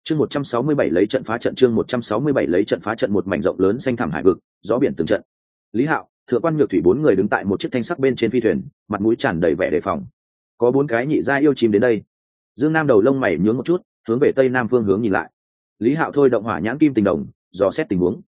chương 167 lấy trận phá trận, chương 167 lấy trận phá trận. Một mảnh rộng lớn xanh thẳm hải vực, gió biển từng trận. Lý Hạo, Thượng quan Nhược Thủy bốn người đứng tại một chiếc thanh sắc bên trên phi thuyền, mặt mũi tràn đầy vẻ đề phòng. Có bốn cái nhị gia yêu chim đến đây. Dương Nam đầu lông mày nhướng một chút, hướng về tây nam phương hướng nhìn lại. Lý Hạo thôi động hỏa nhãn kim tình đồng, dò xét tình huống.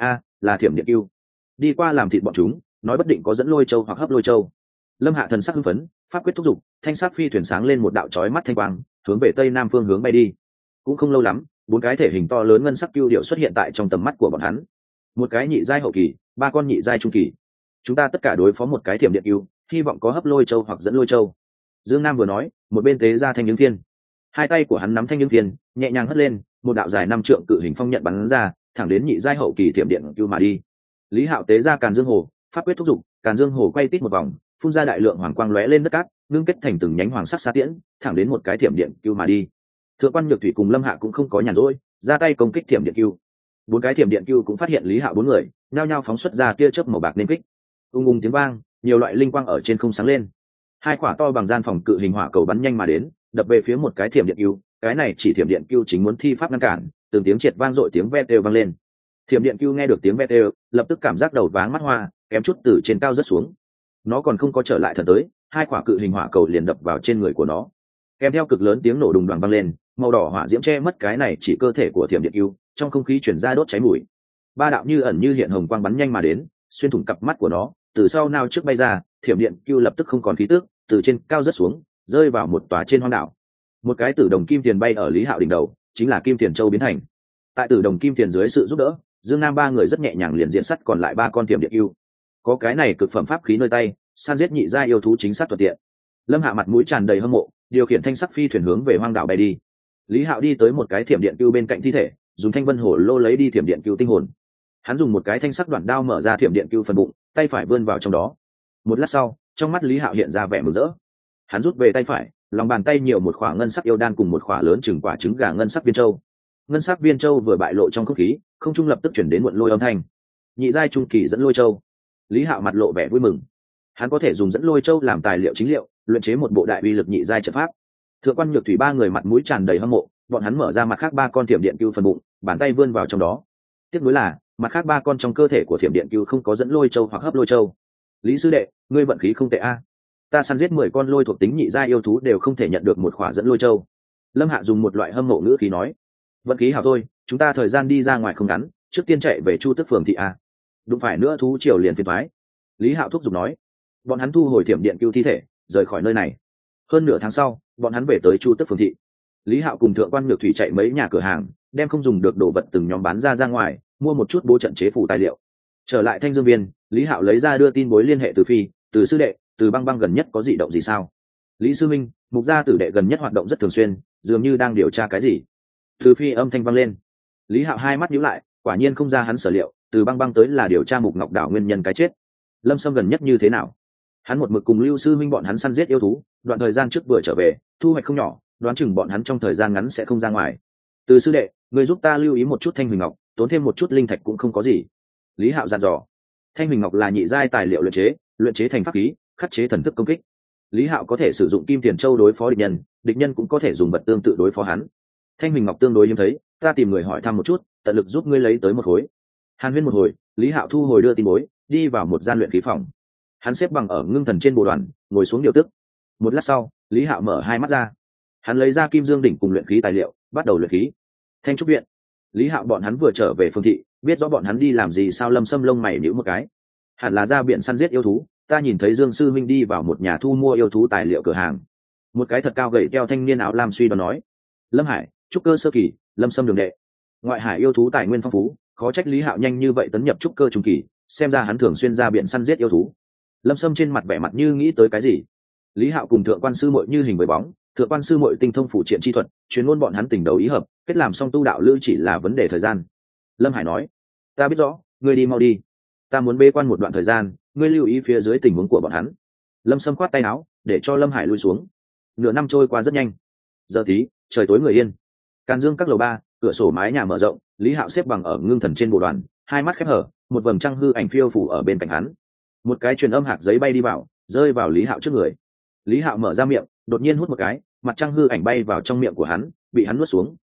Là thiểm điện cưu. Đi qua làm thịt bọn chúng, nói bất định có dẫn lôi châu hoặc hấp lôi châu. Lâm Hạ thần sắc hưng phấn, pháp quyết thúc giục, thanh sắc phi thuyền sáng lên một đạo chói mắt thanh quang, hướng về tây nam phương hướng bay đi. Cũng không lâu lắm, bốn cái thể hình to lớn ngân sắc cưu điệu xuất hiện tại trong tầm mắt của bọn hắn. Một cái nhị giai hậu kỳ, ba con nhị giai trung kỳ. Chúng ta tất cả đối phó một cái thiểm điện cưu, hy vọng có hấp lôi châu hoặc dẫn lôi châu. Dương Nam vừa nói, một bên tế ra thanh những thiên. Hai tay của hắn nắm thanh những thiên, nhẹ nhàng hất lên, một đạo dài 5 trượng cự hình phong nhận bắn ra, thẳng đến nhị giai hậu kỳ thiểm điện cưu mà đi. Lý Hạo tế ra Càn Dương Hồ, pháp quyết thúc giục, Càn Dương Hồ quay tít một vòng, phun ra đại lượng hoàng quang lóe lên đất cát, ngưng kết thành từng nhánh hoàng sắc xa tiễn, thẳng đến một cái thiểm điện cưu mà đi. Thượng quan Nhược Thủy cùng Lâm Hạ cũng không có nhàn rỗi, ra tay công kích thiểm điện cưu. Bốn cái thiểm điện cưu cũng phát hiện Lý Hạo bốn người, nhao nhao phóng xuất ra tia chớp màu bạc nên kích. Ung tiếng vang, nhiều loại linh quang ở trên không sáng lên. Hai quả to bằng gian phòng cự hình hỏa cầu bắn nhanh mà đến, đập về phía một cái thiểm điện cưu. Cái này chỉ thiểm điện cưu chính muốn thi pháp ngăn cản, từng tiếng triệt vang dội tiếng ve đều vang lên. Thiểm điện cưu nghe được tiếng ve đều, lập tức cảm giác đầu váng mắt hoa, kém chút từ trên cao rớt xuống. Nó còn không có trở lại thần tới, hai quả cự hình hỏa cầu liền đập vào trên người của nó, kèm theo cực lớn tiếng nổ đùng đoàng vang lên, màu đỏ hỏa diễm che mất cái này chỉ cơ thể của thiểm điện cưu, trong không khí chuyển ra đốt cháy mùi. Ba đạo như ẩn như hiện hồng quang bắn nhanh mà đến, xuyên thủng cặp mắt của nó, từ sau nao trước bay ra, thiểm điện cưu lập tức không còn khí tức, từ trên cao rớt xuống, rơi vào một tòa trên hoang đảo. Một cái tử đồng kim tiền bay ở Lý Hạo đỉnh đầu, chính là kim tiền châu biến thành. Tại tử đồng kim tiền dưới sự giúp đỡ, Dương Nam ba người rất nhẹ nhàng liền diện sắt còn lại ba con thiểm điện cưu. Có cái này cực phẩm pháp khí nơi tay, san giết nhị gia yêu thú chính xác thuận tiện. Lâm Hạ mặt mũi tràn đầy hâm mộ, điều khiển thanh sắc phi thuyền hướng về hoang đảo bay đi. Lý Hạo đi tới một cái thiểm điện cưu bên cạnh thi thể, dùng thanh vân hổ lô lấy đi thiểm điện cưu tinh hồn. Hắn dùng một cái thanh sắc đoạn đao mở ra thiểm điện cưu phần bụng, tay phải vươn vào trong đó. Một lát sau, trong mắt Lý Hạo hiện ra vẻ mừng rỡ. Hắn rút về tay phải, lòng bàn tay nhiều một khỏa ngân sắc yêu đan cùng một khỏa lớn chừng quả trứng gà ngân sắc viên châu. Ngân sắc viên châu vừa bại lộ trong không khí, không trung lập tức chuyển đến muộn lôi âm thanh. Nhị giai trung kỳ dẫn lôi châu. Lý Hạo mặt lộ vẻ vui mừng. Hắn có thể dùng dẫn lôi châu làm tài liệu chính liệu, luyện chế một bộ đại uy lực nhị giai trận pháp. Thượng quan Nhược Thủy ba người mặt mũi tràn đầy hâm mộ, bọn hắn mở ra mặt khác ba con thiểm điện cưu phần bụng, bàn tay vươn vào trong đó. Tiếc nuối là, mặt khác ba con trong cơ thể của thiểm điện cưu không có dẫn lôi châu hoặc hấp lôi châu. Lý sư đệ, ngươi vận khí không tệ a. Ta săn giết 10 con lôi thuộc tính nhị giai yêu thú đều không thể nhận được một khỏa dẫn lôi châu. Lâm Hạ dùng một loại hâm mộ ngữ khí nói, vận khí hảo thôi, chúng ta thời gian đi ra ngoài không ngắn, trước tiên chạy về Chu Tức phường thị a. Đụng phải nữa thú triều liền phiền toái. Lý Hạo thúc giục nói. Bọn hắn thu hồi thiểm điện cưu thi thể, rời khỏi nơi này. Hơn nửa tháng sau, bọn hắn về tới Chu Tức phường thị. Lý Hạo cùng Thượng quan Nhược Thủy chạy mấy nhà cửa hàng, đem không dùng được đồ vật từng nhóm bán ra ngoài, mua một chút bố trận chế phủ tài liệu. Trở lại Thanh Dương Viên, Lý Hạo lấy ra đưa tin bối liên hệ Từ Phi, Từ sư đệ, Từ băng băng gần nhất có dị động gì sao? Lý sư minh, Mục gia tử đệ gần nhất hoạt động rất thường xuyên, dường như đang điều tra cái gì. Từ Phi âm thanh vang lên. Lý Hạo hai mắt nhíu lại, quả nhiên không ra hắn sở liệu, Từ băng băng tới là điều tra Mục Ngọc Đảo nguyên nhân cái chết. Lâm Sâm gần nhất như thế nào? Hắn một mực cùng Lưu sư minh bọn hắn săn giết yêu thú, đoạn thời gian trước vừa trở về, thu hoạch không nhỏ, đoán chừng bọn hắn trong thời gian ngắn sẽ không ra ngoài. Từ sư đệ, người giúp ta lưu ý một chút Thanh Huỳnh Ngọc, tốn thêm một chút linh thạch cũng không có gì. Lý Hạo dặn dò. Thanh Huỳnh Ngọc là nhị giai tài liệu luyện chế thành pháp khí, khắc chế thần thức công kích. Lý Hạo có thể sử dụng Kim Tiền Châu đối phó địch nhân cũng có thể dùng vật tương tự đối phó hắn. Thanh Huỳnh Ngọc tương đối hiếm thấy, ta tìm người hỏi thăm một chút, tận lực giúp ngươi lấy tới một khối. Hàn huyên một hồi, Lý Hạo thu hồi đưa tin bối, đi vào một gian luyện khí phòng. Hắn xếp bằng ở ngưng thần trên bồ đoàn, ngồi xuống điều tức. Một lát sau, Lý Hạo mở hai mắt ra. Hắn lấy ra kim dương đỉnh cùng luyện khí tài liệu, bắt đầu luyện khí. Thanh trúc viện. Lý Hạo bọn hắn vừa trở về phương thị, biết rõ bọn hắn đi làm gì, sao Lâm Sâm lông mày nhíu một cái. Hẳn là ra biển săn giết yêu thú, ta nhìn thấy Dương sư minh đi vào một nhà thu mua yêu thú tài liệu cửa hàng. Một cái thật cao gầy teo thanh niên áo lam suy đoán nói. Lâm Hải, trúc cơ sơ kỳ, Lâm Sâm đường đệ. Ngoại hải yêu thú tài nguyên phong phú, khó trách Lý Hạo nhanh như vậy tấn nhập trúc cơ trung kỳ, xem ra hắn thường xuyên ra biển săn giết yêu thú. Lâm Sâm trên mặt vẻ mặt như nghĩ tới cái gì. Lý Hạo cùng Thượng quan sư muội như hình với bóng, Thượng quan sư muội tinh thông phụ triện chi thuật, chuyên môn bọn hắn tình đầu ý hợp, kết làm song tu đạo lữ chỉ là vấn đề thời gian. Lâm Hải nói, ta biết rõ, ngươi đi mau đi, ta muốn bế quan một đoạn thời gian, ngươi lưu ý phía dưới tình huống của bọn hắn. Lâm Sâm khoát tay áo, để cho Lâm Hải lui xuống. Nửa năm trôi qua rất nhanh. Giờ tí, trời tối người yên. Càn Dương các lầu 3, cửa sổ mái nhà mở rộng, Lý Hạo xếp bằng ở ngưng thần trên bồ đoàn, hai mắt khép hở, một vầng trăng hư ảnh phiêu phủ ở bên cạnh hắn. Một cái truyền âm hạt giấy bay đi vào, rơi vào Lý Hạo trước người. Lý Hạo mở ra miệng, đột nhiên hút một cái, mặt trăng hư ảnh bay vào trong miệng của hắn, bị hắn nuốt xuống,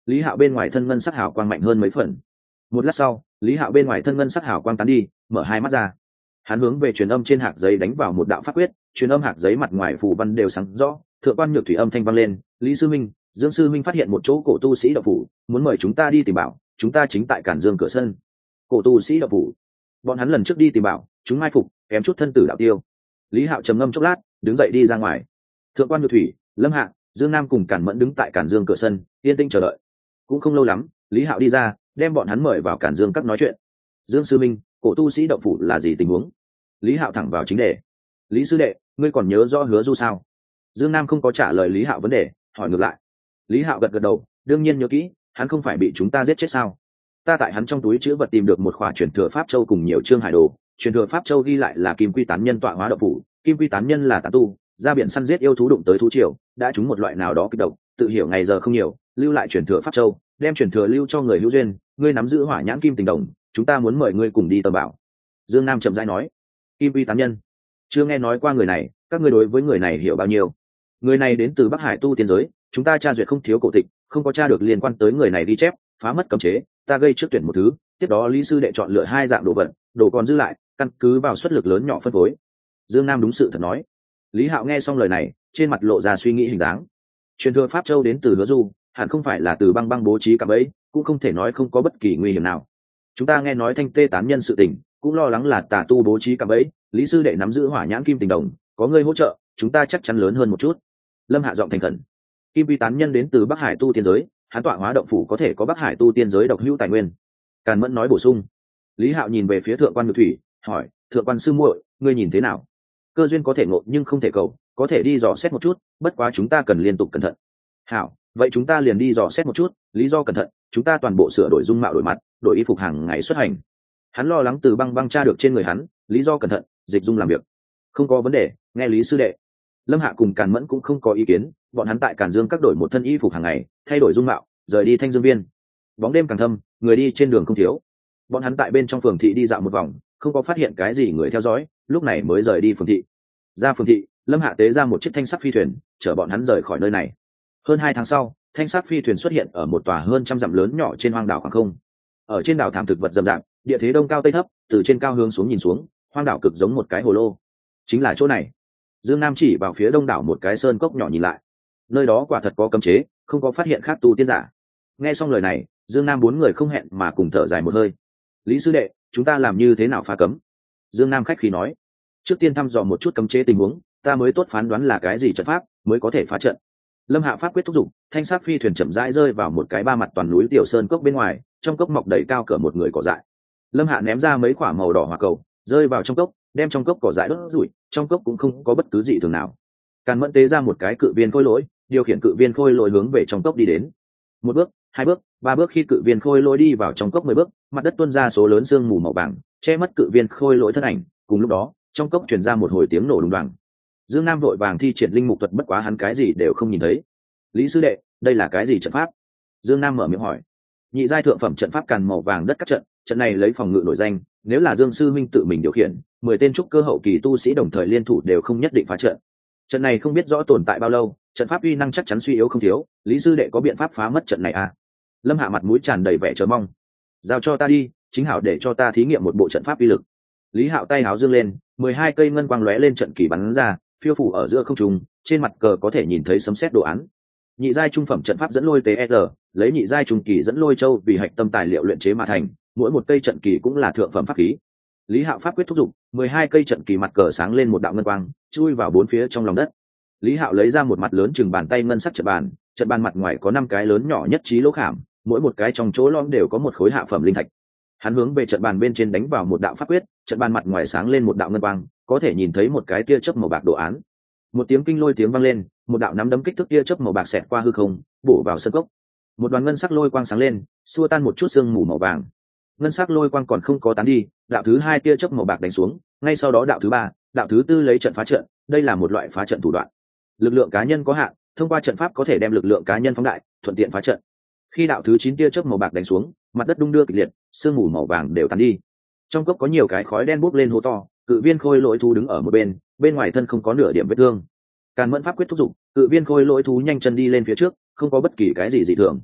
lý hạo bên ngoài thân ngân sắc hào quang mạnh hơn mấy phần. Một lát sau, lý hạo bên ngoài thân ngân sắc hào quang tán đi, mở hai mắt ra. Hắn hướng về truyền âm trên hạt giấy đánh vào một đạo pháp quyết, truyền âm hạt giấy mặt ngoài phù văn đều sáng rõ. Thượng quan Nhược Thủy âm thanh vang lên, Lý sư minh, Dương sư minh phát hiện một chỗ cổ tu sĩ đạo phủ, muốn mời chúng ta đi tìm bảo, chúng ta chính tại Cản Dương cửa sân. Cổ tu sĩ đạo phủ? Bọn hắn lần trước đi tìm bảo, chúng mai phục, kém chút thân tử đạo tiêu. Lý Hạo trầm ngâm chốc lát, đứng dậy đi ra ngoài. Thượng quan Nhược Thủy, Lâm Hạ, Dương Nam cùng Cản Mẫn đứng tại Cản Dương cửa sân, yên tĩnh chờ đợi. Cũng không lâu lắm, Lý Hạo đi ra, đem bọn hắn mời vào Cản Dương các nói chuyện. Dương sư minh, cổ tu sĩ đạo phủ là gì tình huống? Lý Hạo thẳng vào chính đề. Lý sư đệ, ngươi còn nhớ rõ Hứa Du sao? Dương Nam không có trả lời Lý Hạo vấn đề, hỏi ngược lại. Lý Hạo gật gật đầu, đương nhiên nhớ kỹ, hắn không phải bị chúng ta giết chết sao? Ta tại hắn trong túi chữ vật tìm được một khỏa truyền thừa pháp châu cùng nhiều chương hải đồ. Truyền thừa pháp châu ghi lại là Kim Quy tán nhân tọa hóa đạo phủ, Kim Quy tán nhân là tán tu, ra biển săn giết yêu thú đụng tới thú triều, đã trúng một loại nào đó kịch độc, tự hiểu ngày giờ không nhiều, lưu lại truyền thừa pháp châu, đem truyền thừa lưu cho người hữu duyên, ngươi nắm giữ hỏa nhãn kim tình đồng, chúng ta muốn mời ngươi cùng đi tầm bảo. Dương Nam chậm rãi nói. Kim Quy tán nhân? Chưa nghe nói qua người này, các ngươi đối với người này hiểu bao nhiêu? Người này đến từ Bắc Hải tu tiên giới, chúng ta tra duyệt không thiếu cổ tịch, không có tra được liên quan tới người này ghi chép, phá mất cấm chế, ta gây trước tuyển một thứ, tiếp đó Lý sư đệ chọn lựa hai dạng đồ vật, đồ còn dư lại, căn cứ vào suất lực lớn nhỏ phân phối. Dương Nam đúng sự thật nói. Lý Hạo nghe xong lời này, trên mặt lộ ra suy nghĩ hình dáng. Truyền thừa pháp châu đến từ Hứa Du, hẳn không phải là từ băng băng bố trí cả bẫy, cũng không thể nói không có bất kỳ nguy hiểm nào. Chúng ta nghe nói Thanh Tê tán nhân sự tình, cũng lo lắng là tà tu bố trí cả bẫy, Lý sư đệ nắm giữ hỏa nhãn kim tình đồng, có người hỗ trợ, chúng ta chắc chắn lớn hơn một chút. Lâm Hạ giọng thành khẩn. Kim Quy tán nhân đến từ Bắc Hải tu tiên giới, hắn tọa hóa động phủ có thể có Bắc Hải tu tiên giới độc hữu tài nguyên. Càn Mẫn nói bổ sung. Lý Hạo nhìn về phía Thượng quan Nhược Thủy, hỏi, Thượng quan sư muội, ngươi nhìn thế nào? Cơ duyên có thể ngộ nhưng không thể cầu, có thể đi dò xét một chút, bất quá chúng ta cần liên tục cẩn thận. Hảo, vậy chúng ta liền đi dò xét một chút, lý do cẩn thận, chúng ta toàn bộ sửa đổi dung mạo đổi mặt, đổi y phục hàng ngày xuất hành. Hắn lo lắng từ băng băng tra được trên người hắn, lý do cẩn thận, dịch dung làm việc. Không có vấn đề, nghe Lý sư đệ. Lâm Hạ cùng Càn Mẫn cũng không có ý kiến, bọn hắn tại Càn Dương các đổi một thân y phục hàng ngày, thay đổi dung mạo, rời đi Thanh Dương Viên. Bóng đêm càng thâm, người đi trên đường không thiếu. Bọn hắn tại bên trong phường thị đi dạo một vòng, không có phát hiện cái gì người theo dõi, lúc này mới rời đi phường thị. Ra phường thị, Lâm Hạ tế ra một chiếc thanh sắc phi thuyền, chở bọn hắn rời khỏi nơi này. Hơn 2 tháng sau, thanh sắc phi thuyền xuất hiện ở một tòa hơn 100 dặm lớn nhỏ trên hoang đảo khoảng không. Ở trên đảo thảm thực vật rậm rạp, địa thế đông cao tây thấp, từ trên cao hướng xuống nhìn xuống, hoang đảo cực giống một cái hồ lô. Chính là chỗ này. Dương Nam chỉ vào phía đông đảo một cái sơn cốc nhỏ nhìn lại. Nơi đó quả thật có cấm chế, không có phát hiện khác tu tiên giả. Nghe xong lời này, Dương Nam 4 người không hẹn mà cùng thở dài một hơi. Lý sư đệ, chúng ta làm như thế nào phá cấm? Dương Nam khách khí nói. Trước tiên thăm dò một chút cấm chế tình huống, ta mới tốt phán đoán là cái gì trận pháp mới có thể phá trận. Lâm Hạ pháp quyết thúc giục, thanh sắc phi thuyền chậm rãi rơi vào một cái ba mặt toàn núi tiểu sơn cốc bên ngoài, trong cốc mọc đầy cao cỡ một người cỏ dại. Lâm Hạ ném ra mấy quả màu đỏ hỏa cầu, rơi vào trong cốc, đem trong cốc cỏ dại đốt rủi, trong cốc cũng không có bất cứ gì thường nào. Càn Mẫn tế ra một cái cự viên khôi lỗi, điều khiển cự viên khôi lỗi hướng về trong cốc đi đến. 1 bước, 2 bước, 3 bước, khi cự viên khôi lỗi đi vào trong cốc 10 bước, mặt đất tuôn ra số lớn sương mù màu vàng, che mất cự viên khôi lỗi thân ảnh. Cùng lúc đó, trong cốc truyền ra một hồi tiếng nổ đùng đoàng. Dương Nam vội vàng thi triển linh mục thuật, bất quá hắn cái gì đều không nhìn thấy. Lý sư đệ, đây là cái gì trận pháp? Dương Nam mở miệng hỏi. Nhị giai thượng phẩm trận pháp càn màu vàng đất các trận, trận này lấy phòng ngự nổi danh, nếu là Dương sư minh tự mình điều khiển, 10 tên trúc cơ hậu kỳ tu sĩ đồng thời liên thủ đều không nhất định phá trận. Trận này không biết rõ tồn tại bao lâu, trận pháp uy năng chắc chắn suy yếu không thiếu, Lý sư đệ có biện pháp phá mất trận này à? Lâm Hạ mặt mũi tràn đầy vẻ chờ mong. Giao cho ta đi, chính hảo để cho ta thí nghiệm một bộ trận pháp uy lực. Lý Hạo tay háo dương lên, 12 cây ngân quang lóe lên trận kỳ bắn ra, phiêu phủ ở giữa không trung, trên mặt cờ có thể nhìn thấy sấm sét đồ án. Nhị giai trung phẩm trận pháp dẫn lôi TR, lấy nhị giai trung kỳ dẫn lôi châu vì hạch tâm tài liệu luyện chế mà thành, mỗi một cây trận kỳ cũng là thượng phẩm pháp khí. Lý Hạo pháp quyết thúc giục, 12 cây trận kỳ mặt cờ sáng lên một đạo ngân quang, chui vào 4 phía trong lòng đất. Lý Hạo lấy ra một mặt lớn chừng bàn tay ngân sắc trận bàn mặt ngoài có 5 cái lớn nhỏ nhất trí lỗ khảm, mỗi một cái trong chỗ lõm đều có một khối hạ phẩm linh thạch. Hắn hướng về trận bàn bên trên đánh vào một đạo pháp quyết, trận bàn mặt ngoài sáng lên một đạo ngân quang, có thể nhìn thấy một cái tia chớp màu bạc đồ án. Một tiếng kinh lôi tiếng vang lên, một đạo nắm đấm kích thước tia chớp màu bạc xẹt qua hư không, bổ vào sân cốc. Một đoàn ngân sắc lôi quang sáng lên, xua tan một chút sương mù màu vàng. Ngân sắc lôi quang còn không có tán đi, đạo thứ 2 tia chớp màu bạc đánh xuống, ngay sau đó đạo thứ 3, đạo thứ 4 lấy trận phá trận, đây là một loại phá trận thủ đoạn. Lực lượng cá nhân có hạn, thông qua trận pháp có thể đem lực lượng cá nhân phóng đại, thuận tiện phá trận. Khi đạo thứ 9 tia chớp màu bạc đánh xuống, mặt đất đung đưa kịch liệt, sương mù màu vàng đều tán đi. Trong cốc có nhiều cái khói đen bốc lên hô to, cự viên khôi lỗi thú đứng ở một bên, bên ngoài thân không có nửa điểm vết thương. Càn Mẫn pháp quyết thúc giục, cự viên khôi lỗi thú nhanh chân đi lên phía trước, không có bất kỳ cái gì dị thường.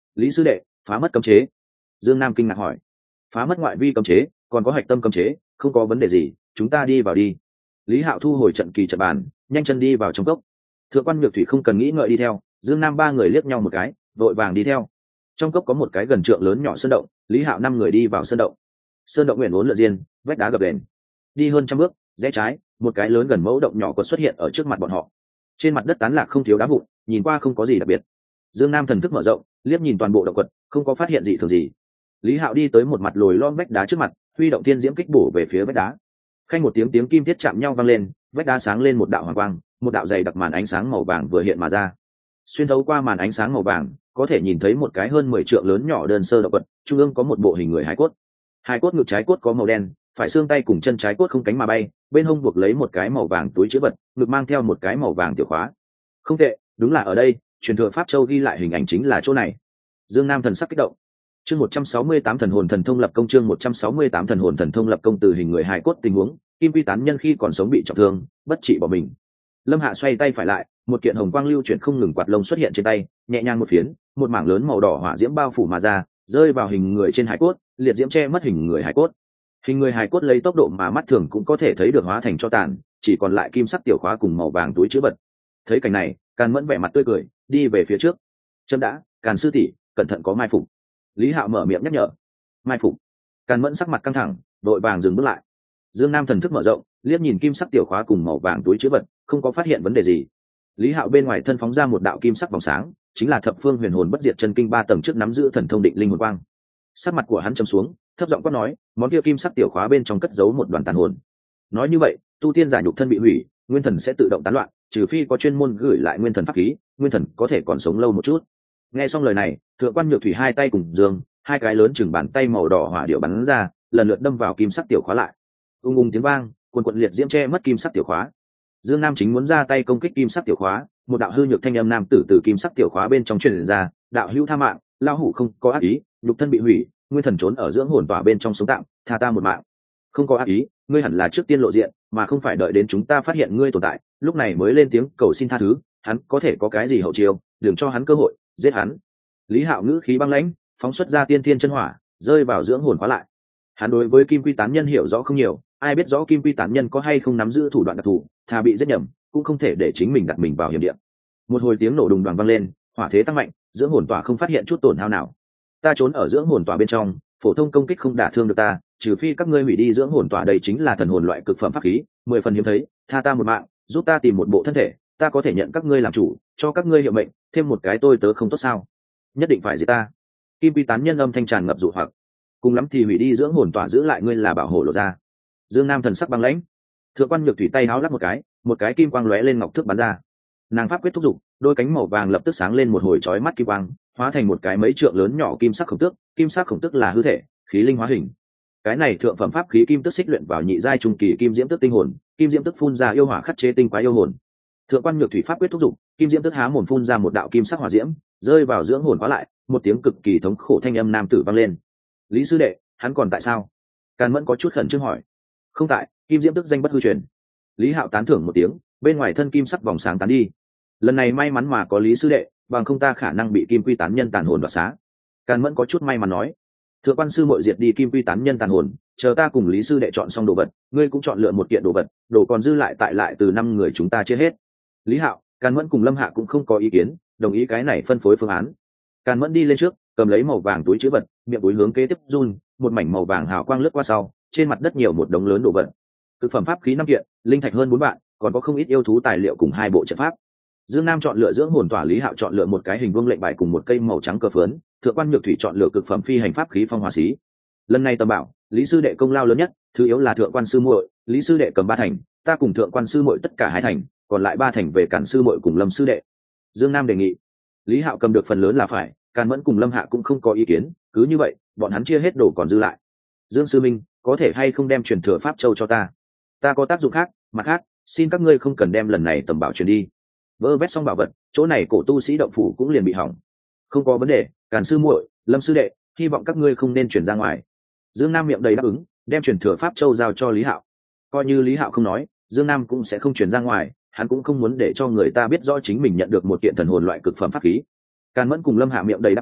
Lý sư đệ, phá mất cấm chế. Dương Nam kinh ngạc hỏi. Phá mất ngoại vi cấm chế, còn có hạch tâm cấm chế, không có vấn đề gì, chúng ta đi vào đi. Lý Hạo thu hồi trận kỳ trận bàn, nhanh chân đi vào trong cốc. Thượng quan Nhược Thủy không cần nghĩ ngợi đi theo, Dương Nam ba người liếc nhau một cái, vội vàng đi theo. Trong cốc có một cái gần trượng lớn nhỏ sơn động, Lý Hạo năm người đi vào sơn động. Sơn động nguyện uốn lượn diên, vách đá gập ghềnh. Đi hơn trăm bước, rẽ trái, một cái lớn gần mẫu động nhỏ còn xuất hiện ở trước mặt bọn họ. Trên mặt đất tán lạc không thiếu đá vụn, nhìn qua không có gì đặc biệt. Dương Nam thần thức mở rộng, liếc nhìn toàn bộ động quật, không có phát hiện gì thường gì. Lý Hạo đi tới một mặt lồi lõm vách đá trước mặt, huy động thiên diễm kích bổ về phía vách đá. Khanh một tiếng kim thiết chạm nhau vang lên, vách đá sáng lên một đạo hoàng quang, một đạo dày đặc màn ánh sáng màu vàng vừa hiện mà ra. Xuyên thấu qua màn ánh sáng màu vàng, có thể nhìn thấy một cái hơn 10 trượng lớn nhỏ đơn sơ động vật, trung ương có một bộ hình người hài cốt. Hài cốt ngực trái cốt có màu đen, phải xương tay cùng chân trái cốt không cánh mà bay, bên hông buộc lấy một cái màu vàng túi trữ vật, ngực mang theo một cái màu vàng tiểu khóa. Không tệ, đúng là ở đây, truyền thừa pháp châu ghi lại hình ảnh chính là chỗ này. Dương Nam thần sắc kích động. Chương 168 thần hồn thần thông lập công, chương 168 thần hồn thần thông lập công. Từ hình người hài cốt tình huống, Kim Quy tán nhân khi còn sống bị trọng thương, bất trị bỏ mình. Lâm Hạ xoay tay phải lại, một kiện hồng quang lưu chuyển không ngừng quạt lông xuất hiện trên tay, nhẹ nhàng một phiến, một mảng lớn màu đỏ hỏa diễm bao phủ mà ra, rơi vào hình người trên hài cốt, liệt diễm che mất hình người hài cốt. Hình người hài cốt lấy tốc độ mà mắt thường cũng có thể thấy được hóa thành cho tàn, chỉ còn lại kim sắc tiểu khóa cùng màu vàng túi trữ vật. Thấy cảnh này, Càn Mẫn vẻ mặt tươi cười, đi về phía trước. Chấm đã, Càn sư tỷ, cẩn thận có mai phục. Lý Hạo mở miệng nhắc nhở. Mai phục. Càn Mẫn sắc mặt căng thẳng, đội vàng dừng bước lại. Dương Nam thần thức mở rộng, liếc nhìn kim sắc tiểu khóa cùng màu vàng túi trữ vật, không có phát hiện vấn đề gì. Lý Hạo bên ngoài thân phóng ra một đạo kim sắc vòng sáng, chính là Thập Phương Huyền Hồn Bất Diệt Chân Kinh 3 tầng trước nắm giữ thần thông định linh hồn quang. Sắc mặt của hắn trầm xuống, thấp giọng quát nói, món kia kim sắc tiểu khóa bên trong cất giấu một đoàn tàn hồn. Nói như vậy, tu tiên giả nhục thân bị hủy, nguyên thần sẽ tự động tán loạn, trừ phi có chuyên môn gửi lại nguyên thần pháp khí, nguyên thần có thể còn sống lâu một chút. Nghe xong lời này, Thượng quan Nhược Thủy hai tay cùng dương, hai cái lớn chừng bàn tay màu đỏ hỏa điệu bắn ra, lần lượt đâm vào kim sắc tiểu khóa lại. Ung ung tiếng vang, quần quần liệt diễm che mất kim sắc tiểu khóa. Dương Nam chính muốn ra tay công kích kim sắc tiểu khóa, một đạo hư nhược thanh âm nam tử từ kim sắc tiểu khóa bên trong truyền ra, đạo hữu tha mạng, lao hủ không có ác ý, nhục thân bị hủy, nguyên thần trốn ở dưỡng hồn tỏa bên trong sống tạm, tha ta một mạng. Không có ác ý, ngươi hẳn là trước tiên lộ diện, mà không phải đợi đến chúng ta phát hiện ngươi tồn tại, lúc này mới lên tiếng cầu xin tha thứ. Hắn có thể có cái gì hậu chiêu, đừng cho hắn cơ hội, giết hắn. Lý Hạo ngữ khí băng lãnh, phóng xuất ra tiên thiên chân hỏa, rơi vào dưỡng hồn khóa lại. Hắn đối với Kim Quy tán nhân hiểu rõ không nhiều, ai biết rõ Kim Quy tán nhân có hay không nắm giữ thủ đoạn đặc thù, thà bị giết nhầm, cũng không thể để chính mình đặt mình vào hiểm địa. Một hồi tiếng nổ đùng đoàng vang lên, hỏa thế tăng mạnh, dưỡng hồn tỏa không phát hiện chút tổn hao nào. Ta trốn ở dưỡng hồn tỏa bên trong, phổ thông công kích không đả thương được ta, trừ phi các ngươi hủy đi dưỡng hồn tỏa, đây chính là thần hồn loại cực phẩm pháp khí, 10 phần hiếm thấy, tha ta một mạng, giúp ta tìm một bộ thân thể, ta có thể nhận các ngươi làm chủ, cho các ngươi hiệu mệnh, thêm một cái tôi tớ không tốt sao? Nhất định phải giết ta. Kim Quy tán nhân âm thanh tràn ngập dụ hoặc, cùng lắm thì hủy đi dưỡng hồn tỏa, giữ lại ngươi là bảo hộ lộ ra. Dương Nam thần sắc băng lãnh. Thượng quan Nhược Thủy tay háo lắp một cái kim quang lóe lên ngọc thước bắn ra. Nàng pháp quyết thúc giục, đôi cánh màu vàng lập tức sáng lên một hồi chói mắt kim quang, hóa thành một cái mấy trượng lớn nhỏ kim sắc khổng tước. Kim sắc khổng tước là hư thể, khí linh hóa hình. Cái này thượng phẩm pháp khí kim tức xích luyện vào nhị giai trung kỳ kim diễm tức tinh hồn, kim diễm tức phun ra yêu hỏa khắc chế tinh quái yêu hồn. Thượng quan Nhược Thủy pháp quyết thúc giục, kim diễm tức há mồm phun ra một đạo kim sắc hỏa diễm, rơi vào dưỡng hồn khóa lại, một tiếng cực kỳ thống khổ thanh âm nam tử vang lên. Lý sư đệ, hắn còn tại sao? Càn Mẫn có chút khẩn trương hỏi. Không tại, kim diễm tức danh bất hư truyền. Lý Hạo tán thưởng một tiếng, bên ngoài thân kim sắc vòng sáng tán đi. Lần này may mắn mà có Lý sư đệ, bằng không ta khả năng bị Kim Quy tán nhân tàn hồn đoạt xá. Càn Mẫn có chút may mắn nói. Thượng quan sư muội diệt đi Kim Quy tán nhân tàn hồn, chờ ta cùng Lý sư đệ chọn xong đồ vật, ngươi cũng chọn lựa một kiện đồ vật, đồ còn dư lại tại từ 5 người chúng ta chia hết. Lý Hạo, Càn Mẫn cùng Lâm Hạ cũng không có ý kiến, đồng ý cái này phân phối phương án. Càn Mẫn đi lên trước, cầm lấy màu vàng túi trữ vật, miệng túi hướng kế tiếp run, một mảnh màu vàng hào quang lướt qua sau, trên mặt đất nhiều một đống lớn đồ vật. Cực phẩm pháp khí 5 kiện, linh thạch hơn 4 vạn, còn có không ít yêu thú tài liệu cùng 2 bộ trận pháp. Dương Nam chọn lựa dưỡng hồn tỏa, Lý Hạo chọn lựa một cái hình vuông lệnh bài cùng một cây màu trắng cờ phướn, Thượng quan Nhược Thủy chọn lựa cực phẩm phi hành pháp khí phong hỏa xí. Lần này tầm bảo, Lý sư đệ công lao lớn nhất, thứ yếu là Thượng quan sư muội, Lý sư đệ cầm 3 thành, ta cùng Thượng quan sư muội tất cả 2 thành, còn lại 3 thành về Càn sư muội cùng Lâm sư đệ. Dương Nam đề nghị. Lý Hạo cầm được phần lớn là phải, Càn Mẫn cùng Lâm Hạ cũng không có ý kiến, cứ như vậy, bọn hắn chia hết đồ còn dư lại. Dương sư minh, có thể hay không đem truyền thừa pháp châu cho ta? Ta có tác dụng khác, mặt khác, xin các ngươi không cần đem lần này tầm bảo truyền đi. Vơ vét xong bảo vật, chỗ này cổ tu sĩ động phủ cũng liền bị hỏng. Không có vấn đề, Càn sư muội, Lâm sư đệ, hy vọng các ngươi không nên truyền ra ngoài. Dương Nam miệng đầy đáp ứng, đem truyền thừa pháp châu giao cho Lý Hạo. Coi như Lý Hạo không nói, Dương Nam cũng sẽ không truyền ra ngoài, hắn cũng không muốn để cho người ta biết rõ chính mình nhận được một kiện thần hồn loại cực phẩm pháp khí. Càn Mẫn cùng Lâm Hạ miệng đầy đáp ứng,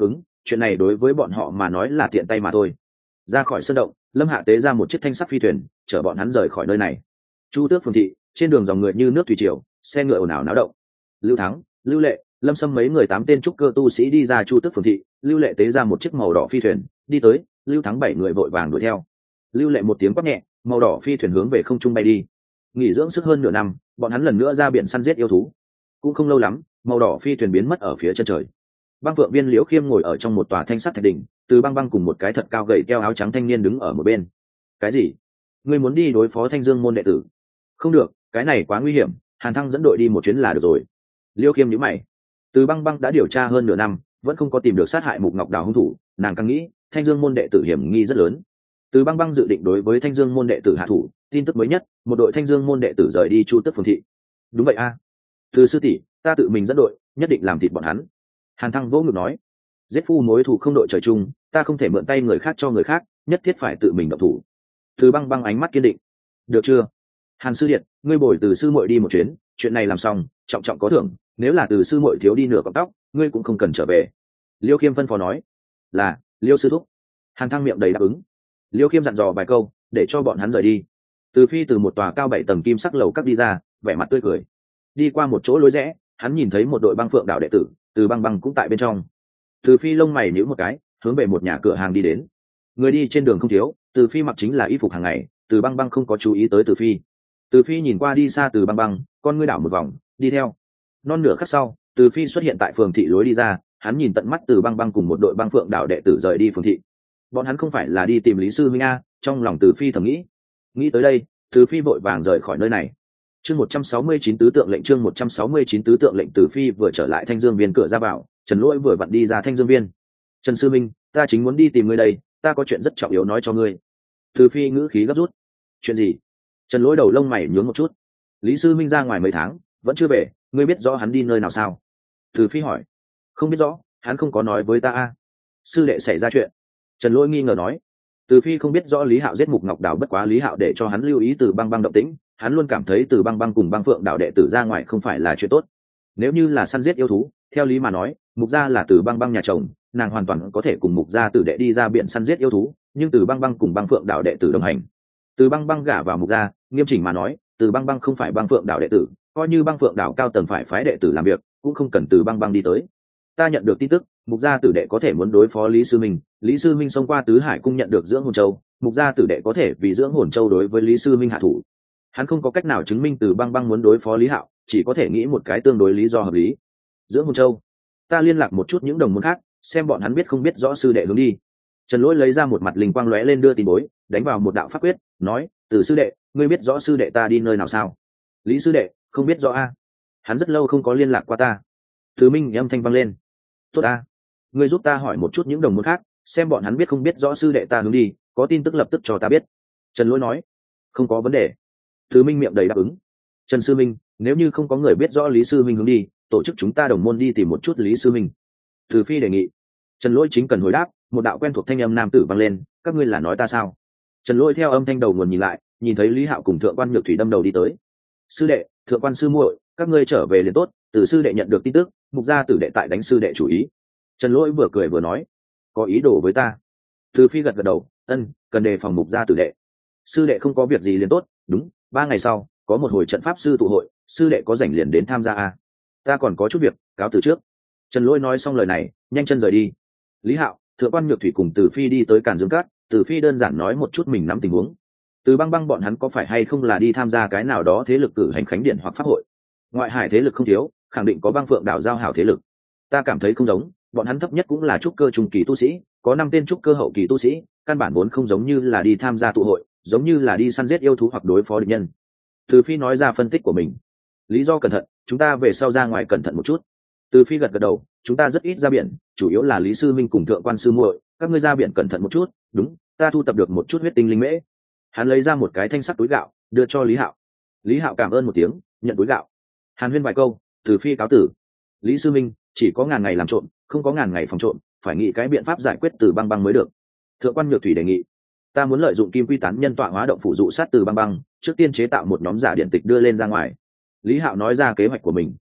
chuyện này đối với bọn họ mà nói là tiện tay mà thôi. Ra khỏi sân động, Lâm Hạ tế ra một chiếc thanh sắc phi thuyền chở bọn hắn rời khỏi nơi này. Chu Tước phường thị, trên đường dòng người như nước thủy triều, xe ngựa ồn ào náo động. Lưu Thắng, Lưu Lệ, Lâm Sâm mấy người 8 tên trúc cơ tu sĩ đi ra Chu Tước phường thị. Lưu Lệ tế ra một chiếc màu đỏ phi thuyền đi tới, Lưu Thắng 7 người vội vàng đuổi theo. Lưu Lệ một tiếng quát nhẹ, màu đỏ phi thuyền hướng về không trung bay đi. Nghỉ dưỡng sức hơn nửa năm, bọn hắn lần nữa ra biển săn giết yêu thú. Cũng không lâu lắm, màu đỏ phi thuyền biến mất ở phía chân trời. Băng Phượng Viên Liễu Khiêm ngồi ở trong một tòa thanh sắt thạch đỉnh, Từ Băng Băng cùng một cái thật cao gầy keo áo trắng thanh niên đứng ở một bên. Cái gì? Ngươi muốn đi đối phó Thanh Dương môn đệ tử? Không được, cái này quá nguy hiểm, Hàn Thăng dẫn đội đi một chuyến là được rồi. Liễu Khiêm nhíu mày. Từ Băng Băng đã điều tra hơn nửa năm, vẫn không có tìm được sát hại Mục Ngọc Đào hung thủ, nàng càng nghĩ Thanh Dương môn đệ tử hiểm nghi rất lớn. Từ Băng Băng dự định đối với Thanh Dương môn đệ tử hạ thủ. Tin tức mới nhất, một đội Thanh Dương môn đệ tử rời đi Chu Tước phường thị. Đúng vậy a. Từ sư tỷ, ta tự mình dẫn đội, nhất định làm thịt bọn hắn. Hàn Thăng vỗ ngực nói, giết phu mối thủ không đội trời chung, ta không thể mượn tay người khác cho người khác, nhất thiết phải tự mình động thủ. Từ Băng Băng ánh mắt kiên định. Được chưa? Hàn sư điện, ngươi bồi Từ sư muội đi một chuyến, chuyện này làm xong, trọng trọng có thưởng, nếu là Từ sư muội thiếu đi nửa cọng tóc, ngươi cũng không cần trở về. Liêu Khiêm phân phó nói. Là, Liêu sư thúc. Hàn Thăng miệng đầy đáp ứng. Liêu Khiêm dặn dò vài câu, để cho bọn hắn rời đi. Từ Phi từ một tòa cao 7 tầng kim sắc lầu các đi ra, vẻ mặt tươi cười. Đi qua một chỗ lối rẽ, hắn nhìn thấy một đội Băng Phượng đạo đệ tử, Từ Băng Băng cũng tại bên trong. Từ Phi lông mày nhíu một cái, hướng về một nhà cửa hàng đi đến. Người đi trên đường không thiếu, Từ Phi mặc chính là y phục hàng ngày, Từ Băng Băng không có chú ý tới Từ Phi. Từ Phi nhìn qua đi xa Từ Băng Băng, con ngươi đảo một vòng, đi theo. Non nửa khắc sau, Từ Phi xuất hiện tại phường thị lối đi ra, hắn nhìn tận mắt Từ Băng Băng cùng một đội Băng Phượng đạo đệ tử rời đi phường thị. Bọn hắn không phải là đi tìm Lý sư huynh a? Trong lòng Từ Phi thầm nghĩ. Nghĩ tới đây, Từ Phi vội vàng rời khỏi nơi này. Chương 169 tứ tượng lệnh, chương 169 tứ tượng lệnh. Từ Phi vừa trở lại Thanh Dương Viên cửa ra vào, Trần Lỗi vừa vặn đi ra Thanh Dương Viên. Trần sư minh, ta chính muốn đi tìm ngươi đây, ta có chuyện rất trọng yếu nói cho ngươi. Từ Phi ngữ khí gấp rút. Chuyện gì? Trần Lỗi đầu lông mày nhướng một chút. Lý sư minh ra ngoài mấy tháng, vẫn chưa về, ngươi biết rõ hắn đi nơi nào sao? Từ Phi hỏi. Không biết rõ, hắn không có nói với ta a. Sư đệ xảy ra chuyện. Trần Lỗi nghi ngờ nói. Từ Phi không biết rõ Lý Hạo giết Mục Ngọc Đào, bất quá Lý Hạo để cho hắn lưu ý Từ Băng Băng động tĩnh, hắn luôn cảm thấy Từ Băng Băng cùng Băng Phượng đạo đệ tử ra ngoài không phải là chuyện tốt. Nếu như là săn giết yêu thú, theo lý mà nói, Mục gia là Từ Băng Băng nhà chồng, nàng hoàn toàn có thể cùng Mục gia tử đệ đi ra biển săn giết yêu thú, nhưng Từ Băng Băng cùng Băng Phượng đạo đệ tử đồng hành. Từ Băng Băng gả vào Mục gia, nghiêm chỉnh mà nói, Từ Băng Băng không phải Băng Phượng đạo đệ tử, coi như Băng Phượng đạo cao tầng phải phái đệ tử làm việc, cũng không cần Từ Băng Băng đi tới. Ta nhận được tin tức, Mục gia tử đệ có thể muốn đối phó Lý sư minh, Lý sư minh xông qua Tứ Hải cung nhận được dưỡng hồn châu, Mục gia tử đệ có thể vì dưỡng hồn châu đối với Lý sư minh hạ thủ. Hắn không có cách nào chứng minh Từ Băng Băng muốn đối phó Lý Hạo, chỉ có thể nghĩ một cái tương đối lý do hợp lý. Dưỡng hồn châu, ta liên lạc một chút những đồng môn khác, xem bọn hắn biết không biết rõ sư đệ hướng đi. Trần Lỗi lấy ra một mặt linh quang lóe lên đưa tin bối, đánh vào một đạo pháp quyết, nói: Từ sư đệ, ngươi biết rõ sư đệ ta đi nơi nào sao? Lý sư đệ, không biết rõ a. Hắn rất lâu không có liên lạc qua ta. Từ Minh âm thanh vang lên. Tốt a, ngươi giúp ta hỏi một chút những đồng môn khác, xem bọn hắn biết không biết rõ sư đệ ta hướng đi, có tin tức lập tức cho ta biết. Trần Lỗi nói. Không có vấn đề. Từ Minh miệng đầy đáp ứng. Trần sư minh, nếu như không có người biết rõ Lý sư minh hướng đi, tổ chức chúng ta đồng môn đi tìm một chút Lý sư minh. Từ Phi đề nghị. Trần Lỗi chính cần hồi đáp, một đạo quen thuộc thanh âm nam tử vang lên: các ngươi là nói ta sao? Trần Lỗi theo âm thanh đầu nguồn nhìn lại, nhìn thấy Lý Hạo cùng Thượng quan Nhược Thủy đâm đầu đi tới. Sư đệ, Thượng quan sư muội, các ngươi trở về liền tốt, Từ sư đệ nhận được tin tức, Mục gia tử đệ tại đánh sư đệ chủ ý. Trần Lỗi vừa cười vừa nói: có ý đồ với ta? Từ Phi gật gật đầu, ân, cần đề phòng Mục gia tử đệ. Sư đệ không có việc gì liền tốt, đúng, 3 ngày sau có một hồi trận pháp sư tụ hội, sư đệ có rảnh liền đến tham gia a. Ta còn có chút việc, cáo từ trước. Trần Lỗi nói xong lời này, nhanh chân rời đi. Lý Hạo, Thượng quan Nhược Thủy cùng Từ Phi đi tới Càn Dương Cát, Từ Phi đơn giản nói một chút mình nắm tình huống. Từ Băng Băng bọn hắn có phải hay không là đi tham gia cái nào đó thế lực cử hành khánh điện hoặc pháp hội? Ngoại hải thế lực không thiếu, khẳng định có Băng Phượng đạo giao hảo thế lực. Ta cảm thấy không giống, bọn hắn thấp nhất cũng là trúc cơ trung kỳ tu sĩ, có 5 tên trúc cơ hậu kỳ tu sĩ, căn bản vốn không giống như là đi tham gia tụ hội, giống như là đi săn giết yêu thú hoặc đối phó địch nhân. Từ Phi nói ra phân tích của mình. Lý do cẩn thận, chúng ta về sau ra ngoài cẩn thận một chút. Từ Phi gật gật đầu, chúng ta rất ít ra biển, chủ yếu là Lý sư minh cùng Thượng quan sư muội, các ngươi ra biển cẩn thận một chút. Đúng, ta thu tập được một chút huyết tinh linh mễ. Hắn lấy ra một cái thanh sắc túi gạo, đưa cho Lý Hạo. Lý Hạo cảm ơn một tiếng, nhận túi gạo. Hàn huyên vài câu, Từ Phi cáo tử. Lý sư minh, chỉ có ngàn ngày làm trộm, không có ngàn ngày phòng trộm, phải nghĩ cái biện pháp giải quyết Từ Băng Băng mới được. Thượng quan Nhược Thủy đề nghị, ta muốn lợi dụng kim quy tán nhân tọa hóa động phụ dụ sát Từ Băng Băng, trước tiên chế tạo một nhóm giả điện tịch đưa lên ra ngoài. Lý Hạo nói ra kế hoạch của mình.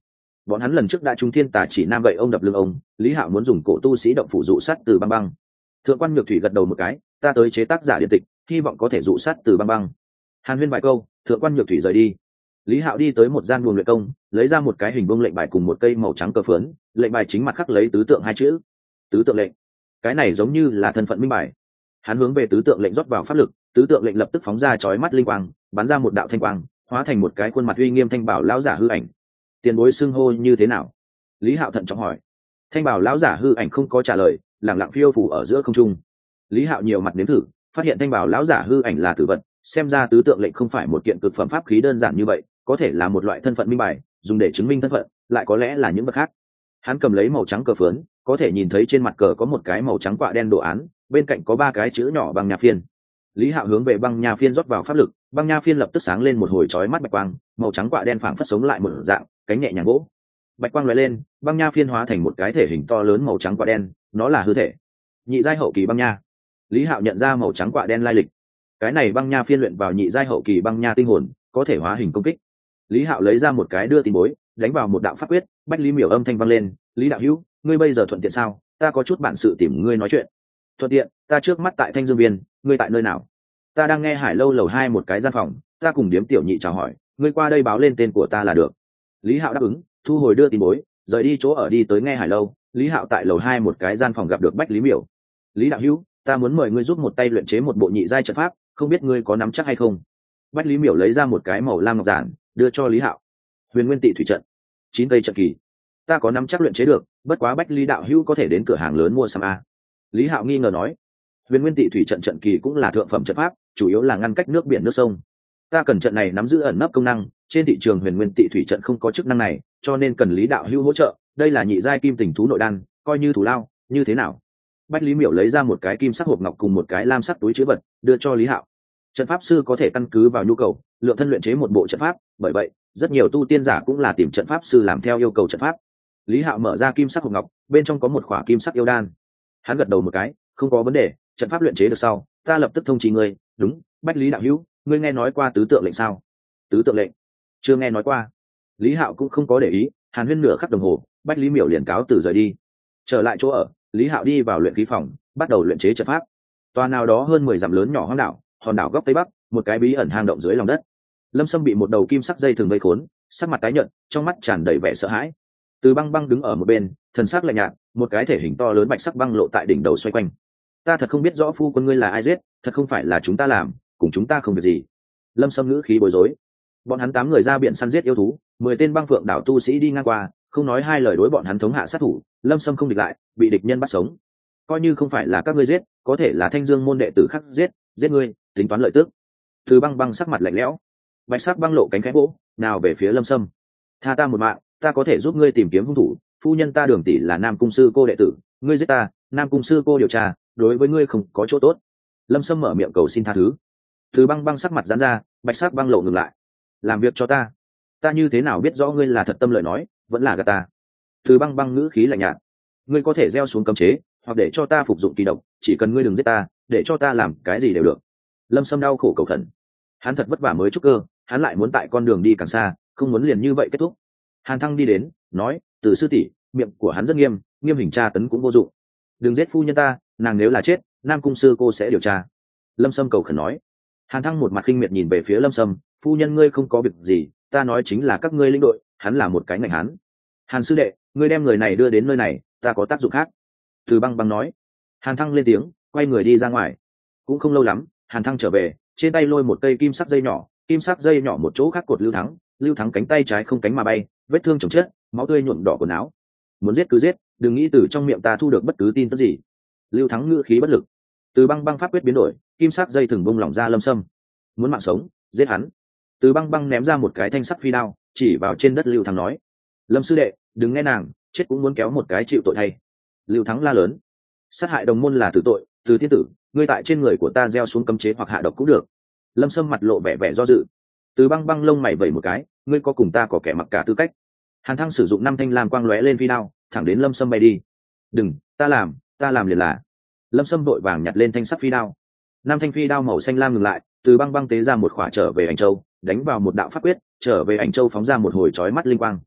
Bọn hắn lần trước đã trúng thiên tà chỉ nam gậy ông đập lưng ông, Lý Hạo muốn dùng cổ tu sĩ động phủ dụ sát Từ Băng Băng. Thượng quan Nhược Thủy gật đầu một cái, ta tới chế tác giả điện tịch, hy vọng có thể dụ sát Từ Băng Băng. Hàn huyên vài câu, Thượng quan Nhược Thủy rời đi. Lý Hạo đi tới một gian buồng luyện công, lấy ra một cái hình vuông lệnh bài cùng một cây màu trắng cờ phướn, lệnh bài chính mặt khắc lấy tứ tượng hai chữ. Tứ tượng lệnh. Cái này giống như là thân phận minh bài. Hắn hướng về tứ tượng lệnh rót vào pháp lực, tứ tượng lệnh lập tức phóng ra chói mắt linh quang, bắn ra một đạo thanh quang, hóa thành một cái khuôn mặt uy nghiêm thanh bảo lão giả hư ảnh. Tiền bối xưng hô như thế nào? Lý Hạo thận trọng hỏi. Thanh bảo lão giả hư ảnh không có trả lời, lặng lặng phiêu phù ở giữa không trung. Lý Hạo nhiều mặt nếm thử, phát hiện thanh bảo lão giả hư ảnh là tử vật, xem ra tứ tượng lệnh không phải một kiện cực phẩm pháp khí đơn giản như vậy, có thể là một loại thân phận minh bài, dùng để chứng minh thân phận, lại có lẽ là những vật khác. Hắn cầm lấy màu trắng cờ phướn, có thể nhìn thấy trên mặt cờ có một cái màu trắng quạ đen đồ án, bên cạnh có ba cái chữ nhỏ bằng nha phiên. Lý Hạo hướng về băng nha phiên rót vào pháp lực, băng nha phiên lập tức sáng lên một hồi chói mắt bạch quang, màu trắng quạ đen phảng phất sống lại một dạng, cánh nhẹ nhàng vỗ. Bạch quang lóe lên, băng nha phiên hóa thành một cái thể hình to lớn màu trắng quạ đen, nó là hư thể. Nhị giai hậu kỳ băng nha. Lý Hạo nhận ra màu trắng quạ đen lai lịch. Cái này băng nha phiên luyện vào nhị giai hậu kỳ băng nha tinh hồn, có thể hóa hình công kích. Lý Hạo lấy ra một cái đưa tin bối, đánh vào một đạo pháp quyết, Bách Lý Miểu âm thanh vang lên, "Lý đạo hữu, ngươi bây giờ thuận tiện sao? Ta có chút bản sự tìm ngươi nói chuyện." "Thuận tiện, ta trước mắt tại Thanh Dương Viên, ngươi tại nơi nào?" "Ta đang nghe Hải Lâu lầu 2 một cái gian phòng, ta cùng Điếm tiểu nhị chào hỏi, ngươi qua đây báo lên tên của ta là được." Lý Hạo đáp ứng, thu hồi đưa tin bối, rời đi chỗ ở đi tới nghe Hải Lâu. Lý Hạo tại lầu 2 một cái gian phòng gặp được Bách Lý Miểu. "Lý đạo hữu, ta muốn mời ngươi giúp một tay luyện chế một bộ nhị giai trận pháp, không biết ngươi có nắm chắc hay không?" Bách Lý Miểu lấy ra một cái màu lam ngọc giản, đưa cho Lý Hạo. "Huyền Nguyên Tị thủy trận, 9 cây trận kỳ, ta có nắm chắc luyện chế được, bất quá Bách Lý đạo hữu có thể đến cửa hàng lớn mua sắm a." Lý Hạo nghi ngờ nói. Huyền Nguyên Tị thủy trận trận kỳ cũng là thượng phẩm trận pháp, chủ yếu là ngăn cách nước biển nước sông. Ta cần trận này nắm giữ ẩn nấp công năng, trên thị trường Huyền Nguyên Tị thủy trận không có chức năng này, cho nên cần Lý đạo hữu hỗ trợ, đây là nhị giai kim tình thú nội đan, coi như thù lao, như thế nào? Bách Lý Miểu lấy ra một cái kim sắc hộp ngọc cùng một cái lam sắc túi chứa vật, đưa cho Lý Hạo. Trận pháp sư có thể căn cứ vào nhu cầu, lượng thân luyện chế một bộ trận pháp, bởi vậy, rất nhiều tu tiên giả cũng là tìm trận pháp sư làm theo yêu cầu trận pháp. Lý Hạo mở ra kim sắc hộp ngọc, bên trong có một khỏa kim sắc yêu đan. Hắn gật đầu một cái, không có vấn đề, trận pháp luyện chế được sau, ta lập tức thông知ngươi. Đúng, Bách Lý đạo hữu, ngươi nghe nói qua tứ tượng lệnh sao? Tứ tượng lệnh? Chưa nghe nói qua. Lý Hạo cũng không có để ý, hàn huyên nửa khắc đồng hồ, Bách Lý Miểu liền cáo từ rời đi. Trở lại chỗ ở, Lý Hạo đi vào luyện khí phòng, bắt đầu luyện chế trận pháp. Tòa nào đó hơn 10 dặm lớn nhỏ hoang đảo, hòn đảo góc tây bắc, một cái bí ẩn hang động dưới lòng đất. Lâm Sâm bị một đầu kim sắc dây thường vây khốn, sắc mặt tái nhợt, trong mắt tràn đầy vẻ sợ hãi. Từ Băng Băng đứng ở một bên, thần sắc lạnh nhạt, một cái thể hình to lớn bạch sắc băng lộ tại đỉnh đầu xoay quanh. Ta thật không biết rõ phu quân ngươi là ai giết, thật không phải là chúng ta làm, cùng chúng ta không việc gì. Lâm Sâm ngữ khí bối rối. Bọn hắn 8 người ra biển săn giết yêu thú, 10 tên băng phượng đảo tu sĩ đi ngang qua, không nói hai lời đối bọn hắn thống hạ sát thủ. Lâm Sâm không địch lại, bị địch nhân bắt sống. Coi như không phải là các ngươi giết, có thể là Thanh Dương môn đệ tử khác giết ngươi, tính toán lợi tức. Từ Băng Băng sắc mặt lạnh lẽo, bạch sắc băng lộ cánh khẽ vỗ, nào về phía Lâm Sâm. Tha ta một mạng, ta có thể giúp ngươi tìm kiếm hung thủ. Phu nhân ta Đường tỷ là Nam cung sư cô đệ tử, ngươi giết ta, Nam cung sư cô điều tra, đối với ngươi không có chỗ tốt. Lâm Sâm mở miệng cầu xin tha thứ. Từ Băng Băng sắc mặt giãn ra, bạch sắc băng lộ ngừng lại. Làm việc cho ta. Ta như thế nào biết rõ ngươi là thật tâm lời nói, vẫn là gạt ta? Từ Băng Băng ngữ khí lạnh nhạt. Ngươi có thể gieo xuống cấm chế, hoặc để cho ta phục dụng kỳ độc, chỉ cần ngươi đừng giết ta, để cho ta làm cái gì đều được. Lâm Sâm đau khổ cầu khẩn. Hắn thật vất vả mới trúc cơ, hắn lại muốn tại con đường đi càng xa, không muốn liền như vậy kết thúc. Hàn Thăng đi đến, nói, Từ sư tỷ, miệng của hắn rất nghiêm, nghiêm hình tra tấn cũng vô dụng. Đừng giết phu nhân ta, nàng nếu là chết, Nam cung sư cô sẽ điều tra. Lâm Sâm cầu khẩn nói. Hàn Thăng một mặt khinh miệt nhìn về phía Lâm Sâm, phu nhân ngươi không có việc gì, ta nói chính là các ngươi lĩnh đội, hắn là một cái ngành hắn. Hàn sư đệ, ngươi đem người này đưa đến nơi này, ta có tác dụng khác. Từ Băng Băng nói. Hàn Thăng lên tiếng, quay người đi ra ngoài. Cũng không lâu lắm, Hàn Thăng trở về, trên tay lôi một cây kim sắc dây nhỏ, kim sắc dây nhỏ một chỗ khác cột Lưu Thắng cánh tay trái không cánh mà bay, vết thương chồng chết, máu tươi nhuộm đỏ quần áo. Muốn giết cứ giết, đừng nghĩ từ trong miệng ta thu được bất cứ tin tức gì. Lưu Thắng ngữ khí bất lực. Từ Băng Băng pháp quyết biến đổi, kim sắc dây thừng bung lỏng ra Lâm Sâm. Muốn mạng sống, giết hắn. Từ Băng Băng ném ra một cái thanh sắc phi đao, chỉ vào trên đất Lưu Thắng nói: Lâm sư đệ, đừng nghe nàng, chết cũng muốn kéo một cái chịu tội thay. Lưu Thắng la lớn: sát hại đồng môn là tử tội, Từ tiên tử, ngươi tại trên người của ta gieo xuống cấm chế hoặc hạ độc cũng được. Lâm Sâm mặt lộ vẻ vẻ do dự. Từ Băng Băng lông mày vẩy một cái, ngươi có cùng ta có kẻ mặc cả tư cách. Hàn Thăng sử dụng 5 thanh lam quang lóe lên phi đao, thẳng đến Lâm Sâm bay đi. Đừng, ta làm liền là. Lâm Sâm vội vàng nhặt lên thanh sắc phi đao. 5 thanh phi đao màu xanh lam ngừng lại, Từ Băng Băng tế ra một khỏa trở về ảnh châu, đánh vào một đạo pháp quyết, trở về ảnh châu phóng ra một hồi chói mắt linh quang.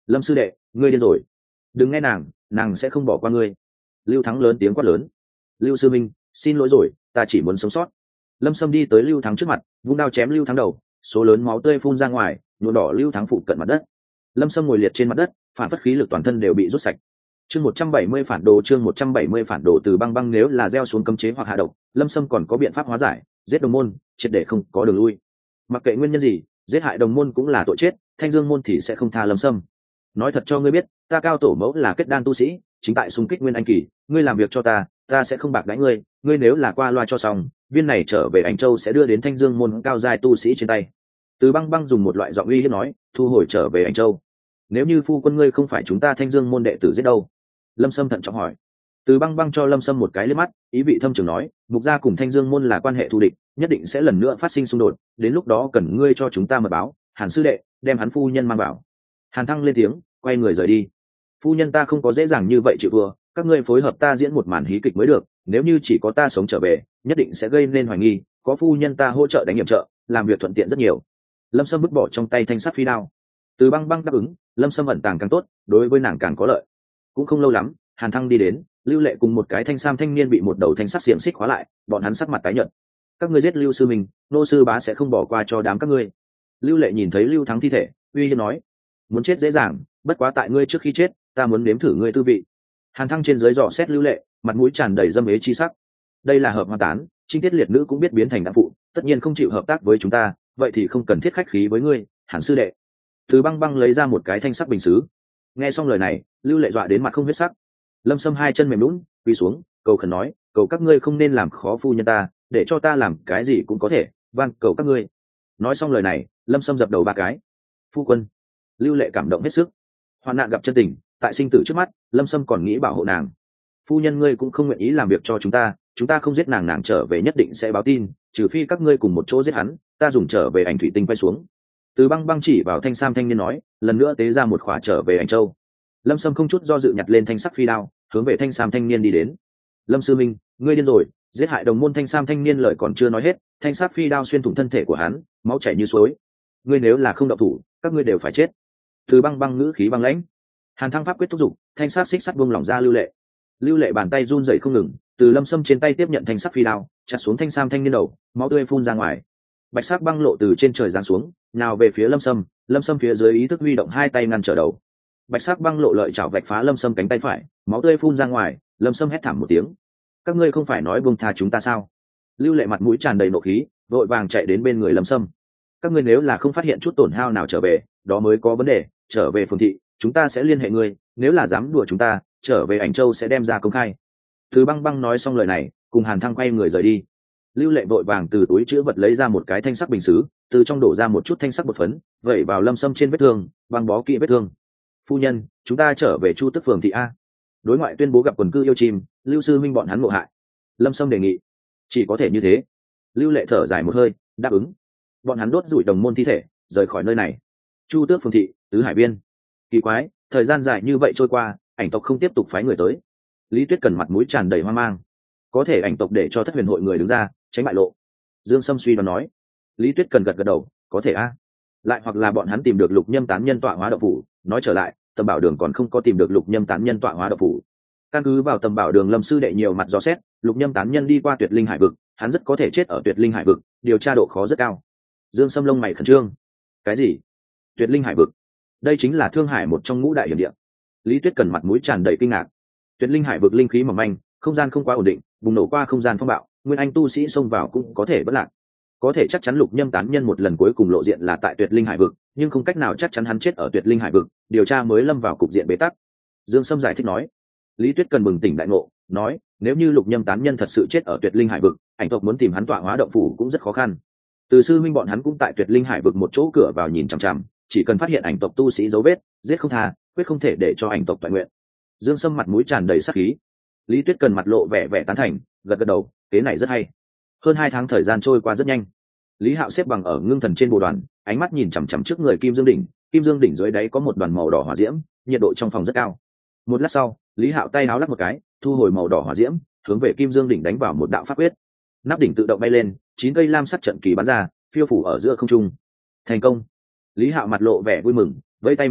Lâm sư đệ, ngươi điên rồi, đừng nghe nàng sẽ không bỏ qua ngươi. Lưu Thắng lớn tiếng quát lớn. Lưu sư minh, xin lỗi rồi, ta chỉ muốn sống sót. Lâm Sâm đi tới Lưu Thắng trước mặt, vung đao chém Lưu Thắng đầu, số lớn máu tươi phun ra ngoài, nhuộm đỏ Lưu Thắng phụ cận mặt đất. Lâm Sâm ngồi liệt trên mặt đất, phản phất khí lực toàn thân đều bị rút sạch. Chương 170 phản đồ, chương 170 phản đồ. Từ băng băng nếu là gieo xuống cấm chế hoặc hạ độc, Lâm Sâm còn có biện pháp hóa giải, giết đồng môn, triệt để không có đường lui. Mặc kệ nguyên nhân gì, giết hại đồng môn cũng là tội chết, Thanh Dương môn thì sẽ không tha Lâm Sâm. Nói thật cho ngươi biết, ta Cao tổ mẫu là kết đan tu sĩ, chính tại xung kích nguyên anh kỳ, ngươi làm việc cho ta sẽ không bạc đãi ngươi, ngươi nếu là qua loa cho xong, viên này trở về Ảnh Châu sẽ đưa đến Thanh Dương môn cao giai tu sĩ trên tay. Từ băng băng dùng một loại giọng uy hiếp nói, thu hồi trở về Ảnh Châu. Nếu như phu quân ngươi không phải chúng ta Thanh Dương môn đệ tử giết đâu? Lâm Sâm thận trọng hỏi. Từ băng băng cho Lâm Sâm một cái liếc mắt, ý vị thâm trường nói, mục gia cùng Thanh Dương môn là quan hệ thù địch, nhất định sẽ lần nữa phát sinh xung đột, đến lúc đó cần ngươi cho chúng ta mật báo, Hàn sư đệ, đem hắn phu nhân mang vào. Hàn Thăng lên tiếng, quay người rời đi. Phu nhân ta không có dễ dàng như vậy chịu thua, các ngươi phối hợp ta diễn một màn hí kịch mới được, nếu như chỉ có ta sống trở về, nhất định sẽ gây nên hoài nghi, có phu nhân ta hỗ trợ đánh nhiệm trợ, làm việc thuận tiện rất nhiều. Lâm Sâm vứt bỏ trong tay thanh sắt phi đao. Từ băng băng đáp ứng, Lâm Sâm ẩn tàng càng tốt, đối với nàng càng có lợi. Cũng không lâu lắm, Hàn Thăng đi đến, Lưu Lệ cùng một cái thanh sam thanh niên bị một đầu thanh sắt xiềng xích khóa lại, bọn hắn sắc mặt tái nhợt. Các ngươi giết Lưu sư mình, nô sư bá sẽ không bỏ qua cho đám các ngươi. Lưu Lệ nhìn thấy Lưu Thắng thi thể, uy hiếp nói, muốn chết dễ dàng, bất quá tại ngươi trước khi chết, ta muốn nếm thử ngươi tư vị. Hàn Thăng trên dưới dò xét Lưu Lệ, mặt mũi tràn đầy dâm ế chi sắc. Đây là hợp hoa tán, Trinh Tiết liệt nữ cũng biết biến thành đạm phụ, tất nhiên không chịu hợp tác với chúng ta, vậy thì không cần thiết khách khí với ngươi, Hàn sư đệ. Từ băng băng lấy ra một cái thanh sắc bình sứ. Nghe xong lời này, Lưu Lệ dọa đến mặt không huyết sắc. Lâm Sâm hai chân mềm lún, quỳ xuống, cầu khẩn nói, cầu các ngươi không nên làm khó phu nhân ta, để cho ta làm cái gì cũng có thể, van cầu các ngươi. Nói xong lời này, Lâm Sâm dập đầu ba cái. Phu quân. Lưu Lệ cảm động hết sức. Hoạn nạn gặp chân tình, tại sinh tử trước mắt, Lâm Sâm còn nghĩ bảo hộ nàng. Phu nhân ngươi cũng không nguyện ý làm việc cho chúng ta không giết nàng, nàng trở về nhất định sẽ báo tin, trừ phi các ngươi cùng một chỗ giết hắn, ta dùng trở về ảnh thủy tinh quay xuống. Từ băng băng chỉ vào thanh sam thanh niên nói, lần nữa tế ra một khỏa trở về Ảnh Châu. Lâm Sâm không chút do dự nhặt lên thanh sắc phi đao, hướng về thanh sam thanh niên đi đến. Lâm sư minh, ngươi điên rồi, giết hại đồng môn. Thanh sam thanh niên lời còn chưa nói hết, thanh sắc phi đao xuyên thủng thân thể của hắn, máu chảy như suối. Ngươi nếu là không động thủ, các ngươi đều phải chết. Từ băng băng ngữ khí băng lãnh. Hàn Thăng pháp quyết thúc giục, thanh sắc xích sắt buông lỏng ra Lưu Lệ. Lưu Lệ bàn tay run rẩy không ngừng, từ Lâm Sâm trên tay tiếp nhận thanh sắc phi đao, chặt xuống thanh sam thanh niên đầu, máu tươi phun ra ngoài. Bạch sắc băng lộ từ trên trời giáng xuống, nào về phía Lâm Sâm. Lâm Sâm phía dưới ý thức huy động hai tay ngăn trở đầu. Bạch sắc băng lộ lợi chảo vạch phá Lâm Sâm cánh tay phải, máu tươi phun ra ngoài. Lâm Sâm hét thảm một tiếng. Các ngươi không phải nói buông tha chúng ta sao? Lưu Lệ mặt mũi tràn đầy nộ khí, vội vàng chạy đến bên người Lâm Sâm. Các ngươi nếu là không phát hiện chút tổn hao nào trở về, đó mới có vấn đề. Trở về phường thị, chúng ta sẽ liên hệ ngươi, nếu là dám đùa chúng ta, trở về Ảnh Châu sẽ đem ra công khai. Từ băng băng nói xong lời này, cùng Hàn Thăng quay người rời đi. Lưu Lệ vội vàng từ túi chữ vật lấy ra một cái thanh sắc bình sứ, từ trong đổ ra một chút thanh sắc bột phấn, vẩy vào Lâm Sâm trên vết thương, băng bó kỹ vết thương. Phu nhân, chúng ta trở về Chu Tức phường thị a. Đối ngoại tuyên bố gặp quần cư yêu chim, Lưu sư minh bọn hắn ngộ hại. Lâm Sâm đề nghị. Chỉ có thể như thế. Lưu Lệ thở dài một hơi, đáp ứng. Bọn hắn đốt rủi đồng môn thi thể, rời khỏi nơi này. Chu Tước phường thị, tứ hải biên. Kỳ quái, thời gian dài như vậy trôi qua, Ảnh tộc không tiếp tục phái người tới. Lý Tuyết Cần mặt mũi tràn đầy hoang mang. Có thể Ảnh tộc để cho Thất Huyền hội người đứng ra, tránh bại lộ. Dương Sâm suy đoán nói. Lý Tuyết Cần gật gật đầu, có thể a. Lại hoặc là bọn hắn tìm được Lục Nhâm tán nhân tọa hóa đạo phủ. Nói trở lại, Tầm Bảo Đường còn không có tìm được Lục Nhâm tán nhân tọa hóa đạo phủ. Căn cứ vào Tầm Bảo Đường Lâm sư đệ nhiều mặt dò xét, Lục Nhâm tán nhân đi qua Tuyệt Linh Hải vực, hắn rất có thể chết ở Tuyệt Linh Hải vực, điều tra độ khó rất cao. Dương Sâm lông mày khẩn trương. Cái gì? Tuyệt Linh Hải vực? Đây chính là Thương Hải một trong ngũ đại hiểm địa. Lý Tuyết Cần mặt mũi tràn đầy kinh ngạc. Tuyệt Linh Hải vực linh khí mỏng manh, không gian không quá ổn định, bùng nổ qua không gian phong bạo, nguyên anh tu sĩ xông vào cũng có thể bất lạc. Có thể chắc chắn Lục Nhâm tán nhân một lần cuối cùng lộ diện là tại Tuyệt Linh Hải vực, nhưng không cách nào chắc chắn hắn chết ở Tuyệt Linh Hải vực, điều tra mới lâm vào cục diện bế tắc. Dương Sâm giải thích nói. Lý Tuyết Cần bừng tỉnh đại ngộ, nói, nếu như Lục Nhâm tán nhân thật sự chết ở Tuyệt Linh Hải vực, Ảnh tộc muốn tìm hắn tọa hóa động phủ cũng rất khó khăn. Từ sư minh bọn hắn cũng tại Tuyệt Linh Hải vực một chỗ cửa vào nhìn chằm chằm, chỉ cần phát hiện Ảnh tộc tu sĩ dấu vết, giết không tha, quyết không thể để cho Ảnh tộc toàn nguyện. Dương Sâm mặt mũi tràn đầy sát khí. Lý Tuyết Cần mặt lộ vẻ vẻ tán thành, gật gật đầu, kế này rất hay. Hơn 2 tháng thời gian trôi qua rất nhanh. Lý Hạo xếp bằng ở ngưng thần trên bồ đoàn, ánh mắt nhìn chằm chằm trước người Kim Dương đỉnh, Kim Dương đỉnh dưới đáy có một đoàn màu đỏ hỏa diễm, nhiệt độ trong phòng rất cao. Một lát sau, Lý Hạo tay áo lắc một cái, thu hồi màu đỏ hỏa diễm, hướng về Kim Dương đỉnh đánh vào một đạo pháp quyết. Nắp đỉnh tự động bay lên, 9 cây lam sắc trận kỳ bắn ra, phiêu phủ ở giữa không trung. Thành công. Lý Hạo mặt lộ vẻ vui mừng, vẫy tay một cái,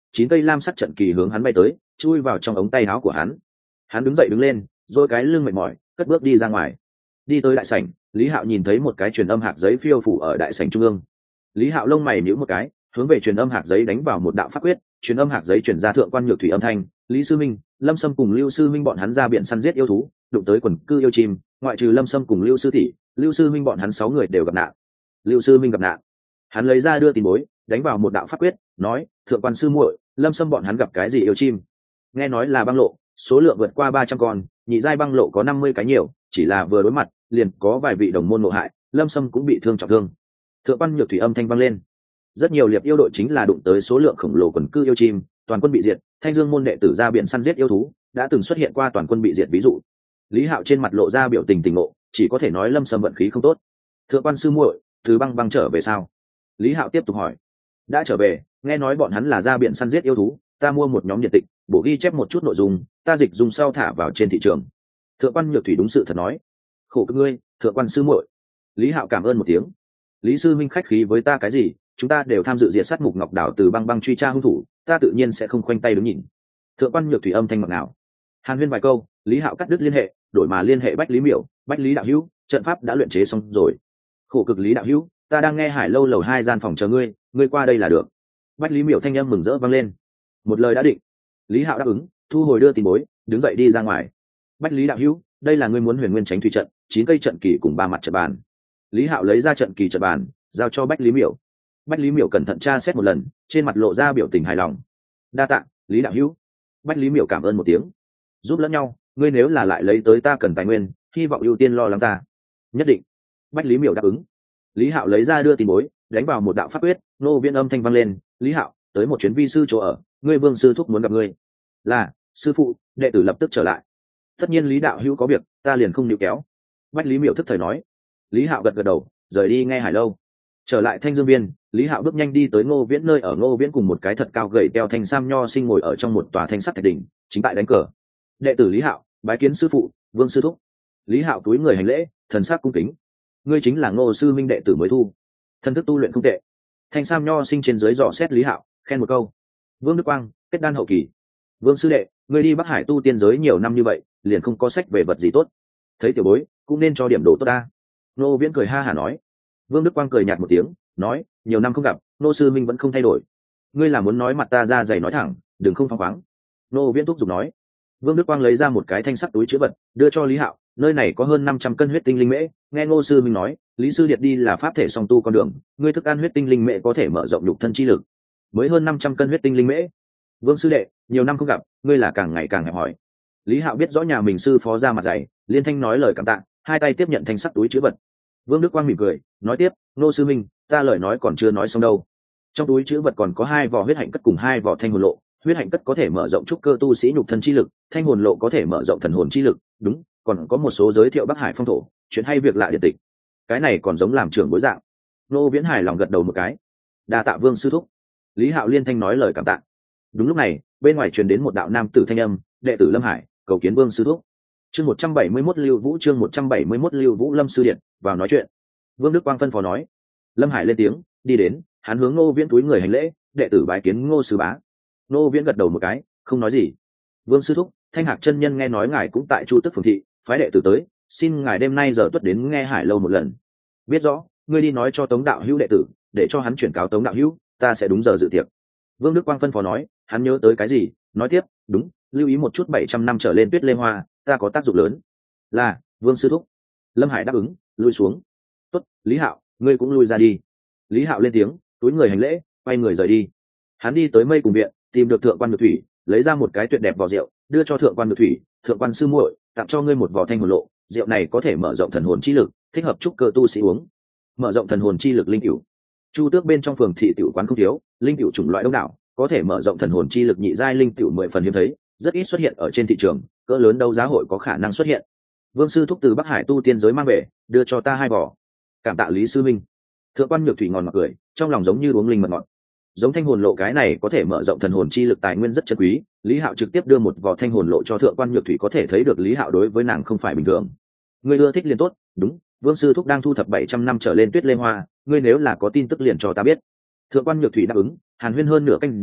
9 cây lam sắc trận kỳ hướng hắn bay tới, chui vào trong ống tay áo của hắn. Hắn đứng lên, rồi cái lưng mệt mỏi, cất bước đi ra ngoài. Đi tới đại sảnh, Lý Hạo nhìn thấy một cái truyền âm hạc giấy phiêu phủ ở đại sảnh trung ương. Lý Hạo lông mày nhíu một cái, hướng về truyền âm hạc giấy đánh vào một đạo pháp quyết, truyền âm hạc giấy truyền ra thượng quan nhược thủy âm thanh, Lý Sư Minh, Lâm Sâm cùng Lưu Sư Minh bọn hắn ra biển săn giết yêu thú, đụng tới quần cư yêu chim, ngoại trừ Lâm Sâm cùng Lưu Sư tỷ, Lưu Sư Minh bọn hắn 6 người đều gặp nạn. Lưu Sư Minh gặp nạn. Hắn lấy ra đưa tin bối, đánh vào một đạo pháp quyết, nói, thượng quan sư muội, Lâm Sâm bọn hắn gặp cái gì yêu chim? Nghe nói là băng lộ, số lượng vượt qua 300 con, nhị giai băng lộ có 50 cái nhiều, chỉ là vừa đối mặt, liền có vài vị đồng môn ngộ hại, Lâm Sâm cũng bị thương trọng thương. Thượng quan nhược thủy âm thanh vang lên. Rất nhiều liệp yêu đội chính là đụng tới số lượng khổng lồ quần cư yêu chim, toàn quân bị diệt, Thanh Dương môn đệ tử ra biển săn giết yêu thú, đã từng xuất hiện qua toàn quân bị diệt ví dụ. Lý Hạo trên mặt lộ ra biểu tình tỉnh ngộ, chỉ có thể nói Lâm Sâm vận khí không tốt. Thượng quan sư muội, từ băng băng trở về sao? Lý Hạo tiếp tục hỏi. Đã trở về, nghe nói bọn hắn là ra biển săn giết yêu thú, ta mua một nhóm điện tịch, bổ ghi chép một chút nội dung, ta dịch dùng sau thả vào trên thị trường. Thượng quan nhược thủy đúng sự thật nói. Khổ cực ngươi, thượng quan sư muội. Lý Hạo cảm ơn một tiếng. Lý sư minh khách khí với ta cái gì, chúng ta đều tham dự diệt sát mục ngọc đảo từ băng băng truy tra hung thủ, ta tự nhiên sẽ không khoanh tay đứng nhìn. Thượng quan nhược thủy âm thanh ngọt ngào. Hàn huyên vài câu, Lý Hạo cắt đứt liên hệ, đổi mà liên hệ Bách Lý Miểu, Bách Lý đạo hữu, trận pháp đã luyện chế xong rồi. Khổ cực Lý đạo hữu, ta đang nghe Hải lâu lầu 2 gian phòng chờ ngươi, ngươi qua đây là được. Bách Lý Miểu thanh âm mừng rỡ vang lên. Một lời đã định. Lý Hạo đáp ứng, thu hồi đưa tin bối, đứng dậy đi ra ngoài. Bách Lý đạo hữu, đây là ngươi muốn Huyền Nguyên Chánh Thủy trận, 9 cây trận kỳ cùng 3 mặt trận bàn. Lý Hạo lấy ra trận kỳ trận bàn, giao cho Bách Lý Miểu. Bách Lý Miểu cẩn thận tra xét một lần, trên mặt lộ ra biểu tình hài lòng. Đa tạ, Lý đạo hữu. Bách Lý Miểu cảm ơn một tiếng. Giúp lẫn nhau, ngươi nếu là lại lấy tới ta cần tài nguyên, hy vọng ưu tiên lo lắng ta. Nhất định. Bách Lý Miểu đáp ứng. Lý Hạo lấy ra đưa tin bối, đánh vào một đạo pháp quyết, nô viên âm thanh vang lên, Lý Hạo, tới một chuyến vi sư chỗ ở, ngươi Vương sư thúc muốn gặp ngươi. Là, sư phụ, đệ tử lập tức trở lại. Tất nhiên Lý đạo hữu có việc, ta liền không níu kéo. Bách Lý Miểu thức thời nói. Lý Hạo gật gật đầu, rời đi nghe Hải lâu. Trở lại Thanh Dương Viên, Lý Hạo bước nhanh đi tới Ngô Viễn nơi ở. Ngô Viễn cùng một cái thật cao gầy teo thanh sam nho sinh ngồi ở trong một tòa thanh sắt thạch đỉnh, chính tại đánh cờ. Đệ tử Lý Hạo, bái kiến sư phụ, Vương sư thúc. Lý Hạo cúi người hành lễ, thần sắc cung kính. Ngươi chính là Ngô sư minh đệ tử mới thu, thân thức tu luyện không tệ. Thanh sam nho sinh trên dưới dò xét Lý Hạo, khen một câu. Vương Đức Quang, kết đan hậu kỳ. Vương sư đệ, ngươi đi Bắc Hải tu tiên giới nhiều năm như vậy, liền không có sách về vật gì tốt. Thấy tiểu bối, cũng nên cho điểm đồ tốt ta. Ngô Viễn cười ha hả nói. Vương Đức Quang cười nhạt một tiếng, nói, nhiều năm không gặp, Ngô sư minh vẫn không thay đổi. Ngươi là muốn nói mặt ta ra dày nói thẳng, đừng không phăng khoáng. Ngô Viễn thúc giục nói. Vương Đức Quang lấy ra một cái thanh sắc túi chứa vật, đưa cho Lý Hạo, nơi này có hơn 500 cân huyết tinh linh mễ, nghe Ngô sư minh nói, Lý sư điệt đi là pháp thể song tu con đường, ngươi thức ăn huyết tinh linh mễ có thể mở rộng nhục thân chi lực. Mới hơn 500 cân huyết tinh linh mễ. Vương sư đệ, nhiều năm không gặp, ngươi là càng ngày càng hẹp hòi. Lý Hạo biết rõ nhà mình sư phó ra mặt dày, liên thanh nói lời cảm tạ, hai tay tiếp nhận thanh sắc túi chứa vật. Vương Đức Quang mỉm cười, nói tiếp, Ngô sư minh, ta lời nói còn chưa nói xong đâu. Trong túi chứa vật còn có 2 vỏ huyết hạnh cất cùng 2 vỏ thanh hồn lộ. Huyết hạnh cất có thể mở rộng trúc cơ tu sĩ nhục thân chi lực, thanh hồn lộ có thể mở rộng thần hồn chi lực, đúng, còn có một số giới thiệu Bắc Hải phong thổ, chuyện hay việc lạ điện tịch. Cái này còn giống làm trưởng bối dạng. Nô Viễn hài lòng gật đầu một cái. Đa tạ Vương sư thúc. Lý Hạo liên thanh nói lời cảm tạ. Đúng lúc này, bên ngoài truyền đến một đạo nam tử thanh âm, đệ tử Lâm Hải, cầu kiến Vương sư thúc. Chương 171 Lưu Vũ, chương 171 Lưu Vũ Lâm sư điện, vào nói chuyện. Vương Đức Quang phân phó nói. Lâm Hải lên tiếng, đi đến, hắn hướng Nô Viễn túi người hành lễ, đệ tử bái kiến Ngô sư bá. Nô Viễn gật đầu một cái, không nói gì. Vương sư thúc, Thanh Hạc chân nhân nghe nói ngài cũng tại Chu Tức phường thị, phái đệ tử tới, xin ngài đêm nay giờ tuất đến nghe Hải lâu một lần. Biết rõ, ngươi đi nói cho Tống đạo hữu đệ tử, để cho hắn chuyển cáo Tống đạo hữu, ta sẽ đúng giờ dự tiệc. Vương Đức Quang phân phó nói, hắn nhớ tới cái gì, nói tiếp, đúng, lưu ý một chút 700 năm trở lên tuyết lê hoa, ta có tác dụng lớn. Là, Vương sư thúc. Lâm Hải đáp ứng, lui xuống. Tốt, Lý Hạo, ngươi cũng lui ra đi. Lý Hạo lên tiếng, túi người hành lễ, quay người rời đi. Hắn đi tới Mây Cùng viện, tìm được thượng quan Nhược Thủy, lấy ra một cái tuyệt đẹp vỏ rượu, đưa cho thượng quan Nhược Thủy, thượng quan sư muội, tặng cho ngươi một vỏ thanh hồn lộ, rượu này có thể mở rộng thần hồn chi lực, thích hợp trúc cơ tu sĩ uống. Mở rộng thần hồn chi lực linh cửu. Chu Tước bên trong phường thị tiểu quán không thiếu, linh cửu chủng loại đông đảo, có thể mở rộng thần hồn chi lực nhị giai linh cửu 10 phần hiếm thấy, rất ít xuất hiện ở trên thị trường, cỡ lớn đấu giá hội có khả năng xuất hiện. Vương sư thúc từ Bắc Hải tu tiên giới mang về, đưa cho ta 2 vỏ. Cảm tạ Lý sư minh. Thượng quan Nhược Thủy ngòn mặt cười, trong lòng giống như uống linh mật ngọt. Giống thanh hồn lộ cái này có thể mở rộng thần hồn chi lực tài nguyên rất chân quý, Lý Hạo trực tiếp đưa một vỏ thanh hồn lộ cho thượng quan Nhược Thủy, có thể thấy được Lý Hạo đối với nàng không phải bình thường. Ngươi ưa thích liền tốt, đúng, Vương sư thúc đang thu thập 700 năm trở lên tuyết lê hoa, ngươi nếu là có tin tức liền cho ta biết. Thượng quan Nhược Thủy đáp ứng, hàn huyên hơn nửa canh giờ,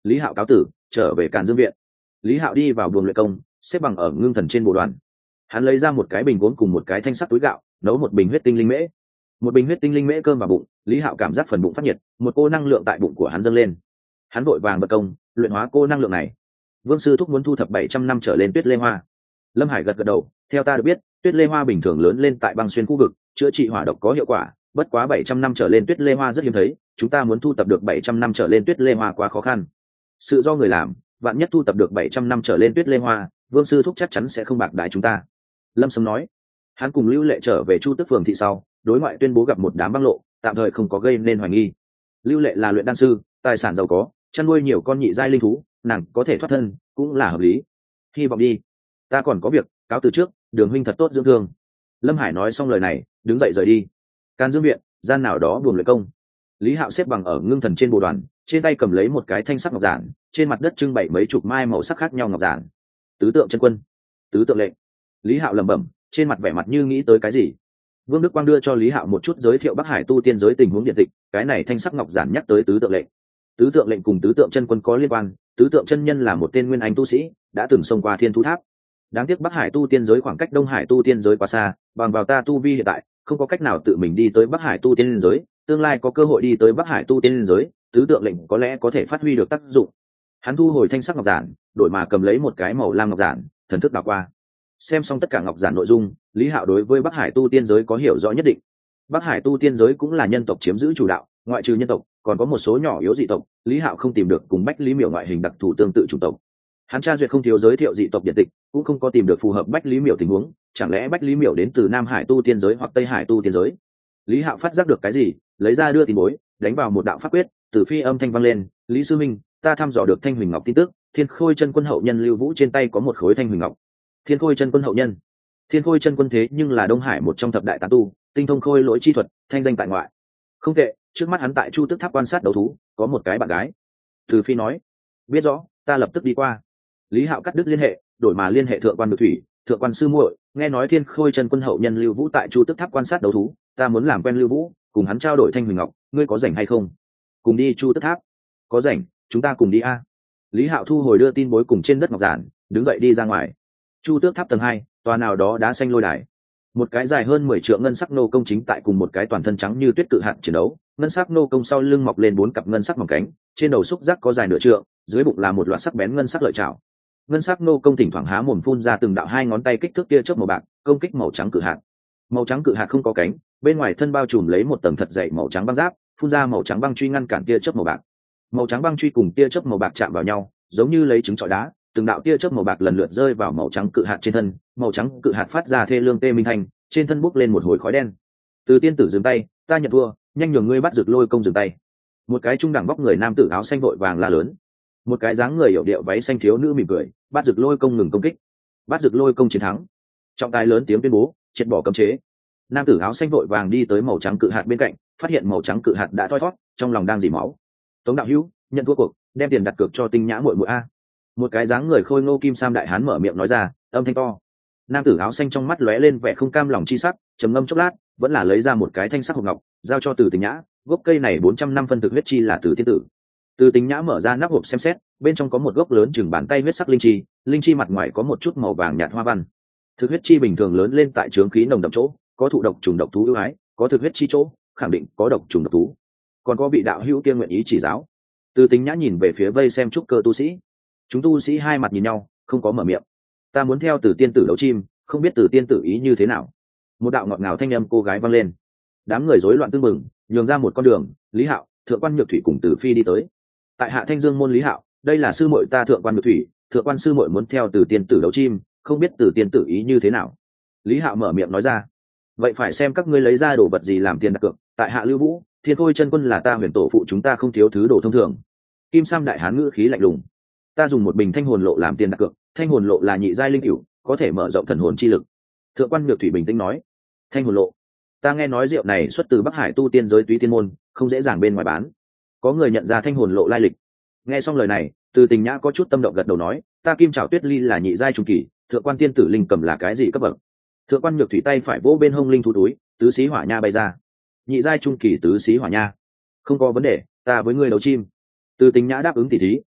Lý Hạo cáo tử trở về Càn Dương viện. Lý Hạo đi vào buồng luyện công, xếp bằng ở ngưng thần trên bộ đoàn. Hắn lấy ra một cái bình gốm cùng một cái thanh sắt túi gạo, nấu một bình huyết tinh linh mễ. Một bình huyết tinh linh mễ cơm vào bụng, Lý Hạo cảm giác phần bụng phát nhiệt, một cô năng lượng tại bụng của hắn dâng lên. Hắn vội vàng bật công luyện hóa cô năng lượng này. Vương sư thúc muốn thu thập 700 năm trở lên tuyết lê hoa. Lâm Hải gật gật đầu, theo ta được biết, tuyết lê hoa bình thường lớn lên tại băng xuyên khu vực, chữa trị hỏa độc có hiệu quả, bất quá 700 năm trở lên tuyết lê hoa rất hiếm thấy, chúng ta muốn thu thập được 700 năm trở lên tuyết lê hoa quá khó khăn. Sự do người làm, vạn nhất thu thập được 700 năm trở lên tuyết lê hoa, Vương sư thúc chắc chắn sẽ không bạc đãi chúng ta. Lâm Sâm nói. Hắn cùng Lưu Lệ trở về Chu Tức phường thị sau, đối ngoại tuyên bố gặp một đám băng lộ, tạm thời không có gây nên hoài nghi. Lưu Lệ là luyện đan sư, tài sản giàu có, chăn nuôi nhiều con nhị giai linh thú, nàng có thể thoát thân cũng là hợp lý. Hy vọng đi, ta còn có việc, cáo từ trước, Đường huynh thật tốt dưỡng thương. Lâm Hải nói xong lời này, đứng dậy rời đi. Càn Dương viện, gian nào đó buồng luyện công. Lý Hạo xếp bằng ở ngưng thần trên bồ đoàn, trên tay cầm lấy một cái thanh sắc ngọc giản, trên mặt đất trưng bày mấy chục mai màu sắc khác nhau ngọc giản. Tứ tượng chân quân, tứ tượng lệnh. Lý Hạo lẩm bẩm, trên mặt vẻ mặt như nghĩ tới cái gì. Vương Đức Quang đưa cho Lý Hạo một chút giới thiệu Bắc Hải tu tiên giới tình huống điện tịch, cái này thanh sắc ngọc giản nhắc tới tứ tượng lệnh. Tứ tượng lệnh cùng tứ tượng chân quân có liên quan, tứ tượng chân nhân là một tên nguyên anh tu sĩ, đã từng xông qua Thiên Thú Tháp. Đáng tiếc Bắc Hải tu tiên giới khoảng cách Đông Hải tu tiên giới quá xa, bằng vào ta tu vi hiện tại, không có cách nào tự mình đi tới Bắc Hải tu tiên giới, tương lai có cơ hội đi tới Bắc Hải tu tiên giới, tứ tượng lệnh có lẽ có thể phát huy được tác dụng. Hắn thu hồi thanh sắc ngọc giản, đổi mà cầm lấy một cái màu lam ngọc giản, thần thức đảo qua. Xem xong tất cả ngọc giản nội dung, Lý Hạo đối với Bắc Hải tu tiên giới có hiểu rõ nhất định. Bắc Hải tu tiên giới cũng là nhân tộc chiếm giữ chủ đạo, ngoại trừ nhân tộc, còn có một số nhỏ yếu dị tộc, Lý Hạo không tìm được cùng Bách Lý Miểu ngoại hình đặc thù tương tự chủng tộc. Hắn tra duyệt không thiếu giới thiệu dị tộc điện tịch, cũng không có tìm được phù hợp Bách Lý Miểu tình huống, chẳng lẽ Bách Lý Miểu đến từ Nam Hải tu tiên giới hoặc Tây Hải tu tiên giới? Lý Hạo phát giác được cái gì, lấy ra đưa tin bối, đánh vào một đạo pháp quyết, từ phi âm thanh vang lên, "Lý sư minh, ta thăm dò được Thanh Huỳnh Ngọc tin tức, Thiên Khôi chân quân hậu nhân Lưu Vũ trên tay có một khối Thanh Huỳnh Ngọc." Thiên Khôi chân quân hậu nhân? Thiên Khôi chân quân thế nhưng là Đông Hải một trong thập đại tán tu, tinh thông khôi lỗi chi thuật, thanh danh tại ngoại. Không tệ, trước mắt hắn tại Chu Tức Tháp quan sát đấu thú, có một cái bạn gái. Từ phi nói, "Biết rõ, ta lập tức đi qua." Lý Hạo cắt đứt liên hệ, đổi mà liên hệ thượng quan Nhược Thủy, "Thượng quan sư muội, nghe nói Thiên Khôi chân quân hậu nhân Lưu Vũ tại Chu Tức Tháp quan sát đấu thú, ta muốn làm quen Lưu Vũ, cùng hắn trao đổi Thanh Huỳnh Ngọc, ngươi có rảnh hay không?" "Cùng đi Chu Tức Tháp?" "Có rảnh, chúng ta cùng đi a." Lý Hạo thu hồi đưa tin bối cùng trên đất ngọc giản, đứng dậy đi ra ngoài. Chu Tước Tháp tầng 2, tòa nào đó đá xanh lôi đài. Một cái dài hơn 10 trượng ngân sắc nô công chính tại cùng một cái toàn thân trắng như tuyết cự hạt chiến đấu. Ngân sắc nô công sau lưng mọc lên 4 cặp ngân sắc mỏng cánh, trên đầu xúc giác có dài nửa trượng, dưới bụng là một loạt sắc bén ngân sắc lợi chảo. Ngân sắc nô công thỉnh thoảng há mồm phun ra từng đạo 2 ngón tay kích thước tia chớp màu bạc, công kích màu trắng cự hạt. Màu trắng cự hạt không có cánh, bên ngoài thân bao trùm lấy một tầng thật dày màu trắng băng giáp, phun ra màu trắng băng truy ngăn cản tia chớp màu bạc. Màu trắng băng truy cùng tia chớp màu bạc chạm vào nhau, giống như lấy trứng trọi đá, từng đạo tia chớp màu bạc lần lượt rơi vào màu trắng cự hạt trên thân, màu trắng cự hạt phát ra thê lương tê minh thành, trên thân bốc lên một hồi khói đen. Từ tiên tử dừng tay, "Ta nhận thua, nhanh nhường ngươi bắt Dực Lôi công dừng tay." Một cái trung đẳng vóc người nam tử áo xanh vội vàng la lớn. Một cái dáng người hiểu điệu váy xanh thiếu nữ mỉm cười, "Bắt Dực Lôi công ngừng công kích." Bắt Dực Lôi công chiến thắng. Trọng tài lớn tiếng tuyên bố, triệt bỏ cấm chế. Nam tử áo xanh vội vàng đi tới màu trắng cự hạt bên cạnh, phát hiện màu trắng cự hạt đã thoi thoát, trong lòng đang dỉ máu. "Tống đạo hữu, nhận thua cuộc, đem tiền đặt cược cho Tinh Nhã muội muội a." Một cái dáng người khôi ngô kim sam đại hán mở miệng nói ra, âm thanh to. Nam tử áo xanh trong mắt lóe lên vẻ không cam lòng chi sắc, trầm ngâm chốc lát, vẫn là lấy ra một cái thanh sắc hộp ngọc, giao cho Từ Tinh Nhã. "Gốc cây này 400 năm phân thực huyết chi là Từ tiên tử." Từ Tinh Nhã mở ra nắp hộp xem xét, bên trong có một gốc lớn chừng bàn tay huyết sắc linh chi mặt ngoài có một chút màu vàng nhạt hoa văn. Thực huyết chi bình thường lớn lên tại trướng khí nồng đậm chỗ, có thụ độc trùng độc thú ưu ái, có thực huyết chi chỗ, khẳng định có độc trùng độc thú. Còn có vị đạo hữu kia nguyện ý chỉ giáo. Từ Tinh Nhã nhìn về phía vây xem trúc cơ tu sĩ. Chúng tu sĩ hai mặt nhìn nhau, không có mở miệng. "Ta muốn theo Từ tiên tử đấu chim, không biết Từ tiên tử ý như thế nào?" Một đạo ngọt ngào thanh âm cô gái vang lên. Đám người rối loạn tương mừng, nhường ra một con đường. Lý Hạo, Thượng quan Nhược Thủy cùng Từ phi đi tới. "Tại hạ Thanh Dương môn Lý Hạo, đây là sư muội ta Thượng quan Nhược Thủy, Thượng quan sư muội muốn theo Từ tiên tử đấu chim, không biết Từ tiên tử ý như thế nào?" Lý Hạo mở miệng nói ra. "Vậy phải xem các ngươi lấy ra đồ vật gì làm tiền đặt cược, tại hạ Lưu Vũ, Thiên Khôi chân quân là ta huyền tổ phụ, chúng ta không thiếu thứ đồ thông thường." Kim Sam đại hán ngữ khí lạnh lùng. "Ta dùng một bình thanh hồn lộ làm tiền đặt cược, thanh hồn lộ là nhị giai linh cửu, có thể mở rộng thần hồn chi lực." Thượng quan Nhược Thủy bình tĩnh nói. "Thanh hồn lộ? Ta nghe nói rượu này xuất từ Bắc Hải tu tiên giới Túy Tiên môn, không dễ dàng bên ngoài bán." Có người nhận ra thanh hồn lộ lai lịch. Nghe xong lời này, Từ Tình Nhã có chút tâm động gật đầu nói, "Ta Kim Trảo Tuyết Ly là nhị giai trung kỳ, Thượng quan tiên tử linh cầm là cái gì cấp bậc?" Thượng quan Nhược Thủy tay phải vỗ bên hông linh thú túi, tứ xí hỏa nha bay ra. "Nhị giai trung kỳ tứ xí hỏa nha, không có vấn đề, ta với ngươi đấu chim." Từ Tình Nhã đáp ứng tỉ thí,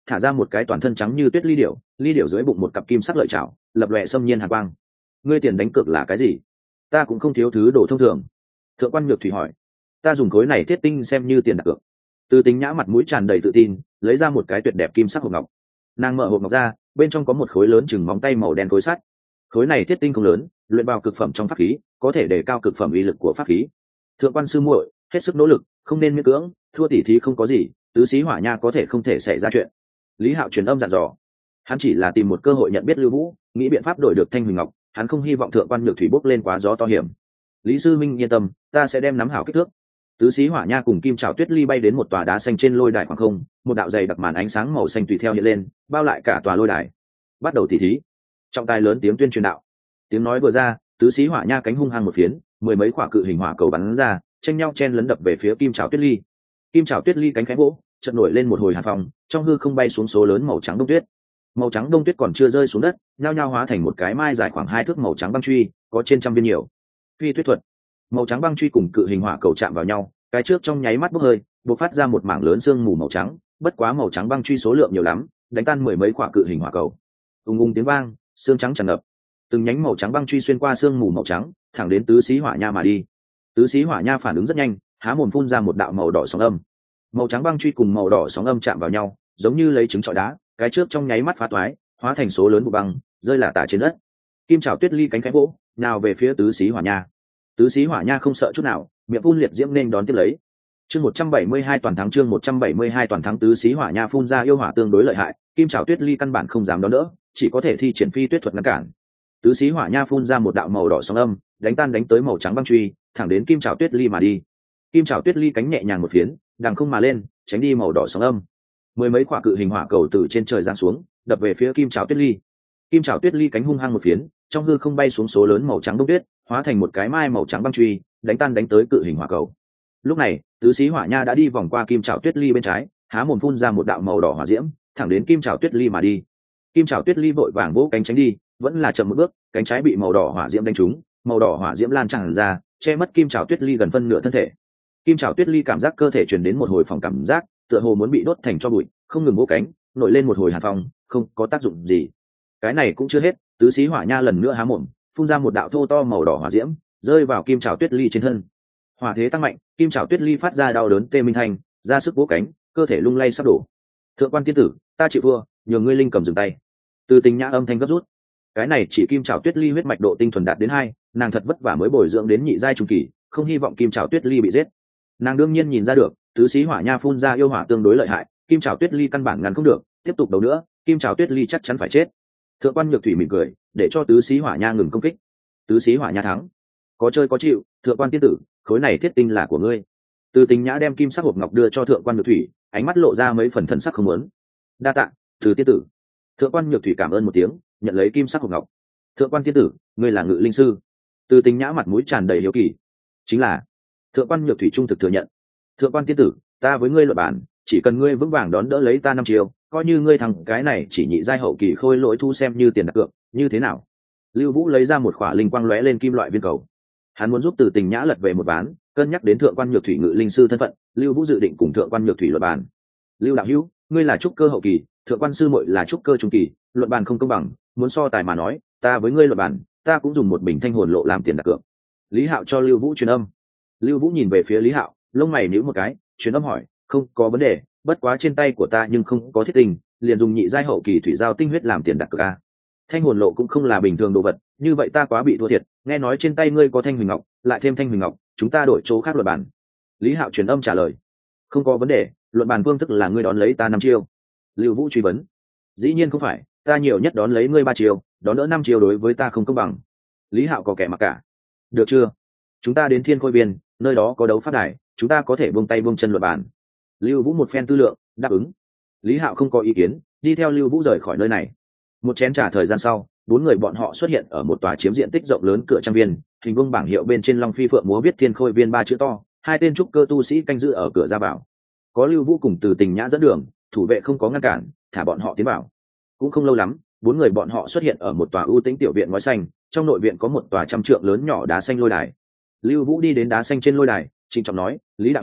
thả ra một cái toàn thân trắng như tuyết ly điểu dưới bụng một cặp kim sắc lợi chảo lập lòe xâm nhiên hàn quang. Ngươi tiền đánh cược là cái gì? Ta cũng không thiếu thứ đồ thông thường. Thượng quan Nhược Thủy hỏi. Ta dùng khối này thiết tinh xem như tiền đặt cược. Từ Tính Nhã mặt mũi tràn đầy tự tin, lấy ra một cái tuyệt đẹp kim sắc hộp ngọc. Nàng mở hộp ngọc ra, bên trong có một khối lớn chừng móng tay màu đen khối sắt. Khối này thiết tinh không lớn, luyện vào cực phẩm trong pháp khí, có thể đề cao cực phẩm uy lực của pháp khí. Thượng quan sư muội, hết sức nỗ lực, không nên miễn cưỡng, thua tỉ thí không có gì, tứ xí hỏa nha có thể không thể xảy ra chuyện. Lý Hạo truyền âm dặn dò. Hắn chỉ là tìm một cơ hội nhận biết Lưu Vũ, nghĩ biện pháp đổi được Thanh Huỳnh Ngọc, hắn không hy vọng Thượng quan Nhược Thủy bốc lên quá gió to hiểm. Lý sư minh yên tâm, ta sẽ đem nắm hảo kích thước. Tứ xí hỏa nha cùng kim trảo tuyết ly bay đến một tòa đá xanh trên lôi đài khoảng không, một đạo dày đặc màn ánh sáng màu xanh tùy theo hiện lên, bao lại cả tòa lôi đài. Bắt đầu tỉ thí. Trọng tài lớn tiếng tuyên truyền đạo. Tiếng nói vừa ra, tứ xí hỏa nha cánh hung hăng một phiến, mười mấy quả cự hình hỏa cầu bắn ra, tranh nhau chen lấn đập về phía kim trảo tuyết ly. Kim trảo tuyết ly cánh khẽ vỗ, chợt nổi lên một hồi hàn phong, trong hư không bay xuống số lớn màu trắng đông tuyết. Màu trắng đông tuyết còn chưa rơi xuống đất, nhao nhao hóa thành một cái mai dài khoảng 2 thước màu trắng băng truy, có trên trăm viên nhiều. Phi tuyết thuật. Màu trắng băng truy cùng cự hình hỏa cầu chạm vào nhau, cái trước trong nháy mắt bốc hơi, bộc phát ra một mảng lớn sương mù màu trắng, bất quá màu trắng băng truy số lượng nhiều lắm, đánh tan mười mấy quả cự hình hỏa cầu. Ung ung tiếng vang, sương trắng tràn ngập. Từng nhánh màu trắng băng truy xuyên qua sương mù màu trắng, thẳng đến tứ xí hỏa nha mà đi. Tứ xí hỏa nha phản ứng rất nhanh, há mồm phun ra một đạo màu đỏ sóng âm. Màu trắng băng truy cùng màu đỏ sóng âm chạm vào nhau, giống như lấy trứng trọi đá, cái trước trong nháy mắt phá toái, hóa thành số lớn vụ băng, rơi lả tả trên đất. Kim trảo tuyết ly cánh khẽ vỗ, nào về phía tứ xí hỏa nha. Tứ xí hỏa nha không sợ chút nào, miệng phun liệt diễm nên đón tiếp lấy. Chương 172 toàn thắng, chương 172 toàn thắng. Tứ xí hỏa nha phun ra yêu hỏa tương đối lợi hại, kim trảo tuyết ly căn bản không dám đón đỡ, chỉ có thể thi triển phi tuyết thuật ngăn cản. Tứ xí hỏa nha phun ra một đạo màu đỏ sóng âm, đánh tan đánh tới màu trắng băng truy, thẳng đến kim trảo tuyết ly mà đi. Kim trảo tuyết ly cánh nhẹ nhàng một phiến, đằng không mà lên, tránh đi màu đỏ sóng âm. Mười mấy quả cự hình hỏa cầu từ trên trời giáng xuống, đập về phía kim trảo tuyết ly. Kim trảo tuyết ly cánh hung hăng một phiến, trong hư không bay xuống số lớn màu trắng bông tuyết, hóa thành một cái mai màu trắng băng truy, đánh tan đánh tới cự hình hỏa cầu. Lúc này, tứ xí hỏa nha đã đi vòng qua kim trảo tuyết ly bên trái, há mồm phun ra một đạo màu đỏ hỏa diễm, thẳng đến kim trảo tuyết ly mà đi. Kim trảo tuyết ly vội vàng vỗ cánh tránh đi, vẫn là chậm một bước, cánh trái bị màu đỏ hỏa diễm đánh trúng, màu đỏ hỏa diễm lan tràn ra, che mất kim trảo tuyết ly gần phân nửa thân thể. Kim trảo tuyết ly cảm giác cơ thể truyền đến một hồi phòng cảm giác, tựa hồ muốn bị đốt thành tro bụi, không ngừng vỗ cánh, nổi lên một hồi hàn phong, không có tác dụng gì. Cái này cũng chưa hết, tứ xí hỏa nha lần nữa há mồm, phun ra một đạo thô to màu đỏ hỏa diễm, rơi vào kim trảo tuyết ly trên thân. Hỏa thế tăng mạnh, kim trảo tuyết ly phát ra đau đớn tê minh thanh, ra sức vỗ cánh, cơ thể lung lay sắp đổ. Thượng quan tiên tử, ta chịu thua, nhường ngươi linh cầm dừng tay. Từ Tình Nhã âm thanh gấp rút. Cái này chỉ kim trảo tuyết ly huyết mạch độ tinh thuần đạt đến 2, nàng thật vất vả mới bồi dưỡng đến nhị giai trung kỳ, không hy vọng kim trảo tuyết ly bị giết. Nàng đương nhiên nhìn ra được, tứ xí hỏa nha phun ra yêu hỏa tương đối lợi hại, kim trảo tuyết ly căn bản ngăn không được, tiếp tục đấu nữa, kim trảo tuyết ly chắc chắn phải chết. Thượng quan Nhược Thủy mỉm cười, để cho tứ xí hỏa nha ngừng công kích. Tứ xí hỏa nha thắng. Có chơi có chịu, Thượng quan tiên tử, khối này thiết tinh là của ngươi. Từ Tình Nhã đem kim sắc hộp ngọc đưa cho Thượng quan Nhược Thủy, ánh mắt lộ ra mấy phần thần sắc không muốn. Đa tạ, Từ tiên tử. Thượng quan Nhược Thủy cảm ơn một tiếng, nhận lấy kim sắc hộp ngọc. Thượng quan tiên tử, ngươi là ngự linh sư. Từ Tình Nhã mặt mũi tràn đầy hiếu kỳ. Chính là. Thượng quan Nhược Thủy trung thực thừa nhận. Thượng quan tiên tử, ta với ngươi luận bản, chỉ cần ngươi vững vàng đón đỡ lấy ta 5 chiều, coi như ngươi thằng cái này chỉ nhị giai hậu kỳ khôi lỗi thu xem như tiền đặt cược, như thế nào? Lưu Vũ lấy ra một khỏa linh quang lóe lên kim loại viên cầu. Hắn muốn giúp Từ Tình Nhã lật về một ván, cân nhắc đến Thượng quan Nhược Thủy ngự linh sư thân phận, Lưu Vũ dự định cùng Thượng quan Nhược Thủy luận bàn. Lưu đạo hữu, ngươi là trúc cơ hậu kỳ, Thượng quan sư muội là trúc cơ trung kỳ, luận bàn không công bằng, muốn so tài mà nói, ta với ngươi luận bàn, ta cũng dùng một bình thanh hồn lộ làm tiền đặt cược. Lý Hạo cho Lưu Vũ truyền âm. Lưu Vũ nhìn về phía Lý Hạo, lông mày nhíu một cái, truyền âm hỏi, không có vấn đề, bất quá trên tay của ta nhưng không có thiết tinh, liền dùng nhị giai hậu kỳ thủy giao tinh huyết làm tiền đặt cược a. Thanh hồn lộ cũng không là bình thường đồ vật, như vậy ta quá bị thua thiệt, nghe nói trên tay ngươi có thanh huỳnh ngọc, lại thêm thanh huỳnh ngọc, chúng ta đổi chỗ khác luận bàn. Lý Hạo truyền âm trả lời, không có vấn đề, luận bàn phương thức là ngươi đón lấy ta 5 chiêu. Lưu Vũ truy vấn, dĩ nhiên không phải, ta nhiều nhất đón lấy ngươi 3 chiêu, đón đỡ 5 chiêu đối với ta không công bằng. Lý Hạo có kẻ mặc cả, được chưa? Chúng ta đến Thiên Khôi Viên, nơi đó có đấu pháp đài, chúng ta có thể buông tay buông chân luận bàn. Lưu Vũ một phen tư lượng, đáp ứng. Lý Hạo không có ý kiến, đi theo Lưu Vũ rời khỏi nơi này. Một chén trà thời gian sau, 4 người bọn họ xuất hiện ở một tòa chiếm diện tích rộng lớn cửa trang viên, hình vuông bảng hiệu bên trên long phi phượng múa viết Thiên Khôi Viên 3 chữ to, 2 tên trúc cơ tu sĩ canh giữ ở cửa ra vào. Có Lưu Vũ cùng Từ Tình Nhã dẫn đường, thủ vệ không có ngăn cản, thả bọn họ tiến vào. Cũng không lâu lắm, 4 người bọn họ xuất hiện ở một tòa ưu tĩnh tiểu viện ngói xanh, trong nội viện có một tòa trăm trượng lớn nhỏ đá xanh lôi đài. Lưu Vũ đi đến đá xanh trên lôi đài, trịnh trọng nói, Lý đạo hữu,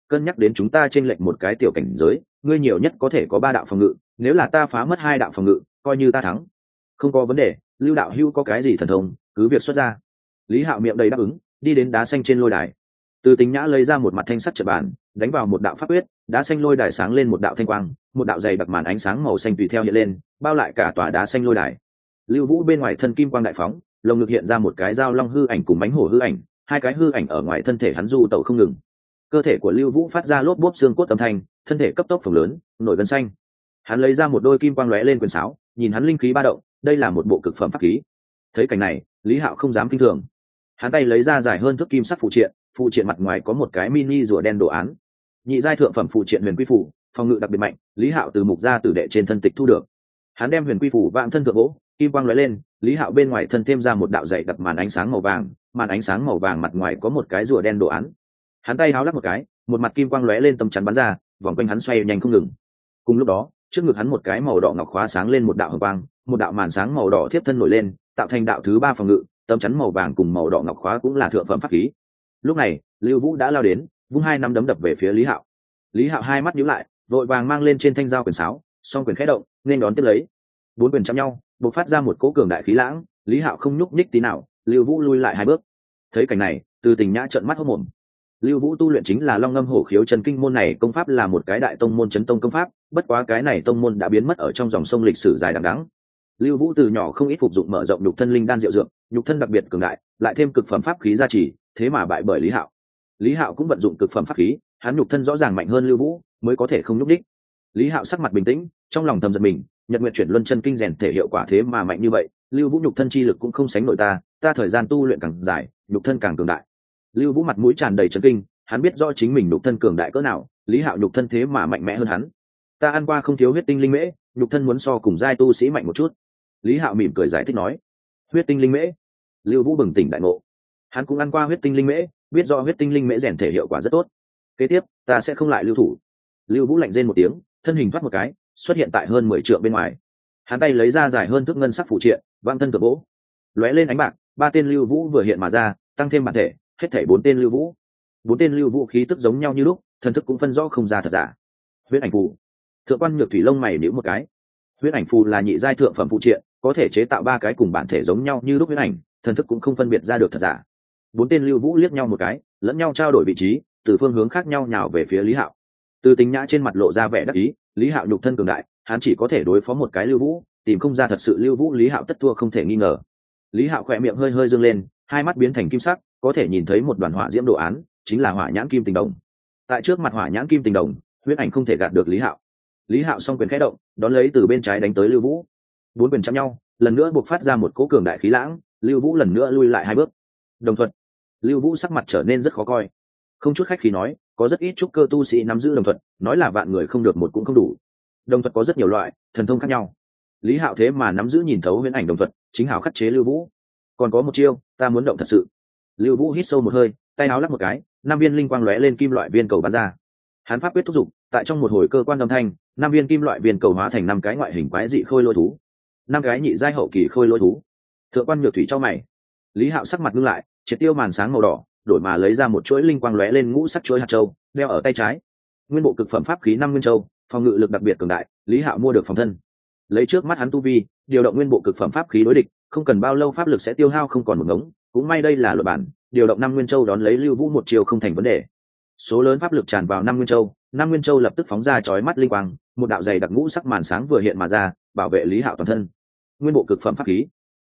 cân nhắc đến chúng ta trên lệnh một cái tiểu cảnh giới, ngươi nhiều nhất có thể có 3 đạo phòng ngự, nếu là ta phá mất 2 đạo phòng ngự, coi như ta thắng. Không có vấn đề, Lưu đạo hữu có cái gì thần thông, cứ việc xuất ra. Lý Hạo miệng đầy đáp ứng, đi đến đá xanh trên lôi đài. Từ Tính Nhã lấy ra một mặt thanh sắt trận bàn, đánh vào một đạo pháp quyết, đá xanh lôi đài sáng lên một đạo thanh quang, một đạo dày đặc màn ánh sáng màu xanh tùy theo hiện lên, bao lại cả tòa đá xanh lôi đài. Lưu Vũ bên ngoài thân kim quang đại phóng, lồng ngực hiện ra một cái dao long hư ảnh cùng bánh hổ hư ảnh, hai cái hư ảnh ở ngoài thân thể hắn du tẩu không ngừng. Cơ thể của Lưu Vũ phát ra lốp bốp xương cốt âm thanh, thân thể cấp tốc phồng lớn, nổi gân xanh. Hắn lấy ra một đôi kim quang lóe lên quyền sáo, nhìn hắn linh khí ba động, đây là một bộ cực phẩm pháp khí. Thấy cảnh này, Lý Hạo không dám kinh thường. Hắn tay lấy ra dài hơn thước kim sắc phụ triện mặt ngoài có một cái mini rùa đen đồ án. Nhị giai thượng phẩm phụ triện huyền quy phủ, phòng ngự đặc biệt mạnh, Lý Hạo từ mục gia tử đệ trên thân tịch thu được. Hắn đem huyền quy phủ vạn thân thượng gỗ, kim quang lóe lên, Lý Hạo bên ngoài thân thêm ra một đạo dày đặc màn ánh sáng màu vàng, màn ánh sáng màu vàng mặt ngoài có một cái rùa đen đồ án. Hắn tay háo lắc một cái, một mặt kim quang lóe lên tấm chắn bắn ra, vòng quanh hắn xoay nhanh không ngừng. Cùng lúc đó, trước ngực hắn một cái màu đỏ ngọc khóa sáng lên một đạo hồng quang, một đạo màn sáng màu đỏ tiếp thân nổi lên, tạo thành đạo thứ 3 phòng ngự, tấm chắn màu vàng cùng màu đỏ ngọc khóa cũng là thượng phẩm pháp khí. Lúc này, Lưu Vũ đã lao đến, vung 2 nắm đấm đập về phía Lý Hạo. Lý Hạo hai mắt nhíu lại, vội vàng mang lên trên thanh dao quyền sáo, song quyền khẽ động, nên đón tiếp lấy. 4 quyền chạm nhau, bộc phát ra một cỗ cường đại khí lãng, Lý Hạo không nhúc nhích tí nào, Lưu Vũ lui lại 2 bước. Thấy cảnh này, Từ Tình Nhã trợn mắt hốt mồm. Lưu Vũ tu luyện chính là Long Ngâm Hổ Khiếu Chân Kinh môn này, công pháp là một cái đại tông môn chấn tông công pháp, bất quá cái này tông môn đã biến mất ở trong dòng sông lịch sử dài đằng đẵng. Lưu Vũ từ nhỏ không ít phục dụng mở rộng nhục thân linh đan diệu dược, nhục thân đặc biệt cường đại, lại thêm cực phẩm pháp khí gia trì, thế mà bại bởi Lý Hạo. Lý Hạo cũng vận dụng cực phẩm pháp khí, hắn nhục thân rõ ràng mạnh hơn Lưu Vũ, mới có thể không nhúc đích. Lý Hạo sắc mặt bình tĩnh, trong lòng thầm giật mình, Nhật Nguyệt Chuyển Luân Chân Kinh rèn thể hiệu quả thế mà mạnh như vậy, Lưu Vũ nhục thân chi lực cũng không sánh nổi ta thời gian tu luyện càng dài, nhục thân càng cường đại. Lưu Vũ mặt mũi tràn đầy chấn kinh, hắn biết rõ chính mình nhục thân cường đại cỡ nào, Lý Hạo nhục thân thế mà mạnh mẽ hơn hắn. Ta ăn qua không thiếu huyết tinh linh mễ, nhục thân muốn so cùng giai tu sĩ mạnh một chút. Lý Hạo mỉm cười giải thích nói. Huyết tinh linh mễ? Lưu Vũ bừng tỉnh đại ngộ. Hắn cũng ăn qua huyết tinh linh mễ, biết rõ huyết tinh linh mễ rèn thể hiệu quả rất tốt. Kế tiếp, ta sẽ không lại lưu thủ. Lưu Vũ lạnh rên một tiếng, thân hình thoát một cái, xuất hiện tại hơn 10 trượng bên ngoài. Hắn tay lấy ra dài hơn thước ngân sắc phụ triện, vang thân cờ gỗ. Lóe lên ánh bạc, 3 tên Lưu Vũ vừa hiện mà ra, tăng thêm bản thể, hết thảy 4 tên Lưu Vũ. 4 tên Lưu Vũ khí tức giống nhau như lúc, thần thức cũng phân rõ không ra thật giả. Huyết ảnh phù. Thượng quan Nhược Thủy lông mày nhíu một cái. Huyết ảnh phù là nhị giai thượng phẩm phụ triện, có thể chế tạo 3 cái cùng bản thể giống nhau như lúc huyết ảnh, thần thức cũng không phân biệt ra được thật giả. 4 tên Lưu Vũ liếc nhau một cái, lẫn nhau trao đổi vị trí, từ phương hướng khác nhau nhào về phía Lý Hạo. Từ Tính Nhã trên mặt lộ ra vẻ đắc ý, Lý Hạo nhục thân cường đại, hắn chỉ có thể đối phó một cái Lưu Vũ, tìm không ra thật sự Lưu Vũ, Lý Hạo tất thua không thể nghi ngờ. Lý Hạo khẽ miệng hơi hơi dương lên, hai mắt biến thành kim sắc, có thể nhìn thấy một đoàn hỏa diễm đồ án, chính là Hỏa Nhãn Kim Tình Đồng. Tại trước mặt Hỏa Nhãn Kim Tình Đồng, huyết ảnh không thể gạt được Lý Hạo. Lý Hạo song quyền khẽ động, đón lấy từ bên trái đánh tới Lưu Vũ. 4 quyền chạm nhau, lần nữa bộc phát ra một cỗ cường đại khí lãng, Lưu Vũ lần nữa lui lại 2 bước. Đồng thuận. Lưu Vũ sắc mặt trở nên rất khó coi. Không chút khách khí nói, có rất ít trúc cơ tu sĩ nắm giữ đồng thuận, nói là vạn người không được một cũng không đủ. Đồng thuận có rất nhiều loại, thần thông khác nhau. Lý Hạo thế mà nắm giữ nhìn thấu huyễn ảnh đồng thuận, chính hảo khắc chế Lưu Vũ. Còn có một chiêu, ta muốn động thật sự. Lưu Vũ hít sâu một hơi, tay áo lắc một cái, 5 viên linh quang lóe lên kim loại viên cầu bắn ra. Hắn pháp quyết thúc giục, tại trong một hồi cơ quan âm thanh, 5 viên kim loại viên cầu hóa thành 5 cái ngoại hình quái dị khôi lôi thú. 5 cái nhị giai hậu kỳ khôi lôi thú. Thượng quan Nhược Thủy cho mày. Lý Hạo sắc mặt ngưng lại, triệt tiêu màn sáng màu đỏ, đổi mà lấy ra một chuỗi linh quang lóe lên ngũ sắc chuỗi hạt châu, đeo ở tay trái. Nguyên bộ cực phẩm pháp khí 5 nguyên châu, phòng ngự lực đặc biệt cường đại, Lý Hạo mua được phòng thân. Lấy trước mắt hắn tu vi, điều động nguyên bộ cực phẩm pháp khí đối địch, không cần bao lâu pháp lực sẽ tiêu hao không còn một ngống, cũng may đây là luật bản, điều động 5 nguyên châu đón lấy Lưu Vũ một chiều không thành vấn đề. Số lớn pháp lực tràn vào 5 nguyên châu, 5 nguyên châu lập tức phóng ra chói mắt linh quang, một đạo dày đặc ngũ sắc màn sáng vừa hiện mà ra, bảo vệ Lý Hạo toàn thân. Nguyên bộ cực phẩm pháp khí.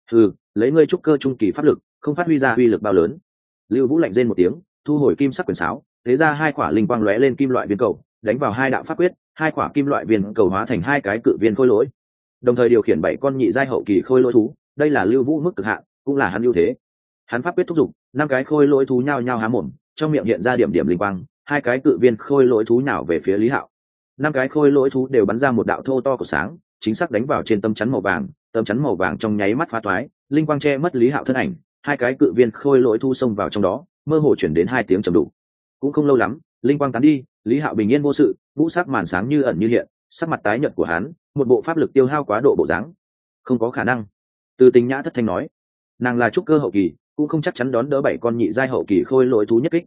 Lấy ngươi trúc cơ trung kỳ pháp lực, không phát huy ra uy lực bao lớn. Lưu Vũ lạnh rên một tiếng, thu hồi kim sắc quyền sáo, thế ra 2 quả linh quang lóe lên kim loại viên cầu, đánh vào 2 đạo pháp quyết, 2 quả kim loại viên cầu hóa thành 2 cái cự viên khôi lỗi. Đồng thời điều khiển 7 con nhị giai hậu kỳ khôi lỗi thú, đây là Lưu Vũ mức cực hạn, cũng là hắn ưu thế. Hắn pháp quyết thúc giục, 5 cái khôi lỗi thú nhao nhao há mồm, trong miệng hiện ra điểm điểm linh quang, 2 cái cự viên khôi lỗi thú nhào về phía Lý Hạo. 5 cái khôi lỗi thú đều bắn ra một đạo thô to của sáng, chính xác đánh vào trên tấm chắn màu vàng, tấm chắn màu vàng trong nháy mắt phá toái, linh quang che mất Lý Hạo thân ảnh, 2 cái cự viên khôi lỗi thú xông vào trong đó, mơ hồ chuyển đến 2 tiếng trầm đục. Cũng không lâu lắm, linh quang tán đi, Lý Hạo bình yên vô sự, vũ sắc màn sáng như ẩn như hiện, sắc mặt tái nhợt của hắn, một bộ pháp lực tiêu hao quá độ bộ dáng. Không có khả năng. Từ Tính Nhã thất thanh nói, nàng là trúc cơ hậu kỳ, cũng không chắc chắn đón đỡ 7 con nhị giai hậu kỳ khôi lỗi thú nhất kích.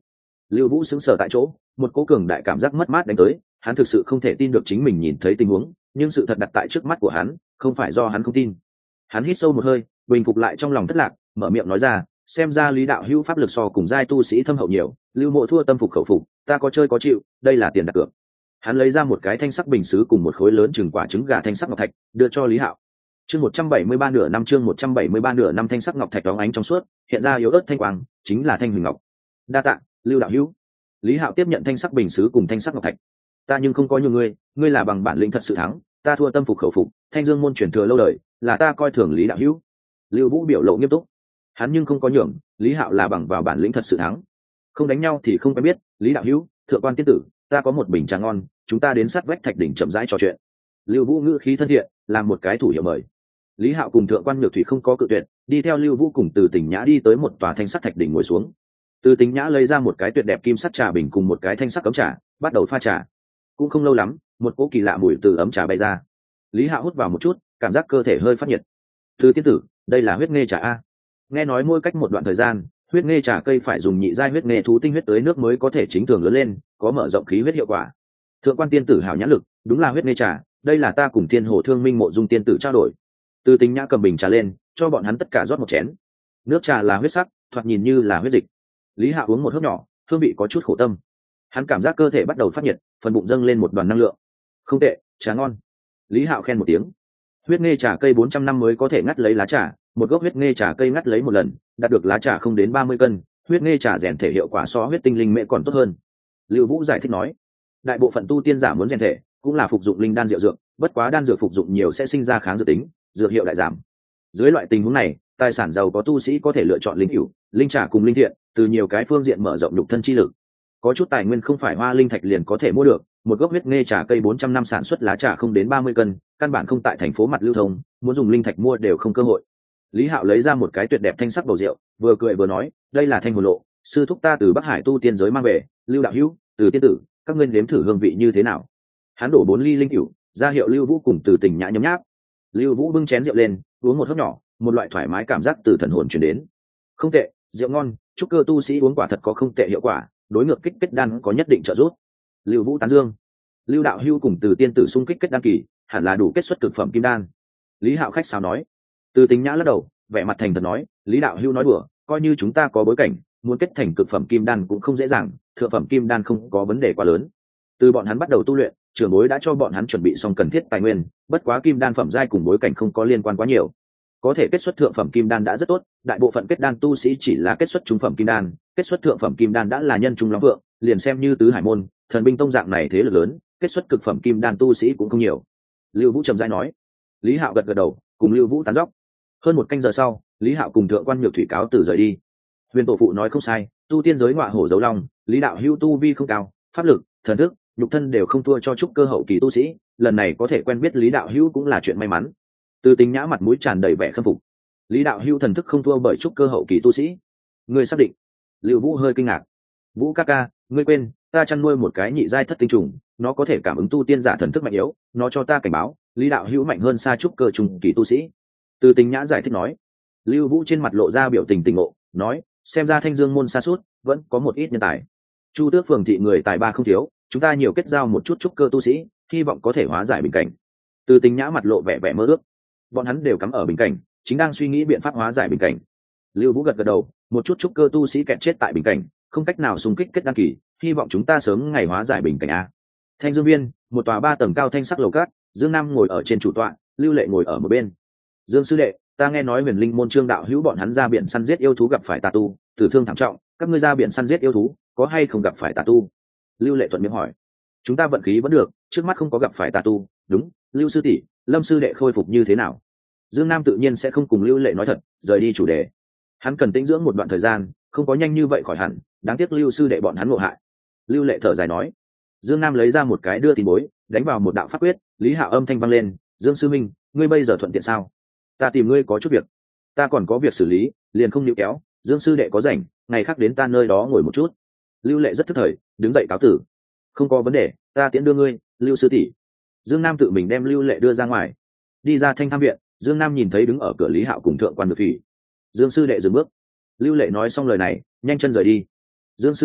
Lưu Vũ sững sờ tại chỗ, một cỗ cường đại cảm giác mất mát đánh tới, hắn thực sự không thể tin được chính mình nhìn thấy tình huống, nhưng sự thật đặt tại trước mắt của hắn, không phải do hắn không tin. Hắn hít sâu một hơi, bình phục lại trong lòng thất lạc, mở miệng nói ra, xem ra Lý đạo hữu pháp lực so cùng giai tu sĩ thâm hậu nhiều, Lưu Mộ thua tâm phục khẩu phục, ta có chơi có chịu, đây là tiền đặt cược. Hắn lấy ra một cái thanh sắc bình sứ cùng một khối lớn chừng quả trứng gà thanh sắc ngọc thạch, đưa cho Lý Hạo. Chương 173 nửa năm chương 173 nửa năm thanh sắc ngọc thạch đóng ánh trong suốt, hiện ra yếu ớt thanh quang, chính là thanh huỳnh ngọc. Đa tạ, Lưu đạo hữu. Lý Hạo tiếp nhận thanh sắc bình sứ cùng thanh sắc ngọc thạch. Ta nhưng không có nhiều ngươi, ngươi là bằng bản lĩnh thật sự thắng, ta thua tâm phục khẩu phục, Thanh Dương môn truyền thừa lâu đời, là ta coi thường Lý đạo hữu. Lưu Vũ biểu lộ nghiêm túc. Hắn nhưng không có nhường, Lý Hạo là bằng vào bản lĩnh thật sự thắng. Không đánh nhau thì không quen biết, Lý đạo hữu, thượng quan tiên tử, ta có một bình trà ngon, chúng ta đến sát vách thạch đỉnh chậm rãi trò chuyện. Lưu Vũ ngữ khí thân thiện, làm một cái thủ hiệu mời. Lý Hạo cùng thượng quan Nhược Thủy không có cự tuyệt, đi theo Lưu Vũ cùng Từ Tình Nhã đi tới một tòa thanh sắc thạch đỉnh ngồi xuống. Từ Tình Nhã lấy ra một cái tuyệt đẹp kim sắt trà bình cùng một cái thanh sắc cấm trà, bắt đầu pha trà. Cũng không lâu lắm, một cỗ kỳ lạ mùi từ ấm trà bay ra. Lý Hạo hút vào một chút, cảm giác cơ thể hơi phát nhiệt. Từ tiên tử, đây là huyết nghe trà a. Nghe nói mỗi cách một đoạn thời gian, huyết nghe trà cây phải dùng nhị giai huyết nghe thú tinh huyết tới nước mới có thể chính thường lớn lên, có mở rộng khí huyết hiệu quả. Thượng quan tiên tử hảo nhãn lực, đúng là huyết nghe trà, đây là ta cùng Thiên Hồ Thương Minh Mộ Dung tiên tử trao đổi. Từ Tình Nhã cầm bình trà lên, cho bọn hắn tất cả rót một chén. Nước trà là huyết sắc, thoạt nhìn như là huyết dịch. Lý Hạo uống một hớp nhỏ, hương vị có chút khổ tâm. Hắn cảm giác cơ thể bắt đầu phát nhiệt, phần bụng dâng lên một đoàn năng lượng. Không tệ, trà ngon. Lý Hạo khen một tiếng. Huyết nghe trà cây 400 năm mới có thể ngắt lấy lá trà, một gốc huyết nghe trà cây ngắt lấy một lần, đạt được lá trà không đến 30 cân, huyết nghe trà rèn thể hiệu quả so huyết tinh linh mễ còn tốt hơn. Lưu Vũ giải thích nói, đại bộ phận tu tiên giả muốn rèn thể, cũng là phục dụng linh đan diệu dược, bất quá đan dược phục dụng nhiều sẽ sinh ra kháng dược tính, dược hiệu đại giảm. Dưới loại tình huống này, tài sản giàu có tu sĩ có thể lựa chọn linh hữu, linh trà cùng linh thiện, từ nhiều cái phương diện mở rộng nhục thân chi lực. Có chút tài nguyên không phải hoa linh thạch liền có thể mua được, một gốc huyết nghe trà cây 400 năm sản xuất lá trà không đến 30 cân, căn bản không tại thành phố mặt lưu thông, muốn dùng linh thạch mua đều không cơ hội. Lý Hạo lấy ra một cái tuyệt đẹp thanh sắc bầu rượu, vừa cười vừa nói, đây là thanh hồn lộ, sư thúc ta từ Bắc Hải tu tiên giới mang về, Lưu đạo hữu, Từ tiên tử, các ngươi nếm thử hương vị như thế nào. Hắn đổ 4 ly linh cửu, ra hiệu Lưu Vũ cùng Từ Tình Nhã nhấm nháp. Lưu Vũ bưng chén rượu lên, uống một hớp nhỏ, một loại thoải mái cảm giác từ thần hồn truyền đến. Không tệ, rượu ngon, chúc cơ tu sĩ uống quả thật có không tệ hiệu quả, đối ngược kích kết đan có nhất định trợ giúp. Lưu Vũ tán dương. Lưu đạo hữu cùng Từ tiên tử xung kích kết đan kỳ, hẳn là đủ kết xuất cực phẩm kim đan. Lý Hạo khách sáo nói. Từ Tình Nhã lắc đầu, vẻ mặt thành thật nói, Lý đạo hữu nói đùa, coi như chúng ta có bối cảnh, muốn kết thành cực phẩm kim đan cũng không dễ dàng, thượng phẩm kim đan không có vấn đề quá lớn. Từ bọn hắn bắt đầu tu luyện, trưởng bối đã cho bọn hắn chuẩn bị xong cần thiết tài nguyên, bất quá kim đan phẩm giai cùng bối cảnh không có liên quan quá nhiều. Có thể kết xuất thượng phẩm kim đan đã rất tốt, đại bộ phận kết đan tu sĩ chỉ là kết xuất trung phẩm kim đan, kết xuất thượng phẩm kim đan đã là nhân trung lắm vượng, liền xem như tứ hải môn, thần binh tông dạng này thế lực lớn, kết xuất cực phẩm kim đan tu sĩ cũng không nhiều. Lưu Vũ trầm rãi nói. Lý Hạo gật gật đầu, cùng Lưu Vũ tán dóc. Hơn một canh giờ sau, Lý Hạo cùng thượng quan Nhược Thủy cáo từ rời đi. Huyền tổ phụ nói không sai, tu tiên giới ngọa hổ dấu long, Lý đạo hữu tu vi không cao, pháp lực, thần thức, nhục thân đều không thua cho trúc cơ hậu kỳ tu sĩ, lần này có thể quen biết Lý đạo hữu cũng là chuyện may mắn. Từ Tình Nhã mặt mũi tràn đầy vẻ khâm phục. Lý đạo hữu thần thức không thua bởi trúc cơ hậu kỳ tu sĩ. Ngươi xác định? Lưu Vũ hơi kinh ngạc. Vũ ca ca, ngươi quên, ta chăn nuôi một cái nhị giai thất tinh trùng, nó có thể cảm ứng tu tiên giả thần thức mạnh yếu, nó cho ta cảnh báo, Lý đạo hữu mạnh hơn xa trúc cơ trùng kỳ tu sĩ. Từ Tình Nhã giải thích nói. Lưu Vũ trên mặt lộ ra biểu tình tỉnh ngộ, nói, xem ra Thanh Dương môn sa sút vẫn có một ít nhân tài. Chu Tước phường thị người tài ba không thiếu, chúng ta nhiều kết giao một chút trúc cơ tu sĩ, hy vọng có thể hóa giải bình cảnh. Từ Tình Nhã mặt lộ vẻ vẻ mơ ước. Bọn hắn đều cắm ở bình cảnh, chính đang suy nghĩ biện pháp hóa giải bình cảnh. Lưu Vũ gật gật đầu, một chút trúc cơ tu sĩ kẹt chết tại bình cảnh, không cách nào xung kích kết đăng kỳ, hy vọng chúng ta sớm ngày hóa giải bình cảnh a. Thanh Dương Viên, một tòa 3 tầng cao thanh sắc lầu cát, Dương Nam ngồi ở trên chủ tọa, Lưu Lệ ngồi ở một bên. Dương sư đệ, ta nghe nói Huyền Linh môn Trương đạo hữu bọn hắn ra biển săn giết yêu thú gặp phải tà tu, tử thương thảm trọng, các ngươi ra biển săn giết yêu thú, có hay không gặp phải tà tu? Lưu Lệ thuận miệng hỏi. Chúng ta vận khí vẫn được, trước mắt không có gặp phải tà tu. Đúng, Lưu sư tỷ, Lâm sư đệ khôi phục như thế nào? Dương Nam tự nhiên sẽ không cùng Lưu Lệ nói thật, rời đi chủ đề. Hắn cần tĩnh dưỡng một đoạn thời gian, không có nhanh như vậy khỏi hẳn, đáng tiếc Lưu sư đệ bọn hắn ngộ hại. Lưu Lệ thở dài nói. Dương Nam lấy ra một cái đưa tin bối, đánh vào một đạo pháp quyết, Lý Hạo âm thanh vang lên, Dương sư minh, ngươi bây giờ thuận tiện sao? Ta tìm ngươi có chút việc. Ta còn có việc xử lý, liền không níu kéo, Dương sư đệ có rảnh, ngày khác đến ta nơi đó ngồi một chút. Lưu Lệ rất thức thời, đứng dậy cáo tử. Không có vấn đề, ta tiễn đưa ngươi, Lưu sư tỷ. Dương Nam tự mình đem Lưu Lệ đưa ra ngoài. Đi ra Thanh Tham viện, Dương Nam nhìn thấy đứng ở cửa Lý Hạo cùng thượng quan Nhược Thủy. Dương sư đệ dừng bước. Lưu Lệ nói xong lời này, nhanh chân rời đi. Dương sư minh,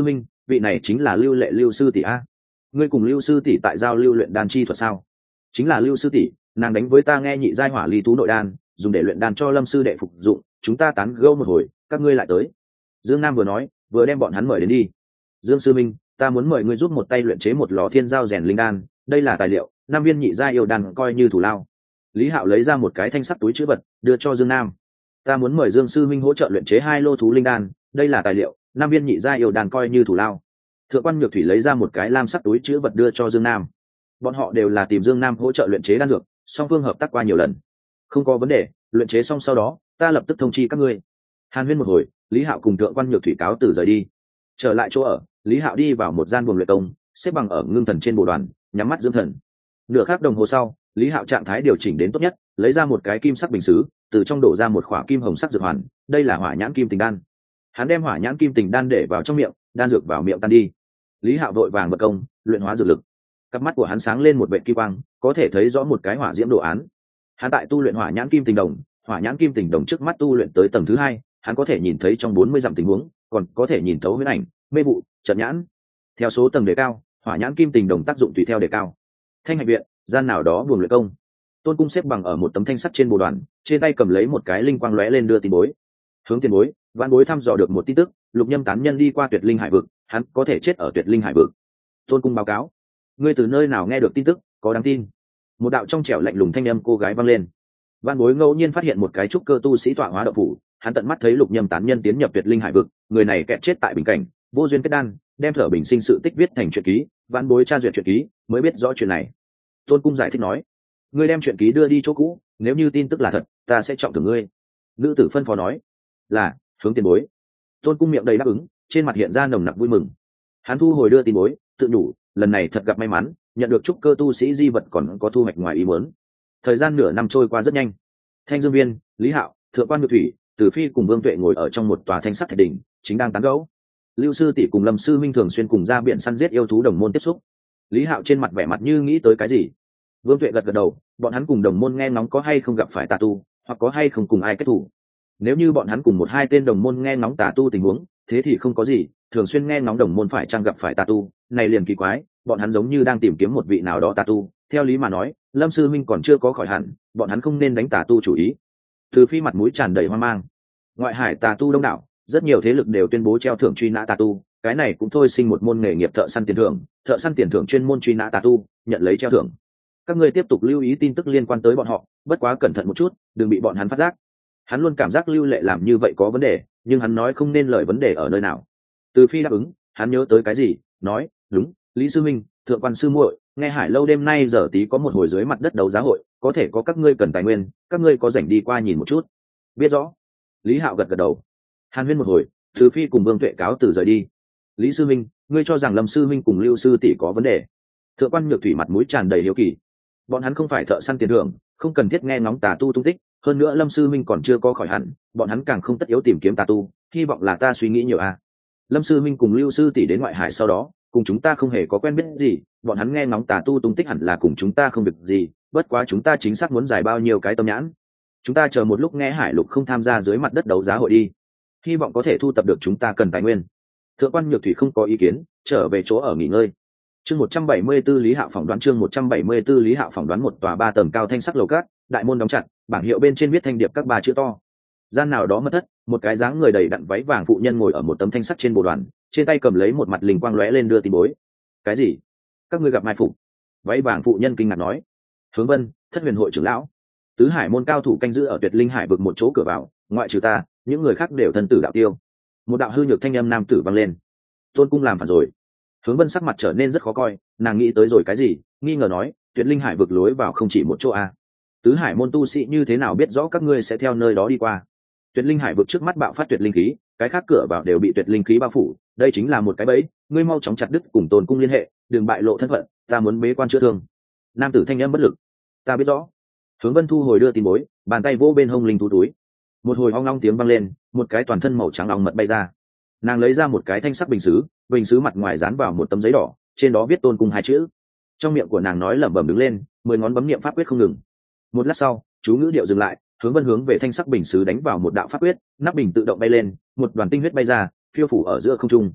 vị này chính là Lưu Lệ Lưu sư tỷ a. Ngươi cùng Lưu sư tỷ tại giao lưu luyện đan chi thuật sao? Chính là Lưu sư tỷ, nàng đánh với ta nghe nhị giai hỏa ly tú nội đan, dùng để luyện đan cho Lâm sư đệ phục dụng, chúng ta tán gẫu một hồi, các ngươi lại tới. Dương Nam vừa nói, vừa đem bọn hắn mời đến đi. Dương sư minh, ta muốn mời ngươi giúp một tay luyện chế một lò thiên giao rèn linh đan, đây là tài liệu, 5 viên nhị giai yêu đan coi như thủ lao. Lý Hạo lấy ra một cái thanh sắt túi trữ vật, đưa cho Dương Nam. Ta muốn mời Dương sư minh hỗ trợ luyện chế 2 lô thú linh đan, đây là tài liệu, 5 viên nhị giai yêu đan coi như thủ lao. Thượng quan Nhược Thủy lấy ra một cái lam sắc túi trữ vật đưa cho Dương Nam. Bọn họ đều là tìm Dương Nam hỗ trợ luyện chế đan dược, song phương hợp tác qua nhiều lần. Không có vấn đề, luyện chế xong sau đó, ta lập tức thông chi các ngươi. Hàn huyên một hồi, Lý Hạo cùng Thượng quan Nhược Thủy cáo từ rời đi. Trở lại chỗ ở, Lý Hạo đi vào một gian buồng luyện công, xếp bằng ở ngưng thần trên bộ đoàn, nhắm mắt dưỡng thần. Nửa khắc đồng hồ sau, Lý Hạo trạng thái điều chỉnh đến tốt nhất, lấy ra một cái kim sắc bình sứ, từ trong đổ ra một khỏa kim hồng sắc dược hoàn, đây là hỏa nhãn kim tình đan. Hắn đem hỏa nhãn kim tình đan để vào trong miệng, đan dược vào miệng tan đi. Lý Hạo vội vàng bật công, luyện hóa dược lực. Cặp mắt của hắn sáng lên một vệt kim quang, có thể thấy rõ một cái hỏa diễm đồ án. Hắn tại tu luyện hỏa nhãn kim tình đồng, hỏa nhãn kim tình đồng trước mắt tu luyện tới tầng thứ 2, hắn có thể nhìn thấy trong 40 dặm tình huống, còn có thể nhìn thấu huyễn ảnh, mê vụ, trận nhãn. Theo số tầng đề cao, hỏa nhãn kim tình đồng tác dụng tùy theo đề cao. Thanh Hạch viện, gian nào đó buồng luyện công. Tôn Cung xếp bằng ở một tấm thanh sắt trên bồ đoàn, trên tay cầm lấy một cái linh quang lóe lên đưa tin bối. Hướng tiền bối, vạn bối thăm dò được một tin tức, Lục Nhâm tán nhân đi qua Tuyệt Linh Hải vực, hắn có thể chết ở Tuyệt Linh Hải vực. Tôn Cung báo cáo. Ngươi từ nơi nào nghe được tin tức, có đáng tin? Một đạo trong trẻo lạnh lùng thanh âm cô gái vang lên. Vạn bối ngẫu nhiên phát hiện một cái trúc cơ tu sĩ tọa hóa đạo phủ, hắn tận mắt thấy Lục Nhâm tán nhân tiến nhập Tuyệt Linh Hải vực, người này kẹt chết tại bình cảnh, vô duyên kết đan, đem thở bình sinh sự tích viết thành truyện ký, vạn bối tra duyệt truyện ký, mới biết rõ chuyện này. Tôn Cung giải thích nói, ngươi đem truyện ký đưa đi chỗ cũ, nếu như tin tức là thật, ta sẽ trọng thưởng ngươi. Nữ tử phân phó nói, là hướng tiền bối. Tôn Cung miệng đầy đáp ứng, trên mặt hiện ra nồng nặc vui mừng. Hắn thu hồi đưa tin bối, tự nhủ, lần này thật gặp may mắn, nhận được trúc cơ tu sĩ di vật còn có thu hoạch ngoài ý muốn. Thời gian nửa năm trôi qua rất nhanh. Thanh Dương Viên, Lý Hạo, Thượng quan Nhược Thủy, Từ Phi cùng Vương Tuệ ngồi ở trong một tòa thanh sắt thạch đỉnh, chính đang tán gẫu. Lưu sư tỷ cùng Lâm sư minh thường xuyên cùng ra biển săn giết yêu thú đồng môn tiếp xúc. Lý Hạo trên mặt vẻ mặt như nghĩ tới cái gì. Vương Tuệ gật gật đầu, bọn hắn cùng đồng môn nghe ngóng có hay không gặp phải tà tu, hoặc có hay không cùng ai kết thủ. Nếu như bọn hắn cùng một hai tên đồng môn nghe ngóng tà tu tình huống, thế thì không có gì, thường xuyên nghe ngóng đồng môn phải chăng gặp phải tà tu, này liền kỳ quái, bọn hắn giống như đang tìm kiếm một vị nào đó tà tu. Theo lý mà nói, Lâm sư minh còn chưa có khỏi hẳn, bọn hắn không nên đánh tà tu chủ ý. Từ Phi mặt mũi tràn đầy hoang mang. Ngoại hải tà tu đông đảo, rất nhiều thế lực đều tuyên bố treo thưởng truy nã tà tu, cái này cũng thôi sinh một môn nghề nghiệp thợ săn tiền thưởng chuyên môn truy nã tà tu, nhận lấy treo thưởng. Các ngươi tiếp tục lưu ý tin tức liên quan tới bọn họ, bất quá cẩn thận một chút, đừng bị bọn hắn phát giác. Hắn luôn cảm giác Lưu Lệ làm như vậy có vấn đề, nhưng hắn nói không nên lời vấn đề ở nơi nào. Từ Phi đáp ứng, hắn nhớ tới cái gì, nói, đúng, Lý sư minh, Thượng quan sư muội, nghe Hải lâu đêm nay giờ tí có một hồi dưới mặt đất đấu giá hội, có thể có các ngươi cần tài nguyên, các ngươi có rảnh đi qua nhìn một chút. Biết rõ. Lý Hạo gật gật đầu. Hàn huyên một hồi, Từ Phi cùng Vương Tuệ cáo từ rời đi. Lý sư minh, ngươi cho rằng Lâm sư minh cùng Lưu sư tỷ có vấn đề? Thượng quan Nhược Thủy mặt mũi tràn đầy hiếu kỳ. Bọn hắn không phải thợ săn tiền thưởng, không cần thiết nghe ngóng tà tu tung tích, hơn nữa Lâm sư minh còn chưa có khỏi hẳn, bọn hắn càng không tất yếu tìm kiếm tà tu, hy vọng là ta suy nghĩ nhiều à. Lâm sư minh cùng Lưu sư tỷ đến ngoại hải sau đó, cùng chúng ta không hề có quen biết gì, bọn hắn nghe ngóng tà tu tung tích hẳn là cùng chúng ta không việc gì, bất quá chúng ta chính xác muốn giải bao nhiêu cái tâm nhãn. Chúng ta chờ một lúc nghe Hải Lục không tham gia dưới mặt đất đấu giá hội đi, hy vọng có thể thu tập được chúng ta cần tài nguyên. Thượng quan Nhược Thủy không có ý kiến, trở về chỗ ở nghỉ ngơi. Chương 174 Lý Hạo phỏng đoán chương 174 Lý Hạo phỏng đoán một tòa 3 tầng cao thanh sắc lầu cát, đại môn đóng chặt, bảng hiệu bên trên viết thanh điệp các 3 chữ to. Gian nào đó mất thất, một cái dáng người đầy đặn váy vàng phụ nhân ngồi ở một tấm thanh sắt trên bồ đoàn, trên tay cầm lấy một mặt linh quang lóe lên đưa tin bối. Cái gì? Các ngươi gặp mai phục? Váy vàng phụ nhân kinh ngạc nói. Hướng Vân, Thất Huyền hội trưởng lão, tứ hải môn cao thủ canh giữ ở Tuyệt Linh Hải vực một chỗ cửa vào, ngoại trừ ta, những người khác đều thân tử đạo tiêu. Một đạo hư nhược thanh âm nam tử vang lên. Tôn Cung làm phản rồi. Hướng Vân sắc mặt trở nên rất khó coi, nàng nghĩ tới rồi cái gì, nghi ngờ nói, Tuyệt Linh Hải vực lối vào không chỉ một chỗ à? Tứ hải môn tu sĩ như thế nào biết rõ các ngươi sẽ theo nơi đó đi qua? Tuyệt Linh Hải vực trước mắt bạo phát tuyệt linh khí, cái khác cửa vào đều bị tuyệt linh khí bao phủ, đây chính là một cái bẫy, ngươi mau chóng chặt đứt cùng Tôn Cung liên hệ, đừng bại lộ thân phận, ta muốn bế quan chữa thương. Nam tử thanh âm bất lực. Ta biết rõ. Hướng Vân thu hồi đưa tin bối, bàn tay vỗ bên hông linh thú túi. Một hồi hoang long tiếng vang lên, một cái toàn thân màu trắng óng mật bay ra. Nàng lấy ra một cái thanh sắc bình sứ mặt ngoài dán vào một tấm giấy đỏ, trên đó viết Tôn Cung 2 chữ. Trong miệng của nàng nói lẩm bẩm đứng lên, 10 ngón bấm niệm pháp quyết không ngừng. Một lát sau, chú ngữ điệu dừng lại, Hướng Vân hướng về thanh sắc bình sứ đánh vào một đạo pháp quyết, nắp bình tự động bay lên, một đoàn tinh huyết bay ra, phiêu phủ ở giữa không trung.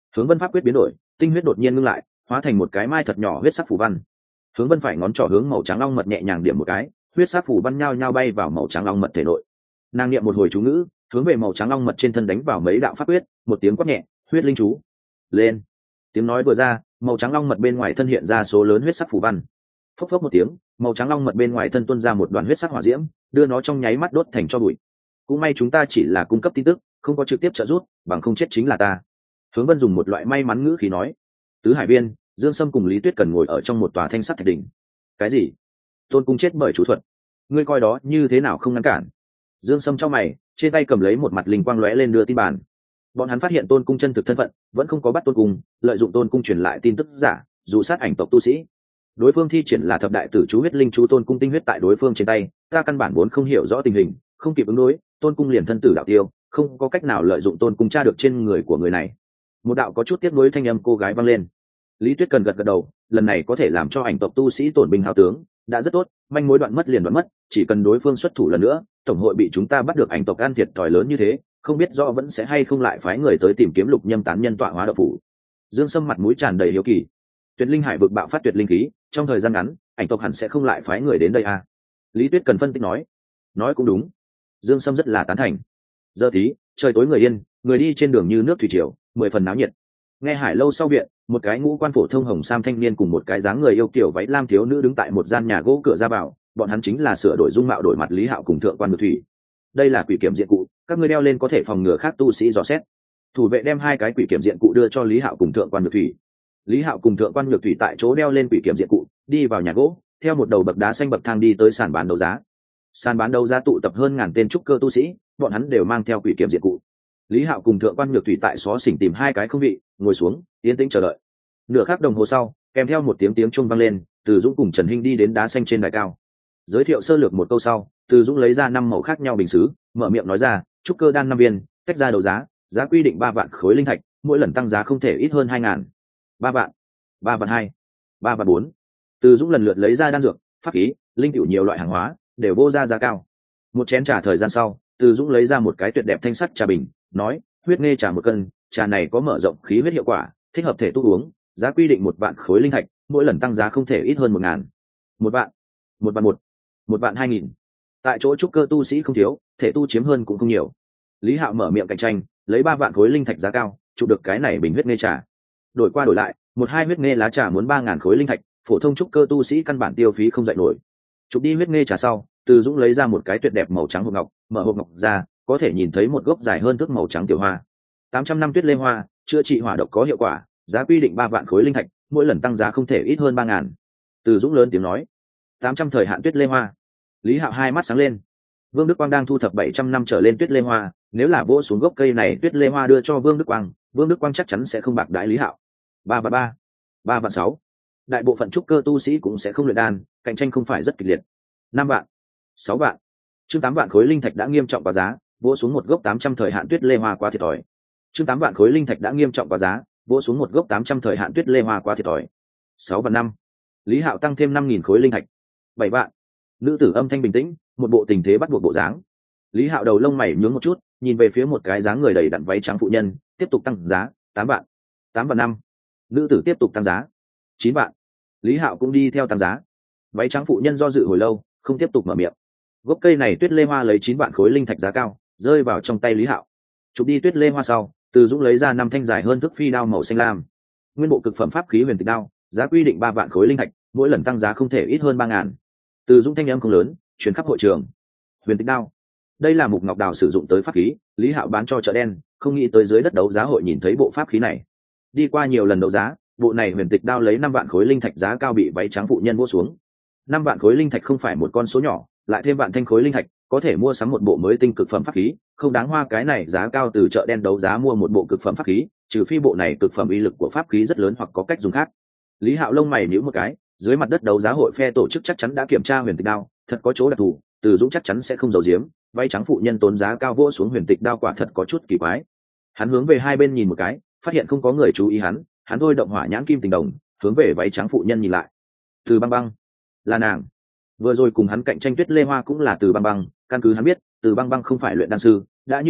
Hướng Vân pháp quyết biến đổi, tinh huyết đột nhiên ngưng lại, hóa thành một cái mai thật nhỏ huyết sắc phù văn. Hướng Vân phải ngón trỏ hướng màu trắng long mật nhẹ nhàng điểm một cái, huyết sắc phù văn nhao nhao bay vào màu trắng long mật thể nội. Nàng niệm một hồi chú ngữ, hướng về màu trắng long mật trên thân đánh vào mấy đạo pháp quyết, một tiếng quát nhẹ, huyết linh chú. Lên. Tiếng nói vừa ra, màu trắng long mật bên ngoài thân hiện ra số lớn huyết sắc phù văn. Phốc phốc một tiếng, màu trắng long mật bên ngoài thân tuôn ra một đoàn huyết sắc hỏa diễm, đưa nó trong nháy mắt đốt thành tro bụi. Cũng may chúng ta chỉ là cung cấp tin tức, không có trực tiếp trợ giúp, bằng không chết chính là ta. Hướng Vân dùng một loại may mắn ngữ khí nói. Tứ Hải Viên, Dương Sâm cùng Lý Tuyết cần ngồi ở trong một tòa thanh sắt thạch đỉnh. Cái gì? Tôn cung chết bởi chú thuật? Ngươi coi đó như thế nào không ngăn cản? Dương Sâm trong mày, trên tay cầm lấy một mặt linh quang lóe lên đưa tin bàn. Bọn hắn phát hiện Tôn cung chân thực thân phận, vẫn không có bắt Tôn cung, lợi dụng Tôn cung truyền lại tin tức giả, dù sát ảnh tộc tu sĩ. Đối phương thi triển là thập đại tử chú huyết linh chú Tôn cung tinh huyết tại đối phương trên tay, ta căn bản vốn không hiểu rõ tình hình, không kịp ứng đối, Tôn cung liền thân tử đạo tiêu, không có cách nào lợi dụng Tôn cung tra được trên người của người này. Một đạo có chút tiếp nối thanh âm cô gái vang lên. Lý Tuyết cần gật gật đầu, lần này có thể làm cho ảnh tộc tu sĩ tổn binh hao tướng, đã rất tốt, manh mối đoạn mất liền đoạn mất, chỉ cần đối phương xuất thủ lần nữa, tổng hội bị chúng ta bắt được ảnh tộc ăn thiệt thòi lớn như thế, không biết rõ vẫn sẽ hay không lại phái người tới tìm kiếm Lục Nhâm tán nhân tọa hóa đạo phủ. Dương Sâm mặt mũi tràn đầy hiếu kỳ. Tuyệt linh hải vực bạo phát tuyệt linh khí, trong thời gian ngắn, ảnh tộc hẳn sẽ không lại phái người đến đây à? Lý Tuyết cần phân tích nói cũng đúng. Dương Sâm rất là tán thành. Giờ tí, trời tối người yên, người đi trên đường như nước thủy triều, 10 phần náo nhiệt. Nghe Hải lâu sau viện, một cái ngũ quan phổ thông hồng sam thanh niên cùng một cái dáng người yêu kiểu váy lam thiếu nữ đứng tại một gian nhà gỗ cửa ra vào, bọn hắn chính là sửa đổi dung mạo đổi mặt Lý Hạo cùng thượng quan Nhược Thủy. Đây là quỷ kiểm diện cụ, các ngươi đeo lên có thể phòng ngừa khác tu sĩ dò xét. Thủ vệ đem hai cái quỷ kiểm diện cụ đưa cho Lý Hạo cùng thượng quan Nhược Thủy. Lý Hạo cùng thượng quan Nhược Thủy tại chỗ đeo lên quỷ kiểm diện cụ, đi vào nhà gỗ, theo một đầu bậc đá xanh bậc thang đi tới sàn bán đấu giá. Sàn bán đấu giá tụ tập hơn ngàn tên trúc cơ tu sĩ, bọn hắn đều mang theo quỷ kiểm diện cụ. Lý Hạo cùng thượng quan Nhược Thủy tại xó xỉnh tìm hai cái không vị, ngồi xuống, yên tĩnh chờ đợi. Nửa khắc đồng hồ sau, kèm theo một tiếng chuông vang lên, Từ Dũng cùng Trần Hinh đi đến đá xanh trên đài cao. Giới thiệu sơ lược một câu sau, Từ Dũng lấy ra 5 màu khác nhau bình sứ, mở miệng nói ra, trúc cơ đan 5 viên, tách ra đấu giá, giá quy định 3 vạn khối linh thạch, mỗi lần tăng giá không thể ít hơn 2.000. 3 vạn, 3 vạn 2, 3 vạn 4. Từ Dũng lần lượt lấy ra đan dược, pháp khí, linh cữu nhiều loại hàng hóa, đều vô ra giá cao. Một chén trà thời gian sau, Từ Dũng lấy ra một cái tuyệt đẹp thanh sắt trà bình, nói, huyết nghe trà 1 cân, trà này có mở rộng khí huyết hiệu quả, thích hợp thể tu uống, giá quy định 1 vạn khối linh thạch, mỗi lần tăng giá không thể ít hơn 1.000. 1 vạn, 1 vạn 1, 1 vạn 2.000. Tại chỗ trúc cơ tu sĩ không thiếu, thể tu chiếm hơn cũng không nhiều. Lý Hạo mở miệng cạnh tranh, lấy 3 vạn khối linh thạch giá cao, chụp được cái này bình huyết nghe trà. Đổi qua đổi lại, 1-2 huyết nghe lá trà muốn 3.000 khối linh thạch, phổ thông trúc cơ tu sĩ căn bản tiêu phí không dậy nổi. Chụp đi huyết nghe trà sau, Từ Dũng lấy ra một cái tuyệt đẹp màu trắng hộp ngọc, mở hộp ngọc ra, có thể nhìn thấy một gốc dài hơn thước màu trắng tiểu hoa. 800 năm tuyết lê hoa, chữa trị hỏa độc có hiệu quả, giá quy định 3 vạn khối linh thạch, mỗi lần tăng giá không thể ít hơn 3.000. Từ Dũng lớn tiếng nói, 800 thời hạn tuyết lê hoa. Lý Hạo hai mắt sáng lên. Vương Đức Quang đang thu thập 700 năm trở lên tuyết lê hoa, nếu là vỗ xuống gốc cây này tuyết lê hoa đưa cho Vương Đức Quang chắc chắn sẽ không bạc đãi Lý Hạo. 3 vạn 3, 3 vạn 6. Đại bộ phận trúc cơ tu sĩ cũng sẽ không luyện đan, cạnh tranh không phải rất kịch liệt. 5 vạn, 6 vạn. Chương 8 vạn khối linh thạch đã nghiêm trọng quá giá, vỗ xuống một gốc 800 thời hạn tuyết lê hoa quá thiệt thòi. Chương 8 vạn khối linh thạch đã nghiêm trọng quá giá, vỗ xuống một gốc 800 thời hạn tuyết lê hoa quá thiệt thòi. 6 vạn 5. Lý Hạo tăng thêm 5.000 khối linh thạch. 7 vạn. Nữ tử âm thanh bình tĩnh, một bộ tình thế bắt buộc bộ dáng. Lý Hạo đầu lông mày nhướng một chút, nhìn về phía một cái dáng người đầy đặn váy trắng phụ nhân, tiếp tục tăng giá. 8 vạn. 8 vạn 5. Nữ tử tiếp tục tăng giá. 9 vạn. Lý Hạo cũng đi theo tăng giá. Váy trắng phụ nhân do dự hồi lâu, không tiếp tục mở miệng. Gốc cây này tuyết lê hoa lấy 9 vạn khối linh thạch giá cao, rơi vào trong tay Lý Hạo. Chụp đi tuyết lê hoa sau, Từ Dũng lấy ra 5 thanh dài hơn thước phi đao màu xanh lam. Nguyên bộ cực phẩm pháp khí huyền tịch đao, giá quy định 3 vạn khối linh thạch, mỗi lần tăng giá không thể ít hơn 3.000. Từ Dũng thanh âm không lớn, truyền khắp hội trường. Huyền tịch đao, đây là Mục Ngọc Đào sử dụng tới pháp khí, Lý Hạo bán cho chợ đen, không nghĩ tới dưới đất đấu giá hội nhìn thấy bộ pháp khí này. Đi qua nhiều lần đấu giá, bộ này huyền tịch đao lấy 5 vạn khối linh thạch giá cao bị váy trắng phụ nhân mua xuống. 5 vạn khối linh thạch không phải một con số nhỏ, lại thêm vạn thanh khối linh thạch, có thể mua sắm một bộ mới tinh cực phẩm pháp khí, không đáng hoa cái này giá cao từ chợ đen đấu giá mua một bộ cực phẩm pháp khí, trừ phi bộ này cực phẩm uy lực của pháp khí rất lớn hoặc có cách dùng khác. Lý Hạo lông mày nhíu một cái, dưới mặt đất đấu giá hội phe tổ chức chắc chắn đã kiểm tra huyền tịch đao, thật có chỗ đặc thù, Từ Dũng chắc chắn sẽ không giấu giếm, váy trắng phụ nhân tốn giá cao vỗ xuống huyền tịch đao quả thật có chút kỳ quái. Hắn hướng về hai bên nhìn một cái, phát hiện không có người chú ý hắn thôi động hỏa nhãn kim tình đồng, hướng về váy trắng phụ nhân nhìn lại. Từ Băng Băng, là nàng. Vừa rồi cùng hắn cạnh tranh tuyết lê hoa cũng là Từ Băng Băng, căn cứ hắn biết, Từ Băng Băng không phải luyện đan sư, đã như thế,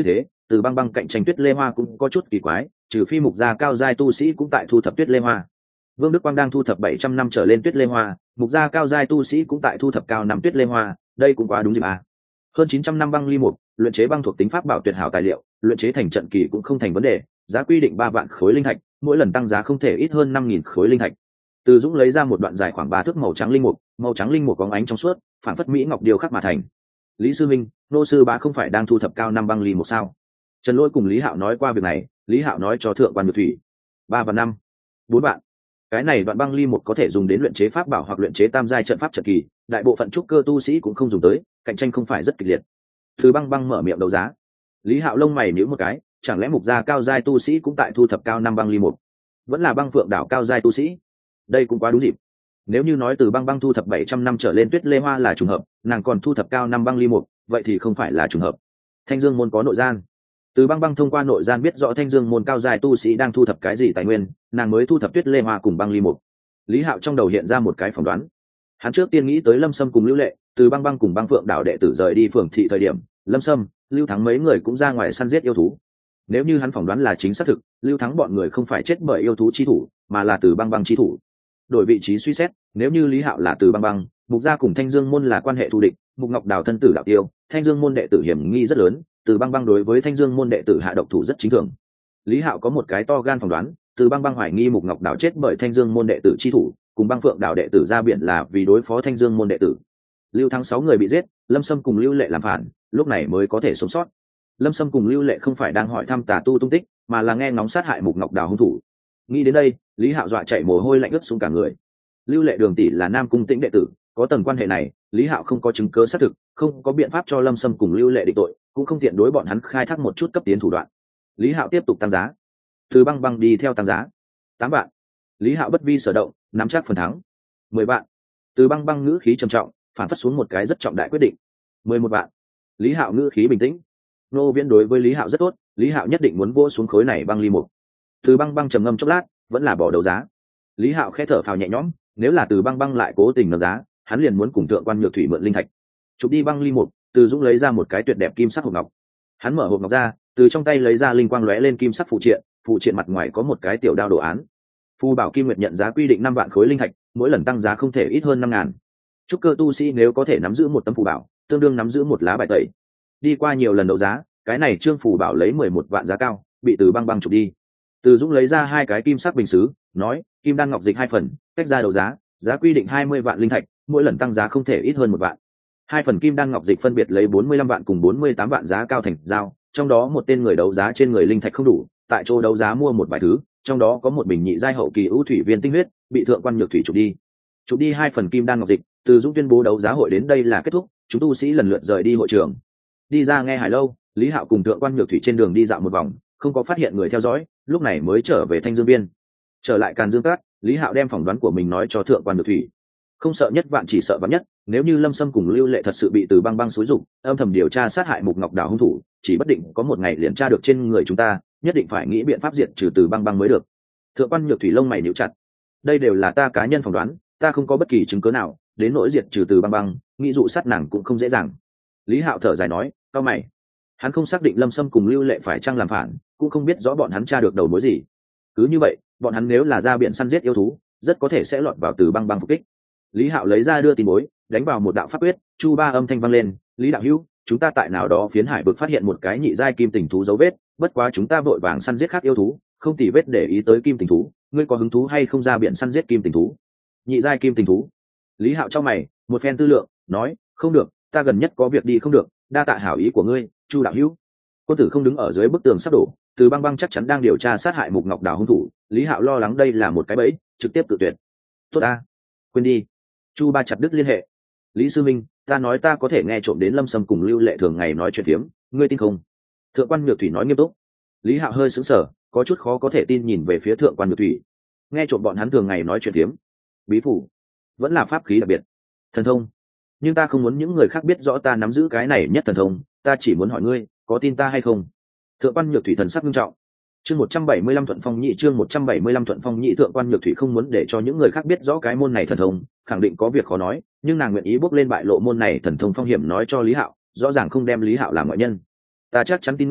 Từ Băng Băng cạnh tranh Tuyết Lê Hoa cũng có chút kỳ quái, trừ phi mục gia cao giai tu sĩ cũng tại thu thập Tuyết Lê Hoa. Vương Đức Quang đang thu thập 700 năm trở lên Tuyết Lê Hoa, mục gia cao giai tu sĩ cũng tại thu thập cao năm Tuyết Lê Hoa, đây cũng quá đúng dịp à. Hơn 900 năm băng ly mục, luyện chế băng thuộc tính pháp bảo tuyệt hảo tài liệu, luyện chế thành trận kỳ cũng không thành vấn đề, giá quy định 3 vạn khối linh thạch, mỗi lần tăng giá không thể ít hơn 5000 khối linh thạch. Từ Dũng lấy ra một đoạn dài khoảng 3 thước màu trắng linh mục bóng ánh trong suốt, phản phất mỹ ngọc điêu khắc mà thành. Lý sư minh, nô sư bá không phải đang thu thập cao năm băng ly mục sao? Trần Lỗi cùng Lý Hạo nói qua việc này, Lý Hạo nói cho thượng quan Nhược Thủy. 3 và 5, 4 vạn. Cái này đoạn băng ly mục có thể dùng đến luyện chế pháp bảo hoặc luyện chế tam giai trận pháp trận kỳ, đại bộ phận trúc cơ tu sĩ cũng không dùng tới, cạnh tranh không phải rất kịch liệt. Từ Băng Băng mở miệng đấu giá. Lý Hạo lông mày nhíu một cái, chẳng lẽ mục gia cao giai tu sĩ cũng tại thu thập cao năm băng ly mục? Vẫn là Băng Phượng đảo cao giai tu sĩ? Đây cũng quá đúng dịp. Nếu như nói Từ Băng Băng thu thập 700 năm trở lên Tuyết Lê Hoa là trùng hợp, nàng còn thu thập cao năm băng ly mục, vậy thì không phải là trùng hợp. Thanh Dương môn có nội gian. Từ Băng Băng thông qua nội gian biết rõ Thanh Dương môn cao giai tu sĩ đang thu thập cái gì tài nguyên, nàng mới thu thập Tuyết Lê Hoa cùng băng ly mục. Lý Hạo trong đầu hiện ra một cái phỏng đoán. Hắn trước tiên nghĩ tới Lâm Sâm cùng Lưu Lệ, Từ Băng Băng cùng Băng Phượng đảo đệ tử rời đi phường thị thời điểm, Lâm Sâm, Lưu Thắng mấy người cũng ra ngoài săn giết yêu thú. Nếu như hắn phỏng đoán là chính xác thực, Lưu Thắng bọn người không phải chết bởi yêu thú chi thủ, mà là Từ Băng Băng chi thủ. Đổi vị trí suy xét, nếu như Lý Hạo là Từ Băng Băng, mục gia cùng Thanh Dương môn là quan hệ thù địch, Mục Ngọc Đào thân tử đạo tiêu, Thanh Dương môn đệ tử hiểm nghi rất lớn, Từ Băng Băng đối với Thanh Dương môn đệ tử hạ độc thủ rất chính thường. Lý Hạo có một cái to gan phỏng đoán, Từ Băng Băng hoài nghi Mục Ngọc Đào chết bởi Thanh Dương môn đệ tử chi thủ, cùng Băng Phượng đảo đệ tử ra biển là vì đối phó Thanh Dương môn đệ tử. Lưu Thắng 6 người bị giết, Lâm Sâm cùng Lưu Lệ làm phản, lúc này mới có thể sống sót. Lâm Sâm cùng Lưu Lệ không phải đang hỏi thăm tà tu tung tích, mà là nghe ngóng sát hại Mục Ngọc Đào hung thủ. Nghĩ đến đây, Lý Hạo dọa chạy mồ hôi lạnh ướt xuống cả người. Lưu Lệ Đường tỷ là Nam Cung Tĩnh đệ tử, có tầng quan hệ này, Lý Hạo không có chứng cứ xác thực, không có biện pháp cho Lâm Sâm cùng Lưu Lệ định tội, cũng không tiện đối bọn hắn khai thác một chút cấp tiến thủ đoạn. Lý Hạo tiếp tục tăng giá. Từ Băng Băng đi theo tăng giá. 8 vạn. Lý Hạo bất vi sở động, nắm chắc phần thắng. 10 vạn. Từ Băng Băng ngữ khí trầm trọng, phản phất xuống một cái rất trọng đại quyết định. 11 vạn. Lý Hạo ngữ khí bình tĩnh. Nô Viễn đối với Lý Hạo rất tốt, Lý Hạo nhất định muốn vô xuống khối này băng ly mục. Từ Băng Băng trầm ngâm chốc lát, vẫn là bỏ đấu giá. Lý Hạo khẽ thở phào nhẹ nhõm, nếu là Từ Băng Băng lại cố tình nâng giá, hắn liền muốn cùng thượng quan Nhược Thủy mượn linh thạch. Chụp đi băng ly mục, Từ Dũng lấy ra một cái tuyệt đẹp kim sắc hộp ngọc. Hắn mở hộp ngọc ra, từ trong tay lấy ra linh quang lóe lên kim sắc phụ triện mặt ngoài có một cái tiểu đao đồ án. Phù bảo Kim Nguyệt nhận giá quy định 5 vạn khối linh thạch, mỗi lần tăng giá không thể ít hơn 5.000. Trúc cơ tu sĩ nếu có thể nắm giữ một tấm phù bảo, tương đương nắm giữ một lá bài tẩy. Đi qua nhiều lần đấu giá, cái này trương phù bảo lấy 11 vạn giá cao, bị Từ Băng Băng chụp đi. Từ Dũng lấy ra 2 cái kim sắc bình sứ, nói, kim đan ngọc dịch 2 phần, cách ra đấu giá, giá quy định 20 vạn linh thạch, mỗi lần tăng giá không thể ít hơn 1 vạn. 2 phần kim đan ngọc dịch phân biệt lấy 45 vạn cùng 48 vạn giá cao thành giao, trong đó một tên người đấu giá trên người linh thạch không đủ, tại chỗ đấu giá mua một vài thứ, trong đó có một bình nhị giai hậu kỳ ưu thủy viên tinh huyết, bị thượng quan Nhược Thủy chụp đi. Chụp đi 2 phần kim đan ngọc dịch, Từ Dũng tuyên bố đấu giá hội đến đây là kết thúc, chúng tu sĩ lần lượt rời đi hội trường. Đi ra nghe Hải lâu, Lý Hạo cùng thượng quan Nhược Thủy trên đường đi dạo một vòng, không có phát hiện người theo dõi, lúc này mới trở về Thanh Dương Biên. Trở lại Càn Dương Cát, Lý Hạo đem phỏng đoán của mình nói cho thượng quan Nhược Thủy. Không sợ nhất vạn chỉ sợ vạn nhất, nếu như Lâm Sâm cùng Lưu Lệ thật sự bị Từ Băng Băng xúi giục, âm thầm điều tra sát hại Mục Ngọc Đào hung thủ, chỉ bất định có một ngày liền tra được trên người chúng ta, nhất định phải nghĩ biện pháp diệt trừ Từ Băng Băng mới được. Thượng quan Nhược Thủy lông mày nhíu chặt. Đây đều là ta cá nhân phỏng đoán, ta không có bất kỳ chứng cứ nào, đến nỗi diệt trừ Từ Băng Băng, nghĩ dụ sát nàng cũng không dễ dàng. Lý Hạo thở dài nói, cao mày. Hắn không xác định Lâm Sâm cùng Lưu Lệ phải chăng làm phản, cũng không biết rõ bọn hắn tra được đầu mối gì. Cứ như vậy, bọn hắn nếu là ra biển săn giết yêu thú, rất có thể sẽ lọt vào Từ Băng Băng phục kích. Lý Hạo lấy ra đưa tin bối, đánh vào một đạo pháp quyết, chu ba âm thanh vang lên, Lý đạo hữu, chúng ta tại nào đó phiến hải vực phát hiện một cái nhị giai kim tình thú dấu vết, bất quá chúng ta vội vàng săn giết khác yêu thú, không tỉ vết để ý tới kim tình thú, ngươi có hứng thú hay không ra biển săn giết kim tình thú? Nhị giai kim tình thú. Lý Hạo trong mày, một phen tư lượng, nói, không được, ta gần nhất có việc đi không được, đa tạ hảo ý của ngươi, Chu đạo hữu. Quân tử không đứng ở dưới bức tường sắp đổ, Từ Băng Băng chắc chắn đang điều tra sát hại Mục Ngọc Đào hung thủ, Lý Hạo lo lắng đây là một cái bẫy, trực tiếp tự tuyệt. Tốt a, quên đi. Chu ba chặt đứt liên hệ. Lý sư minh, ta nói ta có thể nghe trộm đến Lâm Sâm cùng Lưu Lệ thường ngày nói chuyện phiếm, ngươi tin không? Thượng quan Nhược Thủy nói nghiêm túc. Lý Hạo hơi sững sờ, có chút khó có thể tin nhìn về phía thượng quan Nhược Thủy. Nghe trộm bọn hắn thường ngày nói chuyện phiếm. Bí phủ, vẫn là pháp khí đặc biệt, thần thông. Nhưng ta không muốn những người khác biết rõ ta nắm giữ cái này nhất thần thông, ta chỉ muốn hỏi ngươi, có tin ta hay không? Thượng quan Nhược Thủy thần sắc nghiêm trọng. Chương 175 Thuận Phong Nhị, chương 175 Thuận Phong Nhị. Thượng quan Nhược Thủy không muốn để cho những người khác biết rõ cái môn này thần thông, khẳng định có việc khó nói, nhưng nàng nguyện ý bước lên bại lộ môn này thần thông phong hiểm nói cho Lý Hạo, rõ ràng không đem Lý Hạo làm ngoại nhân. Ta chắc chắn tin ngươi,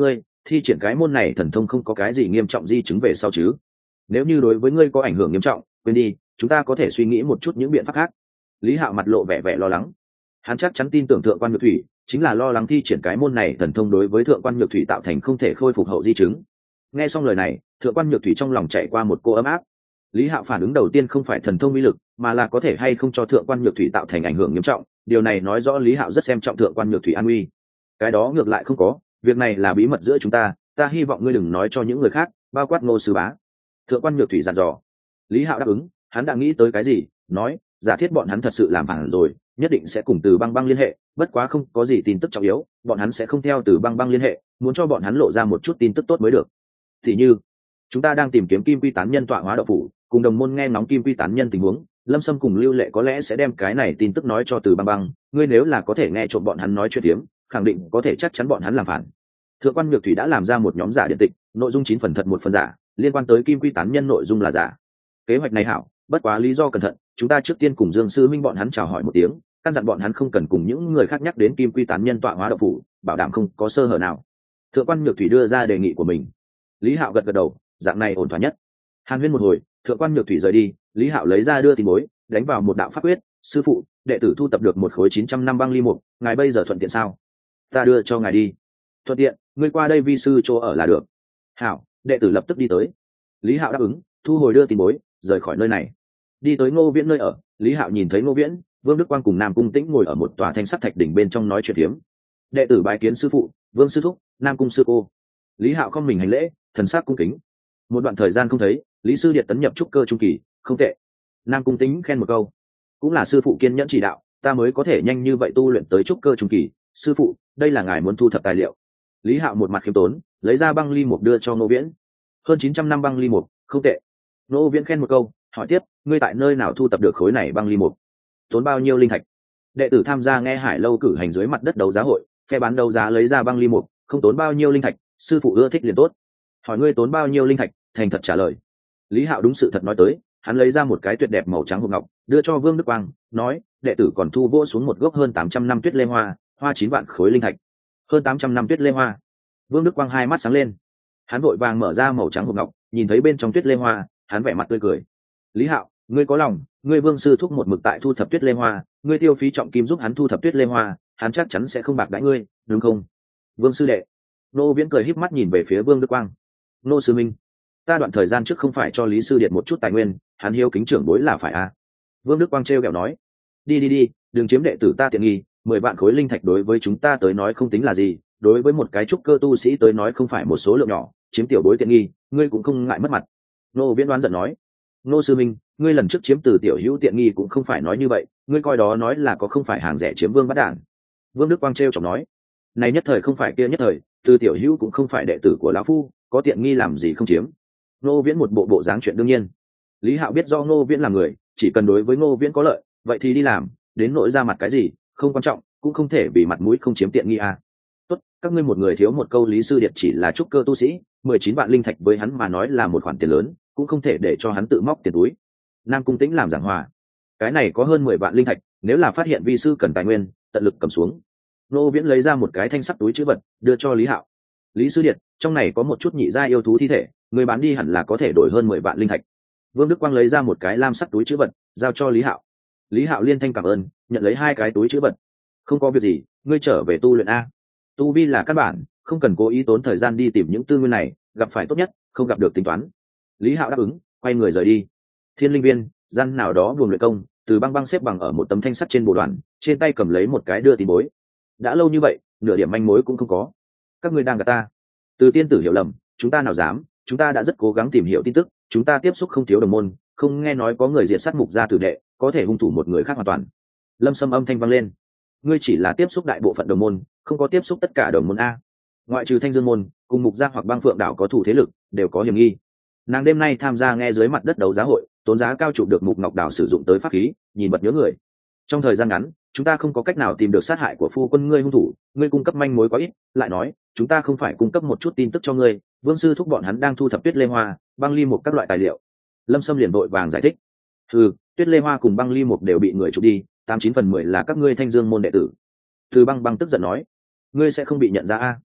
thi triển cái môn này thần thông không có cái gì nghiêm trọng di chứng về sau chứ? Nếu như đối với ngươi có ảnh hưởng nghiêm trọng, quên đi, chúng ta có thể suy nghĩ một chút những biện pháp khác. Lý Hạo mặt lộ vẻ vẻ lo lắng. Hắn chắc chắn tin tưởng thượng quan nhược thủy chính là lo lắng thi triển cái môn này thần thông đối với thượng quan nhược thủy tạo thành không thể khôi phục hậu di chứng. Nghe xong lời này, thượng quan nhược thủy trong lòng chạy qua một cô ấm áp. Lý Hạo phản ứng đầu tiên không phải thần thông uy lực, mà là có thể hay không cho thượng quan nhược thủy tạo thành ảnh hưởng nghiêm trọng. Điều này nói rõ Lý Hạo rất xem trọng thượng quan nhược thủy an nguy. Cái đó ngược lại không có, việc này là bí mật giữa chúng ta, ta hy vọng ngươi đừng nói cho những người khác, bao quát Ngô sư bá. Thượng quan nhược thủy dặn dò. Lý Hạo đáp ứng, hắn đã nghĩ tới cái gì, nói, giả thiết bọn hắn thật sự làm phản rồi, nhất định sẽ cùng Từ Băng Băng liên hệ, bất quá không có gì tin tức trọng yếu, bọn hắn sẽ không theo Từ Băng Băng liên hệ, muốn cho bọn hắn lộ ra một chút tin tức tốt mới được. Thì như, chúng ta đang tìm kiếm Kim Quy tán nhân tọa hóa đậu phủ, cùng đồng môn nghe ngóng Kim Quy tán nhân tình huống, Lâm Sâm cùng Lưu Lệ có lẽ sẽ đem cái này tin tức nói cho Từ Băng Băng, ngươi nếu là có thể nghe trộm bọn hắn nói chuyện tiếm, khẳng định có thể chắc chắn bọn hắn làm phản. Thượng quan Nhược Thủy đã làm ra một nhóm giả điện tịch, nội dung 9 phần thật 1 phần giả, liên quan tới Kim Quy tán nhân nội dung là giả. Kế hoạch này hảo, bất quá lý do cẩn thận, chúng ta trước tiên cùng Dương sư minh bọn hắn chào hỏi một tiếng, căn dặn bọn hắn không cần cùng những người khác nhắc đến Kim Quy tán nhân tọa hóa đậu phủ, bảo đảm không có sơ hở nào. Thượng quan Nhược Thủy đưa ra đề nghị của mình. Lý Hạo gật gật đầu, dạng này ổn thỏa nhất. Hàn huyên một hồi, thượng quan Nhược Thủy rời đi, Lý Hạo lấy ra đưa tin bối, đánh vào một đạo pháp quyết, sư phụ, đệ tử thu tập được một khối 900 năm băng ly mục, ngài bây giờ thuận tiện sao? Ta đưa cho ngài đi. Thuận tiện, ngươi qua đây vi sư chỗ ở là được. Hảo, đệ tử lập tức đi tới. Lý Hạo đáp ứng, thu hồi đưa tin bối, rời khỏi nơi này. Đi tới Ngô Viễn nơi ở, Lý Hạo nhìn thấy Ngô Viễn, Vương Đức Quang cùng Nam Cung Tĩnh ngồi ở một tòa thanh sắt thạch đỉnh bên trong nói chuyện phiếm. Đệ tử bái kiến sư phụ, Vương sư thúc, Nam Cung sư cô. Lý Hạo không mình hành lễ, thần sắc cung kính. Một đoạn thời gian không thấy, Lý sư điện tấn nhập trúc cơ trung kỳ, không tệ. Nam Cung Tĩnh khen một câu. Cũng là sư phụ kiên nhẫn chỉ đạo, ta mới có thể nhanh như vậy tu luyện tới trúc cơ trung kỳ. Sư phụ, đây là ngài muốn thu thập tài liệu. Lý Hạo một mặt khiêm tốn, lấy ra băng ly mục đưa cho Ngô Viễn. Hơn 900 năm băng ly mục, không tệ. Ngô Viễn khen một câu, hỏi tiếp, ngươi tại nơi nào thu tập được khối này băng ly mục? Tốn bao nhiêu linh thạch? Đệ tử tham gia nghe Hải Lâu cử hành dưới mặt đất đấu giá hội, phe bán đấu giá lấy ra băng ly mục, không tốn bao nhiêu linh thạch, sư phụ ưa thích liền tốt. Hỏi ngươi tốn bao nhiêu linh thạch, thành thật trả lời. Lý Hạo đúng sự thật nói tới, hắn lấy ra một cái tuyệt đẹp màu trắng hộp ngọc, đưa cho Vương Đức Quang, nói, đệ tử còn thu vô xuống một gốc hơn 800 năm tuyết lê hoa, hoa 9 vạn khối linh thạch. Hơn 800 năm tuyết lê hoa. Vương Đức Quang hai mắt sáng lên. Hắn vội vàng mở ra màu trắng hộp ngọc, nhìn thấy bên trong tuyết lê hoa, hắn vẻ mặt tươi cười. Lý Hạo, ngươi có lòng, ngươi Vương sư thúc một mực tại thu thập tuyết lê hoa, ngươi tiêu phí trọng kim giúp hắn thu thập tuyết lê hoa, hắn chắc chắn sẽ không bạc đãi ngươi, đúng không? Vương sư đệ. Nô Viễn cười híp mắt nhìn về phía Vương Đức Quang. Nô sư minh, ta đoạn thời gian trước không phải cho Lý sư điện một chút tài nguyên, hắn hiếu kính trưởng bối là phải à? Vương Đức Quang trêu ghẹo nói. Đi, đừng chiếm đệ tử ta tiện nghi, 10 vạn khối linh thạch đối với chúng ta tới nói không tính là gì, đối với một cái trúc cơ tu sĩ tới nói không phải một số lượng nhỏ, chiếm tiểu bối tiện nghi, ngươi cũng không ngại mất mặt. Nô Viễn đoán giận nói. Nô sư minh, ngươi lần trước chiếm từ tiểu hữu tiện nghi cũng không phải nói như vậy, ngươi coi đó nói là có không phải hàng rẻ chiếm Vương bắt đản. Vương Đức Quang trêu chọc nói. Này nhất thời không phải kia nhất thời, từ tiểu hữu cũng không phải đệ tử của lão phu, có tiện nghi làm gì không chiếm. Ngô Viễn một bộ dáng chuyện đương nhiên. Lý Hạo biết do Ngô Viễn là người, chỉ cần đối với Ngô Viễn có lợi, vậy thì đi làm, đến nỗi ra mặt cái gì, không quan trọng, cũng không thể vì mặt mũi không chiếm tiện nghi à. Tốt, các ngươi một người thiếu một câu, Lý sư điệt chỉ là trúc cơ tu sĩ, 19 vạn linh thạch với hắn mà nói là một khoản tiền lớn, cũng không thể để cho hắn tự móc tiền túi. Nam Cung Tĩnh làm giảng hòa. Cái này có hơn 10 vạn linh thạch, nếu là phát hiện vi sư cần tài nguyên, tận lực cầm xuống. Ngô Viễn lấy ra một cái thanh sắc túi trữ vật, đưa cho Lý Hạo. Lý sư điệt, trong này có một chút nhị gia yêu thú thi thể, người bán đi hẳn là có thể đổi hơn 10 vạn linh thạch. Vương Đức Quang lấy ra một cái lam sắc túi trữ vật, giao cho Lý Hạo. Lý Hạo liên thanh cảm ơn, nhận lấy 2 cái túi trữ vật. Không có việc gì, ngươi trở về tu luyện a. Tu vi là căn bản, không cần cố ý tốn thời gian đi tìm những tư nguyên này, gặp phải tốt nhất, không gặp được tính toán. Lý Hạo đáp ứng, quay người rời đi. Thiên Linh Viên, gian nào đó buồng luyện công, Từ Băng Băng xếp bằng ở một tấm thanh sắt trên bộ đoàn, trên tay cầm lấy một cái đưa tin bối. Đã lâu như vậy, nửa điểm manh mối cũng không có. Các ngươi đang gạt ta. Từ tiên tử hiểu lầm, chúng ta nào dám, chúng ta đã rất cố gắng tìm hiểu tin tức, chúng ta tiếp xúc không thiếu đồng môn, không nghe nói có người diệt sát mục gia tử đệ, có thể hung thủ một người khác hoàn toàn. Lâm Sâm âm thanh vang lên. Ngươi chỉ là tiếp xúc đại bộ phận đồng môn, không có tiếp xúc tất cả đồng môn a. Ngoại trừ Thanh Dương môn, cùng mục gia hoặc Băng Phượng đảo có thủ thế lực, đều có hiểm nghi. Nàng đêm nay tham gia nghe dưới mặt đất đấu giá hội, tốn giá cao chụp được Mục Ngọc đảo sử dụng tới pháp khí, nhìn bật nhớ người. Trong thời gian ngắn, chúng ta không có cách nào tìm được sát hại của phu quân ngươi hung thủ, ngươi cung cấp manh mối quá ít, lại nói, chúng ta không phải cung cấp một chút tin tức cho ngươi, Vương sư thúc bọn hắn đang thu thập tuyết lê hoa, băng ly mục các loại tài liệu. Lâm Sâm liền vội vàng giải thích. Tuyết lê hoa cùng băng ly mục đều bị người chụp đi, 89/10 là các ngươi Thanh Dương môn đệ tử. Từ Băng Băng tức giận nói, ngươi sẽ không bị nhận ra a?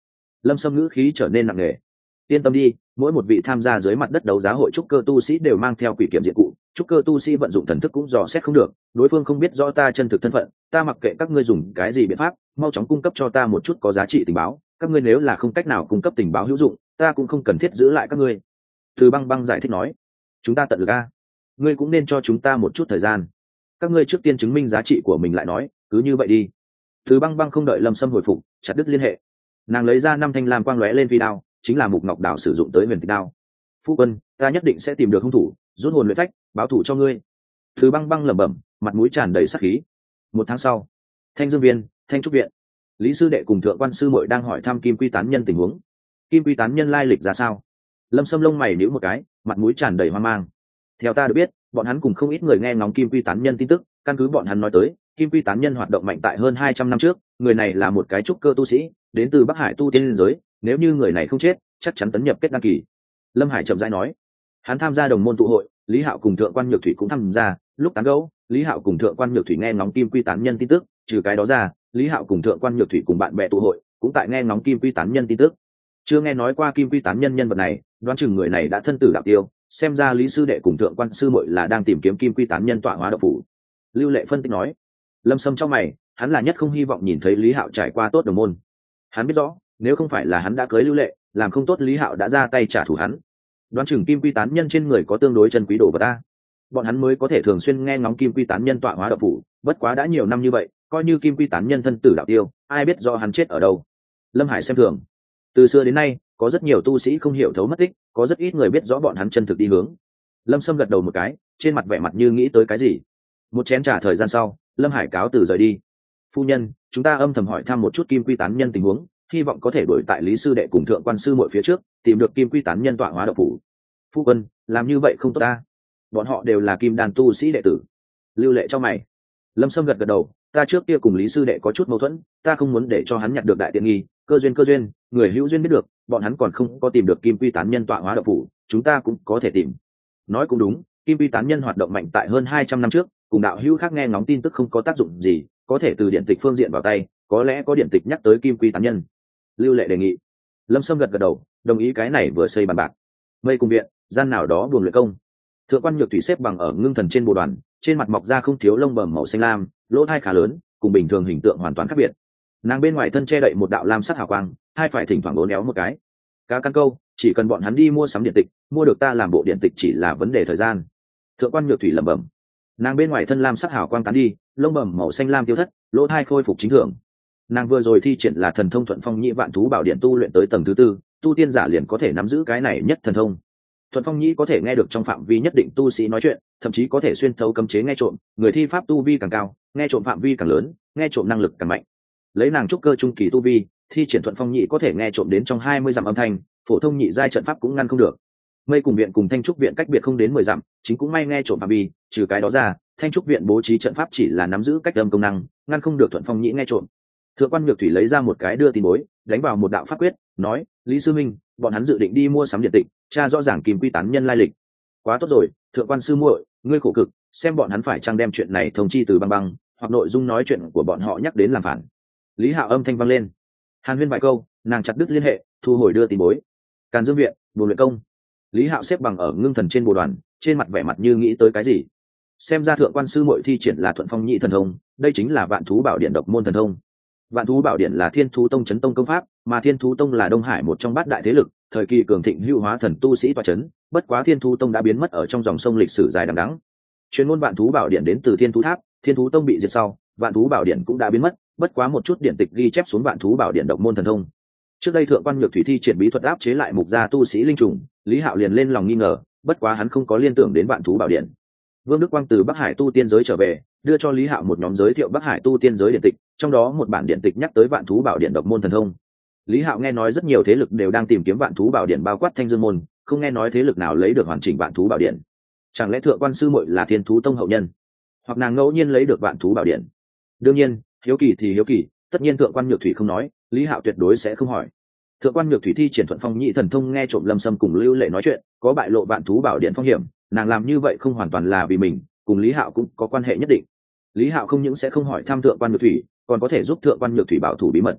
Lâm Sâm ngữ khí trở nên nặng nề. Yên tâm đi, mỗi một vị tham gia dưới mặt đất đấu giá hội trúc cơ tu sĩ đều mang theo quỷ kiểm diện cụ, trúc cơ tu sĩ vận dụng thần thức cũng dò xét không được, đối phương không biết rõ ta chân thực thân phận, ta mặc kệ các ngươi dùng cái gì biện pháp, mau chóng cung cấp cho ta một chút có giá trị tình báo, các ngươi nếu là không cách nào cung cấp tình báo hữu dụng, ta cũng không cần thiết giữ lại các ngươi. Từ Băng Băng giải thích nói, chúng ta tận lực a, ngươi cũng nên cho chúng ta một chút thời gian, các ngươi trước tiên chứng minh giá trị của mình lại nói, cứ như vậy đi. Từ Băng Băng không đợi Lâm Sâm hồi phục, chặt đứt liên hệ. Nàng lấy ra 5 thanh lam quang lóe lên phi đao, chính là Mục Ngọc Đảo sử dụng tới huyền tịch đao. Phu quân, ta nhất định sẽ tìm được hung thủ, rút hồn luyện phách, báo thù cho ngươi. Từ Băng Băng lẩm bẩm, mặt mũi tràn đầy sát khí. 1 tháng sau, Thanh Dương Viên, Thanh Trúc Viện, Lý sư đệ cùng thượng quan sư muội đang hỏi thăm Kim Quy tán nhân tình huống. Kim Quy tán nhân lai lịch ra sao? Lâm Sâm lông mày nhíu một cái, mặt mũi tràn đầy hoang mang. Theo ta được biết, bọn hắn cùng không ít người nghe ngóng Kim Quy tán nhân tin tức, căn cứ bọn hắn nói tới, Kim Quy tán nhân hoạt động mạnh tại hơn 200 năm trước, người này là một cái trúc cơ tu sĩ, đến từ Bắc Hải tu tiên liên giới, nếu như người này không chết, chắc chắn tấn nhập kết đăng kỳ. Lâm Hải chậm rãi nói, hắn tham gia đồng môn tụ hội, Lý Hạo cùng thượng quan Nhược Thủy cũng tham gia, lúc tán gẫu, Lý Hạo cùng thượng quan Nhược Thủy nghe ngóng Kim Quy tán nhân tin tức, trừ cái đó ra, Lý Hạo cùng thượng quan Nhược Thủy cùng bạn bè tụ hội, cũng tại nghe ngóng Kim Quy tán nhân tin tức. Chưa nghe nói qua Kim Quy tán nhân nhân vật này, đoán chừng người này đã thân tử đạo tiêu, xem ra Lý sư đệ cùng thượng quan sư muội là đang tìm kiếm Kim Quy tán nhân tọa hóa đạo phủ. Lưu Lệ phân tích nói. Lâm Sâm trong mày, hắn là nhất không hy vọng nhìn thấy Lý Hạo trải qua tốt đồng môn. Hắn biết rõ, nếu không phải là hắn đã cưới Lưu Lệ, làm không tốt Lý Hạo đã ra tay trả thù hắn. Đoán chừng Kim Quy tán nhân trên người có tương đối chân quý đồ vật ta, bọn hắn mới có thể thường xuyên nghe ngóng Kim Quy tán nhân tọa hóa đạo phủ. Bất quá đã nhiều năm như vậy, coi như Kim Quy tán nhân thân tử đạo tiêu, ai biết do hắn chết ở đâu. Lâm Hải xem thường. Từ xưa đến nay, có rất nhiều tu sĩ không hiểu thấu mất tích, có rất ít người biết rõ bọn hắn chân thực đi hướng. Lâm Sâm gật đầu một cái, trên mặt vẻ mặt như nghĩ tới cái gì. Một chén trà thời gian sau, Lâm Hải cáo từ rời đi. Phu nhân, chúng ta âm thầm hỏi thăm một chút Kim Quy tán nhân tình huống, hy vọng có thể đuổi tại Lý sư đệ cùng thượng quan sư muội phía trước, tìm được Kim Quy tán nhân tọa hóa đạo phủ. Phu quân, làm như vậy không tốt ta, bọn họ đều là kim đan tu sĩ đệ tử. Lưu Lệ cho mày. Lâm Sâm gật gật đầu, ta trước kia cùng Lý sư đệ có chút mâu thuẫn, ta không muốn để cho hắn nhặt được đại tiện nghi, cơ duyên, người hữu duyên biết được, bọn hắn còn không có tìm được Kim Quy tán nhân tọa hóa đạo phủ, chúng ta cũng có thể tìm. Nói cũng đúng, Kim Quy tán nhân hoạt động mạnh tại hơn 200 năm trước, cùng đạo hữu khác nghe ngóng tin tức không có tác dụng gì, có thể từ điện tịch phương diện vào tay, có lẽ có điện tịch nhắc tới Kim Quy tán nhân. Lưu Lệ đề nghị. Lâm Sâm gật gật đầu, đồng ý cái này vừa xây bàn bạc. Mây cùng viện, gian nào đó buồn luyện công. Thượng quan Nhược Thủy xếp bằng ở ngưng thần trên bồ đoàn, trên mặt mọc ra không thiếu lông bẩm màu xanh lam, lỗ thai khá lớn, cùng bình thường hình tượng hoàn toàn khác biệt. Nàng bên ngoài thân che đậy một đạo lam sắc hào quang, hai phải thỉnh thoảng uốn éo một cái. Cá căn câu, chỉ cần bọn hắn đi mua sắm điện tịch, mua được ta làm bộ điện tịch chỉ là vấn đề thời gian. Thượng quan Nhược Thủy lẩm bẩm. Nàng bên ngoài thân lam sắc hào quang tán đi, lông bẩm màu xanh lam tiêu thất, lỗ thai khôi phục chính thường. Nàng vừa rồi thi triển là thần thông Thuận Phong Nhĩ Vạn Thú Bảo Điện tu luyện tới tầng thứ 4, tu tiên giả liền có thể nắm giữ cái này nhất thần thông. Thuận Phong Nhĩ có thể nghe được trong phạm vi nhất định tu sĩ nói chuyện, thậm chí có thể xuyên thấu cấm chế nghe trộm, người thi pháp tu vi càng cao, nghe trộm phạm vi càng lớn, nghe trộm năng lực càng mạnh. Lấy nàng trúc cơ trung kỳ tu vi, thi triển Thuận Phong Nhĩ có thể nghe trộm đến trong 20 dặm âm thanh, phổ thông nhị giai trận pháp cũng ngăn không được. Mây cùng viện cùng Thanh Trúc viện cách biệt không đến 10 dặm, chính cũng may nghe trộm phạm vi, trừ cái đó ra, Thanh Trúc viện bố trí trận pháp chỉ là nắm giữ cách âm công năng, ngăn không được Thuận Phong Nhĩ nghe trộm. Thượng quan Nhược Thủy lấy ra một cái đưa tin bối, đánh vào một đạo pháp quyết, nói: "Lý sư minh, bọn hắn dự định đi mua sắm điện tịch, tra rõ ràng Kim Quy tán nhân lai lịch." Quá tốt rồi, thượng quan sư muội, ngươi khổ cực, xem bọn hắn phải chăng đem chuyện này thông chi từ Băng Băng, hoặc nội dung nói chuyện của bọn họ nhắc đến làm phản. Lý Hạo âm thanh vang lên. Hàn huyên vài câu, nàng chặt đứt liên hệ, thu hồi đưa tin bối. Càn Dương viện, buồn luyện công. Lý Hạo xếp bằng ở ngưng thần trên bồ đoàn, trên mặt vẻ mặt như nghĩ tới cái gì. Xem ra thượng quan sư muội thi triển là Thuận Phong Nhĩ thần thông, đây chính là Vạn Thú Bảo Điện độc môn thần thông. Vạn Thú Bảo Điện là Thiên Thú Tông chấn tông công pháp, mà Thiên Thú Tông là Đông Hải một trong bát đại thế lực, thời kỳ cường thịnh hữu hóa thần tu sĩ tọa chấn, bất quá Thiên Thú Tông đã biến mất ở trong dòng sông lịch sử dài đằng đẵng. Chuyên môn Vạn Thú Bảo Điện đến từ Thiên Thú Tháp, Thiên Thú Tông bị diệt sau, Vạn Thú Bảo Điện cũng đã biến mất, bất quá một chút điện tịch ghi chép xuống Vạn Thú Bảo Điện độc môn thần thông. Trước đây thượng quan Nhược Thủy thi triển bí thuật áp chế lại mục gia tu sĩ linh trùng, Lý Hạo liền lên lòng nghi ngờ, bất quá hắn không có liên tưởng đến Vạn Thú Bảo Điện. Vương Đức Quang từ Bắc Hải tu tiên giới trở về, đưa cho Lý Hạo một nhóm giới thiệu Bắc Hải tu tiên giới điện tịch, trong đó một bản điện tịch nhắc tới Vạn Thú Bảo Điện độc môn thần thông. Lý Hạo nghe nói rất nhiều thế lực đều đang tìm kiếm Vạn Thú Bảo Điện bao quát Thanh Dương môn, không nghe nói thế lực nào lấy được hoàn chỉnh Vạn Thú Bảo Điện. Chẳng lẽ thượng quan sư muội là Thiên Thú Tông hậu nhân, hoặc nàng ngẫu nhiên lấy được Vạn Thú Bảo Điện? Đương nhiên, hiếu kỳ thì hiếu kỳ, tất nhiên thượng quan Nhược Thủy không nói, Lý Hạo tuyệt đối sẽ không hỏi. Thượng quan Nhược Thủy thi triển Thuận Phong Nhĩ thần thông nghe trộm Lâm Sâm cùng Lưu Lệ nói chuyện, có bại lộ Vạn Thú Bảo Điện phong hiểm, nàng làm như vậy không hoàn toàn là vì mình, cùng Lý Hạo cũng có quan hệ nhất định. Lý Hạo không những sẽ không hỏi thăm thượng quan Nhược Thủy, còn có thể giúp thượng quan Nhược Thủy bảo thủ bí mật.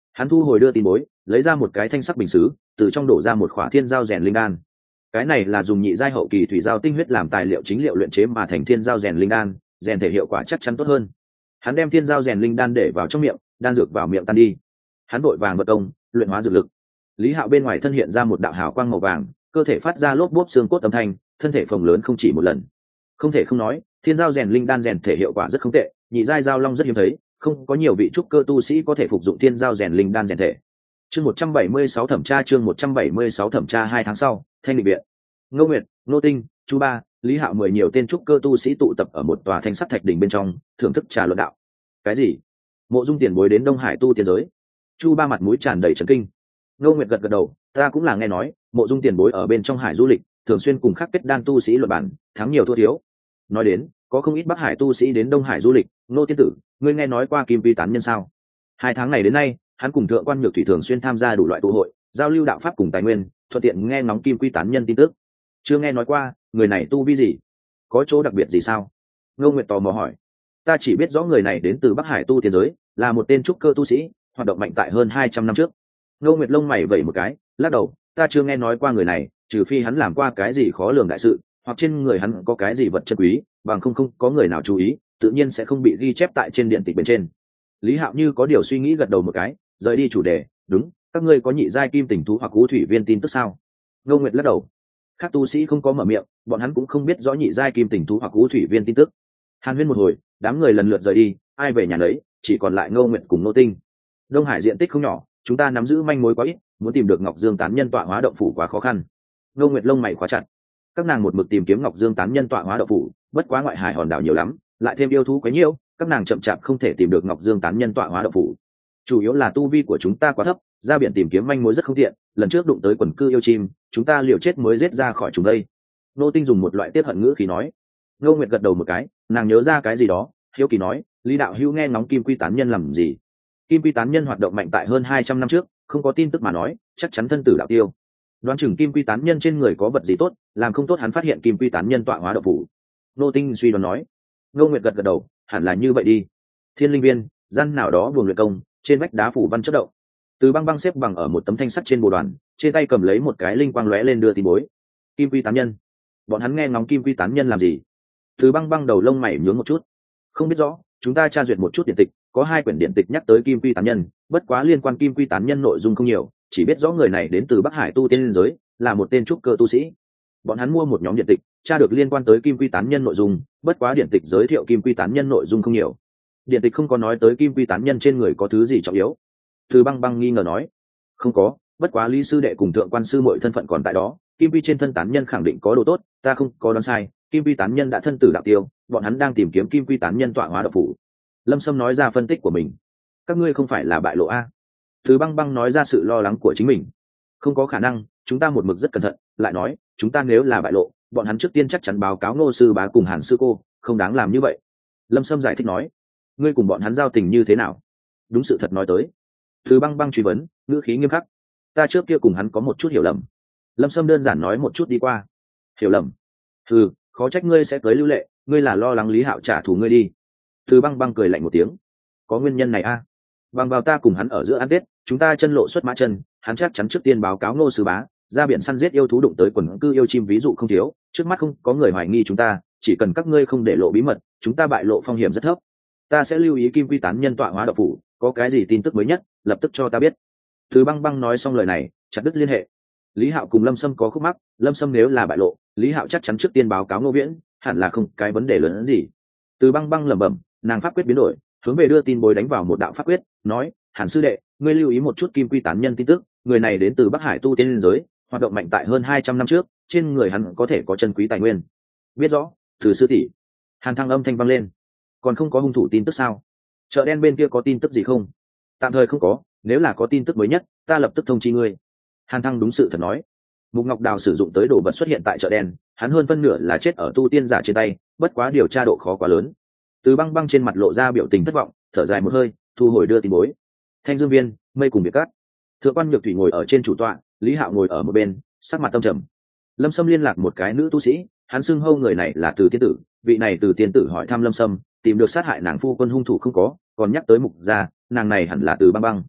Hắn thu hồi đưa tin bối, lấy ra một cái thanh sắc bình xứ, từ trong đổ ra một khỏa thiên giao rèn linh đan. Cái này là dùng nhị giai hậu kỳ thủy giao tinh huyết làm tài liệu chính liệu luyện chế mà thành thiên giao rèn linh đan, rèn thể hiệu quả chắc chắn tốt hơn. Hắn đem thiên giao rèn linh đan để vào trong miệng, đan dược vào miệng tan đi. Hắn vội vàng vận công luyện hóa dược lực. Lý Hạo bên ngoài thân hiện ra một đạo hào quang màu vàng, cơ thể phát ra lốp bốp xương cốt âm thanh, thân thể phồng lớn không chỉ một lần. Không thể không nói, thiên giao rèn linh đan rèn thể hiệu quả rất không tệ, nhị giai giao long rất hiếm thấy, không có nhiều vị trúc cơ tu sĩ có thể phục dụng thiên giao rèn linh đan rèn thể. Chương 176 thẩm tra, chương 176 thẩm tra. 2 tháng sau, Thanh Định viện. Ngô Nguyệt, Ngô Tinh, Chu Ba, Lý Hạo 10 nhiều tên trúc cơ tu sĩ tụ tập ở một tòa thanh sắc thạch đỉnh bên trong, thưởng thức trà luận đạo. Cái gì? Mộ Dung tiền bối đến Đông Hải tu tiên giới? Chu Ba mặt mũi tràn đầy chấn kinh. Ngô Nguyệt gật gật đầu, ta cũng là nghe nói, Mộ Dung tiền bối ở bên trong hải du lịch, thường xuyên cùng khác kết đan tu sĩ luận bản, thắng nhiều thua thiếu. Nói đến, có không ít Bắc Hải tu sĩ đến Đông Hải du lịch, Ngô tiên tử, ngươi nghe nói qua Kim Vi tán nhân sao? 2 tháng này đến nay, hắn cùng thượng quan Nhược Thủy thường xuyên tham gia đủ loại tụ hội, giao lưu đạo pháp cùng tài nguyên, thuận tiện nghe ngóng Kim Quy tán nhân tin tức. Chưa nghe nói qua, người này tu vi gì? Có chỗ đặc biệt gì sao? Ngô Nguyệt tò mò hỏi. Ta chỉ biết rõ người này đến từ Bắc Hải tu tiên giới, là một tên trúc cơ tu sĩ, hoạt động mạnh tại hơn 200 năm trước. Ngô Nguyệt lông mày vẩy một cái, lắc đầu, ta chưa nghe nói qua người này, trừ phi hắn làm qua cái gì khó lường đại sự, hoặc trên người hắn có cái gì vật chân quý, bằng không có người nào chú ý, tự nhiên sẽ không bị ghi chép tại trên điện tịch bên trên. Lý Hạo như có điều suy nghĩ gật đầu một cái, rời đi chủ đề, đúng, các ngươi có nhị giai kim tình thú hoặc cú thủy viên tin tức sao? Ngô Nguyệt lắc đầu. Các tu sĩ không có mở miệng, bọn hắn cũng không biết rõ nhị giai kim tình thú hoặc cú thủy viên tin tức. Hàn huyên một hồi, đám người lần lượt rời đi, ai về nhà nấy, chỉ còn lại Ngô Nguyệt cùng Nô Tinh. Đông Hải diện tích không nhỏ, chúng ta nắm giữ manh mối quá ít, muốn tìm được Ngọc Dương tán nhân tọa hóa động phủ quá khó khăn. Ngô Nguyệt lông mày khóa chặt. Các nàng một mực tìm kiếm Ngọc Dương tán nhân tọa hóa động phủ, bất quá ngoại hải hòn đảo nhiều lắm, lại thêm yêu thú quá nhiều, các nàng chậm chạp không thể tìm được Ngọc Dương tán nhân tọa hóa động phủ. Chủ yếu là tu vi của chúng ta quá thấp, ra biển tìm kiếm manh mối rất không tiện, lần trước đụng tới quần cư yêu chim, chúng ta liều chết mới giết ra khỏi chúng đây. Nô Tinh dùng một loại tiết hận ngữ khí nói. Ngô Nguyệt gật đầu một cái, nàng nhớ ra cái gì đó, hiếu kỳ nói, Lý đạo hữu nghe ngóng Kim Quy tán nhân làm gì? Kim Quy tán nhân hoạt động mạnh tại hơn 200 năm trước, không có tin tức mà nói, chắc chắn thân tử đạo tiêu. Đoán chừng Kim Quy tán nhân trên người có vật gì tốt, làm không tốt hắn phát hiện Kim Quy tán nhân tọa hóa động phủ. Nô Tinh suy đoán nói. Ngô Nguyệt gật gật đầu, hẳn là như vậy đi. Thiên Linh Viên, gian nào đó buồng luyện công, trên vách đá phủ văn chất động. Từ Băng Băng xếp bằng ở một tấm thanh sắt trên bồ đoàn, trên tay cầm lấy một cái linh quang lóe lên đưa tin bối. Kim Quy tán nhân. Bọn hắn nghe ngóng Kim Quy tán nhân làm gì? Từ Băng Băng đầu lông mày nhướng một chút. Không biết rõ, chúng ta tra duyệt một chút điện tịch, có 2 quyển điện tịch nhắc tới Kim Quy tán nhân, bất quá liên quan Kim Quy tán nhân nội dung không nhiều, chỉ biết rõ người này đến từ Bắc Hải tu tiên giới, là một tên trúc cơ tu sĩ. Bọn hắn mua một nhóm điện tịch, tra được liên quan tới Kim Quy tán nhân nội dung, bất quá điện tịch giới thiệu Kim Quy tán nhân nội dung không nhiều. Điện tịch không có nói tới Kim Quy tán nhân trên người có thứ gì trọng yếu. Từ Băng Băng nghi ngờ nói. Không có, bất quá Lý sư đệ cùng thượng quan sư mọi thân phận còn tại đó, Kim Quy trên thân tán nhân khẳng định có đồ tốt, ta không có đoán sai, Kim Quy tán nhân đã thân tử đạo tiêu, bọn hắn đang tìm kiếm Kim Quy tán nhân tọa hóa động phủ. Lâm Sâm nói ra phân tích của mình. Các ngươi không phải là bại lộ a? Từ Băng Băng nói ra sự lo lắng của chính mình. Không có khả năng, chúng ta một mực rất cẩn thận, lại nói, chúng ta nếu là bại lộ, bọn hắn trước tiên chắc chắn báo cáo Ngô sư bá cùng Hàn sư cô, không đáng làm như vậy. Lâm Sâm giải thích nói. Ngươi cùng bọn hắn giao tình như thế nào? Đúng sự thật nói tới. Từ Băng Băng truy vấn, ngữ khí nghiêm khắc. Ta trước kia cùng hắn có một chút hiểu lầm. Lâm Sâm đơn giản nói một chút đi qua. Hiểu lầm? Ừ, khó trách ngươi sẽ tới Lưu Lệ, ngươi là lo lắng Lý Hạo trả thù ngươi đi. Từ Băng Băng cười lạnh một tiếng. Có nguyên nhân này a? Bằng vào ta cùng hắn ở giữa ăn Tết, chúng ta chân lộ xuất mã chân, hắn chắc chắn trước tiên báo cáo Ngô sư bá, ra biển săn giết yêu thú đụng tới quần cư yêu chim ví dụ không thiếu, trước mắt không có người hoài nghi chúng ta, chỉ cần các ngươi không để lộ bí mật, chúng ta bại lộ phong hiểm rất thấp. Ta sẽ lưu ý Kim Quy tán nhân tọa hóa động phủ, có cái gì tin tức mới nhất, lập tức cho ta biết. Từ Băng Băng nói xong lời này, chặt đứt liên hệ. Lý Hạo cùng Lâm Sâm có khúc mắc, Lâm Sâm nếu là bại lộ, Lý Hạo chắc chắn trước tiên báo cáo Ngô Viễn, hẳn là không cái vấn đề lớn hơn gì. Từ Băng Băng lẩm bẩm, nàng pháp quyết biến đổi, hướng về đưa tin bối đánh vào một đạo pháp quyết, nói, Hàn sư đệ, ngươi lưu ý một chút Kim Quy tán nhân tin tức, người này đến từ Bắc Hải tu tiên giới, hoạt động mạnh tại hơn 200 năm trước, trên người hắn có thể có chân quý tài nguyên. Biết rõ, Từ sư tỷ. Hàn Thăng âm thanh vang lên. Còn không có hung thủ tin tức sao? Chợ đen bên kia có tin tức gì không? Tạm thời không có, nếu là có tin tức mới nhất, ta lập tức thông chi ngươi. Hàn Thăng đúng sự thật nói. Mục Ngọc Đào sử dụng tới đồ vật xuất hiện tại chợ đen, hắn hơn phân nửa là chết ở tu tiên giả trên tay, bất quá điều tra độ khó quá lớn. Từ Băng Băng trên mặt lộ ra biểu tình thất vọng, thở dài một hơi, thu hồi đưa tin bối. Thanh Dương Viên, mây cùng biệt cát. Thượng quan Nhược Thủy ngồi ở trên chủ tọa, Lý Hạo ngồi ở một bên, sắc mặt tâm trầm. Lâm Sâm liên lạc một cái nữ tu sĩ, hắn xưng hô người này là Từ tiên tử, vị này Từ tiên tử hỏi thăm Lâm Sâm, tìm được sát hại nàng phu quân hung thủ không có, còn nhắc tới Mục gia, nàng này hẳn là Từ Băng Băng.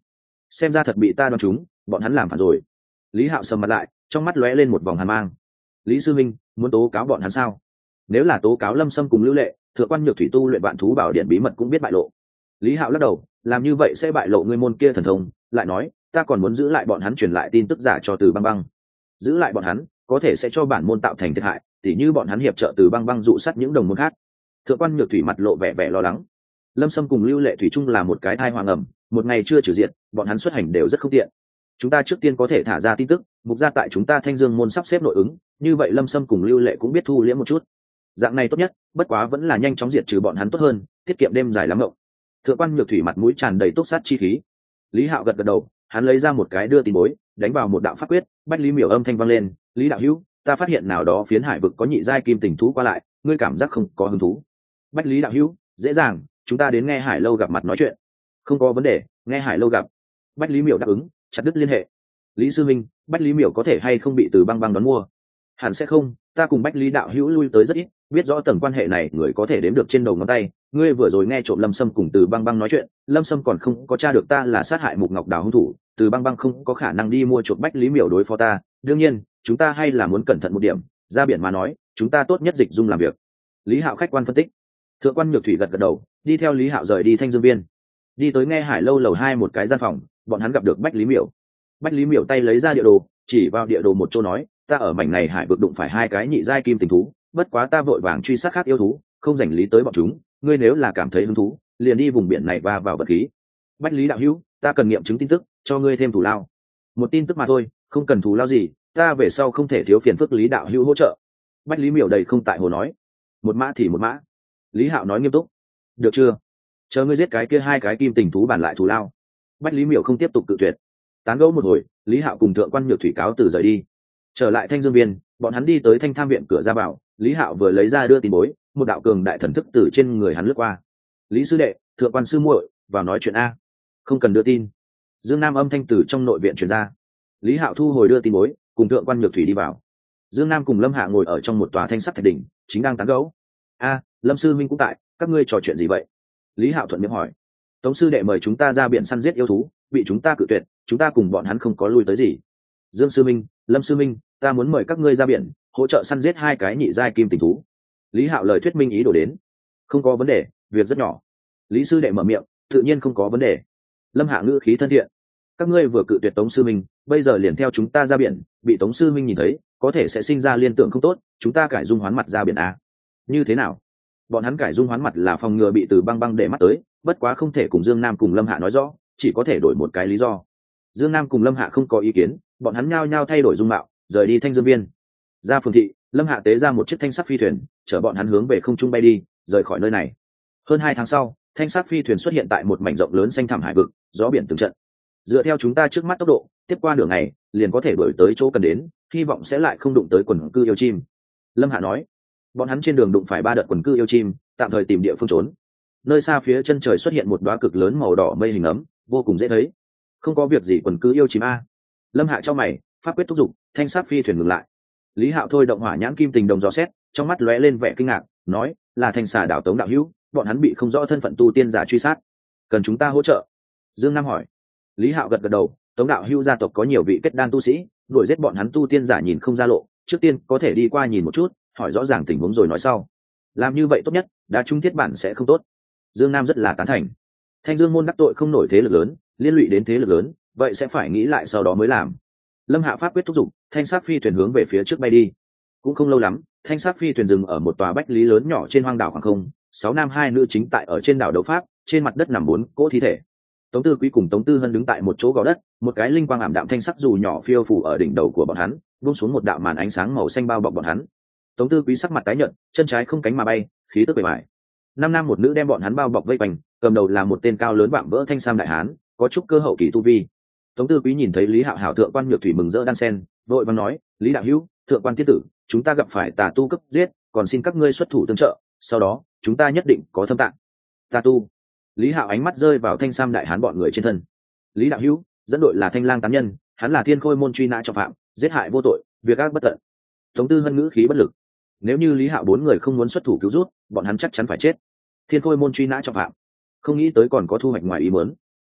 xem ra thật bị ta đoán trúng, bọn hắn làm phản rồi. Lý Hạo sầm mặt lại, trong mắt lóe lên một vòng hàn mang. Lý sư minh muốn tố cáo bọn hắn sao? Nếu là tố cáo Lâm Sâm cùng Lưu Lệ, Thượng quan Nhược Thủy tu luyện vạn thú bảo điện bí mật cũng biết bại lộ. Lý Hạo lắc đầu, làm như vậy sẽ bại lộ ngươi môn kia thần thông, lại nói ta còn muốn giữ lại bọn hắn truyền lại tin tức giả cho Từ Băng Băng. Giữ lại bọn hắn có thể sẽ cho bản môn tạo thành thiệt hại, tỉ như bọn hắn hiệp trợ Từ Băng Băng dụ sát những đồng môn khác. Thượng quan Nhược Thủy mặt lộ vẻ vẻ lo lắng. Lâm Sâm cùng Lưu Lệ thủy chung là một cái thai hoàng ẩm, một ngày chưa trừ diện, bọn hắn xuất hành đều rất không tiện. Chúng ta trước tiên có thể thả ra tin tức, mục ra tại chúng ta Thanh Dương môn sắp xếp nội ứng, như vậy Lâm Sâm cùng Lưu Lệ cũng biết thu liễm một chút. Dạng này tốt nhất, bất quá vẫn là nhanh chóng diệt trừ bọn hắn tốt hơn, tiết kiệm đêm dài lắm ngộng. Thượng quan Nhược Thủy mặt mũi tràn đầy túc sát chi khí. Lý Hạo gật gật đầu, hắn lấy ra một cái đưa tin bối, đánh vào một đạo pháp quyết, Bách Lý Miểu âm thanh vang lên, "Lý đạo hữu, ta phát hiện nào đó phiến hải vực có nhị giai kim tình thú qua lại, ngươi cảm giác không có hứng thú?" Bách Lý đạo hữu, dễ dàng, chúng ta đến nghe Hải Lâu gặp mặt nói chuyện. Không có vấn đề, nghe Hải Lâu gặp. Bách Lý Miểu đáp ứng, chặt đứt liên hệ. Lý sư minh, Bách Lý Miểu có thể hay không bị Từ Băng Băng đón mua? Hẳn sẽ không, ta cùng Bách Lý đạo hữu lui tới rất ít, biết rõ tầng quan hệ này người có thể đếm được trên đầu ngón tay. Ngươi vừa rồi nghe trộm Lâm Sâm cùng Từ Băng Băng nói chuyện, Lâm Sâm còn không có tra được ta là sát hại Mục Ngọc Đào hung thủ, Từ Băng Băng không có khả năng đi mua chuộc Bách Lý Miểu đối phó ta. Đương nhiên, chúng ta hay là muốn cẩn thận một điểm, ra biển mà nói, chúng ta tốt nhất dịch dung làm việc. Lý Hạo khách quan phân tích. Thượng quan Nhược Thủy gật gật đầu, đi theo Lý Hạo rời đi Thanh Dương Viên, đi tới nghe Hải Lâu lầu 2 một cái gian phòng, bọn hắn gặp được Bách Lý Miểu. Bách Lý Miểu tay lấy ra địa đồ, chỉ vào địa đồ một chỗ nói, ta ở mảnh này hải vực đụng phải hai cái nhị giai kim tình thú, bất quá ta vội vàng truy sát khác yêu thú, không dành lý tới bọn chúng, ngươi nếu là cảm thấy hứng thú, liền đi vùng biển này và vào vật khí. Bách Lý đạo hữu, ta cần nghiệm chứng tin tức, cho ngươi thêm thù lao. Một tin tức mà thôi, không cần thù lao gì, ta về sau không thể thiếu phiền phức Lý đạo hữu hỗ trợ. Bách Lý Miểu đầy không tại hồ nói, một mã thì một mã. Lý Hạo nói nghiêm túc, được chưa? Chờ ngươi giết cái kia hai cái kim tình thú bàn lại thù lao. Bách Lý Miểu không tiếp tục cự tuyệt. Tán gẫu một hồi, Lý Hạo cùng Thượng quan Nhược Thủy cáo từ rời đi. Trở lại Thanh Dương Viên, bọn hắn đi tới Thanh Tham viện cửa ra vào, Lý Hạo vừa lấy ra đưa tin bối, một đạo cường đại thần thức từ trên người hắn lướt qua. Lý sư đệ, Thượng quan sư muội, vào nói chuyện a. Không cần đưa tin. Dương Nam âm thanh từ trong nội viện truyền ra. Lý Hạo thu hồi đưa tin bối, cùng Thượng quan Nhược Thủy đi vào. Dương Nam cùng Lâm Hạ ngồi ở trong một tòa thanh sắt thạch đỉnh, chính đang tán gẫu. A, Lâm sư minh cũng tại, các ngươi trò chuyện gì vậy? Lý Hạo thuận miệng hỏi. Tống sư đệ mời chúng ta ra biển săn giết yêu thú, bị chúng ta cự tuyệt, chúng ta cùng bọn hắn không có lui tới gì. Dương sư minh, Lâm sư minh, ta muốn mời các ngươi ra biển hỗ trợ săn giết hai cái nhị giai kim tình thú. Lý Hạo lời thuyết minh ý đồ đến. Không có vấn đề, việc rất nhỏ. Lý sư đệ mở miệng, tự nhiên không có vấn đề. Lâm Hạ ngữ khí thân thiện. Các ngươi vừa cự tuyệt Tống sư minh, bây giờ liền theo chúng ta ra biển, bị Tống sư minh nhìn thấy, có thể sẽ sinh ra liên tưởng không tốt, chúng ta cải dung hoán mặt ra biển à? Như thế nào? Bọn hắn cải dung hoán mặt là phòng ngừa bị Từ Băng Băng để mắt tới, bất quá không thể cùng Dương Nam cùng Lâm Hạ nói rõ, chỉ có thể đổi một cái lý do. Dương Nam cùng Lâm Hạ không có ý kiến, bọn hắn nhao nhao thay đổi dung mạo, rời đi Thanh Dương Viên. Ra phường thị, Lâm Hạ tế ra một chiếc thanh sắc phi thuyền, chở bọn hắn hướng về không trung bay đi, rời khỏi nơi này. Hơn 2 tháng sau, thanh sắc phi thuyền xuất hiện tại một mảnh rộng lớn xanh thẳm hải vực, gió biển từng trận. Dựa theo chúng ta trước mắt tốc độ, tiếp qua nửa ngày, liền có thể đuổi tới chỗ cần đến, hy vọng sẽ lại không đụng tới quần cư yêu chim. Lâm Hạ nói. Bọn hắn trên đường đụng phải 3 đợt quần cư yêu chim, tạm thời tìm địa phương trốn. Nơi xa phía chân trời xuất hiện một đóa cực lớn màu đỏ mây hình ấm, vô cùng dễ thấy. Không có việc gì quần cư yêu chim a. Lâm Hạ cho mày, pháp quyết thúc giục, thanh sát phi thuyền ngừng lại. Lý Hạo thôi động hỏa nhãn kim tình đồng gió xét, trong mắt lóe lên vẻ kinh ngạc, nói, là thanh xà đảo Tống đạo hữu, bọn hắn bị không rõ thân phận tu tiên giả truy sát, cần chúng ta hỗ trợ. Dương Nam hỏi. Lý Hạo gật gật đầu, Tống đạo hữu gia tộc có nhiều vị kết đan tu sĩ, đuổi giết bọn hắn tu tiên giả nhìn không ra lộ, trước tiên có thể đi qua nhìn một chút, hỏi rõ ràng tình huống rồi nói sau. Làm như vậy tốt nhất, đã trung thiết bản sẽ không tốt. Dương Nam rất là tán thành. Thanh Dương môn đắc tội không nổi thế lực lớn, liên lụy đến thế lực lớn, vậy sẽ phải nghĩ lại sau đó mới làm. Lâm Hạ pháp quyết thúc giục, thanh sát phi thuyền hướng về phía trước bay đi. Cũng không lâu lắm, thanh sát phi thuyền dừng ở một tòa bách lý lớn nhỏ trên hoang đảo khoảng không, 6 nam 2 nữ chính tại ở trên đảo đấu pháp, trên mặt đất nằm 4 cỗ thi thể. Tống Tư Quý cùng Tống Tư Hân đứng tại một chỗ gò đất, một cái linh quang ảm đạm thanh sắc dù nhỏ phiêu phù ở đỉnh đầu của bọn hắn, buông xuống một đạo màn ánh sáng màu xanh bao bọc bọn hắn. Tống Tư Quý sắc mặt tái nhợt, chân trái không cánh mà bay, khí tức bề bại. 5 nam một nữ đem bọn hắn bao bọc vây quanh, cầm đầu là một tên cao lớn vạm vỡ thanh sam đại hán, có chút cơ hậu kỳ tu vi. Tống Tư Quý nhìn thấy Lý Hạo Hảo thượng quan Nhược Thủy mừng rỡ đan sen, vội vàng nói, Lý đạo hữu, thượng quan tiên tử, chúng ta gặp phải tà tu cấp giết, còn xin các ngươi xuất thủ tương trợ, sau đó chúng ta nhất định có thâm tạng. Tà tu? Lý Hạo ánh mắt rơi vào thanh sam đại hán bọn người trên thân. Lý đạo hữu, dẫn đội là Thanh Lang tán nhân, hắn là Thiên Khôi môn truy nã trọng phạm, giết hại vô tội, việc ác bất tận. Tống Tư Hân ngữ khí bất lực. Nếu như Lý Hạo 4 người không muốn xuất thủ cứu rút, bọn hắn chắc chắn phải chết. Thiên Khôi môn truy nã trọng phạm, không nghĩ tới còn có thu hoạch ngoài ý muốn.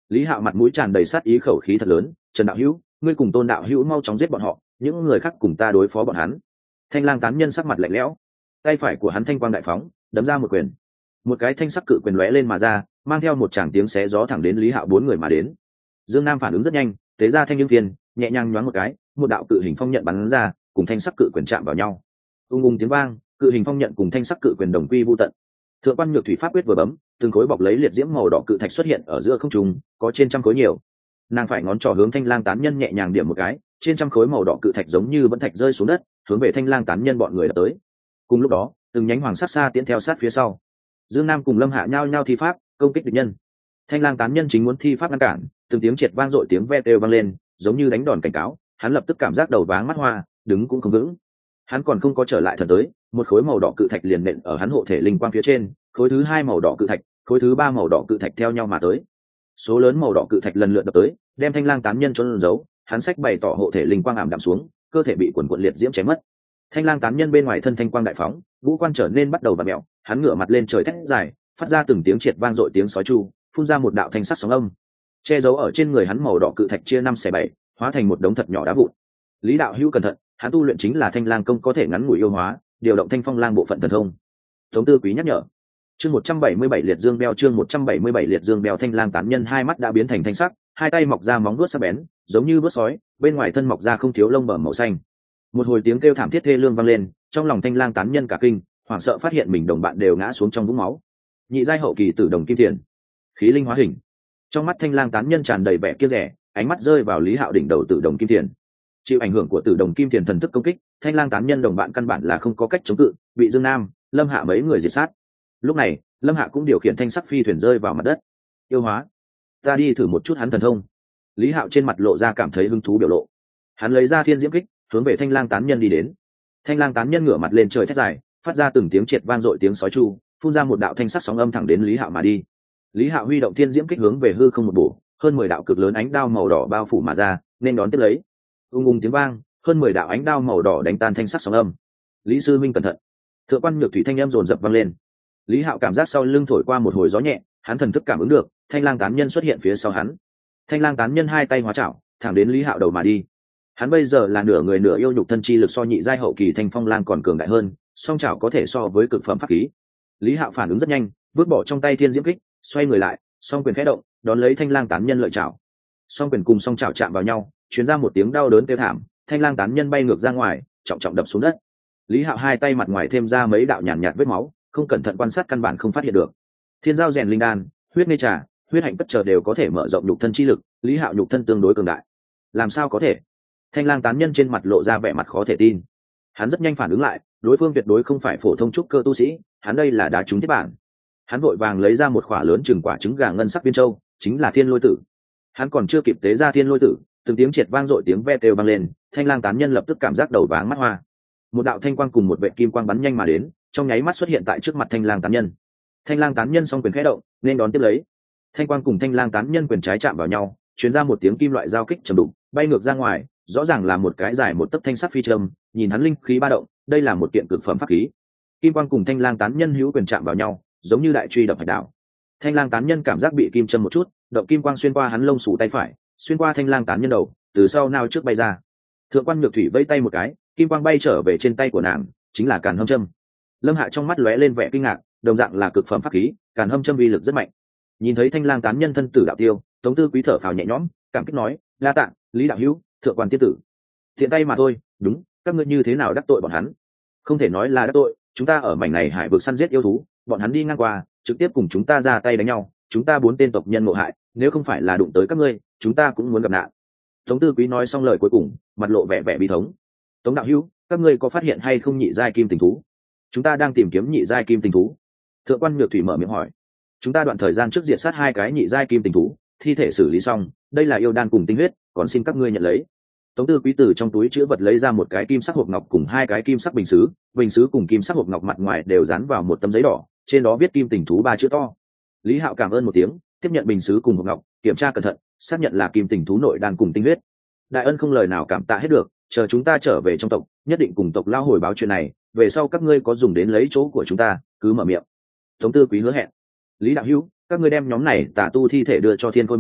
Lý Hạo mặt mũi tràn đầy sát ý, khẩu khí thật lớn. Trần đạo hữu, ngươi cùng Tôn đạo hữu mau chóng giết bọn họ, những người khác cùng ta đối phó bọn hắn. Thanh lang tán nhân sắc mặt lạnh lẽo, tay phải của hắn thanh quang đại phóng, đấm ra một quyền. Một cái thanh sắc cự quyền lóe lên mà ra, mang theo một tràng tiếng xé gió thẳng đến Lý Hạo bốn người mà đến. Dương Nam phản ứng rất nhanh, tế ra thanh nhưng phiền, nhẹ nhàng nhoáng một cái, một đạo cự hình phong nhận bắn ra, cùng thanh sắc cự quyền chạm vào nhau. Ung tiếng vang, cự hình phong nhận cùng thanh sắc cự quyền đồng quy vu tận. Thượng quan Nhược Thủy pháp quyết vừa bấm, từng khối bọc lấy liệt diễm màu đỏ cự thạch xuất hiện ở giữa không trung, có trên trăm khối nhiều. Nàng phải ngón trỏ hướng thanh lang tán nhân nhẹ nhàng điểm một cái, trên trăm khối màu đỏ cự thạch giống như vẫn thạch rơi xuống đất, hướng về thanh lang tán nhân bọn người đập tới. Cùng lúc đó, từng nhánh hoàng sắc xa tiến theo sát phía sau. Dương Nam cùng Lâm Hạ nhao nhao thi pháp công kích địch nhân. Thanh lang tán nhân chính muốn thi pháp ngăn cản, từng tiếng triệt vang dội tiếng ve kêu vang lên, giống như đánh đòn cảnh cáo. Hắn lập tức cảm giác đầu váng mắt hoa, đứng cũng không vững. Hắn còn không có trở lại thần tới, một khối màu đỏ cự thạch liền nện ở hắn hộ thể linh quang phía trên, khối thứ hai màu đỏ cự thạch, khối thứ ba màu đỏ cự thạch theo nhau mà tới. Số lớn màu đỏ cự thạch lần lượt đập tới, đem thanh lang tán nhân trốn giấu. Hắn sách bày tỏ hộ thể linh quang ảm đạm xuống, cơ thể bị quần quần liệt diễm chém mất. Thanh lang tán nhân bên ngoài thân thanh quang đại phóng, vũ quan trở nên bắt đầu vặn mèo, hắn ngửa mặt lên trời thét dài, phát ra từng tiếng triệt vang dội tiếng sói chu, phun ra một đạo thanh sắc sóng âm, che giấu ở trên người hắn màu đỏ cự thạch chia năm xẻ bảy, hóa thành một đống thật nhỏ đá vụn. Lý đạo hữu cẩn thận, hắn tu luyện chính là thanh lang công, có thể ngắn ngủi yêu hóa, điều động thanh phong lang bộ phận thần thông. Tống Tư Quý nhắc nhở. Chương 177 liệt dương beo, chương 177 liệt dương beo. Thanh lang tán nhân hai mắt đã biến thành thanh sắc, hai tay mọc ra móng vuốt sắc bén, giống như vuốt sói, bên ngoài thân mọc ra không thiếu lông bẩm màu xanh. Một hồi tiếng kêu thảm thiết thê lương vang lên, trong lòng thanh lang tán nhân cả kinh, hoảng sợ phát hiện mình đồng bạn đều ngã xuống trong vũng máu. Nhị giai hậu kỳ tử đồng kim tiền, khí linh hóa hình. Trong mắt thanh lang tán nhân tràn đầy vẻ kiêu rẻ, ánh mắt rơi vào Lý Hạo đỉnh đầu tử đồng kim tiền. Chịu ảnh hưởng của tử đồng kim tiền thần thức công kích, thanh lang tán nhân đồng bạn căn bản là không có cách chống cự, bị Dương Nam, Lâm Hạ mấy người diệt sát. Lúc này, Lâm Hạ cũng điều khiển thanh sắc phi thuyền rơi vào mặt đất. Yêu hóa, ta đi thử một chút hắn thần thông. Lý Hạo trên mặt lộ ra cảm thấy hứng thú biểu lộ. Hắn lấy ra thiên diễm kích, hướng về thanh lang tán nhân đi đến. Thanh lang tán nhân ngửa mặt lên trời thét dài, phát ra từng tiếng triệt vang dội tiếng sói chu, phun ra một đạo thanh sắc sóng âm thẳng đến Lý Hạo mà đi. Lý Hạo huy động thiên diễm kích hướng về hư không một bổ, hơn 10 đạo cực lớn ánh đao màu đỏ bao phủ mà ra, nên đón tiếp lấy. Tiếng vang, hơn 10 đạo ánh đao màu đỏ đánh tan thanh sắc sóng âm. Lý sư minh cẩn thận. Thượng quan Nhược Thủy thanh âm dồn dập vang lên. Lý Hạo cảm giác sau lưng thổi qua một hồi gió nhẹ, hắn thần thức cảm ứng được, thanh lang tán nhân xuất hiện phía sau hắn. Thanh lang tán nhân hai tay hóa chảo, thẳng đến Lý Hạo đầu mà đi. Hắn bây giờ là nửa người nửa yêu, nhục thân chi lực so nhị giai hậu kỳ thanh phong lang còn cường đại hơn, song chảo có thể so với cực phẩm pháp khí. Lý Hạo phản ứng rất nhanh, vứt bỏ trong tay thiên diễm kích, xoay người lại, song quyền khẽ động, đón lấy thanh lang tán nhân lợi chảo. Song quyền cùng song chảo chạm vào nhau, truyền ra một tiếng đau đớn kêu thảm, thanh lang tán nhân bay ngược ra ngoài, trọng trọng đập xuống đất. Lý Hạo hai tay mặt ngoài thêm ra mấy đạo nhàn nhạt vết máu, không cẩn thận quan sát căn bản không phát hiện được. Thiên giao rèn linh đan, huyết nê trà, huyết hạnh bất chờ đều có thể mở rộng nhục thân chi lực, Lý Hạo nhục thân tương đối cường đại. Làm sao có thể? Thanh lang tán nhân trên mặt lộ ra vẻ mặt khó thể tin. Hắn rất nhanh phản ứng lại, đối phương tuyệt đối không phải phổ thông trúc cơ tu sĩ, hắn đây là đá trúng thiết bản. Hắn vội vàng lấy ra một khỏa lớn chừng quả trứng gà ngân sắc viên châu, chính là thiên lôi tử. Hắn còn chưa kịp tế ra thiên lôi tử, từng tiếng triệt vang dội tiếng ve kêu vang lên, thanh lang tán nhân lập tức cảm giác đầu váng mắt hoa. Một đạo thanh quang cùng một vệ kim quang bắn nhanh mà đến, trong nháy mắt xuất hiện tại trước mặt thanh lang tán nhân. Thanh lang tán nhân song quyền khẽ động, nên đón tiếp lấy. Thanh quang cùng thanh lang tán nhân quyền trái chạm vào nhau, truyền ra một tiếng kim loại giao kích trầm đục, bay ngược ra ngoài, rõ ràng là một cái dài một tấc thanh sắc phi châm, nhìn hắn linh khí ba động, đây là một kiện cực phẩm pháp khí. Kim quang cùng thanh lang tán nhân hữu quyền chạm vào nhau, giống như đại truy đập hạch đảo. Thanh lang tán nhân cảm giác bị kim châm một chút, động kim quang xuyên qua hắn lông sủ tay phải, xuyên qua thanh lang tán nhân đầu, từ sau nao trước bay ra. Thượng quan Nhược Thủy vẫy tay một cái, kim quang bay trở về trên tay của nàng, chính là càn hâm châm. Lâm Hạ trong mắt lóe lên vẻ kinh ngạc, đồng dạng là cực phẩm pháp khí, càn hâm châm uy lực rất mạnh. Nhìn thấy thanh lang tán nhân thân tử đạo tiêu, Tống Tư Quý thở phào nhẹ nhõm, cảm kích nói: "La tạ, Lý đạo hữu, thượng quan tiên tử. Thiện tay mà thôi, đúng, các ngươi như thế nào đắc tội bọn hắn?" "Không thể nói là đắc tội, chúng ta ở mảnh này hải vực săn giết yêu thú, bọn hắn đi ngang qua, trực tiếp cùng chúng ta ra tay đánh nhau, chúng ta 4 tên tộc nhân ngộ hại, nếu không phải là đụng tới các ngươi, chúng ta cũng muốn gặp nạn." Tống Tư Quý nói xong lời cuối cùng, mặt lộ vẻ vẻ bi thống. "Tống đạo hữu, các ngươi có phát hiện hay không nhị giai kim tình thú?" "Chúng ta đang tìm kiếm nhị giai kim tình thú." Thượng quan Nhược Thủy mở miệng hỏi. "Chúng ta đoạn thời gian trước diệt sát 2 cái nhị giai kim tình thú, thi thể xử lý xong, đây là yêu đan cùng tinh huyết, còn xin các ngươi nhận lấy." Tống Tư Quý từ trong túi chứa vật lấy ra một cái kim sắc hộp ngọc cùng 2 cái kim sắc bình sứ cùng kim sắc hộp ngọc mặt ngoài đều dán vào một tấm giấy đỏ, trên đó viết kim tình thú 3 chữ to. Lý Hạo cảm ơn một tiếng, tiếp nhận bình sứ cùng hộp ngọc, kiểm tra cẩn thận, xác nhận là kim tình thú nội đan cùng tinh huyết. Đại ân không lời nào cảm tạ hết được, chờ chúng ta trở về trong tộc, nhất định cùng tộc lao hồi báo chuyện này, về sau các ngươi có dùng đến lấy chỗ của chúng ta, cứ mở miệng. Tống Tư Quý hứa hẹn. "Lý đạo hữu, các ngươi đem nhóm này tà tu thi thể đưa cho Thiên Khôi môn,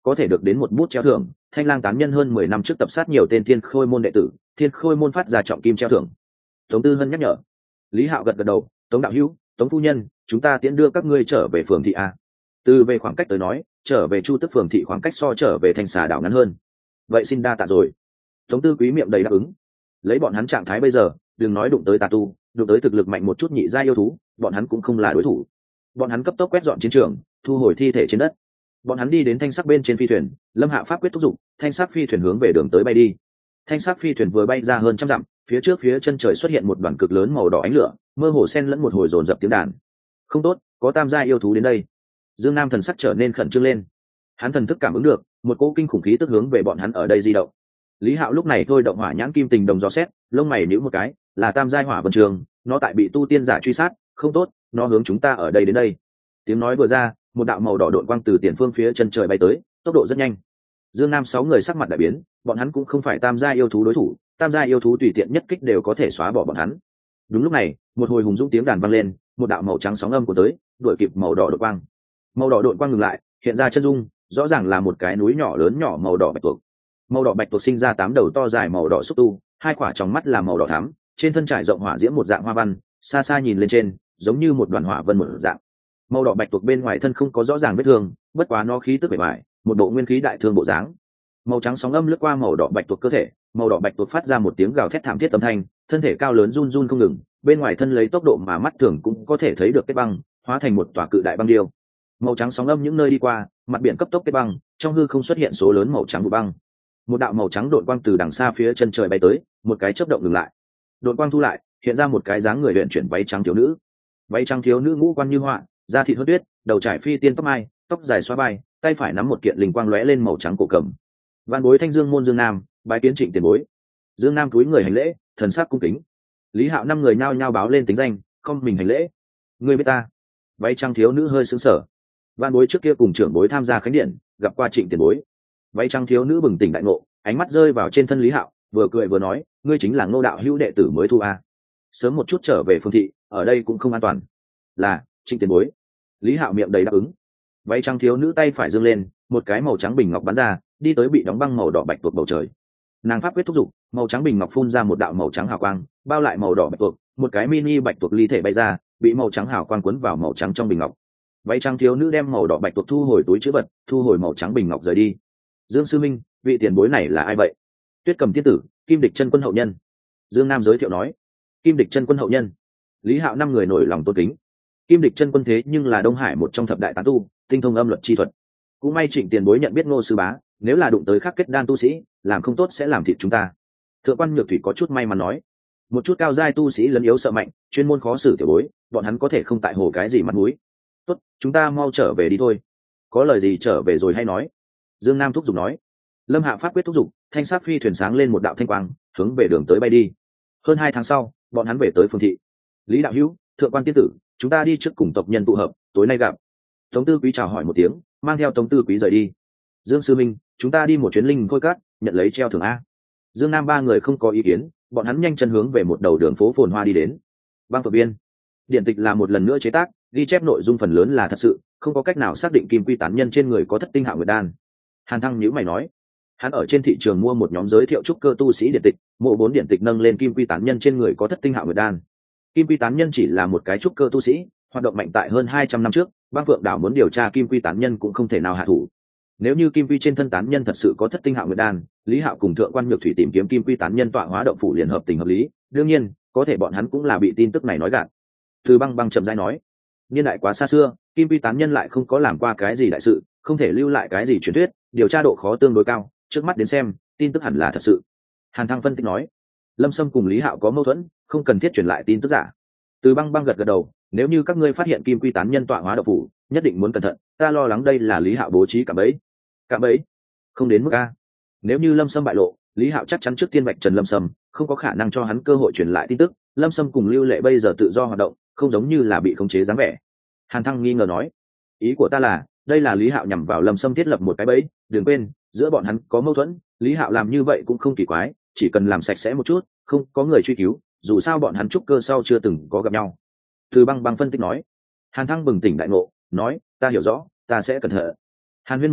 có thể được đến một bút treo thưởng. Thanh lang tán nhân hơn 10 năm trước tập sát nhiều tên thiên khôi môn đệ tử, thiên khôi môn phát ra trọng kim treo thưởng. Tống Tư Hân nhắc nhở. Lý Hạo gật gật đầu. Tống đạo hữu, Tống phu nhân, chúng ta tiễn đưa các ngươi trở về phường thị a. Từ về khoảng cách tới nói, trở về Chu Tức phường thị khoảng cách so trở về Thanh Xà đảo ngắn hơn. Vậy xin đa tạ rồi. Tống Tư Quý miệng đầy đáp ứng. Lấy bọn hắn trạng thái bây giờ, đừng nói đụng tới tà tu, đụng tới thực lực mạnh một chút nhị gia yêu thú, bọn hắn cũng không là đối thủ. Bọn hắn cấp tốc quét dọn chiến trường, thu hồi thi thể trên đất. Bọn hắn đi đến thanh sắc bên trên phi thuyền, Lâm Hạ pháp quyết thúc giục, thanh sắc phi thuyền hướng về đường tới bay đi. Thanh sắc phi thuyền vừa bay ra hơn trăm dặm, phía trước phía chân trời xuất hiện một đoàn cực lớn màu đỏ ánh lửa, mơ hồ xen lẫn một hồi dồn dập tiếng đàn. Không tốt, có tam gia yêu thú đến đây. Dương Nam thần sắc trở nên khẩn trương lên. Hắn thần thức cảm ứng được một cỗ kinh khủng khí tức hướng về bọn hắn ở đây di động. Lý Hạo lúc này thôi động hỏa nhãn kim tình đồng gió xét, lông mày nhíu một cái, là tam giai hỏa vân trường, nó tại bị tu tiên giả truy sát, không tốt, nó hướng chúng ta ở đây đến đây. Tiếng nói vừa ra, một đạo màu đỏ độn quang từ tiền phương phía chân trời bay tới, tốc độ rất nhanh. Dương Nam 6 người sắc mặt đại biến, bọn hắn cũng không phải tam giai yêu thú đối thủ, tam giai yêu thú tùy tiện nhất kích đều có thể xóa bỏ bọn hắn. Đúng lúc này, một hồi hùng dũng tiếng đàn vang lên, một đạo màu trắng sóng âm của tới, đuổi kịp màu đỏ độn quang. Màu đỏ độn quang ngừng lại, hiện ra chân dung, rõ ràng là một cái núi nhỏ lớn nhỏ màu đỏ bạch tuộc. Màu đỏ bạch tuộc sinh ra 8 đầu to dài màu đỏ xúc tu, hai quả trong mắt là màu đỏ thắm, trên thân trải rộng hỏa diễm một dạng hoa văn, xa xa nhìn lên trên, giống như một đoàn hỏa vân một dạng. Màu đỏ bạch tuộc bên ngoài thân không có rõ ràng vết thương, bất quá nó khí tức bề ngoài, một bộ nguyên khí đại thương bộ dáng. Màu trắng sóng âm lướt qua màu đỏ bạch tuộc cơ thể, màu đỏ bạch tuộc phát ra một tiếng gào thét thảm thiết âm thanh, thân thể cao lớn run run không ngừng, bên ngoài thân lấy tốc độ mà mắt thường cũng có thể thấy được kết băng, hóa thành một tòa cự đại băng điêu. Màu trắng sóng âm những nơi đi qua, mặt biển cấp tốc kết băng, trong hư không xuất hiện số lớn màu trắng vụ băng. Một đạo màu trắng độn quang từ đằng xa phía chân trời bay tới, một cái chớp động ngừng lại. Độn quang thu lại, hiện ra một cái dáng người luyện chuyển váy trắng thiếu nữ. Váy trắng thiếu nữ ngũ quan như họa, da thịt hớt tuyết, đầu trải phi tiên tóc mai, tóc dài xóa vai, tay phải nắm một kiện linh quang lóe lên màu trắng cổ cầm. Vạn bối Thanh Dương môn Dương Nam, bái kiến Trịnh tiền bối. Dương Nam cúi người hành lễ, thần sắc cung kính. Lý Hạo 5 người nhao nhao báo lên tính danh, không mình hành lễ. Ngươi biết ta? Váy trắng thiếu nữ hơi sững sờ. Vạn bối trước kia cùng trưởng bối tham gia khánh điện, gặp qua Trịnh tiền bối. Váy trắng thiếu nữ bừng tỉnh đại ngộ, ánh mắt rơi vào trên thân Lý Hạo, vừa cười vừa nói, ngươi chính là Ngô đạo hữu đệ tử mới thu a. Sớm một chút trở về phương thị, ở đây cũng không an toàn. Là, Trịnh tiền bối. Lý Hạo miệng đầy đáp ứng. Váy trắng thiếu nữ tay phải giương lên, một cái màu trắng bình ngọc bắn ra, đi tới bị đóng băng màu đỏ bạch tuộc bầu trời. Nàng pháp quyết thúc giục, màu trắng bình ngọc phun ra một đạo màu trắng hào quang, bao lại màu đỏ bạch tuộc, một cái mini bạch tuộc ly thể bay ra, bị màu trắng hào quang cuốn vào màu trắng trong bình ngọc. Váy trắng thiếu nữ đem màu đỏ bạch tuộc thu hồi túi trữ vật, thu hồi màu trắng bình ngọc rời đi. Dương sư minh, vị tiền bối này là ai vậy? Tuyết Cầm tiên tử, Kim Địch chân quân hậu nhân. Dương Nam giới thiệu nói. Kim Địch chân quân hậu nhân. Lý Hạo 5 người nổi lòng tôn kính. Kim Địch chân quân thế nhưng là Đông Hải một trong thập đại tán tu, tinh thông âm luật chi thuật. Cũng may Trịnh tiền bối nhận biết Ngô sư bá, nếu là đụng tới khắc kết đan tu sĩ, làm không tốt sẽ làm thịt chúng ta. Thượng quan Nhược Thủy có chút may mắn nói. Một chút cao giai tu sĩ lấn yếu sợ mạnh, chuyên môn khó xử tiểu bối, bọn hắn có thể không tại hồ cái gì mặt mũi. Tốt, chúng ta mau trở về đi thôi. Có lời gì trở về rồi hay nói. Dương Nam thúc giục nói. Lâm Hạ pháp quyết thúc giục, thanh sắc phi thuyền sáng lên một đạo thanh quang, hướng về đường tới bay đi. Hơn 2 tháng sau, bọn hắn về tới phương thị. Lý đạo hữu, thượng quan tiên tử, chúng ta đi trước cùng tộc nhân tụ hợp, tối nay gặp. Tống Tư Quý chào hỏi một tiếng, mang theo Tống Tư Quý rời đi. Dương sư minh, chúng ta đi một chuyến linh khôi cát, nhận lấy treo thưởng a. Dương Nam 3 người không có ý kiến, bọn hắn nhanh chân hướng về một đầu đường phố phồn hoa đi đến. Băng Phượng Biên, điện tịch là một lần nữa chế tác, ghi chép nội dung phần lớn là thật sự, không có cách nào xác định kim quy tán nhân trên người có thất tinh hạo nguyệt đan. Hàn Thăng nhíu mày nói, hắn ở trên thị trường mua một nhóm giới thiệu trúc cơ tu sĩ điện tịch, mộ 4 điện tịch nâng lên kim quy tán nhân trên người có thất tinh hạo nguyệt đan. Kim quy tán nhân chỉ là một cái trúc cơ tu sĩ, hoạt động mạnh tại hơn 200 năm trước, Băng Phượng đảo muốn điều tra kim quy tán nhân cũng không thể nào hạ thủ. Nếu như kim quy trên thân tán nhân thật sự có thất tinh hạo nguyệt đan, Lý Hạo cùng thượng quan Nhược Thủy tìm kiếm kim quy tán nhân tọa hóa động phủ liền hợp tình hợp lý, đương nhiên, có thể bọn hắn cũng là bị tin tức này nói gạt. Từ Băng Băng chậm rãi nói, niên đại quá xa xưa, kim quy tán nhân lại không có làm qua cái gì đại sự, không thể lưu lại cái gì truyền thuyết, điều tra độ khó tương đối cao, trước mắt đến xem, tin tức hẳn là thật sự. Hàn Thăng phân tích nói, Lâm Sâm cùng Lý Hạo có mâu thuẫn, không cần thiết truyền lại tin tức giả. Từ Băng Băng gật gật đầu, nếu như các ngươi phát hiện kim quy tán nhân tọa hóa động phủ, nhất định muốn cẩn thận, ta lo lắng đây là Lý Hạo bố trí cạm bẫy. Cạm bẫy? Không đến mức a. Nếu như Lâm Sâm bại lộ, Lý Hạo chắc chắn trước tiên vạch trần Lâm Sâm, không có khả năng cho hắn cơ hội truyền lại tin tức. Lâm Sâm cùng Lưu Lệ bây giờ tự do hoạt động, không giống như là bị khống chế dáng vẻ. Hàn Thăng nghi ngờ nói, ý của ta là, đây là Lý Hạo nhằm vào Lâm Sâm thiết lập một cái bẫy, đừng quên, giữa bọn hắn có mâu thuẫn, Lý Hạo làm như vậy cũng không kỳ quái, chỉ cần làm sạch sẽ một chút, không có người truy cứu, dù sao bọn hắn trúc cơ sau chưa từng có gặp nhau. Từ Băng Băng phân tích nói. Hàn Thăng bừng tỉnh đại ngộ, nói, ta hiểu rõ, ta sẽ cẩn thận. Hàn huyên một hồi,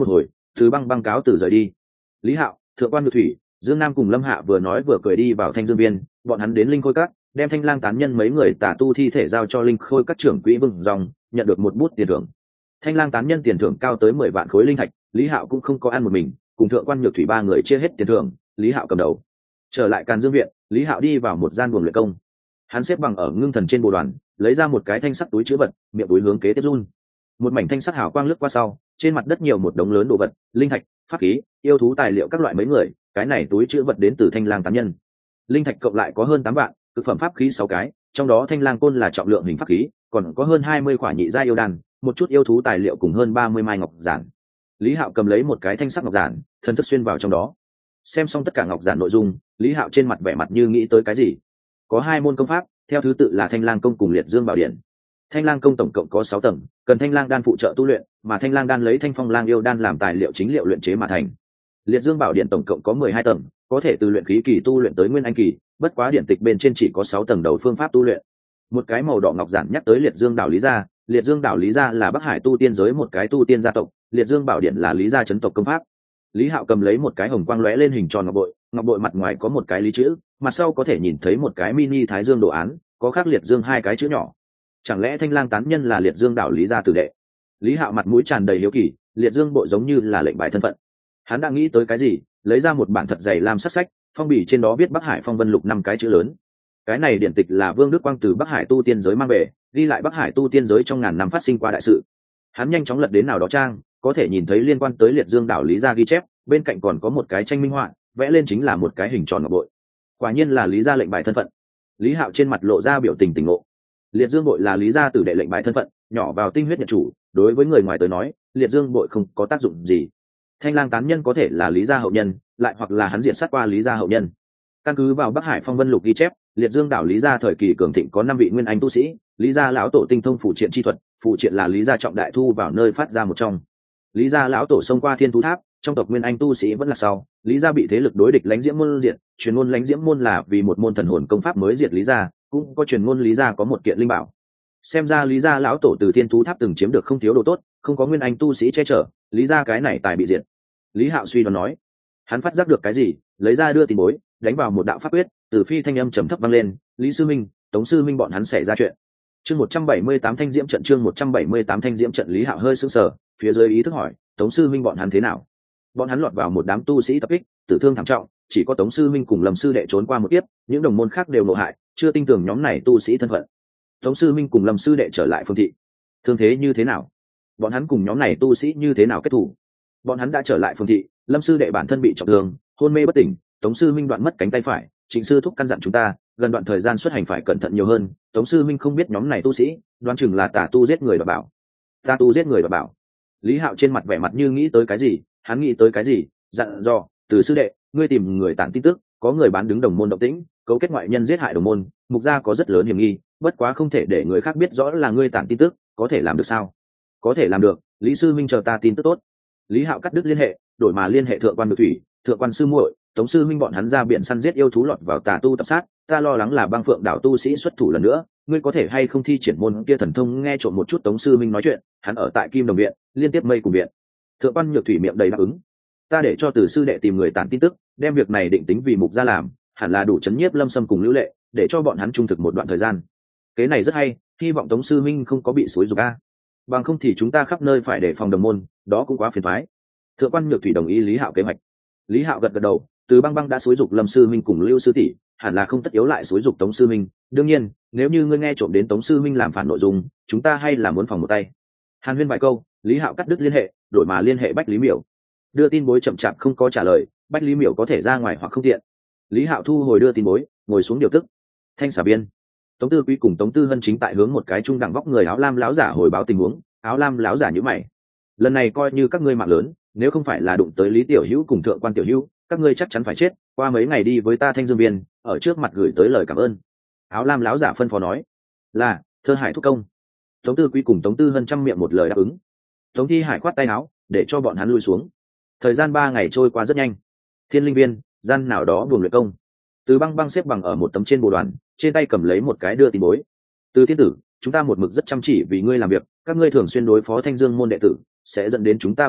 Từ Băng Băng cáo từ rời đi. Lý Hạo, Thượng quan Nhược Thủy, Dương Nam cùng Lâm Hạ vừa nói vừa cười đi vào Thanh Dương Viên, bọn hắn đến Linh Khôi Các, đem Thanh Lang tán nhân mấy người tà tu thi thể giao cho Linh Khôi Các trưởng quỹ Vương Dòng, nhận được một bút tiền thưởng. Thanh Lang tán nhân tiền thưởng cao tới 10 vạn khối linh thạch, Lý Hạo cũng không có ăn một mình, cùng Thượng quan Nhược Thủy ba người chia hết tiền thưởng, Lý Hạo cầm đầu. Trở lại Càn Dương viện, Lý Hạo đi vào một gian buồng luyện công. Hắn xếp bằng ở ngưng thần trên bồ đoàn, lấy ra một cái thanh sắc túi chứa vật, miệng túi hướng kế tiếp run. Một mảnh thanh sắc hào quang lướt qua sau, trên mặt đất nhiều một đống lớn đồ vật, linh thạch, pháp khí, yêu thú tài liệu các loại mấy người, cái này túi chứa vật đến từ Thanh Lang tán nhân. Linh thạch cộng lại có hơn 8 vạn, cực phẩm pháp khí 6 cái, trong đó Thanh Lang côn là trọng lượng hình pháp khí, còn có hơn 20 quả nhị giai yêu đan, một chút yêu thú tài liệu cùng hơn 30 mai ngọc giản. Lý Hạo cầm lấy một cái thanh sắc ngọc giản, thần thức xuyên vào trong đó. Xem xong tất cả ngọc giản nội dung, Lý Hạo trên mặt vẻ mặt như nghĩ tới cái gì. Có 2 môn công pháp, theo thứ tự là Thanh Lang công cùng Liệt Dương Bảo Điện. Thanh Lang công tổng cộng có 6 tầng, cần Thanh Lang đan phụ trợ tu luyện, mà Thanh Lang đan lấy Thanh Phong Lang yêu đan làm tài liệu chính liệu luyện chế mà thành. Liệt Dương Bảo Điện tổng cộng có 12 tầng, có thể từ luyện khí kỳ tu luyện tới nguyên anh kỳ, bất quá điện tịch bên trên chỉ có 6 tầng đầu phương pháp tu luyện. Một cái màu đỏ ngọc giản nhắc tới Liệt Dương đảo Lý gia, Liệt Dương đảo Lý gia là Bắc Hải tu tiên giới một cái tu tiên gia tộc, Liệt Dương Bảo Điện là Lý gia chấn tộc công pháp. Lý Hạo cầm lấy một cái hồng quang lóe lên hình tròn ngọc bội mặt ngoài có một cái lý chữ, mặt sau có thể nhìn thấy một cái mini Thái Dương đồ án, có khắc Liệt Dương 2 cái chữ nhỏ. Chẳng lẽ Thanh Lang tán nhân là Liệt Dương đảo Lý gia tử đệ? Lý Hạo mặt mũi tràn đầy hiếu kỳ, Liệt Dương bội giống như là lệnh bài thân phận. Hắn đang nghĩ tới cái gì, lấy ra một bản thật dày lam sắc sách, phong bì trên đó viết Bắc Hải Phong Vân Lục 5 cái chữ lớn. Cái này điển tịch là Vương Đức Quang từ Bắc Hải tu tiên giới mang về, ghi lại Bắc Hải tu tiên giới trong ngàn năm phát sinh qua đại sự. Hắn nhanh chóng lật đến nào đó trang, có thể nhìn thấy liên quan tới Liệt Dương đảo Lý gia ghi chép, bên cạnh còn có một cái tranh minh họa, vẽ lên chính là một cái hình tròn ngọc bội. Quả nhiên là Lý gia lệnh bài thân phận. Lý Hạo trên mặt lộ ra biểu tình tỉnh ngộ. Liệt Dương bội là Lý gia tử đệ lệnh bài thân phận, nhỏ vào tinh huyết nhận chủ, đối với người ngoài tới nói, Liệt Dương bội không có tác dụng gì. Thanh Lang tán nhân có thể là Lý gia hậu nhân, lại hoặc là hắn diện sát qua Lý gia hậu nhân. Căn cứ vào Bắc Hải Phong Vân Lục ghi chép, Liệt Dương đảo Lý gia thời kỳ cường thịnh có 5 vị nguyên anh tu sĩ, Lý gia lão tổ tinh thông phụ triện chi thuật, phụ triện là Lý gia trọng đại thu vào nơi phát ra một trong. Lý gia lão tổ xông qua Thiên Thú Tháp, trong tộc nguyên anh tu sĩ vẫn là sau, Lý gia bị thế lực đối địch Lãnh Diễm môn diệt, truyền ngôn Lãnh Diễm môn là vì một môn thần hồn công pháp mới diệt Lý gia, cũng có truyền ngôn Lý gia có một kiện linh bảo. Xem ra Lý gia lão tổ từ Thiên Thú Tháp từng chiếm được không thiếu đồ tốt, không có nguyên anh tu sĩ che chở, Lý gia cái này tài bị diệt. Lý Hạo suy đoán nói. Hắn phát giác được cái gì, lấy ra đưa tiền bối, đánh vào một đạo pháp quyết, từ phi thanh âm trầm thấp vang lên, Lý sư minh, Tống sư minh bọn hắn xảy ra chuyện. Chương 178 Thanh Diễm trận, chương 178 Thanh Diễm trận. Lý Hạo hơi sững sờ, phía dưới ý thức hỏi, Tống sư minh bọn hắn thế nào? Bọn hắn lọt vào một đám tu sĩ tập kích, tử thương thảm trọng, chỉ có Tống sư minh cùng Lâm sư đệ trốn qua một kiếp, những đồng môn khác đều nộ hại, chưa tin tưởng nhóm này tu sĩ thân phận. Tống sư minh cùng Lâm sư đệ trở lại phương thị, thương thế như thế nào? Bọn hắn cùng nhóm này tu sĩ như thế nào kết thủ? Bọn hắn đã trở lại phương thị, Lâm sư đệ bản thân bị trọng thương, hôn mê bất tỉnh, Tống sư minh đoạn mất cánh tay phải, Trịnh sư thúc căn dặn chúng ta gần đoạn thời gian xuất hành phải cẩn thận nhiều hơn. Tống sư minh không biết nhóm này tu sĩ, đoán chừng là tà tu giết người và bảo. Tà tu giết người và bảo. Lý Hạo trên mặt vẻ mặt như nghĩ tới cái gì, hắn nghĩ tới cái gì, dặn dò, từ sư đệ, ngươi tìm người tản tin tức, có người bán đứng đồng môn động tĩnh, cấu kết ngoại nhân giết hại đồng môn, mục gia có rất lớn hiểm nghi, bất quá không thể để người khác biết rõ là ngươi tản tin tức, có thể làm được sao? Có thể làm được, Lý sư minh chờ ta tin tức tốt. Lý Hạo cắt đứt liên hệ, đổi mà liên hệ Thượng quan Nhược Thủy, Thượng quan sư muội, Tống sư minh bọn hắn ra biển săn giết yêu thú lọt vào tà tu tập sát, ta lo lắng là Băng Phượng đảo tu sĩ xuất thủ lần nữa, ngươi có thể hay không thi triển môn kia thần thông nghe trộm một chút Tống sư minh nói chuyện, hắn ở tại Kim Đồng viện, liên tiếp mây cùng viện. Thượng quan Nhược Thủy miệng đầy đáp ứng. Ta để cho Từ sư đệ tìm người tản tin tức, đem việc này định tính vì mục gia làm, hẳn là đủ chấn nhiếp Lâm Sâm cùng Lưu Lệ, để cho bọn hắn trung thực một đoạn thời gian. Kế này rất hay, hy vọng Tống sư minh không có bị xúi giục a. Bằng không thì chúng ta khắp nơi phải đề phòng đồng môn, đó cũng quá phiền toái. Thượng quan Nhược Thủy đồng ý Lý Hạo kế hoạch. Lý Hạo gật gật đầu, Từ Băng Băng đã xúi giục Lâm sư minh cùng Lưu sư tỷ, hẳn là không tất yếu lại xúi giục Tống sư minh. Đương nhiên, nếu như ngươi nghe trộm đến Tống sư minh làm phản nội dung, chúng ta hay là muốn phòng một tay. Hàn huyên vài câu, Lý Hạo cắt đứt liên hệ, đổi mà liên hệ Bách Lý Miểu. Đưa tin bối chậm chạp không có trả lời, Bách Lý Miểu có thể ra ngoài hoặc không tiện. Lý Hạo thu hồi đưa tin bối, ngồi xuống điều tức. Thanh xà biên, Tống Tư Quý cùng Tống Tư Hân chính tại hướng một cái trung đẳng vóc người áo lam láo giả hồi báo tình huống. Áo lam láo giả nhíu mày, lần này coi như các ngươi mạng lớn, nếu không phải là đụng tới Lý tiểu hữu cùng Thượng quan tiểu hữu, các ngươi chắc chắn phải chết. Qua mấy ngày đi với ta Thanh Dương Biên, ở trước mặt gửi tới lời cảm ơn. Áo lam láo giả phân phó nói. Là Thơ Hải thúc công. Tống Tư Quý cùng Tống Tư Hân chăm miệng một lời đáp ứng. Tống Thi Hải khoát tay áo, để cho bọn hắn lui xuống. Thời gian 3 ngày trôi qua rất nhanh. Thiên Linh Viên, gian nào đó buồng luyện công. Từ Băng Băng xếp bằng ở một tấm trên bồ đoàn, trên tay cầm lấy một cái đưa tin bối. Từ tiên tử, chúng ta một mực rất chăm chỉ vì ngươi làm việc, các ngươi thường xuyên đối phó Thanh Dương môn đệ tử, sẽ dẫn đến chúng ta bại lộ,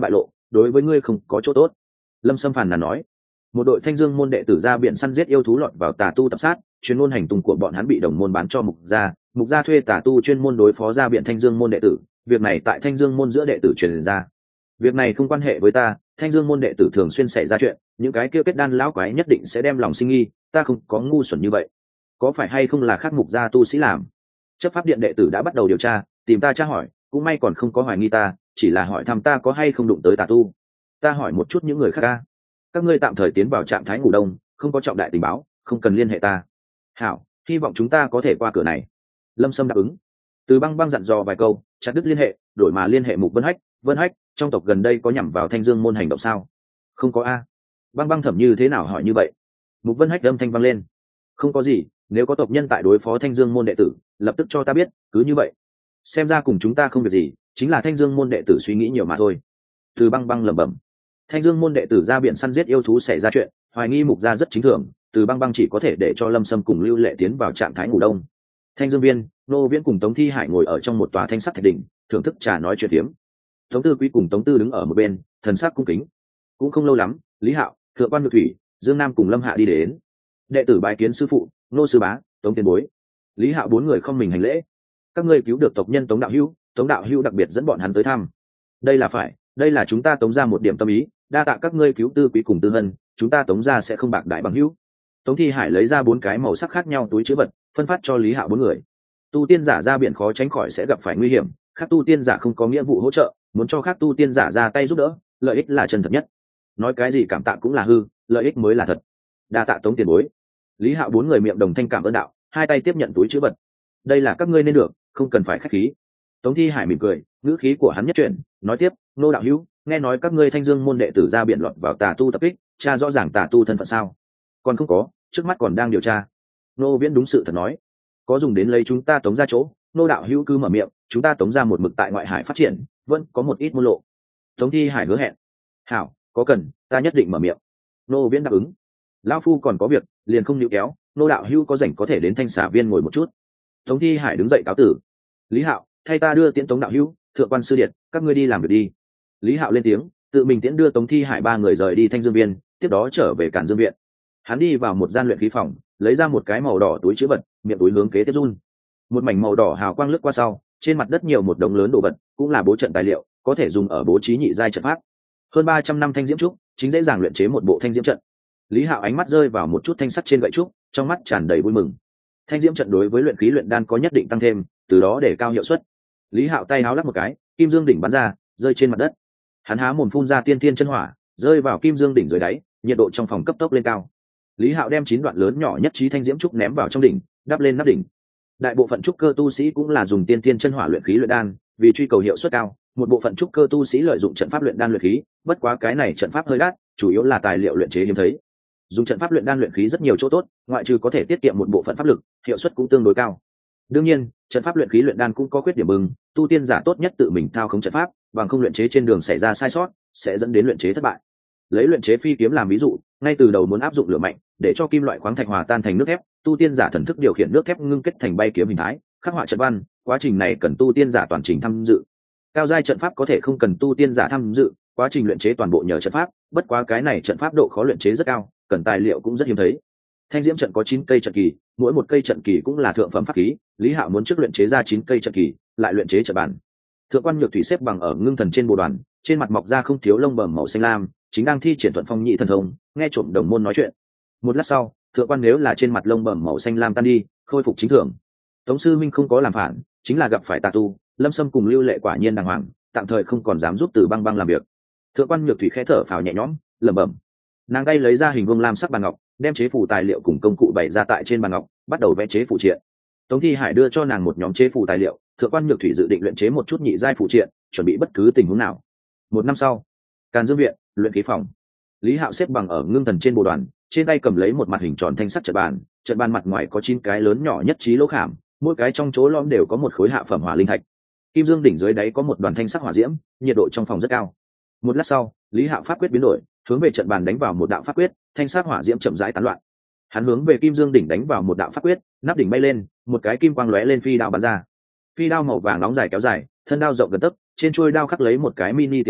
đối với ngươi không có chỗ tốt. Lâm Sâm phàn nàn nói. Một đội Thanh Dương môn đệ tử ra biển săn giết yêu thú lọt vào tà tu tập sát, chuyên môn hành tung của bọn hắn bị đồng môn bán cho Mục gia thuê tà tu chuyên môn đối phó ra biển Thanh Dương môn đệ tử, việc này tại Thanh Dương môn giữa đệ tử truyền ra. Việc này không quan hệ với ta, Thanh Dương môn đệ tử thường xuyên xảy ra chuyện, những cái kia kết đan lão quái nhất định sẽ đem lòng sinh nghi, ta không có ngu xuẩn như vậy. Có phải hay không là khác Mục gia tu sĩ làm? Chấp pháp điện đệ tử đã bắt đầu điều tra, tìm ta tra hỏi, cũng may còn không có hoài nghi ta, chỉ là hỏi thăm ta có hay không đụng tới tà tu. Ta hỏi một chút những người khác ca. Các ngươi tạm thời tiến vào trạng thái ngủ đông, không có trọng đại tình báo, không cần liên hệ ta. Hảo, hy vọng chúng ta có thể qua cửa này. Lâm Sâm đáp ứng. Từ Băng Băng dặn dò vài câu, chặt đứt liên hệ, đổi mà liên hệ Mục Vân Hách, trong tộc gần đây có nhằm vào Thanh Dương môn hành động sao? Không có a. Băng Băng thẩm như thế nào hỏi như vậy? Mục Vân Hách âm thanh vang lên. Không có gì, nếu có tộc nhân tại đối phó Thanh Dương môn đệ tử, lập tức cho ta biết, cứ như vậy. Xem ra cùng chúng ta không việc gì, chính là Thanh Dương môn đệ tử suy nghĩ nhiều mà thôi. Từ Băng Băng lẩm bẩm. Thanh Dương môn đệ tử ra biển săn giết yêu thú xảy ra chuyện, hoài nghi Mục gia rất chính thường, Từ Băng Băng chỉ có thể để cho Lâm Sâm cùng Lưu Lệ tiến vào trạng thái ngủ đông. Thanh Dương Viên, Nô Viễn cùng Tống Thi Hải ngồi ở trong một tòa thanh sắt thạch đỉnh, thưởng thức trà nói chuyện phiếm. Tống Tư Quý cùng Tống Tư đứng ở một bên, thần sắc cung kính. Cũng không lâu lắm, Lý Hạo, Thượng quan Nhược Thủy, Dương Nam cùng Lâm Hạ đi đến. Đệ tử bái kiến sư phụ, Nô sư bá, Tống tiền bối. Lý Hạo bốn người không mình hành lễ. Các ngươi cứu được tộc nhân Tống đạo hữu đặc biệt dẫn bọn hắn tới thăm. Đây là phải, đây là chúng ta Tống ra một điểm tâm ý, đa tạ các ngươi cứu Tư Quý cùng Tư Hân, chúng ta Tống ra sẽ không bạc đại bằng hữu. Tống Thi Hải lấy ra 4 cái màu sắc khác nhau túi trữ vật, phân phát cho Lý Hạo 4 người. Tu tiên giả ra biển khó tránh khỏi sẽ gặp phải nguy hiểm, khác tu tiên giả không có nghĩa vụ hỗ trợ, muốn cho khác tu tiên giả ra tay giúp đỡ, lợi ích là chân thật nhất. Nói cái gì cảm tạ cũng là hư, lợi ích mới là thật. Đa tạ Tống tiền bối. Lý Hạo 4 người miệng đồng thanh cảm ơn đạo, hai tay tiếp nhận túi trữ vật. Đây là các ngươi nên được, không cần phải khách khí. Tống Thi Hải mỉm cười, ngữ khí của hắn nhất chuyển, nói tiếp, Nô đạo hữu, nghe nói các ngươi Thanh Dương môn đệ tử ra biển loạn vào tà tu tập kích, tra rõ ràng tà tu thân phận sao? Còn không có, trước mắt còn đang điều tra. Nô Viễn đúng sự thật nói, có dùng đến lấy chúng ta Tống ra chỗ, Nô đạo hữu cứ mở miệng, chúng ta Tống ra một mực tại ngoại hải phát triển, vẫn có một ít môn lộ. Tống Thi Hải hứa hẹn. Hảo, có cần, ta nhất định mở miệng. Nô Viễn đáp ứng. Lão phu còn có việc, liền không níu kéo, Nô đạo hữu có rảnh có thể đến Thanh Xà Viên ngồi một chút. Tống Thi Hải đứng dậy cáo tử. Lý Hạo, thay ta đưa tiễn Tống đạo hữu, Thượng quan sư điệt, các ngươi đi làm việc đi. Lý Hạo lên tiếng, tự mình tiễn đưa Tống Thi Hải 3 người rời đi Thanh Dương Viên, tiếp đó trở về Cản Dương Viện. Hắn đi vào một gian luyện khí phòng, lấy ra một cái màu đỏ túi chứa vật, miệng túi hướng kế tiếp run. Một mảnh màu đỏ hào quang lướt qua sau, trên mặt đất nhiều một đống lớn đồ vật, cũng là bố trận tài liệu, có thể dùng ở bố trí nhị giai trận pháp. Hơn 300 năm thanh diễm trúc, chính dễ dàng luyện chế một bộ thanh diễm trận. Lý Hạo ánh mắt rơi vào một chút thanh sắt trên gậy trúc, trong mắt tràn đầy vui mừng. Thanh diễm trận đối với luyện khí luyện đan có nhất định tăng thêm, từ đó để cao hiệu suất. Lý Hạo tay háo lắc một cái, kim dương đỉnh bắn ra, rơi trên mặt đất. Hắn há mồm phun ra tiên thiên chân hỏa, rơi vào kim dương đỉnh dưới đáy, nhiệt độ trong phòng cấp tốc lên cao. Lý Hạo đem 9 đoạn lớn nhỏ nhất trí thanh diễm trúc ném vào trong đỉnh, đắp lên nắp đỉnh. Đại bộ phận trúc cơ tu sĩ cũng là dùng tiên thiên chân hỏa luyện khí luyện đan, vì truy cầu hiệu suất cao, một bộ phận trúc cơ tu sĩ lợi dụng trận pháp luyện đan luyện khí, bất quá cái này trận pháp hơi đắt, chủ yếu là tài liệu luyện chế hiếm thấy. Dùng trận pháp luyện đan luyện khí rất nhiều chỗ tốt, ngoại trừ có thể tiết kiệm một bộ phận pháp lực, hiệu suất cũng tương đối cao. Đương nhiên, trận pháp luyện khí luyện đan cũng có khuyết điểm bừng, tu tiên giả tốt nhất tự mình thao khống trận pháp, bằng không luyện chế trên đường xảy ra sai sót, sẽ dẫn đến luyện chế thất bại. Lấy luyện chế phi kiếm làm ví dụ, ngay từ đầu muốn áp dụng lửa mạnh, để cho kim loại khoáng thạch hòa tan thành nước thép, tu tiên giả thần thức điều khiển nước thép ngưng kết thành bay kiếm hình thái, khắc họa trận văn, quá trình này cần tu tiên giả toàn trình tham dự. Cao giai trận pháp có thể không cần tu tiên giả tham dự, quá trình luyện chế toàn bộ nhờ trận pháp, bất quá cái này trận pháp độ khó luyện chế rất cao, cần tài liệu cũng rất hiếm thấy. Thanh diễm trận có 9 cây trận kỳ, mỗi một cây trận kỳ cũng là thượng phẩm pháp khí, Lý Hạo muốn trước luyện chế ra 9 cây trận kỳ, lại luyện chế trận bản. Thượng quan Nhược Thủy xếp bằng ở ngưng thần trên bồ đoàn, trên mặt mọc ra không thiếu lông bẩm màu xanh lam, chính đang thi triển thuận phong nhị thần thông, nghe trộm đồng môn nói chuyện. Một lát sau, thượng quan nếu là trên mặt lông bẩm màu xanh lam tan đi, khôi phục chính thường. Tống sư minh không có làm phản, chính là gặp phải tà tu, Lâm Sâm cùng Lưu Lệ quả nhiên đàng hoàng, tạm thời không còn dám giúp Từ Băng Băng làm việc. Thượng quan Nhược Thủy khẽ thở phào nhẹ nhõm, lẩm bẩm. Nàng tay lấy ra hình vuông lam sắc bàn ngọc, đem chế phù tài liệu cùng công cụ bày ra tại trên bàn ngọc, bắt đầu vẽ chế phù triện. Tống Thi Hải đưa cho nàng một nhóm chế phù tài liệu, thượng quan Nhược Thủy dự định luyện chế một chút nhị giai phù triện, chuẩn bị bất cứ tình huống nào. Một năm sau, Càn Dương Viện, luyện khí phòng. Lý Hạo xếp bằng ở ngưng thần trên bồ đoàn, trên tay cầm lấy một mặt hình tròn thanh sắt trận bàn mặt ngoài có 9 cái lớn nhỏ nhất trí lỗ khảm, mỗi cái trong chỗ lõm đều có một khối hạ phẩm hỏa linh thạch. Kim dương đỉnh dưới đáy có một đoàn thanh sắc hỏa diễm, nhiệt độ trong phòng rất cao. Một lát sau, Lý Hạo pháp quyết biến đổi, hướng về trận bàn đánh vào một đạo pháp quyết, thanh sắc hỏa diễm chậm rãi tán loạn. Hắn hướng về kim dương đỉnh đánh vào một đạo pháp quyết, nắp đỉnh bay lên, một cái kim quang lóe lên phi đao bắn ra. Phi đao màu vàng nóng dài kéo dài, thân đao rộng gần tấc, trên chuôi đao khắc lấy một cái mini tiểu xà,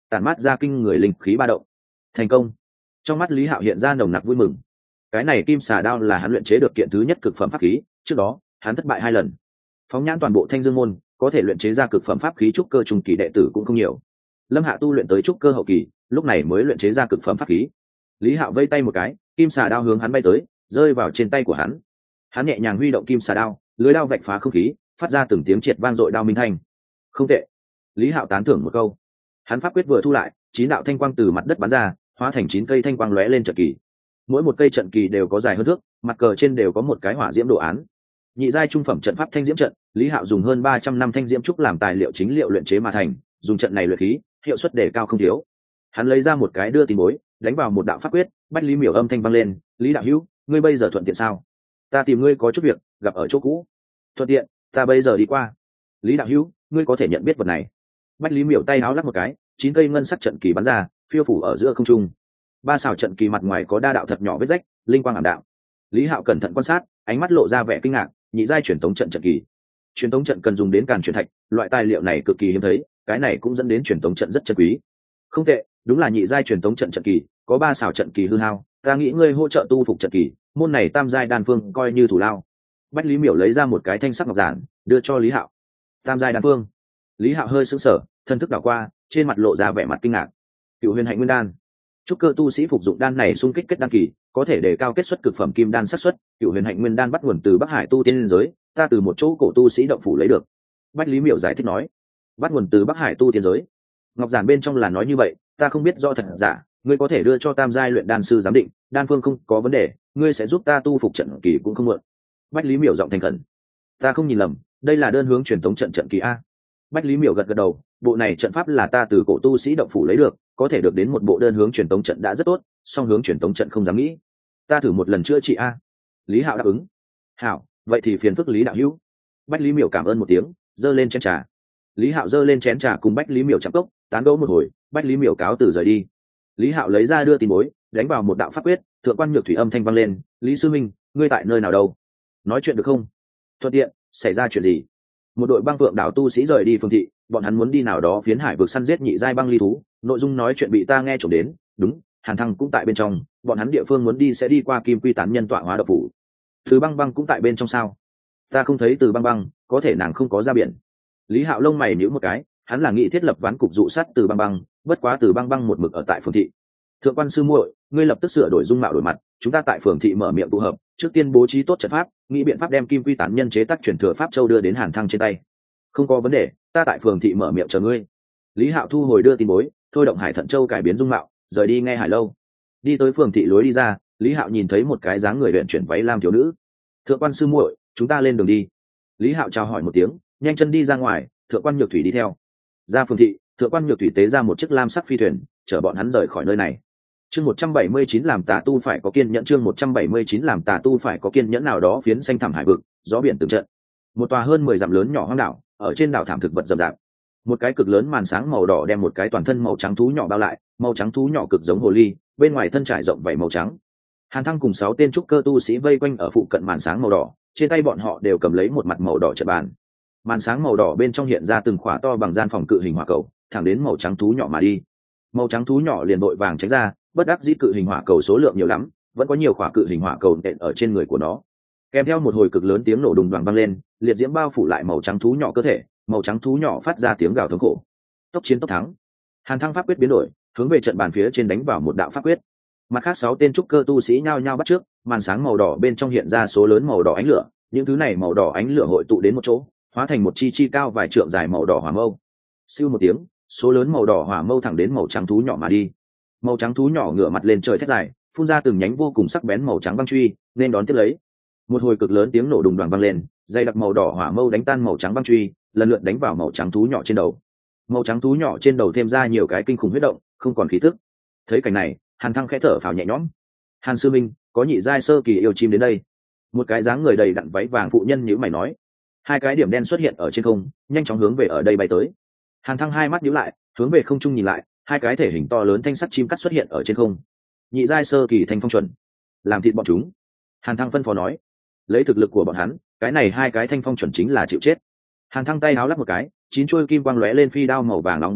tản mát ra kinh người linh khí ba động. Thành công. Trong mắt Lý Hạo hiện ra nồng nặc vui mừng. Cái này kim xà đao là hắn luyện chế được kiện thứ nhất cực phẩm pháp khí, trước đó hắn thất bại 2 lần. Phóng nhãn toàn bộ Thanh Dương môn, có thể luyện chế ra cực phẩm pháp khí trúc cơ trung kỳ đệ tử cũng không nhiều. Lâm Hạ tu luyện tới trúc cơ hậu kỳ, lúc này mới luyện chế ra cực phẩm pháp khí. Lý Hạo vây tay một cái, kim xà đao hướng hắn bay tới, rơi vào trên tay của hắn. Hắn nhẹ nhàng huy động kim xà đao, lưỡi đao vạch phá không khí, phát ra từng tiếng triệt vang dội đao minh thanh. Không tệ. Lý Hạo tán thưởng một câu. Hắn pháp quyết vừa thu lại, 9 đạo thanh quang từ mặt đất bắn ra, hóa thành 9 cây thanh quang lóe lên trận kỳ. Mỗi một cây trận kỳ đều có dài hơn thước, mặt cờ trên đều có một cái hỏa diễm đồ án. Nhị giai trung phẩm trận pháp thanh diễm trận, Lý Hạo dùng hơn 300 năm thanh diễm trúc làm tài liệu chính liệu luyện chế mà thành, dùng trận này luyện khí, hiệu suất đề cao không thiếu. Hắn lấy ra một cái đưa tin bối, đánh vào một đạo pháp quyết, Bách Lý Miểu âm thanh vang lên, "Lý đạo hữu, ngươi bây giờ thuận tiện sao? Ta tìm ngươi có chút việc, gặp ở chỗ cũ." "Thuận tiện, ta bây giờ đi qua." "Lý đạo hữu, ngươi có thể nhận biết vật này." Bách Lý Miểu tay áo lắc một cái, 9 cây ngân sắc trận kỳ bắn ra, phiêu phủ ở giữa không trung. 3 xào trận kỳ mặt ngoài có đa đạo thật nhỏ vết rách, linh quang ảm đạm. Lý Hạo cẩn thận quan sát, ánh mắt lộ ra vẻ kinh ngạc, nhị giai truyền tống trận trận kỳ. Truyền tống trận cần dùng đến càn truyền thạch, loại tài liệu này cực kỳ hiếm thấy, cái này cũng dẫn đến truyền tống trận rất chân quý. Không tệ, đúng là nhị giai truyền tống trận trận kỳ, có 3 xào trận kỳ hư hao, ta nghĩ ngươi hỗ trợ tu phục trận kỳ, môn này tam giai đan phương coi như thủ lao. Bách Lý Miểu lấy ra một cái thanh sắc ngọc giản, đưa cho Lý Hạo. Tam giai đan phương. Lý Hạo hơi sững sờ, thân thức đảo qua, trên mặt lộ ra vẻ mặt kinh ngạc. Cựu Huyền Hạnh Nguyên đan. Chúc cơ tu sĩ phục dụng đan này xung kích kết đan kỳ, có thể đề cao kết xuất cực phẩm kim đan xác suất. Cựu Huyền Hạnh Nguyên đan bắt nguồn từ Bắc Hải tu tiên giới, ta từ một chỗ cổ tu sĩ động phủ lấy được. Bách Lý Miểu giải thích nói. Bắt nguồn từ Bắc Hải tu tiên giới. Ngọc giản bên trong là nói như vậy, ta không biết do thật giả, ngươi có thể đưa cho tam giai luyện đan sư giám định, đan phương không có vấn đề, ngươi sẽ giúp ta tu phục trận kỳ cũng không muộn. Bách Lý Miểu giọng thành khẩn. Ta không nhìn lầm, đây là đơn hướng truyền thống trận trận kỳ a. Bách Lý Miểu gật gật đầu, bộ này trận pháp là ta từ cổ tu sĩ động phủ lấy được, có thể được đến một bộ đơn hướng truyền tống trận đã rất tốt, song hướng truyền tống trận không dám nghĩ. Ta thử một lần chữa trị a. Lý Hạo đáp ứng. Hảo, vậy thì phiền phức Lý đạo hữu. Bách Lý Miểu cảm ơn một tiếng, giơ lên chén trà. Lý Hạo giơ lên chén trà cùng Bách Lý Miểu chạm cốc, tán gẫu một hồi, Bách Lý Miểu cáo từ rời đi. Lý Hạo lấy ra đưa tin bối, đánh vào một đạo pháp quyết, thượng quan nhược thủy âm thanh vang lên, "Lý sư minh, ngươi tại nơi nào đâu? Nói chuyện được không?" "Thuận tiện, xảy ra chuyện gì?" Một đội băng vượng đảo tu sĩ rời đi phương thị, bọn hắn muốn đi nào đó phiến hải vực săn giết nhị giai băng ly thú, nội dung nói chuyện bị ta nghe trộm đến. Đúng, Hàn Thăng cũng tại bên trong, bọn hắn địa phương muốn đi sẽ đi qua Kim Quy tán nhân tọa hóa độc phủ. Từ Băng Băng cũng tại bên trong sao? Ta không thấy Từ Băng Băng, có thể nàng không có ra biển. Lý Hạo lông mày nhíu một cái, hắn là nghị thiết lập ván cục dụ sát Từ Băng Băng, bất quá Từ Băng Băng một mực ở tại phường thị. Thượng quan sư muội, ngươi lập tức sửa đổi dung mạo đổi mặt, chúng ta tại phường thị mở miệng tụ hợp, trước tiên bố trí tốt trận pháp, nghĩ biện pháp đem Kim Quy tán nhân chế tác chuyển thừa pháp châu đưa đến Hàn Thăng trên tay. Không có vấn đề, ta tại phường thị mở miệng chờ ngươi. Lý Hạo thu hồi đưa tin bối, thôi động Hải Thận Châu cải biến dung mạo, rời đi nghe Hải lâu. Đi tới phường thị lối đi ra, Lý Hạo nhìn thấy một cái dáng người luyện chuyển váy lam thiếu nữ. Thượng quan sư muội, chúng ta lên đường đi. Lý Hạo chào hỏi một tiếng, nhanh chân đi ra ngoài, thượng quan nhược thủy đi theo. Ra phường thị, thượng quan nhược thủy tế ra một chiếc lam sắc phi thuyền, chở bọn hắn rời khỏi nơi này. Chương 179 làm tà tu phải có kiên nhẫn, chương 179 làm tà tu phải có kiên nhẫn. Nào đó phiến xanh thẳm hải vực, gió biển từng trận. Một tòa hơn 10 dặm lớn nhỏ hoang đảo, ở trên đảo thảm thực vật rậm rạp. Một cái cực lớn màn sáng màu đỏ đem một cái toàn thân màu trắng thú nhỏ bao lại, màu trắng thú nhỏ cực giống hồ ly, bên ngoài thân trải rộng vảy màu trắng. Hàn Thăng cùng 6 tên trúc cơ tu sĩ vây quanh ở phụ cận màn sáng màu đỏ, trên tay bọn họ đều cầm lấy một mặt màu đỏ trận bàn. Màn sáng màu đỏ bên trong hiện ra từng khỏa to bằng gian phòng cự hình hỏa cầu, thẳng đến màu trắng thú nhỏ mà đi. Màu trắng thú nhỏ liền đội vàng tránh ra, bất đắc dĩ cự hình hỏa cầu số lượng nhiều lắm, vẫn có nhiều khỏa cự hình hỏa cầu nện ở trên người của nó. Kèm theo một hồi cực lớn tiếng nổ đùng đoàng vang lên, liệt diễm bao phủ lại màu trắng thú nhỏ cơ thể, màu trắng thú nhỏ phát ra tiếng gào thống khổ. Tốc chiến tốc thắng. Hàn Thăng pháp quyết biến đổi, hướng về trận bàn phía trên đánh vào một đạo pháp quyết. Mặt khác 6 tên trúc cơ tu sĩ nhao nhao bắt trước, màn sáng màu đỏ bên trong hiện ra số lớn màu đỏ ánh lửa, những thứ này màu đỏ ánh lửa hội tụ đến một chỗ, hóa thành một chi chi cao vài trượng dài màu đỏ hỏa mâu. Siêu một tiếng, số lớn màu đỏ hỏa mâu thẳng đến màu trắng thú nhỏ mà đi. Màu trắng thú nhỏ ngửa mặt lên trời thét dài, phun ra từng nhánh vô cùng sắc bén màu trắng băng truy, nên đón tiếp lấy. Một hồi cực lớn tiếng nổ đùng đoàng vang lên, dây đặc màu đỏ hỏa mâu đánh tan màu trắng băng truy, lần lượt đánh vào màu trắng thú nhỏ trên đầu. Màu trắng thú nhỏ trên đầu thêm ra nhiều cái kinh khủng huyết động, không còn khí tức. Thấy cảnh này, Hàn Thăng khẽ thở phào nhẹ nhõm. Hàn sư minh, có nhị giai sơ kỳ yêu chim đến đây. Một cái dáng người đầy đặn váy vàng phụ nhân nhíu mày nói. 2 cái điểm đen xuất hiện ở trên không, nhanh chóng hướng về ở đây bay tới. Hàn Thăng hai mắt nhíu lại, hướng về không trung nhìn lại, 2 cái thể hình to lớn thanh sắt chim cắt xuất hiện ở trên không. Nhị giai sơ kỳ thanh phong chuẩn, làm thịt bọn chúng. Hàn Thăng phân phó nói. Lấy thực lực của bọn hắn, cái này 2 cái thanh phong chuẩn chính là chịu chết. Hàn Thăng tay háo lắp một cái, 9 chuôi kim quang lóe lên phi đao màu vàng nóng bắn ra,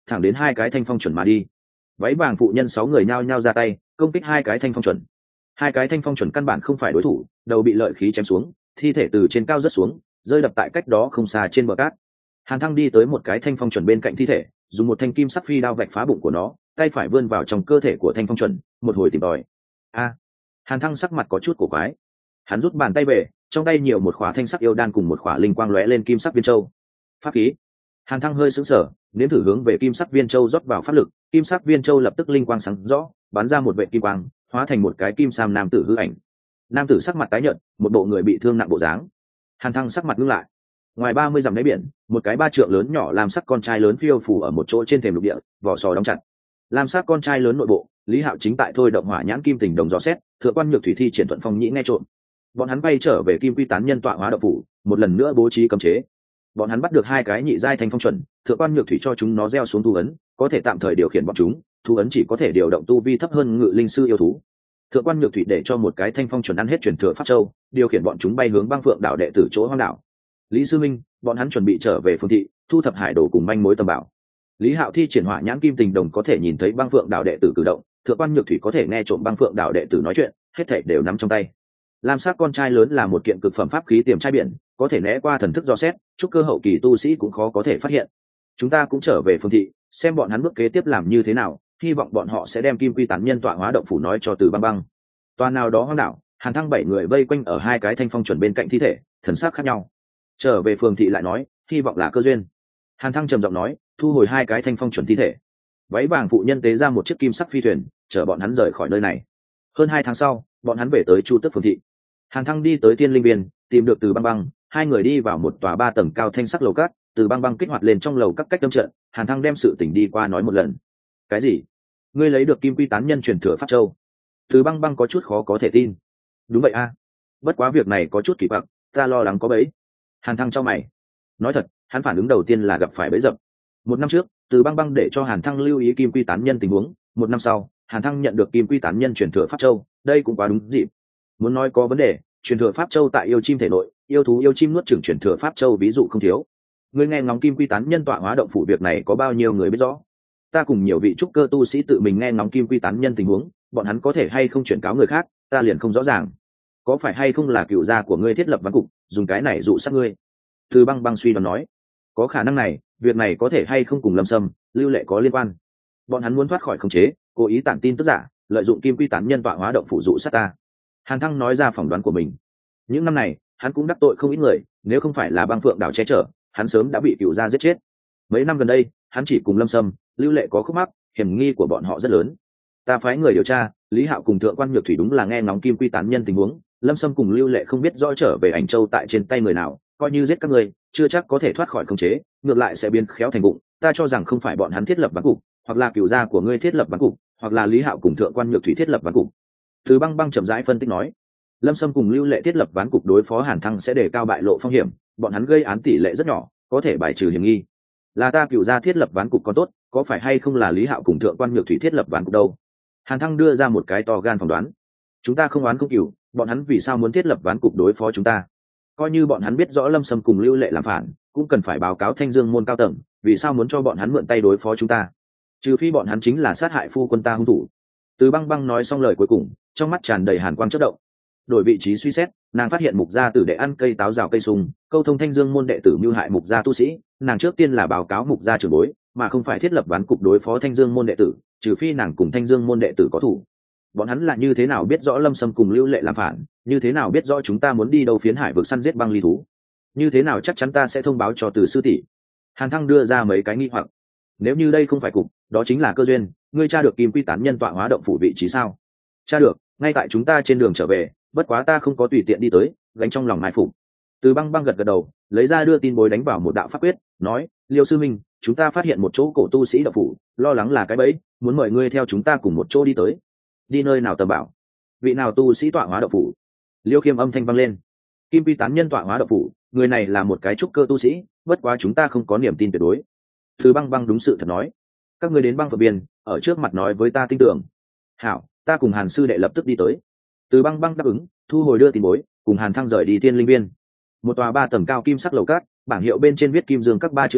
thẳng đến hai cái thanh phong chuẩn mà đi. Váy vàng phụ nhân 6 người nhao nhao ra tay công kích hai cái thanh phong chuẩn. Hai cái thanh phong chuẩn căn bản không phải đối thủ, đầu bị lợi khí chém xuống, thi thể từ trên cao rớt xuống, rơi đập tại cách đó không xa trên bờ cát. Hàn Thăng đi tới một cái thanh phong chuẩn bên cạnh thi thể, dùng một thanh kim sắc phi đao vạch phá bụng của nó, tay phải vươn vào trong cơ thể của thanh phong chuẩn, một hồi tìm tòi. Hàn Thăng sắc mặt có chút cổ quái. Hắn rút bàn tay về, trong tay nhiều một khỏa thanh sắc yêu đan cùng một khỏa linh quang lóe lên kim sắc viên châu. Pháp khí. Hàn Thăng hơi sững sờ, nếm thử hướng về kim sắc viên châu rót vào pháp lực, kim sắc viên châu lập tức linh quang sáng rõ, bắn ra một vệt kim quang, hóa thành một cái kim sam nam tử hư ảnh. Nam tử sắc mặt tái nhợt, một bộ người bị thương nặng bộ dáng. Hàn Thăng sắc mặt ngưng lại. Ngoài 30 dặm đáy biển, một cái 3 trượng lớn nhỏ làm sắc con trai lớn phiêu phù ở một chỗ trên thềm lục địa, vỏ sò đóng chặt. Lam sắc con trai lớn nội bộ, Lý Hạo chính tại thôi động hỏa nhãn kim tình đồng dò xét, Thượng quan Nhược Thủy thi triển thuận phong nhĩ nghe trộm. Bọn hắn bay trở về Kim Quy tán nhân tọa hóa động phủ, một lần nữa bố trí cấm chế. Bọn hắn bắt được hai cái nhị giai thanh phong chuẩn, Thượng quan Nhược Thủy cho chúng nó gieo xuống thu ấn, có thể tạm thời điều khiển bọn chúng, thu ấn chỉ có thể điều động tu vi thấp hơn ngự linh sư yêu thú. Thượng quan Nhược Thủy để cho một cái thanh phong chuẩn ăn hết truyền thừa pháp châu, điều khiển bọn chúng bay hướng Băng Phượng đảo đệ tử chỗ hoang đảo. Lý sư minh, bọn hắn chuẩn bị trở về phương thị, thu thập hải đồ cùng manh mối tầm bảo. Lý Hạo thi triển hỏa nhãn kim tình đồng có thể nhìn thấy Băng Phượng đảo đệ tử cử động, Thượng quan Nhược Thủy có thể nghe trộm Băng Phượng đảo đệ tử nói chuyện, hết thảy đều nắm trong tay. Lam sắc con trai lớn là một kiện cực phẩm pháp khí tiềm trai biển, có thể né qua thần thức dò xét, chúc cơ hậu kỳ tu sĩ cũng khó có thể phát hiện. Chúng ta cũng trở về phương thị, xem bọn hắn bước kế tiếp làm như thế nào, hy vọng bọn họ sẽ đem Kim Quy tán nhân tọa hóa động phủ nói cho Từ Băng Băng. Toàn nào đó hoang đảo, Hàn Thăng 7 người vây quanh ở hai cái thanh phong chuẩn bên cạnh thi thể, thần sắc khác nhau. Trở về phường thị lại nói, hy vọng là cơ duyên. Hàn Thăng trầm giọng nói, thu hồi hai cái thanh phong chuẩn thi thể. Váy vàng phụ nhân tế ra một chiếc kim sắc phi thuyền, chở bọn hắn rời khỏi nơi này. Hơn 2 tháng sau, bọn hắn về tới Chu Tước phường thị. Hàn Thăng đi tới Tiên Linh Viên, tìm được Từ Băng Băng, hai người đi vào một tòa 3 tầng cao thanh sắc lầu các, Từ Băng Băng kích hoạt lên trong lầu các cách tâm trận, Hàn Thăng đem sự tình đi qua nói một lần. Cái gì? Ngươi lấy được Kim Quy tán nhân truyền thừa pháp châu? Từ Băng Băng có chút khó có thể tin. Đúng vậy a, bất quá việc này có chút kỳ quặc, ta lo lắng có bẫy. Hàn Thăng chau mày. Nói thật, hắn phản ứng đầu tiên là gặp phải bẫy dập. 1 năm trước, Từ Băng Băng để cho Hàn Thăng lưu ý Kim Quy tán nhân tình huống, 1 năm sau, Hàn Thăng nhận được Kim Quy tán nhân truyền thừa pháp châu, đây cũng quá đúng dịp. Muốn nói có vấn đề, truyền thừa pháp châu tại yêu chim thể nội, yêu thú yêu chim nuốt chửng truyền thừa pháp châu ví dụ không thiếu. Ngươi nghe ngóng Kim Quy tán nhân tọa hóa động phủ việc này có bao nhiêu người biết rõ? Ta cùng nhiều vị trúc cơ tu sĩ tự mình nghe ngóng Kim Quy tán nhân tình huống, bọn hắn có thể hay không chuyển cáo người khác, ta liền không rõ ràng. Có phải hay không là cựu gia của ngươi thiết lập ván cục, dùng cái này dụ sát ngươi? Từ Băng Băng suy đoán nói, có khả năng này, việc này có thể hay không cùng Lâm Sâm, Lưu Lệ có liên quan. Bọn hắn muốn thoát khỏi khống chế, cố ý tản tin tức giả, lợi dụng Kim Quy tán nhân tọa hóa động phủ dụ sát ta. Hàn Thăng nói ra phỏng đoán của mình. Những năm này, hắn cũng đắc tội không ít người, nếu không phải là Băng Phượng đảo che chở, hắn sớm đã bị cựu gia giết chết. Mấy năm gần đây, hắn chỉ cùng Lâm Sâm, Lưu Lệ có khúc mắc, hiểm nghi của bọn họ rất lớn. Ta phái người điều tra, Lý Hạo cùng Thượng quan Nhược Thủy đúng là nghe ngóng Kim Quy tán nhân tình huống, Lâm Sâm cùng Lưu Lệ không biết rõ trở về Ảnh Châu tại trên tay người nào, coi như giết các ngươi, chưa chắc có thể thoát khỏi khống chế, ngược lại sẽ biến khéo thành bụng. Ta cho rằng không phải bọn hắn thiết lập ván cục, hoặc là cựu gia của ngươi thiết lập ván cục, hoặc là Lý Hạo cùng Thượng quan Nhược Thủy thiết lập ván cục. Từ Băng Băng chậm rãi phân tích nói, Lâm Sâm cùng Lưu Lệ thiết lập ván cục đối phó Hàn Thăng sẽ đề cao bại lộ phong hiểm, bọn hắn gây án tỷ lệ rất nhỏ, có thể bài trừ hiểm nghi. Là ta cựu gia thiết lập ván cục còn tốt, có phải hay không là Lý Hạo cùng Thượng quan Nhược Thủy thiết lập ván cục đâu? Hàn Thăng đưa ra một cái to gan phỏng đoán. Chúng ta không oán không cừu, bọn hắn vì sao muốn thiết lập ván cục đối phó chúng ta? Coi như bọn hắn biết rõ Lâm Sâm cùng Lưu Lệ làm phản, cũng cần phải báo cáo Thanh Dương môn cao tầng, vì sao muốn cho bọn hắn mượn tay đối phó chúng ta? Trừ phi bọn hắn chính là sát hại phu quân ta hung thủ. Từ Băng Băng nói xong lời cuối cùng, trong mắt tràn đầy hàn quang chớp động. Đổi vị trí suy xét, nàng phát hiện mục gia tử đệ ăn cây táo rào cây sung, câu thông Thanh Dương môn đệ tử mưu hại mục gia tu sĩ, nàng trước tiên là báo cáo mục gia trưởng bối, mà không phải thiết lập ván cục đối phó Thanh Dương môn đệ tử, trừ phi nàng cùng Thanh Dương môn đệ tử có thủ. Bọn hắn là như thế nào biết rõ Lâm Sâm cùng Lưu Lệ làm phản, như thế nào biết rõ chúng ta muốn đi đâu phiến hải vực săn giết băng ly thú, như thế nào chắc chắn ta sẽ thông báo cho Từ sư tỷ. Hàn Thăng đưa ra mấy cái nghi hoặc. Nếu như đây không phải cục, đó chính là cơ duyên. Ngươi tra được Kim Quy tán nhân tọa hóa động phủ vị trí sao? Tra được, ngay tại chúng ta trên đường trở về, bất quá ta không có tùy tiện đi tới, gánh trong lòng mai phục. Từ Băng Băng gật gật đầu, lấy ra đưa tin bối đánh vào một đạo pháp quyết, nói, Liêu sư minh, chúng ta phát hiện một chỗ cổ tu sĩ động phủ, lo lắng là cái bẫy, muốn mời ngươi theo chúng ta cùng một chỗ đi tới. Đi nơi nào tầm bảo? Vị nào tu sĩ tọa hóa động phủ? Liêu Khiêm âm thanh vang lên. Kim Quy tán nhân tọa hóa động phủ, người này là một cái trúc cơ tu sĩ, bất quá chúng ta không có niềm tin tuyệt đối. Từ Băng Băng đúng sự thật nói, các ngươi đến băng phượng biên, ở trước mặt nói với ta tin tưởng. Hảo, ta cùng Hàn sư đệ lập tức đi tới. Từ Băng Băng đáp ứng, thu hồi đưa tin bối, cùng Hàn Thăng rời đi Thiên Linh Viên. Một tòa 3 tầng cao kim sắc lầu cát, bảng hiệu bên trên viết Kim Dương các 3 chữ to,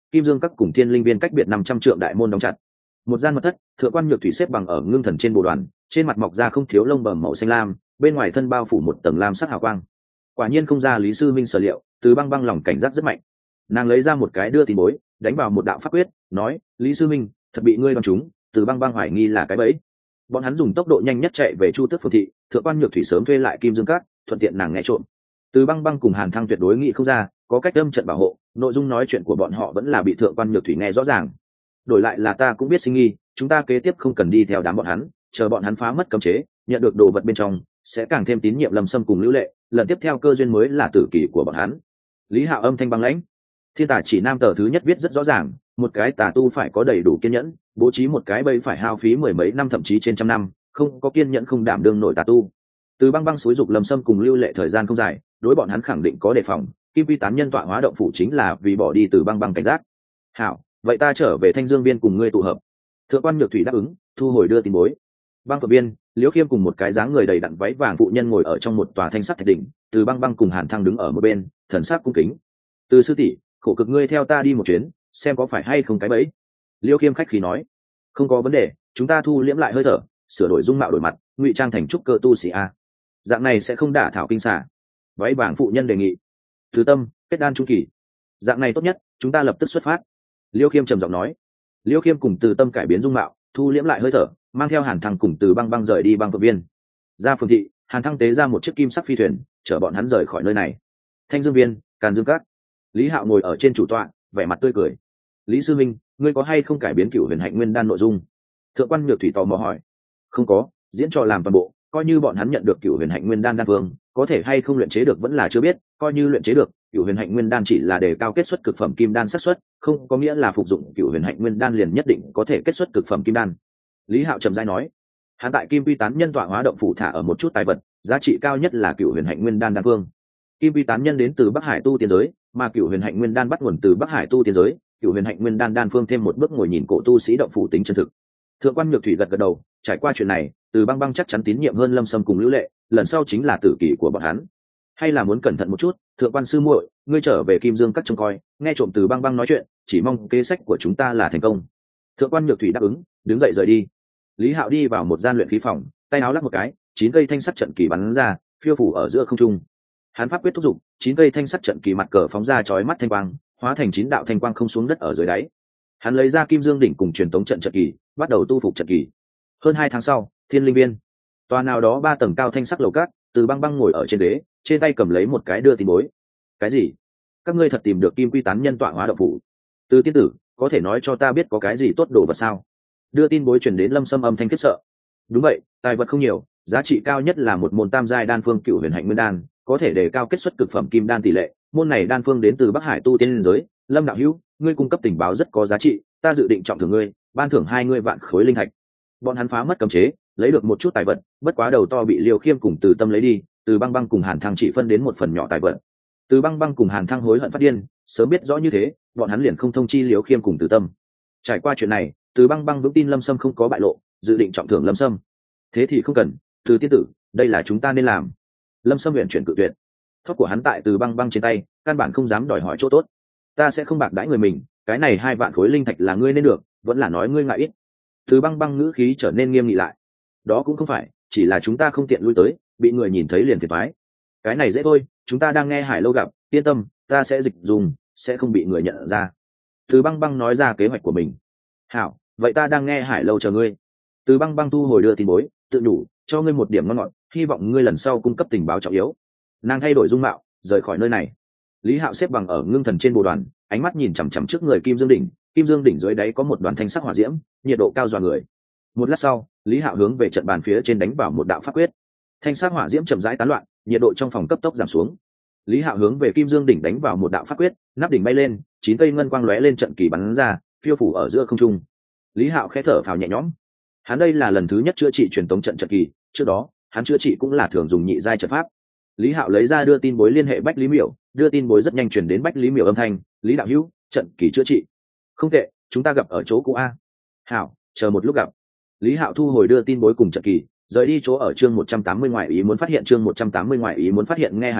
Kim Dương Các cùng Thiên Linh Viên cách biệt 500 trượng đại môn đóng chặt. Một gian mật thất, Thượng quan Nhược Thủy xếp bằng ở ngưng thần trên bồ đoàn, trên mặt mọc ra không thiếu lông bẩm màu xanh lam, bên ngoài thân bao phủ một tầng lam sắc hào quang. Quả nhiên không ra Lý Sư Minh sở liệu, Từ Băng Băng lòng cảnh giác rất mạnh. Nàng lấy ra một cái đưa tin bối, đánh vào một đạo pháp quyết, nói: Lý Sư Minh, thật bị ngươi đoán trúng. Từ Băng Băng hoài nghi là cái bẫy. Bọn hắn dùng tốc độ nhanh nhất chạy về Chu Tước Phường thị, Thượng quan Nhược Thủy sớm thuê lại Kim Dương Các, thuận tiện nàng nghe trộm. Từ Băng Băng cùng Hàn Thăng tuyệt đối nghĩ không ra, có cách âm trận bảo hộ, nội dung nói chuyện của bọn họ vẫn là bị Thượng quan Nhược Thủy nghe rõ ràng. Đổi lại là ta cũng biết sinh nghi, chúng ta kế tiếp không cần đi theo đám bọn hắn, chờ bọn hắn phá mất cấm chế, nhận được đồ vật bên trong, sẽ càng thêm tín nhiệm Lâm Sâm cùng Lưu Lệ, lần tiếp theo cơ duyên mới là tử kỳ của bọn hắn. Lý Hạo âm thanh băng lãnh. Thiên Tà Chỉ Nam tờ thứ nhất viết rất rõ ràng, một cái tà tu phải có đầy đủ kiên nhẫn, bố trí một cái bẫy phải hao phí mười mấy năm thậm chí trên trăm năm, không có kiên nhẫn không đảm đương nổi tà tu. Từ Băng Băng xúi dục Lâm Sâm cùng Lưu Lệ thời gian không dài, đối bọn hắn khẳng định có đề phòng, Kim Quy Tán nhân tọa hóa động phủ chính là vì bỏ đi Từ Băng Băng cảnh giác. Hảo, vậy ta trở về Thanh Dương Viên cùng ngươi tụ hợp. Thượng quan Nhược Thủy đáp ứng, thu hồi đưa tin bối. Băng Phượng Viên, Liễu Khiêm cùng một cái dáng người đầy đặn váy vàng phụ nhân ngồi ở trong một tòa thanh sắc thạch đỉnh, Từ Băng Băng cùng Hàn Thăng đứng ở một bên, thần sắc cung kính. Từ sư tỷ, khổ cực ngươi theo ta đi một chuyến, xem có phải hay không cái bẫy. Liễu Khiêm khách khí nói, không có vấn đề, chúng ta thu liễm lại hơi thở, sửa đổi dung mạo đổi mặt, ngụy trang thành trúc cơ tu sĩ a. Dạng này sẽ không đả thảo kinh xà. Váy vàng phụ nhân đề nghị. Từ Tâm, kết đan trung kỳ. Dạng này tốt nhất, chúng ta lập tức xuất phát. Liễu Khiêm trầm giọng nói. Liễu Khiêm cùng Từ Tâm cải biến dung mạo, thu liễm lại hơi thở, mang theo Hàn Thăng cùng Từ Băng Băng rời đi Băng Phượng Viên. Ra phường thị, Hàn Thăng tế ra một chiếc kim sắc phi thuyền, chở bọn hắn rời khỏi nơi này. Thanh Dương Viên, Càn Dương Các. Lý Hạo ngồi ở trên chủ tọa, vẻ mặt tươi cười. Lý sư minh, ngươi có hay không cải biến Cửu Huyền Hạnh Nguyên Đan nội dung? Thượng quan Nhược Thủy tò mò hỏi. Không có, diễn trò làm toàn bộ, coi như bọn hắn nhận được Cửu Huyền Hạnh Nguyên Đan đan phương, có thể hay không luyện chế được vẫn là chưa biết, coi như luyện chế được, Cửu Huyền Hạnh Nguyên Đan chỉ là đề cao kết xuất cực phẩm kim đan xác suất, không có nghĩa là phục dụng Cửu Huyền Hạnh Nguyên Đan liền nhất định có thể kết xuất cực phẩm kim đan. Lý Hạo trầm rãi nói. Hắn tại Kim Quy Tán nhân tọa hóa động phủ thả ở một chút tài vật, giá trị cao nhất là Cửu Huyền Hạnh Nguyên Đan đan phương. Kim Quy Tán nhân đến từ Bắc Hải tu tiên giới, mà Cửu Huyền Hạnh Nguyên Đan bắt nguồn từ Bắc Hải tu tiên giới, Cửu Huyền Hạnh Nguyên Đan đan phương thêm một bước ngồi nhìn cổ tu sĩ động phủ tính chân thực. Thượng quan Nhược Thủy gật gật đầu, trải qua chuyện này, Từ Băng Băng chắc chắn tín nhiệm hơn Lâm Sâm cùng Lưu Lệ, lần sau chính là tử kỳ của bọn hắn. Hay là muốn cẩn thận một chút, Thượng quan sư muội, ngươi trở về Kim Dương Các trông coi, nghe trộm Từ Băng Băng nói chuyện, chỉ mong kế sách của chúng ta là thành công. Thượng quan Nhược Thủy đáp ứng, đứng dậy rời đi. Lý Hạo đi vào một gian luyện khí phòng, tay áo lắc một cái, 9 cây thanh sắt trận kỳ bắn ra, phiêu phủ ở giữa không trung. Hắn pháp quyết thúc giục, 9 cây thanh sắt trận kỳ mặt cờ phóng ra chói mắt thanh quang, hóa thành 9 đạo thanh quang không xuống đất ở dưới đáy. Hắn lấy ra Kim Dương đỉnh cùng truyền tống trận trận kỳ, bắt đầu tu phục trận kỳ. Hơn 2 tháng sau, Thiên Linh Viên, tòa nào đó 3 tầng cao thanh sắc lầu cát, Từ Băng Băng ngồi ở trên ghế, trên tay cầm lấy một cái đưa tin bối. Cái gì? Các ngươi thật tìm được Kim Quy Tán nhân tọa hóa động phủ? Từ tiên tử, có thể nói cho ta biết có cái gì tốt đồ vật sao? Đưa tin bối truyền đến Lâm Sâm âm thanh khiếp sợ. Đúng vậy, tài vật không nhiều, giá trị cao nhất là một môn tam giai đan phương Cửu Huyền Hạnh Nguyên Đan, có thể đề cao kết xuất cực phẩm kim đan tỷ lệ. Môn này đan phương đến từ Bắc Hải tu tiên giới, Lâm đạo hữu, ngươi cung cấp tình báo rất có giá trị, ta dự định trọng thưởng ngươi, ban thưởng 2 ngươi vạn khối linh thạch. Bọn hắn phá mất cấm chế, lấy được một chút tài vật, bất quá đầu to bị Liêu Khiêm cùng Từ Tâm lấy đi, Từ Băng Băng cùng Hàn Thăng chỉ phân đến một phần nhỏ tài vật. Từ Băng Băng cùng Hàn Thăng hối hận phát điên, sớm biết rõ như thế, bọn hắn liền không thông chi Liêu Khiêm cùng Từ Tâm. Trải qua chuyện này, Từ Băng Băng vững tin Lâm Sâm không có bại lộ, dự định trọng thưởng Lâm Sâm. Thế thì không cần, Từ tiên tử, đây là chúng ta nên làm. Lâm Sâm huyền chuyển cự tuyệt. Thoát của hắn tại Từ Băng Băng trên tay, căn bản không dám đòi hỏi chỗ tốt. Ta sẽ không bạc đãi người mình, cái này 2 vạn khối linh thạch là ngươi nên được, vẫn là nói ngươi ngại ít. Từ Băng Băng ngữ khí trở nên nghiêm nghị lại. Đó cũng không phải, chỉ là chúng ta không tiện lui tới, bị người nhìn thấy liền thiệt toái. Cái này dễ thôi, chúng ta đang nghe Hải Lâu gặp, yên tâm, ta sẽ dịch dùng, sẽ không bị người nhận ra. Từ Băng Băng nói ra kế hoạch của mình. Hảo, vậy ta đang nghe Hải Lâu chờ ngươi. Từ Băng Băng thu hồi đưa tin bối, tự đủ, cho ngươi một điểm ngon ngọt, hy vọng ngươi lần sau cung cấp tình báo trọng yếu. Nàng thay đổi dung mạo, rời khỏi nơi này. Lý Hạo xếp bằng ở ngưng thần trên bồ đoàn, ánh mắt nhìn chằm chằm trước người Kim Dương đỉnh, Kim Dương đỉnh dưới đáy có một đoàn thanh sắc hỏa diễm, nhiệt độ cao dọa người. Một lát sau, Lý Hạo hướng về trận bàn phía trên đánh vào một đạo pháp quyết. Thanh sắc hỏa diễm chậm rãi tán loạn, nhiệt độ trong phòng cấp tốc giảm xuống. Lý Hạo hướng về Kim Dương đỉnh đánh vào một đạo pháp quyết, nắp đỉnh bay lên, 9 cây ngân quang lóe lên trận kỳ bắn ra, phiêu phủ ở giữa không trung. Lý Hạo khẽ thở phào nhẹ nhõm. Hắn đây là lần thứ nhất chữa trị truyền tống trận trận kỳ, trước đó, hắn chữa trị cũng là thường dùng nhị giai trận pháp. Lý Hạo lấy ra đưa tin bối liên hệ Bách Lý Miểu, đưa tin bối rất nhanh truyền đến Bách Lý Miểu âm thanh, "Lý đạo hữu, trận kỳ chữa trị." "Không tệ, chúng ta gặp ở chỗ cũ a." "Hảo, chờ một lúc gặp." Lý Hạo thu hồi đưa tin bối cùng trận kỳ, rời đi chỗ ở chương 180 ngoại ý muốn phát hiện chương 180 ngoại ý muốn phát hiện nghe Hải Lâu,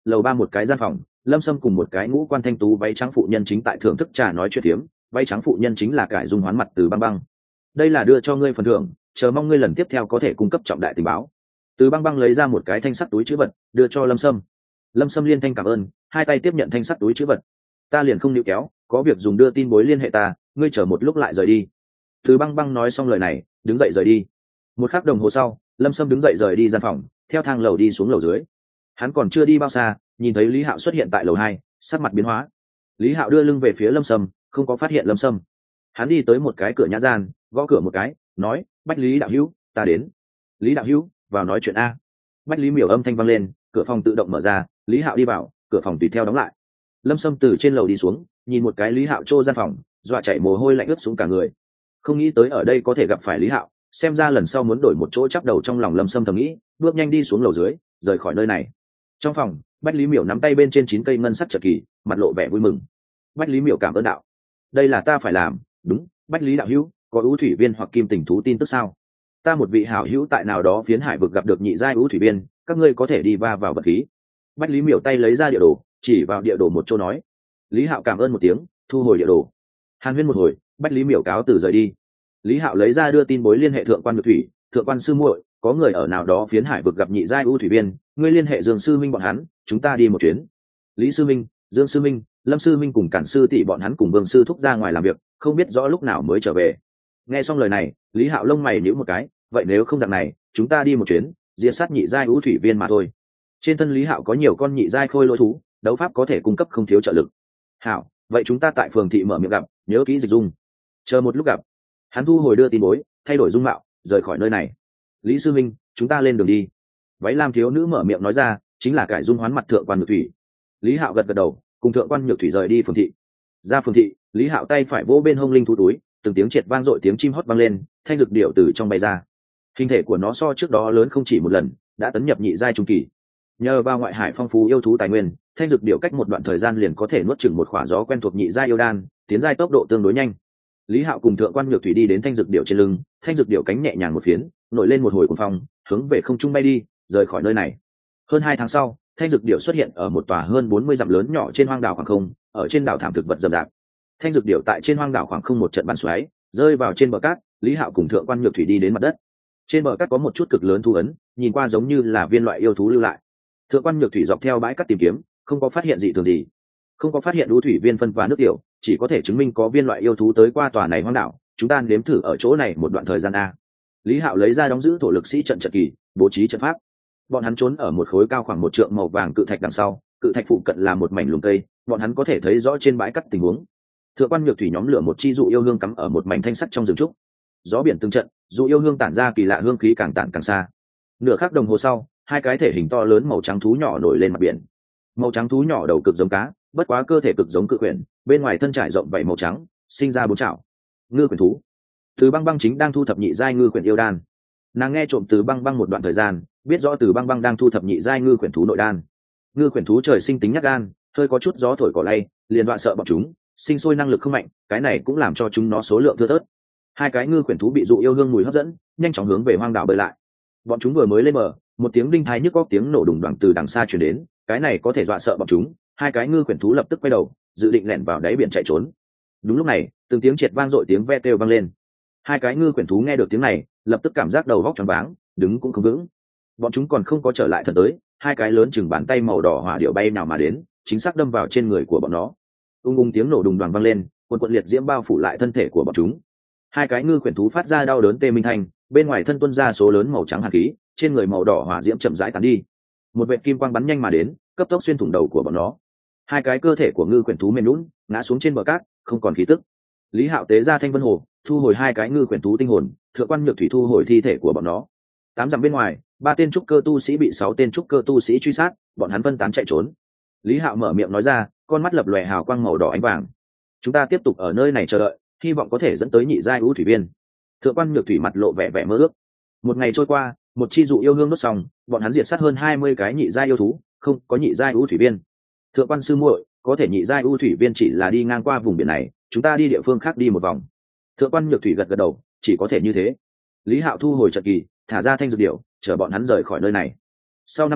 lầu 3 một cái gian phòng, Lâm Sâm cùng một cái ngũ quan thanh tú váy trắng phụ nhân chính tại thưởng thức trà nói chuyện tiếm. Váy trắng phụ nhân chính là Cải Dung Hoán mặt Từ Băng Băng. Đây là đưa cho ngươi phần thưởng, chờ mong ngươi lần tiếp theo có thể cung cấp trọng đại tình báo. Từ Băng Băng lấy ra một cái thanh sắt túi trữ vật, đưa cho Lâm Sâm. Lâm Sâm liên thanh cảm ơn, hai tay tiếp nhận thanh sắt túi trữ vật. Ta liền không níu kéo, có việc dùng đưa tin bối liên hệ ta, ngươi chờ một lúc lại rời đi. Từ Băng Băng nói xong lời này, đứng dậy rời đi. Một khắc đồng hồ sau, Lâm Sâm đứng dậy rời đi gian phòng, theo thang lầu đi xuống lầu dưới. Hắn còn chưa đi bao xa, nhìn thấy Lý Hạo xuất hiện tại lầu 2, sắc mặt biến hóa. Lý Hạo đưa lưng về phía Lâm Sâm, không có phát hiện Lâm Sâm. Hắn đi tới một cái cửa nhã gian, gõ cửa một cái, nói: "Bách Lý đạo hữu, ta đến." "Lý đạo hữu, vào nói chuyện a." Bách Lý Miểu âm thanh vang lên, cửa phòng tự động mở ra, Lý Hạo đi vào, cửa phòng tùy theo đóng lại. Lâm Sâm từ trên lầu đi xuống, nhìn một cái Lý Hạo trô gian phòng, dọa chảy mồ hôi lạnh ướt xuống cả người. Không nghĩ tới ở đây có thể gặp phải Lý Hạo, xem ra lần sau muốn đổi một chỗ chắp đầu trong lòng Lâm Sâm thầm nghĩ, bước nhanh đi xuống lầu dưới, rời khỏi nơi này. Trong phòng, Bách Lý Miểu nắm tay bên trên 9 cây ngân sắc chợt kỳ, mặt lộ vẻ vui mừng. Bách Lý Miểu cảm ơn đạo: "Đây là ta phải làm." "Đúng, Bách Lý đạo hữu, có ưu thủy viên hoặc kim tình thú tin tức sao? Ta một vị hảo hữu tại nào đó phiến hải vực gặp được nhị giai ưu thủy viên, các ngươi có thể đi va vào vật khí." Bách Lý Miểu tay lấy ra địa đồ, chỉ vào địa đồ một chỗ nói. Lý Hạo cảm ơn một tiếng, thu hồi địa đồ. Hàn huyên một hồi, Bách Lý Miểu cáo từ rời đi. Lý Hạo lấy ra đưa tin bối liên hệ thượng quan Nhược Thủy, "Thượng quan sư muội, có người ở nào đó phiến hải vực gặp nhị giai ưu thủy viên, ngươi liên hệ Dương sư minh bọn hắn, chúng ta đi một chuyến." Lý sư minh, Dương sư minh, Lâm sư minh cùng Cản sư tỷ bọn hắn cùng Vương sư thúc ra ngoài làm việc, không biết rõ lúc nào mới trở về. Nghe xong lời này, Lý Hạo lông mày nhíu một cái, vậy nếu không đặng này, chúng ta đi một chuyến, diệt sát nhị giai ưu thủy viên mà thôi. Trên thân Lý Hạo có nhiều con nhị giai khôi lỗi thú, đấu pháp có thể cung cấp không thiếu trợ lực. Hảo, vậy chúng ta tại phường thị mở miệng gặp, nhớ kỹ dịch dung. Chờ một lúc gặp. Hắn thu hồi đưa tin bối, thay đổi dung mạo, rời khỏi nơi này. Lý sư minh, chúng ta lên đường đi. Váy lam thiếu nữ mở miệng nói ra, chính là Cải Dung Hoán mặt thượng quan Nhược Thủy. Lý Hạo gật gật đầu, cùng thượng quan Nhược Thủy rời đi phường thị. Ra phường thị, Lý Hạo tay phải vỗ bên hông linh thú túi, từng tiếng triệt vang dội tiếng chim hót vang lên, thanh dược điệu từ trong bay ra. Hình thể của nó so trước đó lớn không chỉ một lần, đã tấn nhập nhị giai trung kỳ. Nhờ vào ngoại hải phong phú yêu thú tài nguyên, thanh dược điệu cách một đoạn thời gian liền có thể nuốt chửng một khỏa gió quen thuộc nhị giai yêu đan, tiến giai tốc độ tương đối nhanh. Lý Hạo cùng thượng quan Nhược Thủy đi đến thanh dược điệu trên lưng, thanh dược điệu cánh nhẹ nhàng một phiến, nổi lên một hồi cuồng phong, hướng về không trung bay đi, rời khỏi nơi này. Hơn 2 tháng sau, thanh dược điệu xuất hiện ở một tòa hơn 40 dặm lớn nhỏ trên hoang đảo khoảng không, ở trên đảo thảm thực vật rậm rạp. Thanh dược điệu tại trên hoang đảo khoảng không một trận bắn xoáy, rơi vào trên bờ cát, Lý Hạo cùng thượng quan Nhược Thủy đi đến mặt đất. Trên bờ cát có một chút cực lớn thú ấn, nhìn qua giống như là viên loại yêu thú lưu lại. Thượng quan Nhược Thủy dọc theo bãi cát tìm kiếm, không có phát hiện gì thường gì, không có phát hiện ưu thủy viên phân và nước tiểu, chỉ có thể chứng minh có viên loại yêu thú tới qua tòa này hoang đảo. Chúng ta nếm thử ở chỗ này một đoạn thời gian a. Lý Hạo lấy ra đóng giữ thổ lực sĩ trận trận kỳ, bố trí trận pháp. Bọn hắn trốn ở một khối cao khoảng 1 trượng màu vàng cự thạch đằng sau, cự thạch phụ cận là một mảnh lùm cây, bọn hắn có thể thấy rõ trên bãi cát tình huống. Thượng quan Nhược Thủy nhóm lửa một chi dụ yêu hương cắm ở một mảnh thanh sắt trong rừng trúc. Gió biển từng trận, dụ yêu hương tản ra kỳ lạ hương khí càng tản càng xa. Nửa khắc đồng hồ sau, 2 cái thể hình to lớn màu trắng thú nhỏ nổi lên mặt biển. Màu trắng thú nhỏ đầu cực giống cá, bất quá cơ thể cực giống cự quyển, bên ngoài thân trải rộng vảy màu trắng, sinh ra 4 chảo. Ngư quyển thú. Từ Băng Băng chính đang thu thập nhị giai ngư quyển yêu đan. Nàng nghe trộm Từ Băng Băng một đoạn thời gian, biết rõ Từ Băng Băng đang thu thập nhị giai ngư quyển thú nội đan. Ngư quyển thú trời sinh tính nhát gan, hơi có chút gió thổi cỏ lay, liền dọa sợ bọn chúng, sinh sôi năng lực không mạnh, cái này cũng làm cho chúng nó số lượng thưa thớt. 2 cái ngư quyển thú bị dụ yêu hương mùi hấp dẫn, nhanh chóng hướng về hoang đảo bơi lại. Bọn chúng vừa mới lên bờ, một tiếng đinh thái nhức óc tiếng nổ đùng đoàng từ đằng xa truyền đến, cái này có thể dọa sợ bọn chúng. 2 cái ngư quyển thú lập tức quay đầu, dự định lẻn vào đáy biển chạy trốn. Đúng lúc này, từng tiếng triệt vang dội tiếng ve kêu vang lên. 2 cái ngư quyển thú nghe được tiếng này, lập tức cảm giác đầu óc choáng váng, đứng cũng không vững. Bọn chúng còn không có trở lại thần tới, 2 cái lớn chừng bàn tay màu đỏ hỏa điệu bay nào mà đến, chính xác đâm vào trên người của bọn nó. Ung tiếng nổ đùng đoàng vang lên, cuồn cuộn liệt diễm bao phủ lại thân thể của bọn chúng. 2 cái ngư quyển thú phát ra đau đớn tê minh thanh, bên ngoài thân tuôn ra số lớn màu trắng hàn khí, trên người màu đỏ hỏa diễm chậm rãi tán đi. Một vệt kim quang bắn nhanh mà đến, cấp tốc xuyên thủng đầu của bọn nó. 2 cái cơ thể của ngư quyển thú mềm nhũn, ngã xuống trên bờ cát, không còn khí tức. Lý Hạo tế ra Thanh Vân Hồ, thu hồi 2 cái ngư quyển thú tinh hồn, thượng quan Nhược Thủy thu hồi thi thể của bọn nó. 8 dặm bên ngoài, 3 tên trúc cơ tu sĩ bị 6 tên trúc cơ tu sĩ truy sát, bọn hắn phân tán chạy trốn. Lý Hạo mở miệng nói ra, con mắt lập lòe hào quang màu đỏ ánh vàng. Chúng ta tiếp tục ở nơi này chờ đợi, hy vọng có thể dẫn tới nhị giai ưu thủy viên. Thượng quan Nhược Thủy mặt lộ vẻ mơ ước. Một ngày trôi qua, một chi dụ yêu hương đốt xong, bọn hắn diệt sát hơn 20 cái nhị giai yêu thú, không có nhị giai ưu thủy viên. Thượng quan sư muội, có thể nhị giai ưu thủy viên chỉ là đi ngang qua vùng biển này, chúng ta đi địa phương khác đi một vòng. Thượng quan Nhược Thủy gật gật đầu, chỉ có thể như thế. Lý Hạo thu hồi trận kỳ, thả ra thanh dược điểu, chờ bọn hắn rời khỏi nơi này. Sau 5 ngày,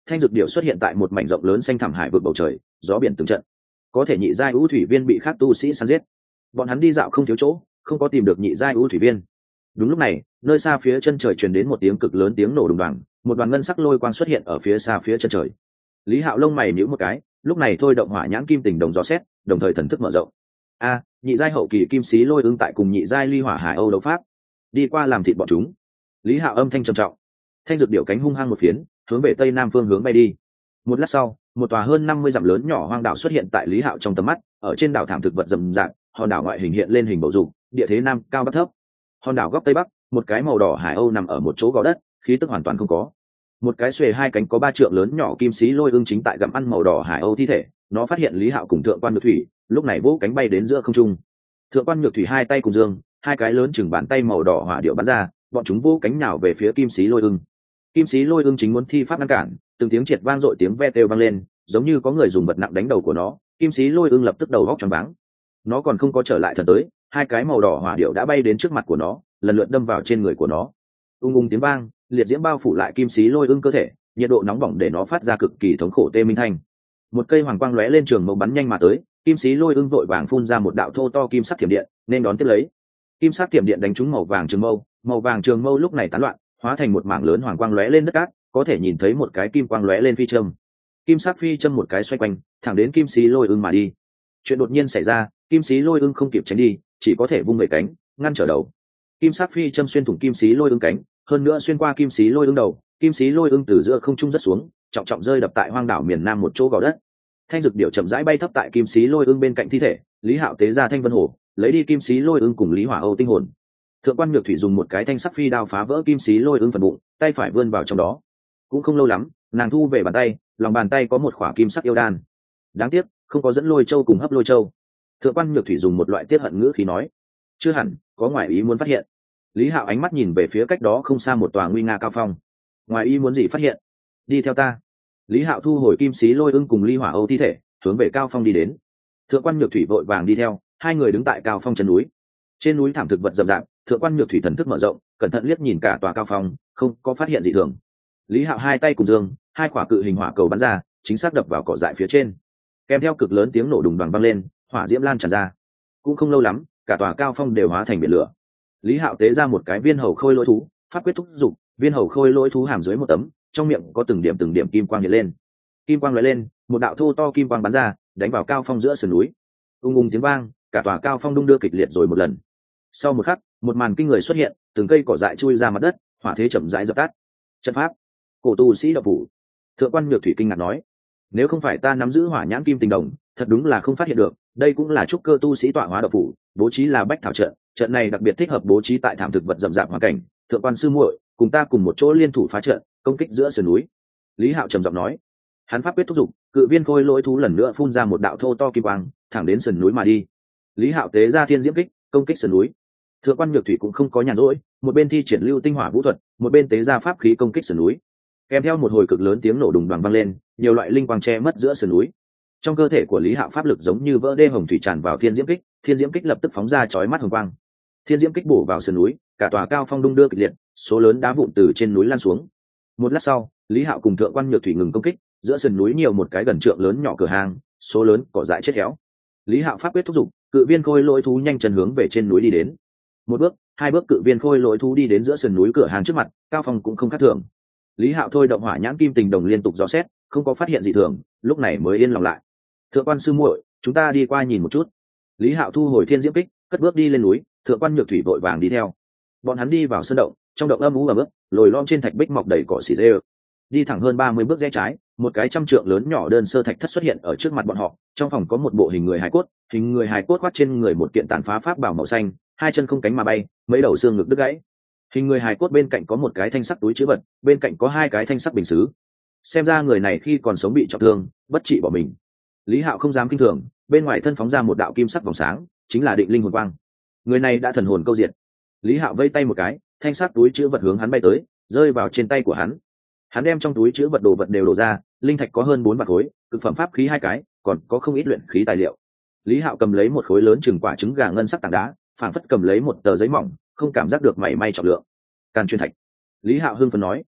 thanh dược điểu xuất hiện tại một mảnh rộng lớn xanh thẳm hải vực bầu trời, gió biển từng trận. Có thể nhị giai ưu thủy viên bị khác tu sĩ săn giết. Bọn hắn đi dạo không thiếu chỗ, không có tìm được nhị giai ưu thủy viên. Đúng lúc này, nơi xa phía chân trời truyền đến một tiếng cực lớn tiếng nổ đùng đoàng, một đoàn ngân sắc lôi quang xuất hiện ở phía xa phía chân trời. Lý Hạo lông mày nhíu một cái, lúc này thôi động hỏa nhãn kim tình đồng gió xét, đồng thời thần thức mở rộng. A, nhị giai hậu kỳ kim sĩ lôi ương tại cùng nhị giai ly hỏa hải âu đấu pháp, đi qua làm thịt bọn chúng. Lý Hạo âm thanh trầm trọng, thanh dược điểu cánh hung hăng một phiến, hướng về tây nam phương hướng bay đi. Một lát sau, một tòa hơn 50 dặm lớn nhỏ hoang đảo xuất hiện tại Lý Hạo trong tầm mắt, ở trên đảo thảm thực vật rậm rạp, hòn đảo ngoại hình hiện lên hình bầu dục, địa thế nam cao bắc thấp. Hòn đảo góc tây bắc, một cái màu đỏ hải âu nằm ở một chỗ gò đất, khí tức hoàn toàn không có. Một cái xuề hai cánh có 3 trượng lớn nhỏ kim sĩ lôi ương chính tại gặm ăn màu đỏ hải âu thi thể, nó phát hiện Lý Hạo cùng thượng quan nhược thủy, lúc này vỗ cánh bay đến giữa không trung. Thượng quan nhược thủy hai tay cùng dương, hai cái lớn chừng bàn tay màu đỏ hỏa điệu bắn ra, bọn chúng vỗ cánh nhào về phía kim sĩ lôi ương. Kim sĩ lôi ương chính muốn thi pháp ngăn cản, từng tiếng triệt vang dội tiếng ve kêu vang lên, giống như có người dùng vật nặng đánh đầu của nó. Kim sĩ lôi ương lập tức đầu góc choáng váng. Nó còn không có trở lại thần tới, hai cái màu đỏ hỏa điệu đã bay đến trước mặt của nó, lần lượt đâm vào trên người của nó. Ung tiếng vang, liệt diễm bao phủ lại kim sĩ lôi ương cơ thể, nhiệt độ nóng bỏng để nó phát ra cực kỳ thống khổ tê minh thanh. Một cây hoàng quang lóe lên trường mâu bắn nhanh mà tới, kim sĩ lôi ương vội vàng phun ra một đạo thô to kim sắc thiểm điện, nên đón tiếp lấy. Kim sắc thiểm điện đánh trúng màu vàng trường mâu lúc này tán loạn, hóa thành một mảng lớn hoàng quang lóe lên đất cát, có thể nhìn thấy một cái kim quang lóe lên phi châm. Kim sắc phi châm một cái xoay quanh, thẳng đến kim sĩ lôi ương mà đi. Chuyện đột nhiên xảy ra, kim sĩ lôi ương không kịp tránh đi, chỉ có thể vung vẩy cánh, ngăn trở đầu. Kim sắc phi châm xuyên thủng kim sĩ lôi ương cánh, hơn nữa xuyên qua kim sĩ lôi ương đầu, kim sĩ lôi ương từ giữa không trung rất xuống, trọng trọng rơi đập tại hoang đảo miền nam một chỗ gò đất. Thanh dược điểu chậm rãi bay thấp tại kim sĩ lôi ương bên cạnh thi thể, Lý Hạo tế ra thanh vân hổ, lấy đi kim sĩ lôi ương cùng Lý Hỏa Âu tinh hồn. Thượng quan nhược thủy dùng một cái thanh sắc phi đao phá vỡ kim sĩ lôi ương phần bụng, tay phải vươn vào trong đó. Cũng không lâu lắm, nàng thu về bàn tay, lòng bàn tay có một khỏa kim sắc yêu đan. Đáng tiếc, không có dẫn lôi châu cùng hấp lôi châu. Thượng quan nhược thủy dùng một loại tiết hận ngữ khí nói, chưa hẳn có ngoại ý muốn phát hiện. Lý Hạo ánh mắt nhìn về phía cách đó không xa một tòa nguy nga cao phong. Ngoài ý muốn gì phát hiện? Đi theo ta. Lý Hạo thu hồi kim sĩ lôi ưng cùng Ly Hỏa Âu thi thể, hướng về cao phong đi đến. Thượng quan nhược thủy vội vàng đi theo, hai người đứng tại cao phong chân núi. Trên núi thảm thực vật rậm rạp, thượng quan nhược thủy thần thức mở rộng, cẩn thận liếc nhìn cả tòa cao phong, không có phát hiện gì thường. Lý Hạo hai tay cùng dương, hai quả cự hình hỏa cầu bắn ra, chính xác đập vào cỏ dại phía trên. Kèm theo cực lớn tiếng nổ đùng đoàng vang lên, hỏa diễm lan tràn ra. Cũng không lâu lắm, cả tòa cao phong đều hóa thành biển lửa. Lý Hạo tế ra một cái viên hầu khôi lỗi thú, pháp quyết thúc dục, viên hầu khôi lỗi thú hàm dưới một tấm, trong miệng có từng điểm kim quang hiện lên. Kim quang lóe lên, một đạo thô to kim quang bắn ra, đánh vào cao phong giữa sườn núi. Tiếng vang, cả tòa cao phong đung đưa kịch liệt rồi một lần. Sau một khắc, một màn kinh người xuất hiện, từng cây cỏ dại chui ra mặt đất, hỏa thế chậm rãi dập tắt. Trận pháp, cổ tu sĩ đạo phủ. Thượng quan nhược thủy kinh ngạc nói, nếu không phải ta nắm giữ hỏa nhãn kim tình đồng, thật đúng là không phát hiện được. Đây cũng là trúc cơ tu sĩ tọa hóa đạo phủ, bố trí là bách thảo trận. Trận này đặc biệt thích hợp bố trí tại thảm thực vật rậm rạp hoàn cảnh. Thượng quan sư muội, cùng ta cùng một chỗ liên thủ phá trận, công kích giữa sườn núi. Lý Hạo trầm giọng nói. Hắn pháp quyết thúc giục, cự viên khôi lỗi thú lần nữa phun ra một đạo thô to kim quang, thẳng đến sườn núi mà đi. Lý Hạo tế ra thiên diễm kích, công kích sườn núi. Thượng quan nhược thủy cũng không có nhàn rỗi, một bên thi triển lưu tinh hỏa vũ thuật, một bên tế ra pháp khí công kích sườn núi. Kèm theo một hồi cực lớn tiếng nổ đùng đoàng vang lên, nhiều loại linh quang che mất giữa sườn núi. Trong cơ thể của Lý Hạo pháp lực giống như vỡ đê hồng thủy tràn vào thiên diễm kích lập tức phóng ra chói mắt hồng quang. Thiên diễm kích bổ vào sườn núi, cả tòa cao phong đung đưa kịch liệt, số lớn đá vụn từ trên núi lan xuống. Một lát sau, Lý Hạo cùng thượng quan nhược thủy ngừng công kích, giữa sườn núi nhiều một cái gần trượng lớn nhỏ cửa hàng, số lớn cỏ dại chết héo. Lý Hạo pháp quyết thúc giục, cự viên khôi lỗi thú nhanh chân hướng về trên núi đi đến. Một bước, hai bước, cự viên khôi lỗi thú đi đến giữa sườn núi cửa hàng trước mặt, cao phong cũng không khác thường. Lý Hạo thôi động hỏa nhãn kim tình đồng liên tục dò xét, không có phát hiện gì thường, lúc này mới yên lòng lại. Thượng quan sư muội, chúng ta đi qua nhìn một chút. Lý Hạo thu hồi thiên diễm kích, cất bước đi lên núi, thượng quan nhược thủy vội vàng đi theo. Bọn hắn đi vào sơn động, trong động âm u ẩm ướt, lồi lõm trên thạch bích mọc đầy cỏ xì rê. Đi thẳng hơn 30 bước rẽ trái, một cái trăm trượng lớn nhỏ đơn sơ thạch thất xuất hiện ở trước mặt bọn họ. Trong phòng có một bộ hình người hài cốt khoác trên người một kiện tàn phá pháp bảo màu xanh, hai chân không cánh mà bay, mấy đầu xương ngực đứt gãy. Hình người hài cốt bên cạnh có một cái thanh sắc túi trữ vật, bên cạnh có hai cái thanh sắc bình sứ. Xem ra người này khi còn sống bị trọng thương, bất trị bỏ mình. Lý Hạo không dám kinh thường, bên ngoài thân phóng ra một đạo kim sắc vòng sáng, chính là định linh hồn quang. Người này đã thần hồn câu diệt. Lý Hạo vây tay một cái, thanh sắc túi trữ vật hướng hắn bay tới, rơi vào trên tay của hắn. Hắn đem trong túi trữ vật đồ vật đều đổ ra, linh thạch có hơn 4 vạn khối, cực phẩm pháp khí 2 cái, còn có không ít luyện khí tài liệu. Lý Hạo cầm lấy một khối lớn chừng quả trứng gà ngân sắc tảng đá, phảng phất cầm lấy một tờ giấy mỏng, không cảm giác được mảy may trọng lượng. Càn chuyên thạch. Lý Hạo hưng phấn nói,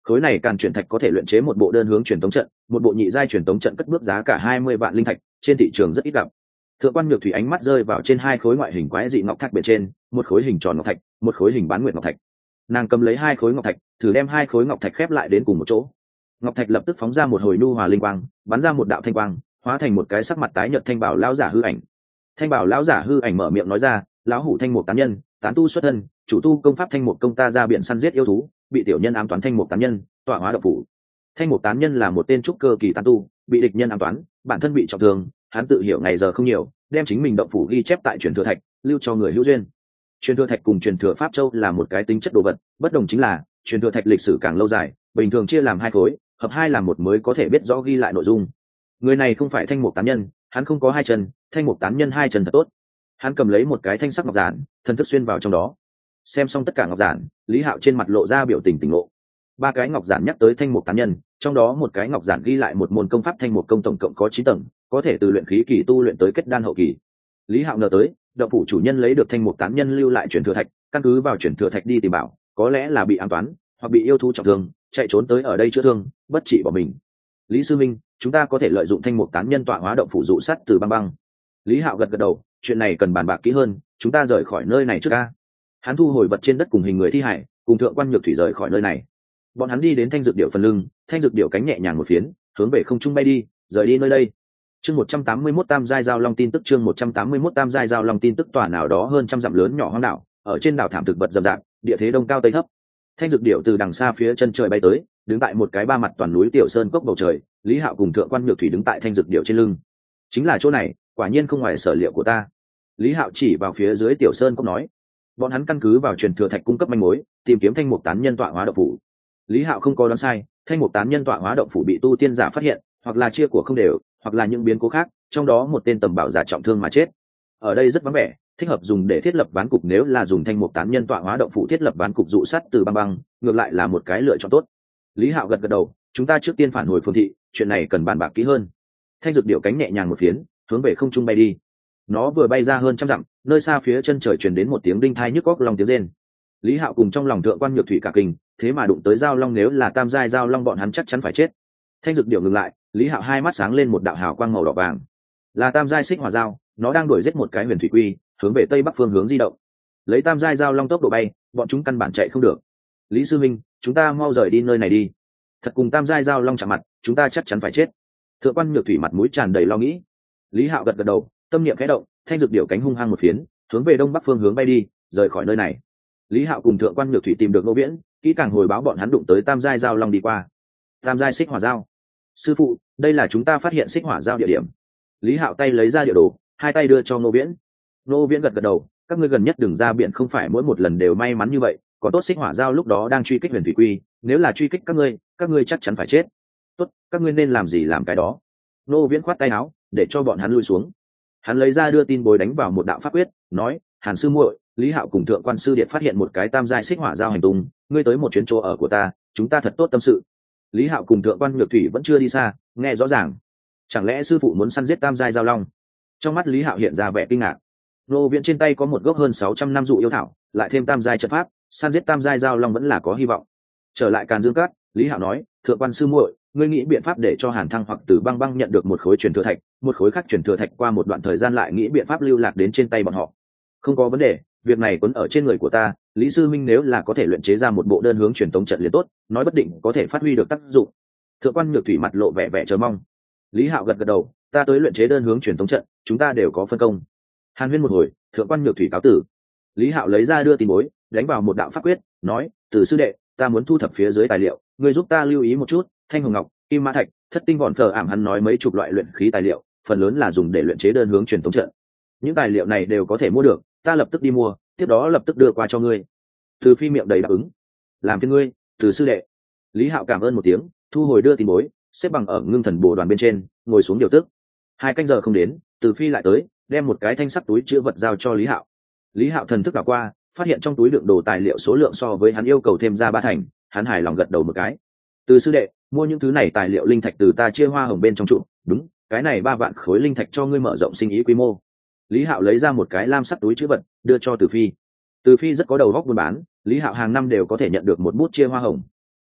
Khối này càn chuyển thạch có thể luyện chế một bộ đơn hướng truyền tống trận, một bộ nhị giai truyền tống trận cất bước giá cả 20 vạn linh thạch, trên thị trường rất ít gặp. Thượng quan Nhược Thủy ánh mắt rơi vào trên hai khối ngoại hình quái dị ngọc thạch bên trên, một khối hình tròn ngọc thạch, một khối hình bán nguyệt ngọc thạch. Nàng cầm lấy hai khối ngọc thạch, thử đem hai khối ngọc thạch khép lại đến cùng một chỗ. Ngọc thạch lập tức phóng ra một hồi nhu hòa linh quang, bắn ra một đạo thanh quang, hóa thành một cái sắc mặt tái nhợt thanh bảo lão giả hư ảnh. Thanh bảo lão giả hư ảnh mở miệng nói ra, lão hủ thanh mục tán nhân, tán tu xuất thân, chủ tu công pháp thanh mục công, ta ra biển săn giết yêu thú, bị tiểu nhân ám toán thanh mục tán nhân, tọa hóa độc phủ. Thanh mục tán nhân là một tên trúc cơ kỳ tán tu, bị địch nhân ám toán, bản thân bị trọng thương, hắn tự hiểu ngày giờ không nhiều, đem chính mình động phủ ghi chép tại truyền thừa thạch, lưu cho người hữu duyên. Truyền thừa thạch cùng truyền thừa pháp châu là một cái tính chất đồ vật, bất đồng chính là truyền thừa thạch lịch sử càng lâu dài, bình thường chia làm hai khối, hợp hai làm một mới có thể biết rõ ghi lại nội dung. Người này không phải thanh mục tán nhân, hắn không có hai chân, thanh mục tán nhân hai chân thật tốt. Hắn cầm lấy một cái thanh sắc ngọc giản, thần thức xuyên vào trong đó. Xem xong tất cả ngọc giản, Lý Hạo trên mặt lộ ra biểu tình tỉnh ngộ. Ba cái ngọc giản nhắc tới thanh mục tán nhân, trong đó một cái ngọc giản ghi lại một môn công pháp thanh mục công tổng cộng có 9 tầng, có thể từ luyện khí kỳ tu luyện tới kết đan hậu kỳ. Lý Hạo ngờ tới, động phủ chủ nhân lấy được thanh mục tán nhân lưu lại truyền thừa thạch, căn cứ vào truyền thừa thạch đi tìm bảo, có lẽ là bị ám toán, hoặc bị yêu thú trọng thương, chạy trốn tới ở đây chữa thương, bất trị bỏ mình. Lý sư minh, chúng ta có thể lợi dụng thanh mục tán nhân tọa hóa động phủ dụ sắt từ băng băng. Lý Hạo gật gật đầu, chuyện này cần bàn bạc kỹ hơn, chúng ta rời khỏi nơi này trước ca. Hắn thu hồi vật trên đất cùng hình người thi hải, cùng Thượng quan Nhược Thủy rời khỏi nơi này. Bọn hắn đi đến thanh dược điệu phần lưng, thanh dược điệu cánh nhẹ nhàng một phiến, hướng về không trung bay đi, rời đi nơi đây. Chương 181 Tam giai giao long tin tức, chương 181 Tam giai giao long tin tức. Tòa nào đó hơn trăm dặm lớn nhỏ hoang đảo, ở trên đảo thảm thực vật rậm rạp, địa thế đông cao tây thấp. Thanh dược điệu từ đằng xa phía chân trời bay tới, đứng tại một cái ba mặt toàn núi tiểu sơn cốc bầu trời. Lý Hạo cùng Thượng quan Nhược Thủy đứng tại thanh dược điệu trên lưng. Chính là chỗ này, quả nhiên không ngoài sở liệu của ta. Lý Hạo chỉ vào phía dưới tiểu sơn cốc nói. Bọn hắn căn cứ vào truyền thừa thạch cung cấp manh mối, tìm kiếm thanh mục tán nhân tọa hóa động phủ. Lý Hạo không có đoán sai, thanh mục tán nhân tọa hóa động phủ bị tu tiên giả phát hiện, hoặc là chia của không đều, hoặc là những biến cố khác, trong đó một tên tầm bảo giả trọng thương mà chết. Ở đây rất vắng vẻ, thích hợp dùng để thiết lập ván cục, nếu là dùng thanh mục tán nhân tọa hóa động phủ thiết lập ván cục dụ sắt từ băng băng, ngược lại là một cái lựa chọn tốt. Lý Hạo gật gật đầu, chúng ta trước tiên phản hồi phường thị, chuyện này cần bàn bạc kỹ hơn. Thanh dược điệu cánh nhẹ nhàng một phiến, hướng về không trung bay đi. Nó vừa bay ra hơn trăm dặm, nơi xa phía chân trời truyền đến một tiếng đinh thai nhức óc long tiếng rên. Lý Hạo cùng trong lòng Thượng quan Nhược Thủy cả kinh, thế mà đụng tới giao long, nếu là tam giai giao long bọn hắn chắc chắn phải chết. Thanh dược điệu ngừng lại, Lý Hạo hai mắt sáng lên một đạo hào quang màu đỏ vàng. Là tam giai xích hỏa giao, nó đang đuổi giết một cái huyền thủy quy, hướng về tây bắc phương hướng di động. Lấy tam giai giao long tốc độ bay, bọn chúng căn bản chạy không được. Lý sư minh, chúng ta mau rời đi nơi này đi. Thật cùng tam giai giao long chạm mặt, chúng ta chắc chắn phải chết. Thượng quan Nhược Thủy mặt mũi tràn đầy lo nghĩ. Lý Hạo gật gật đầu, tâm niệm khẽ động, thanh dược điệu cánh hung hăng một phiến, hướng về đông bắc phương hướng bay đi, rời khỏi nơi này. Lý Hạo cùng Thượng quan Nhược Thủy tìm được Ngô Viễn, kỹ càng hồi báo bọn hắn đụng tới tam giai giao long đi qua. Tam giai xích hỏa giao. Sư phụ, đây là chúng ta phát hiện xích hỏa giao địa điểm. Lý Hạo tay lấy ra địa đồ, hai tay đưa cho Ngô Viễn. Ngô Viễn gật gật đầu, các ngươi gần nhất đừng ra biển, không phải mỗi một lần đều may mắn như vậy, có tốt xích hỏa giao lúc đó đang truy kích huyền thủy quy, nếu là truy kích các ngươi chắc chắn phải chết. Tốt, các ngươi nên làm gì làm cái đó. Ngô Viễn khoát tay áo, để cho bọn hắn lui xuống. Hắn lấy ra đưa tin bối đánh vào một đạo pháp quyết, nói: Hàn sư muội, Lý Hạo cùng Thượng quan sư điện phát hiện một cái tam giai xích hỏa giao hành tung, ngươi tới một chuyến chỗ ở của ta, chúng ta thật tốt tâm sự. Lý Hạo cùng Thượng quan Nhược Thủy vẫn chưa đi xa, nghe rõ ràng. Chẳng lẽ sư phụ muốn săn giết tam giai giao long? Trong mắt Lý Hạo hiện ra vẻ kinh ngạc. Ngô Viễn trên tay có một gốc hơn 600 năm dụ yêu thảo, lại thêm tam giai trận pháp, săn giết tam giai giao long vẫn là có hy vọng. Trở lại Càn Dương Cát, Lý Hạo nói: Thượng quan sư muội, ngươi nghĩ biện pháp để cho Hàn Thăng hoặc Từ Băng Băng nhận được một khối truyền thừa thạch, một khối khác truyền thừa thạch qua một đoạn thời gian lại nghĩ biện pháp lưu lạc đến trên tay bọn họ. Không có vấn đề, việc này quấn ở trên người của ta. Lý sư minh nếu là có thể luyện chế ra một bộ đơn hướng truyền tống trận liền tốt, nói bất định có thể phát huy được tác dụng. Thượng quan Nhược Thủy mặt lộ vẻ vẻ chờ mong. Lý Hạo gật gật đầu, ta tới luyện chế đơn hướng truyền tống trận, chúng ta đều có phân công. Hàn huyên một hồi, Thượng quan Nhược Thủy cáo tử. Lý Hạo lấy ra đưa tin bối, đánh vào một đạo pháp quyết, nói: Từ sư đệ, ta muốn thu thập phía dưới tài liệu, ngươi giúp ta lưu ý một chút, thanh hồng ngọc, kim mã thạch, thất tinh vòn phở ảm, hắn nói mấy chục loại luyện khí tài liệu, phần lớn là dùng để luyện chế đơn hướng truyền tống trận. Những tài liệu này đều có thể mua được, ta lập tức đi mua, tiếp đó lập tức đưa qua cho ngươi. Từ Phi miệng đầy đáp ứng. Làm phiền ngươi, Từ sư đệ. Lý Hạo cảm ơn một tiếng, thu hồi đưa tin bối, xếp bằng ở ngưng thần bồ đoàn bên trên, ngồi xuống điều tức. 2 canh giờ không đến, Từ Phi lại tới, đem một cái thanh sắc túi chứa vật giao cho Lý Hạo. Lý Hạo thần thức đảo qua, phát hiện trong túi đựng đồ tài liệu số lượng so với hắn yêu cầu thêm ra 3 thành, hắn hài lòng gật đầu một cái. Từ sư đệ, mua những thứ này tài liệu linh thạch từ ta chia hoa hồng bên trong trụ, đúng, cái này 3 vạn khối linh thạch cho ngươi mở rộng sinh ý quy mô. Lý Hạo lấy ra một cái lam sắc túi chứa vật, đưa cho Từ Phi. Từ Phi rất có đầu óc buôn bán, Lý Hạo hàng năm đều có thể nhận được một bút chia hoa hồng.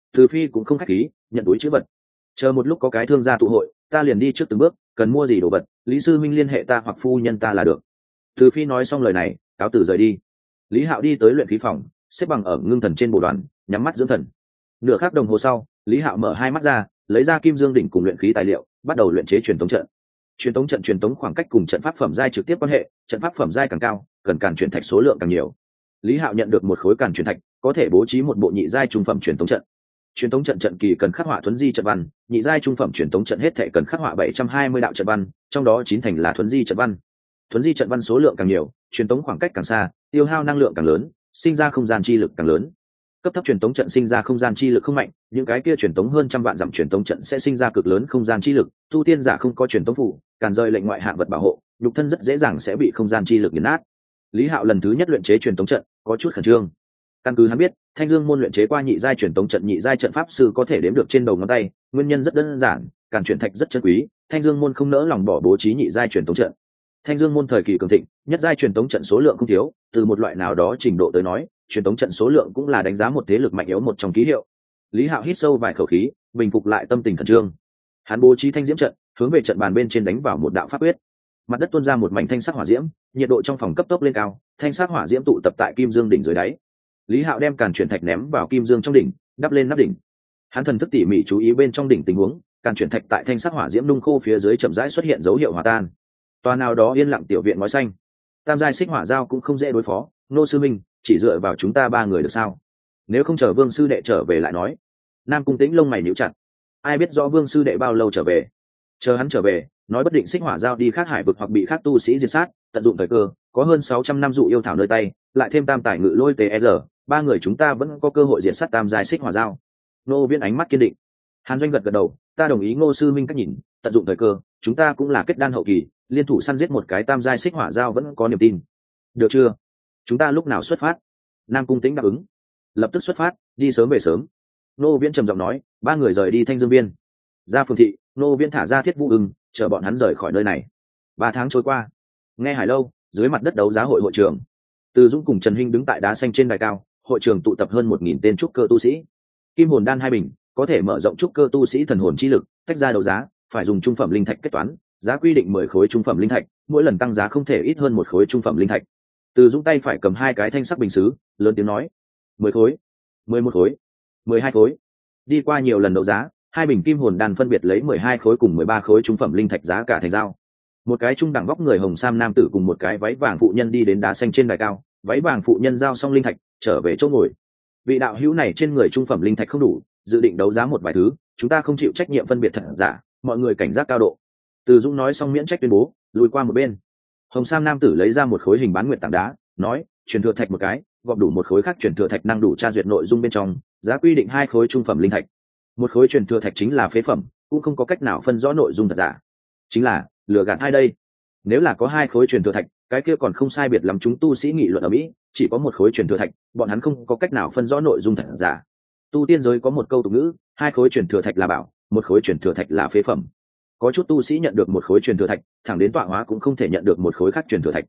Từ Phi cũng không khách khí, nhận túi chữ vật. Chờ một lúc có cái thương gia tụ hội, ta liền đi trước từng bước, cần mua gì đồ vật, Lý sư minh liên hệ ta hoặc phu nhân ta là được. Từ Phi nói xong lời này, cáo từ rời đi. Lý Hạo đi tới luyện khí phòng, xếp bằng ở ngưng thần trên bộ đoàn, nhắm mắt dưỡng thần. Nửa khắc đồng hồ sau, Lý Hạo mở hai mắt ra, lấy ra kim dương đỉnh cùng luyện khí tài liệu, bắt đầu luyện chế truyền tống trận. Truyền tống khoảng cách cùng trận pháp phẩm giai trực tiếp quan hệ, trận pháp phẩm giai càng cao, cần càn chuyển thạch số lượng càng nhiều. Lý Hạo nhận được một khối càn chuyển thạch, có thể bố trí một bộ nhị giai trung phẩm truyền tống trận. Truyền tống trận trận kỳ cần khắc họa thuấn di trận văn, nhị giai trung phẩm truyền tống trận hết thể cần khắc họa 720 đạo trận văn, trong đó 9 thành là thuấn di trận văn. Thuấn di trận văn số lượng càng nhiều, truyền tống khoảng cách càng xa, tiêu hao năng lượng càng lớn, sinh ra không gian chi lực càng lớn. Cấp thấp truyền tống trận sinh ra không gian chi lực không mạnh, những cái kia truyền tống hơn trăm vạn dặm truyền tống trận sẽ sinh ra cực lớn không gian chi lực, tu tiên giả không có truyền tống phụ, càn rơi lệnh ngoại hạng vật bảo hộ, nhục thân rất dễ dàng sẽ bị không gian chi lực nghiền nát. Lý Hạo lần thứ nhất luyện chế truyền tống trận, có chút khẩn trương. Căn cứ hắn biết, Thanh Dương môn luyện chế qua nhị giai truyền tống trận, nhị giai trận pháp sư có thể đếm được trên đầu ngón tay, nguyên nhân rất đơn giản, càn chuyển thạch rất chân quý, Thanh Dương môn không nỡ lòng bỏ bố trí nhị giai truyền tống trận. Thanh Dương môn thời kỳ cường thịnh, nhất giai truyền tống trận số lượng không thiếu, từ một loại nào đó trình độ tới nói, truyền tống trận số lượng cũng là đánh giá một thế lực mạnh yếu một trong ký hiệu. Lý Hạo hít sâu vài khẩu khí, bình phục lại tâm tình khẩn trương. Hắn bố trí thanh diễm trận, hướng về trận bàn bên trên đánh vào một đạo pháp quyết. Mặt đất tuôn ra một mảnh thanh sắc hỏa diễm, nhiệt độ trong phòng cấp tốc lên cao, thanh sắc hỏa diễm tụ tập tại kim dương đỉnh dưới đáy. Lý Hạo đem càn chuyển thạch ném vào kim dương trong đỉnh, đắp lên nắp đỉnh. Hắn thần thức tỉ mỉ chú ý bên trong đỉnh tình huống, càn chuyển thạch tại thanh sắc hỏa diễm nung khô phía dưới chậm rãi xuất hiện dấu hiệu hòa tan. Tòa nào đó yên lặng tiểu viện ngói xanh. Tam giai xích hỏa giao cũng không dễ đối phó, nô sư minh, chỉ dựa vào chúng ta ba người được sao? Nếu không chờ Vương sư đệ trở về lại nói. Nam Cung Tĩnh lông mày nhíu chặt. Ai biết rõ Vương sư đệ bao lâu trở về? Chờ hắn trở về, nói bất định xích hỏa giao đi khác hải vực hoặc bị khác tu sĩ diệt sát, tận dụng thời cơ, có hơn 600 năm dụ yêu thảo nơi tay, lại thêm tam tài ngự lôi TR, ba người chúng ta vẫn có cơ hội diệt sát tam giai xích hỏa giao. Nô Viễn ánh mắt kiên định. Hàn Doanh gật gật đầu, ta đồng ý Ngô sư minh cách nhìn, tận dụng thời cơ, chúng ta cũng là kết đan hậu kỳ, liên thủ săn giết một cái tam giai xích hỏa giao vẫn có niềm tin. Được chưa? Chúng ta lúc nào xuất phát? Nam Cung Tĩnh đáp ứng. Lập tức xuất phát, đi sớm về sớm. Nô Viễn trầm giọng nói, ba người rời đi Thanh Dương Biên. Ra phường thị, Nô Viễn thả ra Thiết Vũ Ưng, chờ bọn hắn rời khỏi nơi này. 3 tháng trôi qua, nghe Hải Lâu, dưới mặt đất đấu giá hội hội trường, Từ Dũng cùng Trần Hinh đứng tại đá xanh trên đài cao, hội trường tụ tập hơn 1000 tên trúc cơ tu sĩ. Kim hồn đan 2 bình, có thể mở rộng trúc cơ tu sĩ thần hồn chi lực, tách ra đấu giá, phải dùng trung phẩm linh thạch kết toán, giá quy định 10 khối trung phẩm linh thạch, mỗi lần tăng giá không thể ít hơn 1 khối trung phẩm linh thạch. Từ Dũng tay phải cầm 2 cái thanh sắc bình sứ, lớn tiếng nói: 10 khối, 11 khối, 12 khối. Đi qua nhiều lần đấu giá, 2 bình kim hồn đan phân biệt lấy 12 khối cùng 13 khối trung phẩm linh thạch giá cả thành giao. Một cái trung đẳng vóc người hồng sam nam tử cùng một cái váy vàng phụ nhân đi đến đá xanh trên đài cao, váy vàng phụ nhân giao xong linh thạch, trở về chỗ ngồi. Vị đạo hữu này trên người trung phẩm linh thạch không đủ, dự định đấu giá một vài thứ, chúng ta không chịu trách nhiệm phân biệt thật giả, mọi người cảnh giác cao độ. Từ Dũng nói xong miễn trách tuyên bố, lùi qua một bên. Hồng sam nam tử lấy ra một khối hình bán nguyệt tảng đá, nói: truyền thừa thạch một cái, gọp đủ một khối khác truyền thừa thạch năng đủ tra duyệt nội dung bên trong, giá quy định 2 khối trung phẩm linh thạch. Một khối truyền thừa thạch chính là phế phẩm, cũng không có cách nào phân rõ nội dung thật giả. Chính là lừa gạt ai đây? Nếu là có 2 khối truyền thừa thạch, cái kia còn không sai biệt lắm chúng tu sĩ nghị luận ở Mỹ, chỉ có một khối truyền thừa thạch, bọn hắn không có cách nào phân rõ nội dung thật giả. Tu tiên giới có một câu tục ngữ, 2 khối truyền thừa thạch là bảo, một khối truyền thừa thạch là phế phẩm. Có chút tu sĩ nhận được một khối truyền thừa thạch, thẳng đến tọa hóa cũng không thể nhận được một khối khác truyền thừa thạch.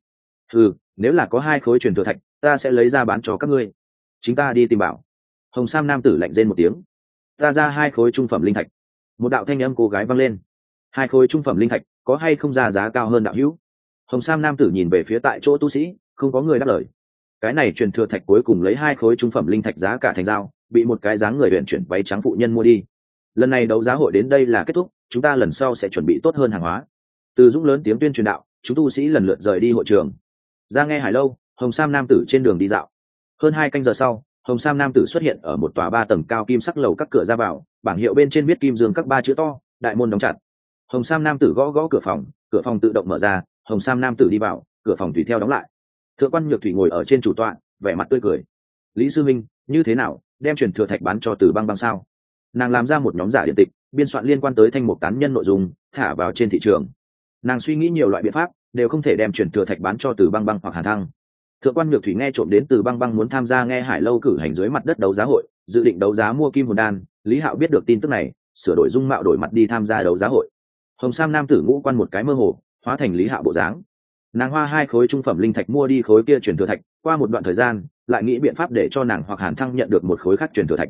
Nếu là có 2 khối truyền thừa thạch, ta sẽ lấy ra bán cho các ngươi. Chính ta đi tìm bảo. Hồng sam nam tử lạnh rên một tiếng. Ta ra 2 khối trung phẩm linh thạch. Một đạo thanh âm cô gái vang lên. 2 khối trung phẩm linh thạch, có hay không ra giá cao hơn đạo hữu? Hồng sam nam tử nhìn về phía tại chỗ tu sĩ, không có người đáp lời. Cái này truyền thừa thạch cuối cùng lấy 2 khối trung phẩm linh thạch giá cả thành giao, bị một cái dáng người luyện chuyển váy trắng phụ nhân mua đi. Lần này đấu giá hội đến đây là kết thúc, chúng ta lần sau sẽ chuẩn bị tốt hơn hàng hóa. Từ Dũng lớn tiếng tuyên truyền đạo, chúng tu sĩ lần lượt rời đi hội trường. Ra nghe Hải Lâu, Hồng sam nam tử trên đường đi dạo. Hơn 2 canh giờ sau, Hồng sam nam tử xuất hiện ở một tòa 3 tầng cao kim sắc lầu các cửa ra vào, bảng hiệu bên trên viết kim dương các 3 chữ to, đại môn đóng chặt. Hồng sam nam tử gõ gõ cửa phòng tự động mở ra, Hồng sam nam tử đi vào, cửa phòng tùy theo đóng lại. Thượng quan Nhược Thủy ngồi ở trên chủ tọa, vẻ mặt tươi cười. Lý sư minh, như thế nào, đem truyền thừa thạch bán cho Từ Băng Băng sao? Nàng làm ra một nhóm giả điện tịch, biên soạn liên quan tới thanh mục tán nhân nội dung, thả vào trên thị trường. Nàng suy nghĩ nhiều loại biện pháp, đều không thể đem truyền thừa thạch bán cho Từ Băng Băng hoặc Hàn Thăng. Thượng quan Nhược Thủy nghe trộm đến Từ Băng Băng muốn tham gia nghe Hải Lâu cử hành dưới mặt đất đấu giá hội, dự định đấu giá mua kim hồn đan. Lý Hạo biết được tin tức này, sửa đổi dung mạo đổi mặt đi tham gia đấu giá hội. Hồng sam nam tử ngũ quan một cái mơ hồ, hóa thành Lý Hạo bộ dáng. Nàng hoa 2 khối trung phẩm linh thạch mua đi khối kia truyền thừa thạch, qua một đoạn thời gian lại nghĩ biện pháp để cho nàng hoặc Hàn Thăng nhận được một khối khác truyền thừa thạch.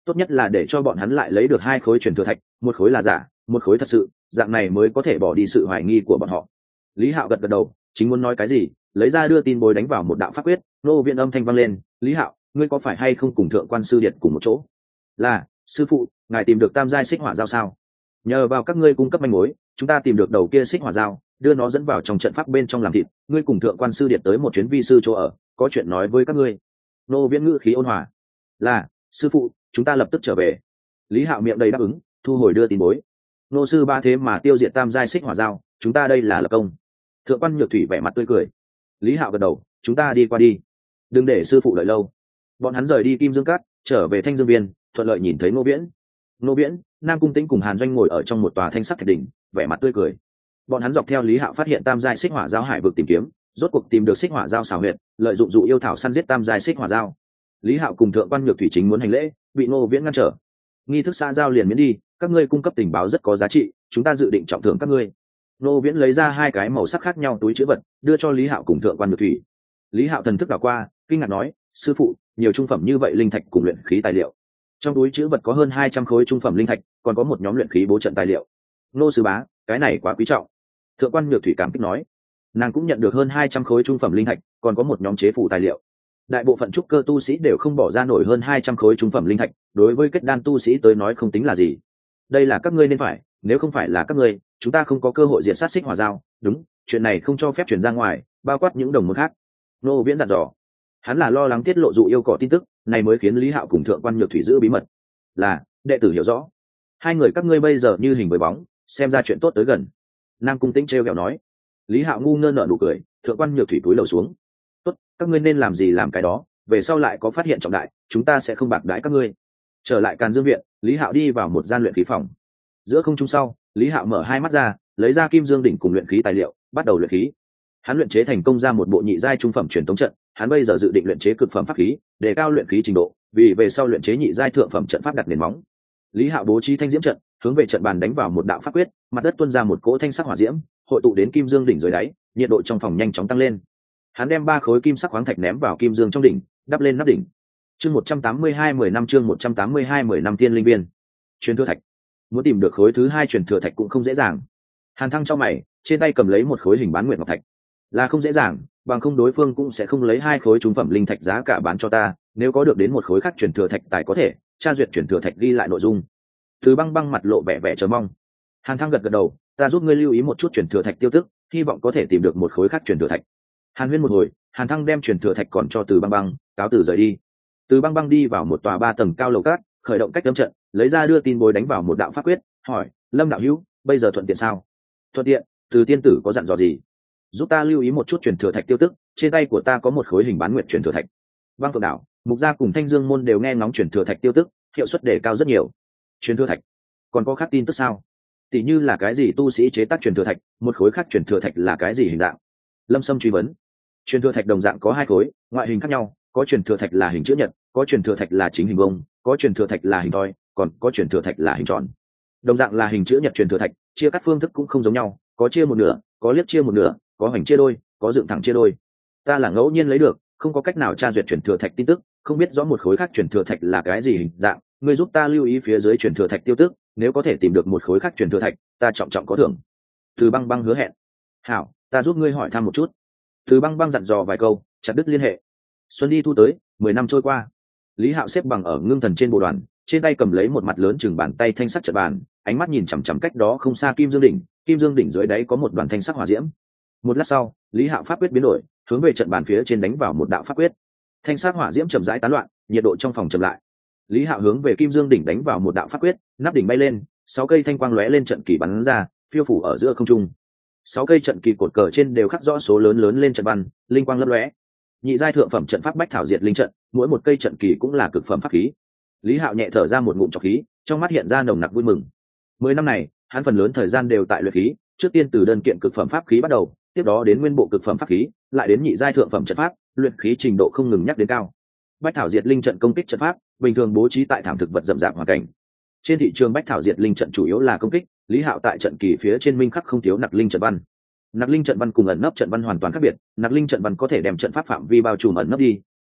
tốt nhất là để cho bọn hắn lại lấy được 2 khối truyền thừa thạch, một khối là giả, một khối thật sự, dạng này mới có thể bỏ đi sự hoài nghi của bọn họ. Lý Hạo gật gật đầu, chính muốn nói cái gì, lấy ra đưa tin bối đánh vào một đạo pháp quyết, Ngô Viễn âm thanh vang lên, "Lý Hạo, ngươi có phải hay không cùng thượng quan sư điện cùng một chỗ?" "Là, sư phụ, ngài tìm được tam giai xích hỏa giao sao?" "Nhờ vào các ngươi cung cấp manh mối, chúng ta tìm được đầu kia xích hỏa giao, đưa nó dẫn vào trong trận pháp bên trong làm thịt, ngươi cùng thượng quan sư điện tới một chuyến vi sư chỗ ở, có chuyện nói với các ngươi." Ngô Viễn ngữ khí ôn hòa, "Là, sư phụ, chúng ta lập tức trở về." Lý Hạo miệng đầy đáp ứng, thu hồi đưa tin bối. "Nô sư ba thế mà tiêu diệt tam giai xích hỏa giao, chúng ta đây là lập công." Thượng quan Nhược Thủy vẻ mặt tươi cười. Lý Hạo gật đầu, "Chúng ta đi qua đi, đừng để sư phụ đợi lâu." Bọn hắn rời đi Kim Dương Cát, trở về Thanh Dương Viên, thuận lợi nhìn thấy Ngô Viễn. Ngô Viễn, Nam Cung Tĩnh cùng Hàn Doanh ngồi ở trong một tòa thanh sắc thạch đỉnh, vẻ mặt tươi cười. Bọn hắn dọc theo Lý Hạo phát hiện tam giai xích hỏa giao hải vực tìm kiếm, rốt cuộc tìm được xích hỏa giao xảo huyệt, lợi dụng dụ yêu thảo săn giết tam giai xích hỏa giao. Lý Hạo cùng Thượng quan Nhược Thủy chính muốn hành lễ, bị Ngô Viễn ngăn trở. "Nghi thức xã giao liền miễn đi, các ngươi cung cấp tình báo rất có giá trị, chúng ta dự định trọng thưởng các ngươi." Ngô Viễn lấy ra 2 cái màu sắc khác nhau túi trữ vật, đưa cho Lý Hạo cùng Thượng quan Nhược Thủy. Lý Hạo thần thức đảo qua, kinh ngạc nói, "Sư phụ, nhiều trung phẩm như vậy linh thạch cùng luyện khí tài liệu." Trong túi trữ vật có hơn 200 khối trung phẩm linh thạch, còn có một nhóm luyện khí bố trận tài liệu. "Ngô sư bá, cái này quá quý trọng." Thượng quan Nhược Thủy cảm kích nói. Nàng cũng nhận được hơn 200 khối trung phẩm linh thạch, còn có một nhóm chế phủ tài liệu. Đại bộ phận trúc cơ tu sĩ đều không bỏ ra nổi hơn 200 khối trung phẩm linh thạch, đối với kết đan tu sĩ tới nói không tính là gì. Đây là các ngươi nên phải, nếu không phải là các ngươi, chúng ta không có cơ hội diệt sát xích hỏa giao. Đúng, chuyện này không cho phép truyền ra ngoài, bao quát những đồng môn khác. Ngô Viễn dặn dò. Hắn là lo lắng tiết lộ dụ yêu cỏ tin tức, này mới khiến Lý Hạo cùng Thượng quan Nhược Thủy giữ bí mật. "Là, đệ tử hiểu rõ. 2 người các ngươi bây giờ như hình với bóng, xem ra chuyện tốt tới gần." Nam Cung Tĩnh trêu ghẹo nói. Lý Hạo ngu ngơ nở nụ cười, Thượng quan Nhược Thủy cúi đầu xuống. "Tốt, các ngươi nên làm gì làm cái đó, về sau lại có phát hiện trọng đại, chúng ta sẽ không bạc đãi các ngươi." Trở lại Càn Dương viện, Lý Hạo đi vào một gian luyện khí phòng. Giữa không trung sau, Lý Hạo mở 2 mắt ra, lấy ra Kim Dương đỉnh cùng luyện khí tài liệu, bắt đầu luyện khí. Hắn luyện chế thành công ra một bộ nhị giai trung phẩm truyền tống trận, hắn bây giờ dự định luyện chế cực phẩm pháp khí, để cao luyện khí trình độ, vì về sau luyện chế nhị giai thượng phẩm trận pháp đặt nền móng. Lý Hạo bố trí thanh diễm trận, hướng về trận bàn đánh vào một đạo pháp quyết, mặt đất tuôn ra một cỗ thanh sắc hỏa diễm, hội tụ đến Kim Dương đỉnh dưới đáy, nhiệt độ trong phòng nhanh chóng tăng lên. Hắn đem 3 khối kim sắc khoáng thạch ném vào Kim Dương trong đỉnh, đắp lên nắp đỉnh. Chương 182 10 năm chương 182 10 năm tiên linh viên. Truyền thừa thạch. Muốn tìm được khối thứ 2 truyền thừa thạch cũng không dễ dàng. Hàn Thăng trong mày, trên tay cầm lấy một khối hình bán nguyệt ngọc thạch. Là không dễ dàng, bằng không đối phương cũng sẽ không lấy 2 khối trung phẩm linh thạch giá cả bán cho ta, nếu có được đến một khối khác truyền thừa thạch tài có thể tra duyệt truyền thừa thạch ghi lại nội dung. Từ Băng Băng mặt lộ vẻ vẻ chờ mong. Hàn Thăng gật gật đầu, ta giúp ngươi lưu ý một chút truyền thừa thạch tiêu tức, hy vọng có thể tìm được một khối khác truyền thừa thạch. Hàn Huyên một hồi, Hàn Thăng đem truyền thừa thạch còn cho Từ Băng Băng, cáo từ rời đi. Từ Băng Băng đi vào một tòa 3 tầng cao lầu cát, khởi động cách âm trận, lấy ra đưa tin bối đánh vào một đạo pháp quyết, hỏi, Lâm đạo hữu, bây giờ thuận tiện sao? Thuận tiện. Từ tiên tử có dặn dò gì? Giúp ta lưu ý một chút truyền thừa thạch tiêu tức, trên tay của ta có một khối hình bán nguyệt truyền thừa thạch. Băng Phượng đảo, Mục gia cùng Thanh Dương môn đều nghe ngóng truyền thừa thạch tiêu tức, hiệu suất đề cao rất nhiều. Truyền thừa thạch, còn có khác tin tức sao? Tỷ như là cái gì tu sĩ chế tác truyền thừa thạch, một khối khác truyền thừa thạch là cái gì hình dạng? Lâm Sâm truy vấn. Truyền thừa thạch đồng dạng có 2 khối, ngoại hình khác nhau, có truyền thừa thạch là hình chữ nhật, có truyền thừa thạch là chính hình vuông, có truyền thừa thạch là hình thoi, còn có truyền thừa thạch là hình tròn. Đồng dạng là hình chữ nhật truyền thừa thạch, chia cắt phương thức cũng không giống nhau, có chia một nửa, có liếc chia một nửa, có hoành chia đôi, có dựng thẳng chia đôi. Ta là ngẫu nhiên lấy được, không có cách nào tra duyệt truyền thừa thạch tin tức, không biết rõ một khối khác truyền thừa thạch là cái gì hình dạng, ngươi giúp ta lưu ý phía dưới truyền thừa thạch tiêu tức, nếu có thể tìm được một khối khác truyền thừa thạch, ta trọng trọng có thưởng. Từ Băng Băng hứa hẹn. Hảo, ta giúp ngươi hỏi thăm một chút. Từ Băng Băng dặn dò vài câu, chặt đứt liên hệ. Xuân đi thu tới, 10 năm trôi qua. Lý Hạo xếp bằng ở ngưng thần trên bộ đoàn, trên tay cầm lấy một mặt lớn chừng bàn tay thanh sắc trận bàn, ánh mắt nhìn chằm chằm cách đó không xa Kim Dương đỉnh, Kim Dương đỉnh dưới đáy có một đoàn thanh sắc hỏa diễm. Một lát sau, Lý Hạo pháp quyết biến đổi, hướng về trận bàn phía trên đánh vào một đạo pháp quyết. Thanh sắc hỏa diễm chậm rãi tán loạn, nhiệt độ trong phòng chậm lại. Lý Hạo hướng về Kim Dương đỉnh đánh vào một đạo pháp quyết, nắp đỉnh bay lên, 6 cây thanh quang lóe lên trận kỳ bắn ra, phiêu phủ ở giữa không trung. 6 cây trận kỳ cột cờ trên đều khắc rõ số lớn lớn lên trận văn, linh quang lấp lóe. Nhị giai thượng phẩm trận pháp bách thảo diệt linh trận, mỗi một cây trận kỳ cũng là cực phẩm pháp khí. Lý Hạo nhẹ thở ra một ngụm trọc khí, trong mắt hiện ra nồng nặc vui mừng. 10 năm này, hắn phần lớn thời gian đều tại luyện khí, trước tiên từ đơn kiện cực phẩm pháp khí bắt đầu, tiếp đó đến nguyên bộ cực phẩm pháp khí, lại đến nhị giai thượng phẩm trận pháp, luyện khí trình độ không ngừng nhắc đến cao. Bách thảo diệt linh trận công kích trận pháp, bình thường bố trí tại thảm thực vật rậm rạp hoàn cảnh. Trên thị trường bách thảo diệt linh trận chủ yếu là công kích, Lý Hạo tại trận kỳ phía trên minh khắc không thiếu nặc linh trận văn. Nặc linh trận văn cùng ẩn nấp trận văn hoàn toàn khác biệt, nặc linh trận văn có thể đem trận pháp phạm vi bao trùm ẩn nấp đi,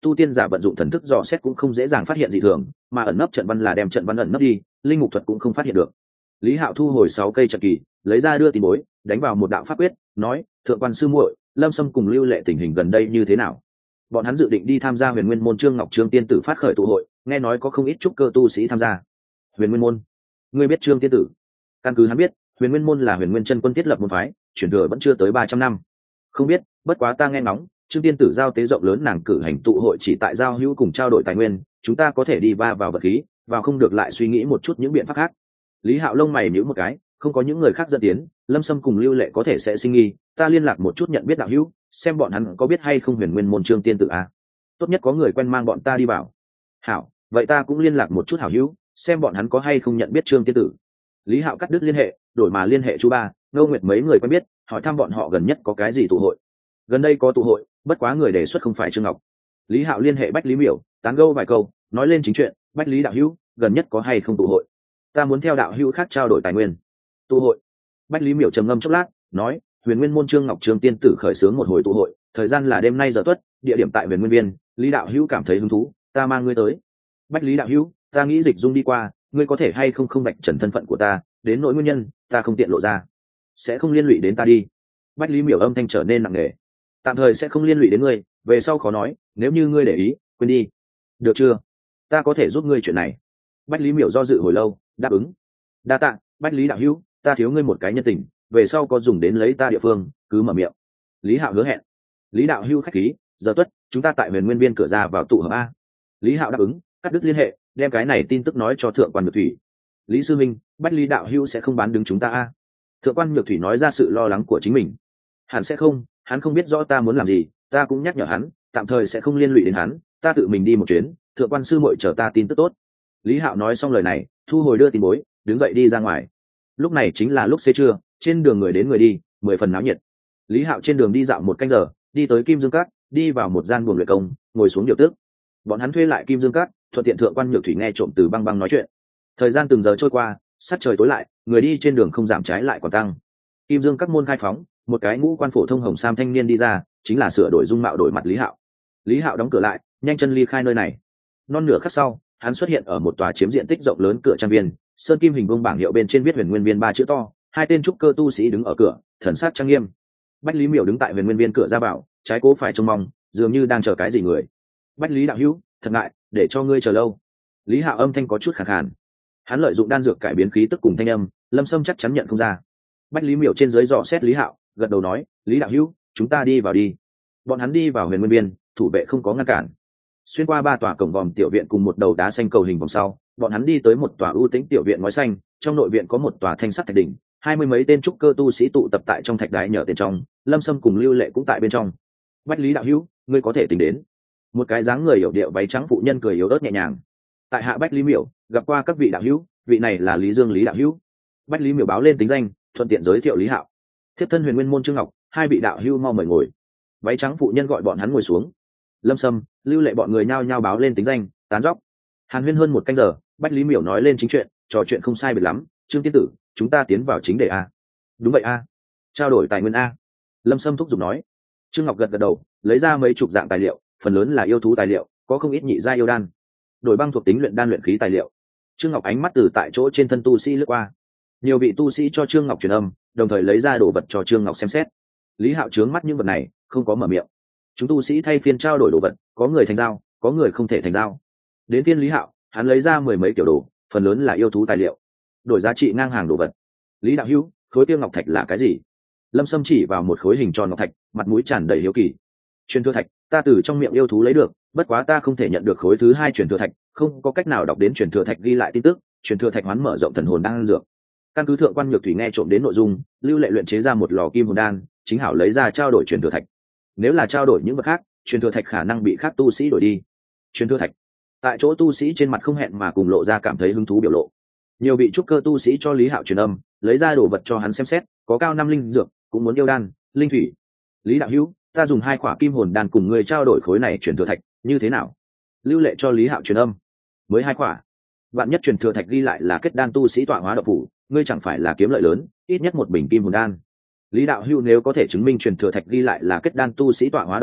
tu tiên giả vận dụng thần thức dò xét cũng không dễ dàng phát hiện dị thường, mà ẩn nấp trận văn là đem trận văn ẩn nấp đi, linh mục thuật cũng không phát hiện được. Lý Hạo thu hồi 6 cây trận kỳ, lấy ra đưa tiền bối, đánh vào một đạo pháp quyết, nói: "Thượng quan sư muội, Lâm Sâm cùng Lưu Lệ tình hình gần đây như thế nào?" Bọn hắn dự định đi tham gia Huyền Nguyên môn Trương Ngọc Trương tiên tử phát khởi tụ hội, nghe nói có không ít trúc cơ tu sĩ tham gia. Huyền Nguyên môn? Ngươi biết Trương tiên tử? Căn cứ hắn biết, Huyền Nguyên môn là Huyền Nguyên chân quân thiết lập môn phái, truyền thừa vẫn chưa tới 300 năm. Không biết, bất quá ta nghe ngóng, Trương tiên tử giao tế rộng lớn, nàng cử hành tụ hội chỉ tại giao hữu cùng trao đổi tài nguyên, chúng ta có thể đi va vào vật khí, vào không được lại suy nghĩ một chút những biện pháp khác. Lý Hạo lông mày nhíu một cái, không có những người khác dẫn tiến, Lâm Sâm cùng Lưu Lệ có thể sẽ sinh nghi, ta liên lạc một chút nhận biết đạo hữu, xem bọn hắn có biết hay không Huyền Nguyên môn Trương tiên tử a. Tốt nhất có người quen mang bọn ta đi vào. Hảo, vậy ta cũng liên lạc một chút hảo hữu, xem bọn hắn có hay không nhận biết Trương tiên tử. Lý Hạo cắt đứt liên hệ, đổi mà liên hệ chú ba, Ngô Nguyệt mấy người quen biết, hỏi thăm bọn họ gần nhất có cái gì tụ hội. Gần đây có tụ hội, bất quá người đề xuất không phải Trương Ngọc. Lý Hạo liên hệ Bách Lý Miểu, tán gẫu vài câu, nói lên chính chuyện, Bách Lý đạo hữu, gần nhất có hay không tụ hội? Ta muốn theo đạo hữu khác trao đổi tài nguyên. Tụ hội? Bách Lý Miểu trầm ngâm chốc lát, nói: Huyền Nguyên môn Trương Ngọc Trương tiên tử khởi xướng một hồi tụ hội, thời gian là đêm nay giờ tuất, địa điểm tại Huyền Nguyên viên, Lý đạo hữu cảm thấy hứng thú, ta mang ngươi tới. Bách Lý đạo hữu, ta nghĩ Dịch Dung đi qua, ngươi có thể hay không bạch trần thân phận của ta, đến nỗi nguyên nhân, ta không tiện lộ ra. Sẽ không liên lụy đến ta đi. Bách Lý Miểu âm thanh trở nên nặng nề. Tạm thời sẽ không liên lụy đến ngươi, về sau khó nói, nếu như ngươi để ý, quên đi. Được chưa? Ta có thể giúp ngươi chuyện này. Bách Lý Miểu do dự hồi lâu, đáp ứng. Đa tạ, Bách Lý đạo hữu, ta thiếu ngươi một cái nhân tình, về sau có dùng đến lấy ta địa phương, cứ mở miệng. Lý Hạo hứa hẹn. Lý đạo hữu khách khí, giờ tuất, chúng ta tại Huyền Nguyên viên cửa ra vào tụ hợp a. Lý Hạo đáp ứng, cắt đứt liên hệ, đem cái này tin tức nói cho Thượng quan Nhược Thủy. Lý sư minh, Bách Lý đạo hữu sẽ không bán đứng chúng ta a? Thượng quan Nhược Thủy nói ra sự lo lắng của chính mình. Hắn sẽ không, hắn không biết rõ ta muốn làm gì, ta cũng nhắc nhở hắn, tạm thời sẽ không liên lụy đến hắn, ta tự mình đi một chuyến, Thượng quan sư muội chờ ta tin tức tốt. Lý Hạo nói xong lời này, thu hồi đưa tin bối, đứng dậy đi ra ngoài. Lúc này chính là lúc xế trưa, trên đường người đến người đi, 10 phần náo nhiệt. Lý Hạo trên đường đi dạo một canh giờ, đi tới Kim Dương Các, đi vào một gian buồng luyện công, ngồi xuống điều tức. Bọn hắn thuê lại Kim Dương Các, thuận tiện Thượng quan Nhược Thủy nghe trộm từ băng băng nói chuyện. Thời gian từng giờ trôi qua, sát trời tối lại, người đi trên đường không giảm trái lại còn tăng. Kim Dương Các môn khai phóng, một cái ngũ quan phổ thông hồng sam thanh niên đi ra, chính là sửa đổi dung mạo đổi mặt Lý Hạo. Lý Hạo đóng cửa lại, nhanh chân ly khai nơi này. Non nửa khắc sau, hắn xuất hiện ở một tòa chiếm diện tích rộng lớn cửa trang viên, sơn kim hình vuông bảng hiệu bên trên viết Huyền Nguyên viên 3 chữ to, hai tên trúc cơ tu sĩ đứng ở cửa, thần sắc trang nghiêm. Bách Lý Miểu đứng tại Huyền Nguyên viên cửa ra vào, trái cố phải trông mong, dường như đang chờ cái gì người. Bách Lý đạo hữu, thật ngại, để cho ngươi chờ lâu. Lý Hạo âm thanh có chút khàn khàn. Hắn lợi dụng đan dược cải biến khí tức cùng thanh âm, Lâm Sâm chắc chắn nhận không ra. Bách Lý Miểu trên dưới dò xét Lý Hạo, gật đầu nói: Lý đạo hữu, chúng ta đi vào đi. Bọn hắn đi vào Huyền Nguyên viên, thủ vệ không có ngăn cản. Xuyên qua 3 tòa cổng vòm tiểu viện cùng một đầu đá xanh cầu hình vòng sau, bọn hắn đi tới một tòa ưu tĩnh tiểu viện ngói xanh, trong nội viện có một tòa thanh sắt thạch đỉnh, 20 mấy tên trúc cơ tu sĩ tụ tập tại trong thạch đài nhờ tiền trong, Lâm Sâm cùng Lưu Lệ cũng tại bên trong. Bách Lý đạo hữu, ngươi có thể tính đến. Một cái dáng người hiểu điệu váy trắng phụ nhân cười yếu ớt nhẹ nhàng. Tại hạ Bách Lý Miểu, gặp qua các vị đạo hữu, vị này là Lý Dương Lý đạo hữu. Bách Lý Miểu báo lên tính danh, thuận tiện giới thiệu Lý Hạo. Thiếp thân Huyền Nguyên môn Trương Ngọc, hai vị đạo hữu mau mời ngồi. Váy trắng phụ nhân gọi bọn hắn ngồi xuống. Lâm Sâm, Lưu Lệ bọn người nhao nhao báo lên tính danh, tán dóc. Hàn huyên hơn một canh giờ, Bách Lý Miểu nói lên chính chuyện, trò chuyện không sai biệt lắm. Trương tiên tử, chúng ta tiến vào chính đề a. Đúng vậy a. Trao đổi tài nguyên a. Lâm Sâm thúc giục nói. Trương Ngọc gật gật đầu, lấy ra mấy chục dạng tài liệu, phần lớn là yêu thú tài liệu, có không ít nhị gia yêu đan. Đổi băng thuộc tính luyện đan luyện khí tài liệu. Trương Ngọc ánh mắt từ tại chỗ trên thân tu sĩ lướt qua. Nhiều vị tu sĩ cho Trương Ngọc truyền âm, đồng thời lấy ra đồ vật cho Trương Ngọc xem xét. Lý Hạo trướng mắt những vật này, không có mở miệng. Chúng tu sĩ thay phiên trao đổi đồ vật, có người thành giao, có người không thể thành giao. Đến phiên Lý Hạo, hắn lấy ra 10 mấy kiểu đồ, phần lớn là yêu thú tài liệu, đổi giá trị ngang hàng đồ vật. Lý đạo hữu, khối tiêu ngọc thạch là cái gì? Lâm Sâm chỉ vào một khối hình tròn ngọc thạch, mặt mũi tràn đầy hiếu kỳ. Truyền thừa thạch, ta từ trong miệng yêu thú lấy được, bất quá ta không thể nhận được khối thứ 2 truyền thừa thạch, không có cách nào đọc đến truyền thừa thạch ghi lại tin tức. Truyền thừa thạch hoán mở rộng thần hồn đan dược. Căn cứ Thượng quan Nhược Thủy nghe trộm đến nội dung, Lưu Lệ luyện chế ra một lò kim hồn đan, chính hảo lấy ra trao đổi truyền thừa thạch. Nếu là trao đổi những vật khác, truyền thừa thạch khả năng bị khác tu sĩ đổi đi. Truyền thừa thạch. Tại chỗ tu sĩ trên mặt không hẹn mà cùng lộ ra cảm thấy hứng thú biểu lộ. Nhiều vị trúc cơ tu sĩ cho Lý Hạo truyền âm, lấy ra đồ vật cho hắn xem xét, có cao 5 linh dược, cũng muốn yêu đan, linh thủy. Lý đạo hữu, ta dùng 2 quả kim hồn đan cùng ngươi trao đổi khối này truyền thừa thạch, như thế nào? Lưu Lệ cho Lý Hạo truyền âm. Mới 2 quả. Vạn nhất truyền thừa thạch ghi lại là kết đan tu sĩ tọa hóa độc phủ, ngươi chẳng phải là kiếm lợi lớn, ít nhất một bình kim hồn đan. Lý đạo hữu nếu có thể chứng minh truyền thừa thạch ghi lại là kết đan tu sĩ tọa hóa độc phủ,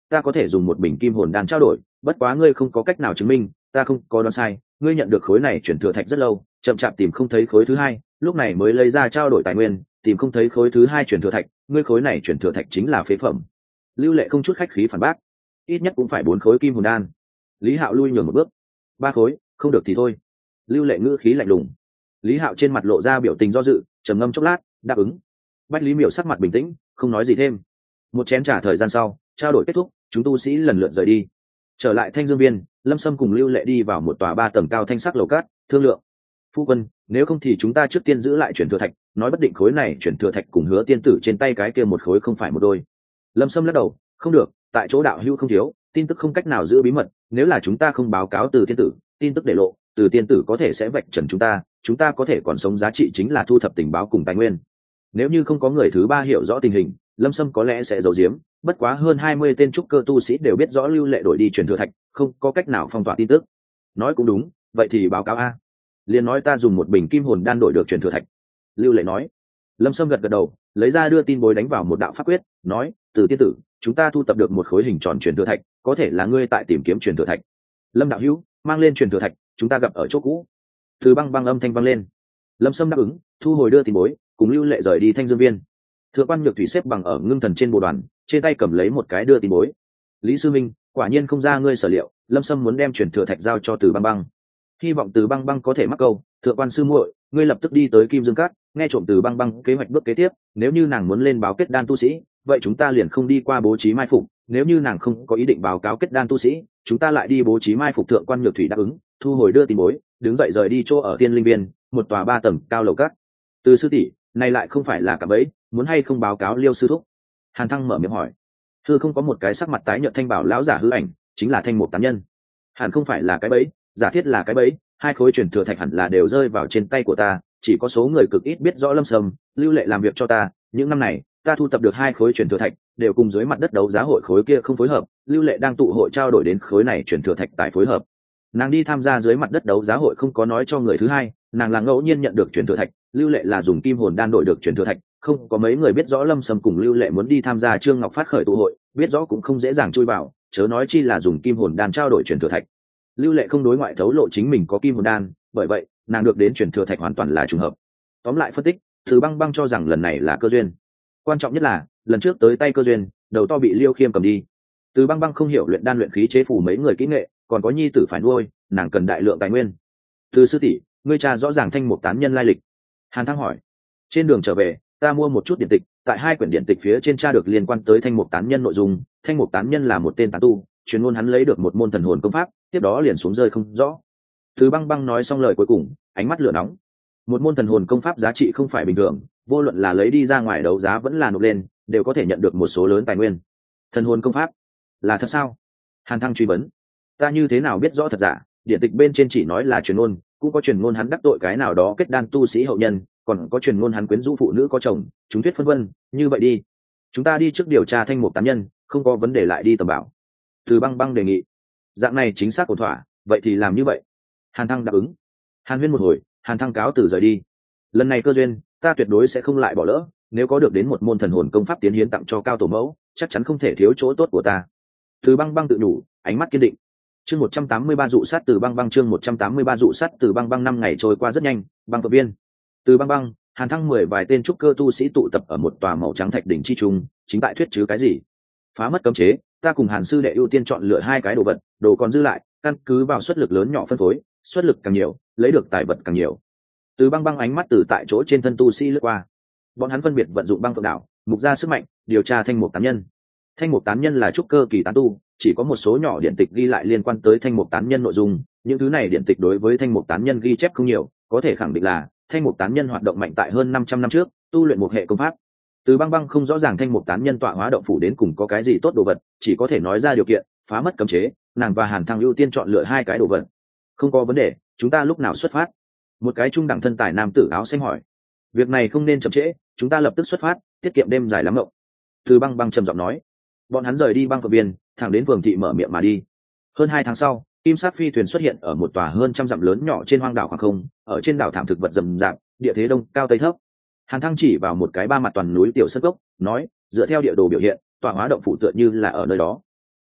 ta có thể dùng một bình kim hồn đan trao đổi, bất quá ngươi không có cách nào chứng minh ta không có đoán sai, ngươi nhận được khối này chuyển thừa thạch rất lâu, chậm chạp tìm không thấy khối thứ hai, lúc này mới lấy ra trao đổi tài nguyên, tìm không thấy khối thứ hai chuyển thừa thạch, ngươi khối này chuyển thừa thạch chính là phế phẩm. Lưu Lệ không chút khách khí phản bác, ít nhất cũng phải 4 khối kim hồn đan. Lý Hạo lui nhường một bước, 3 khối, không được thì thôi. Lưu Lệ ngữ khí lạnh lùng. Lý Hạo trên mặt lộ ra biểu tình do dự, trầm ngâm chốc lát, đáp ứng. Bách Lý Miểu sắc mặt bình tĩnh, không nói gì thêm. Một chén trà thời gian sau, trao đổi kết thúc, chúng tu sĩ lần lượt rời đi. Trở lại Thanh Dương Viên, Lâm Sâm cùng Lưu Lệ đi vào một tòa 3 tầng cao thanh sắc lầu cát, thương lượng. Phu quân, nếu không thì chúng ta trước tiên giữ lại chuyển thừa thạch, nói bất định khối này chuyển thừa thạch cùng Hứa tiên tử trên tay cái kia một khối không phải một đôi. Lâm Sâm lắc đầu, không được, tại chỗ đạo hữu không thiếu, tin tức không cách nào giữ bí mật, nếu là chúng ta không báo cáo từ tiên tử, tin tức để lộ, từ tiên tử có thể sẽ vạch trần chúng ta có thể còn sống giá trị chính là thu thập tình báo cùng tài nguyên. Nếu như không có người thứ ba hiểu rõ tình hình, Lâm Sâm có lẽ sẽ giấu giếm, bất quá hơn 20 tên trúc cơ tu sĩ đều biết rõ Lưu Lệ đổi đi truyền thừa thạch, không có cách nào phong tỏa tin tức. Nói cũng đúng, vậy thì báo cáo a. Liền nói ta dùng một bình kim hồn đan đổi được truyền thừa thạch. Lưu Lệ nói. Lâm Sâm gật gật đầu, lấy ra đưa tin bối đánh vào một đạo pháp quyết, nói, từ tiên tử, chúng ta thu tập được một khối hình tròn truyền thừa thạch, có thể là ngươi tại tìm kiếm truyền thừa thạch. Lâm đạo hữu, mang lên truyền thừa thạch, chúng ta gặp ở chỗ cũ. Từ băng băng âm thanh vang lên. Lâm Sâm đáp ứng, thu hồi đưa tin bối, cùng Lưu Lệ rời đi Thanh Dương Viên. Thượng quan Nhược Thủy xếp bằng ở ngưng thần trên bồ đoàn, trên tay cầm lấy một cái đưa tin bối. Lý sư minh, quả nhiên không ra ngươi sở liệu, Lâm Sâm muốn đem truyền thừa thạch giao cho Từ băng băng. Hy vọng Từ băng băng có thể mắc câu. Thượng quan sư muội, ngươi lập tức đi tới Kim Dương Cát, nghe trộm Từ băng băng kế hoạch bước kế tiếp, nếu như nàng muốn lên báo kết đan tu sĩ, vậy chúng ta liền không đi qua bố trí mai phục, nếu như nàng không có ý định báo cáo kết đan tu sĩ, chúng ta lại đi bố trí mai phục. Thượng quan Nhược Thủy đáp ứng, thu hồi đưa tin bối, đứng dậy rời đi chỗ ở Tiên Linh Viên, một tòa 3 tầng cao lầu cát. Từ sư tỷ, này lại không phải là cả bẫy, muốn hay không báo cáo Liêu sư thúc? Hàn Thăng mở miệng hỏi. Hư không có một cái sắc mặt tái nhợt thanh bảo lão giả hư ảnh, chính là Thanh Mục Tán Nhân. Hàn không phải là cái bẫy, giả thiết là cái bẫy, 2 khối truyền thừa thạch hẳn là đều rơi vào trên tay của ta, chỉ có số người cực ít biết rõ Lâm Sâm, Lưu Lệ làm việc cho ta, những năm này, ta thu tập được 2 khối truyền thừa thạch, đều cùng dưới mặt đất đấu giá hội khối kia không phối hợp, Lưu Lệ đang tụ hội trao đổi đến khối này truyền thừa thạch tại phối hợp. Nàng đi tham gia dưới mặt đất đấu giá hội không có nói cho người thứ hai, nàng là ngẫu nhiên nhận được truyền thừa thạch, Lưu Lệ là dùng kim hồn đan đổi được truyền thừa thạch, không có mấy người biết rõ Lâm Sâm cùng Lưu Lệ muốn đi tham gia Trương Ngọc Phát khởi tụ hội, biết rõ cũng không dễ dàng chui vào, chớ nói chi là dùng kim hồn đan trao đổi truyền thừa thạch. Lưu Lệ không đối ngoại thấu lộ chính mình có kim hồn đan, bởi vậy nàng được đến truyền thừa thạch hoàn toàn là trùng hợp. Tóm lại phân tích, Từ băng băng cho rằng lần này là cơ duyên. Quan trọng nhất là lần trước tới tay cơ duyên, đầu to bị Liêu Khiêm cầm đi. Từ băng băng không hiểu luyện đan luyện khí chế phủ mấy người kỹ nghệ, còn có nhi tử phải nuôi, nàng cần đại lượng tài nguyên. Từ sư tỷ, ngươi cha rõ ràng Thanh Mục Tán Nhân lai lịch. Hàn Thăng hỏi. Trên đường trở về, ta mua một chút điện tịch, tại 2 quyển điện tịch phía trên tra được liên quan tới Thanh Mục Tán Nhân nội dung. Thanh Mục Tán Nhân là một tên tán tu, truyền ngôn hắn lấy được một môn thần hồn công pháp, tiếp đó liền xuống rơi không rõ. Từ băng băng nói xong lời cuối cùng, ánh mắt lửa nóng. Một môn thần hồn công pháp giá trị không phải bình thường, vô luận là lấy đi ra ngoài đấu giá vẫn là nộp lên, đều có thể nhận được một số lớn tài nguyên. Thần hồn công pháp là thật sao? Hàn Thăng truy vấn. Ta như thế nào biết rõ thật giả? Điện tịch bên trên chỉ nói là truyền ngôn, cũng có truyền ngôn hắn đắc tội cái nào đó kết đan tu sĩ hậu nhân, còn có truyền ngôn hắn quyến rũ phụ nữ có chồng, chúng thuyết phân vân. Như vậy đi, chúng ta đi trước điều tra Thanh Mục Tán Nhân, không có vấn đề lại đi tầm bảo. Từ băng băng đề nghị. Dạng này chính xác ổn thỏa, vậy thì làm như vậy. Hàn Thăng đáp ứng. Hàn huyên một hồi, Hàn Thăng cáo từ rời đi. Lần này cơ duyên, ta tuyệt đối sẽ không lại bỏ lỡ, nếu có được đến một môn thần hồn công pháp tiến hiến tặng cho cao tổ mẫu, chắc chắn không thể thiếu chỗ tốt của ta. Từ băng băng tự nhủ, ánh mắt kiên định. Chương 183 dụ sát Từ băng băng, chương 183 dụ sát Từ băng băng. 5 ngày trôi qua rất nhanh, băng phượng viên. Từ băng băng, Hàn Thăng 10 vài tên trúc cơ tu sĩ tụ tập ở một tòa màu trắng thạch đỉnh chi trung, chính tại thuyết chứ cái gì? Phá mất cấm chế, ta cùng Hàn sư đệ ưu tiên chọn lựa 2 cái đồ vật, đồ còn dư lại, căn cứ vào suất lực lớn nhỏ phân phối, suất lực càng nhiều, lấy được tài vật càng nhiều. Từ băng băng ánh mắt từ tại chỗ trên thân tu sĩ lướt qua, bọn hắn phân biệt vận dụng băng phượng đảo, mục ra sức mạnh, điều tra Thanh Mục Tán Nhân. Thanh Mục Tán Nhân là trúc cơ kỳ tán tu, chỉ có một số nhỏ điện tịch ghi lại liên quan tới Thanh Mục Tán Nhân nội dung, những thứ này điện tịch đối với Thanh Mục Tán Nhân ghi chép không nhiều, có thể khẳng định là Thanh Mục Tán Nhân hoạt động mạnh tại hơn 500 năm trước, tu luyện một hệ công pháp. Từ băng băng không rõ ràng Thanh Mục Tán Nhân tọa hóa động phủ đến cùng có cái gì tốt đồ vật, chỉ có thể nói ra điều kiện, phá mất cấm chế, nàng và Hàn Thăng ưu tiên chọn lựa 2 cái đồ vật. Không có vấn đề, chúng ta lúc nào xuất phát? Một cái trung đẳng thân tài nam tử áo xanh hỏi. Việc này không nên chậm trễ, chúng ta lập tức xuất phát, tiết kiệm đêm dài lắm ngộng. Từ băng băng trầm giọng nói. Bọn hắn rời đi băng phượng viên, thẳng đến phường thị mở miệng mà đi. Hơn 2 tháng sau, kim sắc phi thuyền xuất hiện ở một tòa hơn 100 dặm lớn nhỏ trên hoang đảo khoảng không, ở trên đảo thảm thực vật rậm rạp, địa thế đông cao tây thấp. Hàn Thăng chỉ vào một cái 3 mặt toàn núi tiểu sơn cốc, nói, dựa theo địa đồ biểu hiện, tòa hóa động phủ tựa như là ở nơi đó.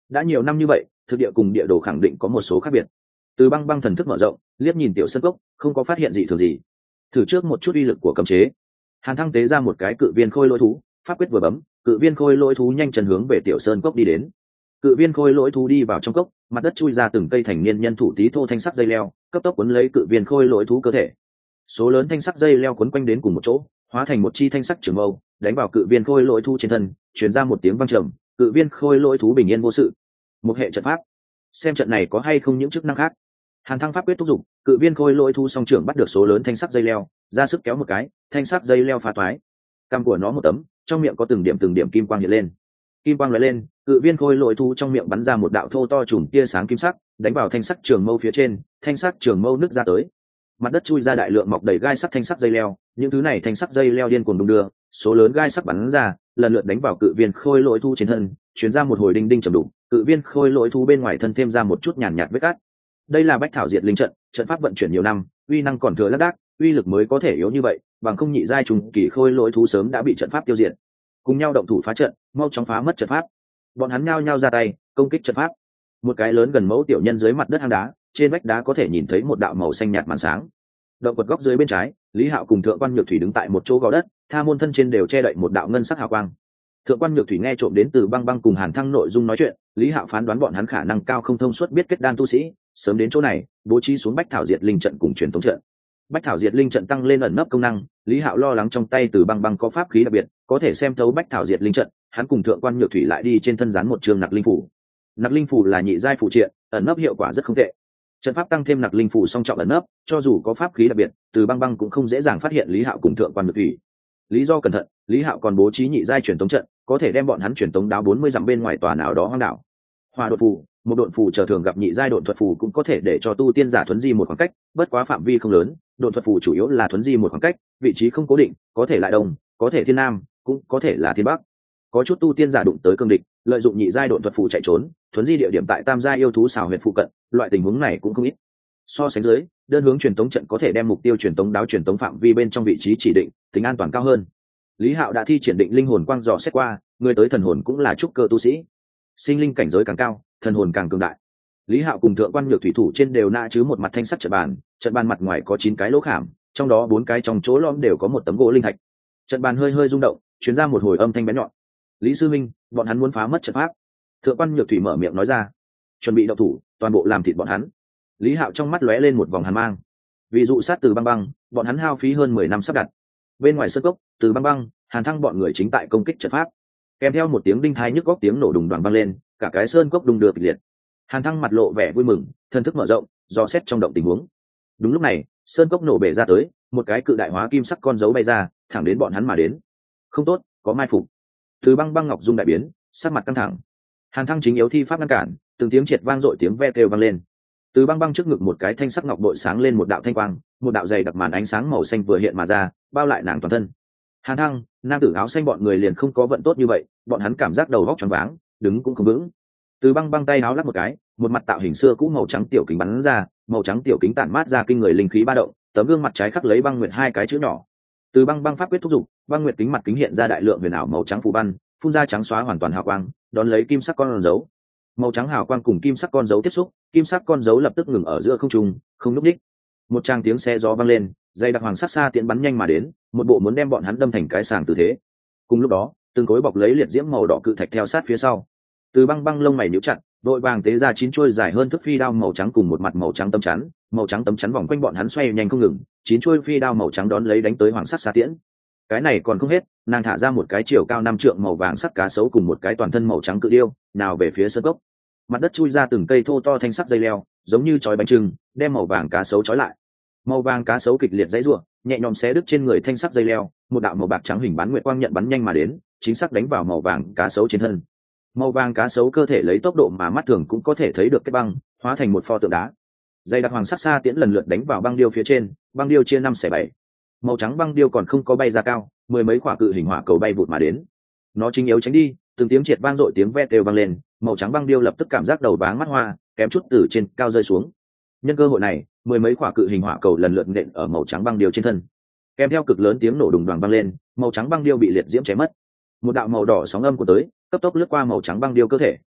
đã nhiều năm như vậy, thực địa cùng địa đồ khẳng định có một số khác biệt. Từ băng băng thần thức mở rộng, liếc nhìn tiểu sân cốc, không có phát hiện gì thường gì. Thử trước một chút uy lực của cấm chế. Hàn Thăng tế ra một cái cự viên khôi lỗi thú, pháp quyết vừa bấm, cự viên khôi lỗi thú nhanh chân hướng về tiểu sơn cốc đi đến. Cự viên khôi lỗi thú đi vào trong cốc, mặt đất chui ra từng cây thành niên nhân thủ tí thô thanh sắc dây leo, cấp tốc cuốn lấy cự viên khôi lỗi thú cơ thể. Số lớn thanh sắc dây leo quấn quanh đến cùng một chỗ, hóa thành một chi thanh sắc trường mâu, đánh vào cự viên khôi lỗi thú trên thân, truyền ra một tiếng vang trầm, cự viên khôi lỗi thú bình yên vô sự. Một hệ trận pháp, xem trận này có hay không những chức năng khác. Hàn Thăng pháp quyết thúc giục, cự viên khôi lỗi thú song trưởng bắt được số lớn thanh sắc dây leo, ra sức kéo một cái, thanh sắc dây leo phá toái. Cằm của nó một tấm, trong miệng có từng điểm kim quang hiện lên. Kim quang lóe lên, cự viên khôi lỗi thú trong miệng bắn ra một đạo thô to chùm tia sáng kim sắc, đánh vào thanh sắc trường mâu phía trên, thanh sắc trường mâu nứt ra tới. Mặt đất chui ra đại lượng mọc đầy gai sắc thanh sắc dây leo, những thứ này thanh sắc dây leo điên cuồng đung đưa, số lớn gai sắc bắn ra, lần lượt đánh vào cự viên khôi lỗi thú trên thân, truyền ra một hồi đinh đinh trầm đục, cự viên khôi lỗi thú bên ngoài thân thêm ra một chút nhàn nhạt vết cát. Đây là bách thảo diệt linh trận, trận pháp vận chuyển nhiều năm, uy năng còn thừa lác đác, uy lực mới có thể yếu như vậy, bằng không nhị giai trùng kỳ khôi lỗi thú sớm đã bị trận pháp tiêu diệt. Cùng nhau động thủ phá trận, mau chóng phá mất trận pháp. Bọn hắn nhao nhao ra tay, công kích trận pháp. Một cái lớn gần mẫu tiểu nhân dưới mặt đất hang đá, trên vách đá có thể nhìn thấy một đạo màu xanh nhạt màn sáng. Động quật góc dưới bên trái, Lý Hạo cùng Thượng quan Nhược Thủy đứng tại một chỗ gò đất, tha môn thân trên đều che đậy một đạo ngân sắc hào quang. Thượng quan Nhược Thủy nghe trộm đến từ băng băng cùng Hàn Thăng nội dung nói chuyện, Lý Hạo phán đoán bọn hắn khả năng cao không thông suốt biết kết đan tu sĩ, sớm đến chỗ này, bố trí xuống bách thảo diệt linh trận cùng truyền thống trận. Bách thảo diệt linh trận tăng lên ẩn nấp công năng, Lý Hạo lo lắng trong tay từ băng băng có pháp khí đặc biệt, có thể xem thấu bách thảo diệt linh trận, hắn cùng Thượng quan Nhược Thủy lại đi trên thân dán một trường nặc linh phủ. Nặc linh phủ là nhị giai phụ triện, ẩn nấp hiệu quả rất không tệ. Trận pháp tăng thêm nặc linh phủ song trọng ẩn nấp, cho dù có pháp khí đặc biệt, từ băng băng cũng không dễ dàng phát hiện Lý Hạo cùng Thượng quan Nhược Thủy. Lý do cẩn thận, Lý Hạo còn bố trí nhị giai truyền tống trận, có thể đem bọn hắn truyền tống đáo 40 dặm bên ngoài tòa nào đó hoang đảo. Hỏa độn phù, một độn phù chờ thường gặp nhị giai độn thuật phù cũng có thể để cho tu tiên giả thuấn di một khoảng cách, bất quá phạm vi không lớn, độn thuật phù chủ yếu là thuấn di một khoảng cách, vị trí không cố định, có thể lại đông, có thể thiên nam, cũng có thể là thiên bắc. Có chút tu tiên giả đụng tới cương địch, lợi dụng nhị giai độn thuật phù chạy trốn, thuấn di địa điểm tại tam giai yêu thú xảo huyệt phụ cận, loại tình huống này cũng không ít. So sánh dưới, đơn hướng truyền tống trận có thể đem mục tiêu truyền tống đáo truyền tống phạm vi bên trong vị trí chỉ định, tính an toàn cao hơn. Lý Hạo đã thi triển định linh hồn quang dò xét qua, người tới thần hồn cũng là trúc cơ tu sĩ, sinh linh cảnh giới càng cao, thần hồn càng cường đại. Lý Hạo cùng Thượng quan Nhược Thủy thủ trên đều nã chứ một mặt thanh sắt trận bàn mặt ngoài có 9 cái lỗ khảm, trong đó 4 cái trong chỗ lõm đều có một tấm gỗ linh thạch. Trận bàn hơi hơi rung động, truyền ra một hồi âm thanh bén nhọn. Lý sư minh, bọn hắn muốn phá mất trận pháp. Thượng quan Nhược Thủy mở miệng nói ra, chuẩn bị động thủ, toàn bộ làm thịt bọn hắn. Lý Hạo trong mắt lóe lên một vòng hàn mang. Vì dụ sát từ băng băng, bọn hắn hao phí hơn 10 năm sắp đặt. Bên ngoài sơn cốc, từ băng băng, Hàn Thăng bọn người chính tại công kích trận pháp. Kèm theo một tiếng đinh thái nhức góc tiếng nổ đùng đoàng vang lên, cả cái sơn cốc đùng đưa kịch liệt. Hàn Thăng mặt lộ vẻ vui mừng, thần thức mở rộng, dò xét trong động tình huống. Đúng lúc này, sơn cốc nổ bể ra tới, một cái cự đại hóa kim sắc con dấu bay ra, thẳng đến bọn hắn mà đến. Không tốt, có mai phục. Từ băng băng ngọc dung đại biến, sắc mặt căng thẳng. Hàn Thăng chính yếu thi pháp ngăn cản, từng tiếng triệt vang dội tiếng ve kêu vang lên. Từ băng băng trước ngực một cái thanh sắc ngọc bội sáng lên một đạo thanh quang, một đạo dày đặc màn ánh sáng màu xanh vừa hiện mà ra, bao lại nàng toàn thân. Hàn Thăng, nam tử áo xanh bọn người liền không có vận tốt như vậy, bọn hắn cảm giác đầu óc choáng váng, đứng cũng không vững. Từ băng băng tay áo lắc một cái, một mặt tạo hình xưa cũ màu trắng tiểu kính bắn ra, màu trắng tiểu kính tản mát ra kinh người linh khí ba động, tấm gương mặt trái khắc lấy băng nguyệt 2 cái chữ nhỏ. Từ băng băng pháp quyết thúc giục, băng nguyệt kính mặt kính hiện ra đại lượng huyền ảo màu trắng phù văn, phun ra trắng xóa hoàn toàn hào quang, đón lấy kim sắc con dấu. Màu trắng hào quang cùng kim sắc con dấu tiếp xúc, kim sắc con dấu lập tức ngừng ở giữa không trung, không lúc đích. Một tràng tiếng xe gió vang lên, dây đặc hoàng sắc xa tiễn bắn nhanh mà đến, một bộ muốn đem bọn hắn đâm thành cái sàng tư thế. Cùng lúc đó, từng khối bọc lấy liệt diễm màu đỏ cự thạch theo sát phía sau. Từ băng băng lông mày nhíu chặt, đội vàng tế ra 9 chuôi dài hơn thước phi đao màu trắng cùng một mặt màu trắng tấm chắn vòng quanh bọn hắn xoay nhanh không ngừng, 9 chuôi phi đao màu trắng đón lấy đánh tới hoàng sắc xa tiễn. Cái này còn không hết, nàng thả ra một cái chiều cao 5 trượng màu vàng sắc cá sấu cùng một cái toàn thân màu trắng cự điêu, nào về phía sơn cốc. Mặt đất chui ra từng cây thô to thanh sắc dây leo, giống như chói bánh chưng, đem màu vàng cá sấu chói lại. Màu vàng cá sấu kịch liệt dãy rủa, nhẹ nhõm xé đứt trên người thanh sắc dây leo, một đạo màu bạc trắng hình bán nguyệt quang nhận bắn nhanh mà đến, chính xác đánh vào màu vàng cá sấu trên thân. Màu vàng cá sấu cơ thể lấy tốc độ mà mắt thường cũng có thể thấy được cái băng, hóa thành một pho tượng đá. Dây đặc hoàng sắc xa tiễn lần lượt đánh vào băng điêu phía trên, băng điêu chia 5/7. Màu trắng băng điêu còn không có bay ra cao, mười mấy quả cự hình hỏa cầu bay vụt mà đến. Nó chính yếu tránh đi, từng tiếng triệt vang dội tiếng ve kêu vang lên, màu trắng băng điêu lập tức cảm giác đầu váng mắt hoa, kém chút từ trên cao rơi xuống. Nhân cơ hội này, mười mấy quả cự hình hỏa cầu lần lượt nện ở màu trắng băng điêu trên thân. Kèm theo cực lớn tiếng nổ đùng đoàng vang lên, màu trắng băng điêu bị liệt diễm chém mất. Một đạo màu đỏ sóng âm của tới, cấp tốc lướt qua màu trắng băng điêu cơ thể,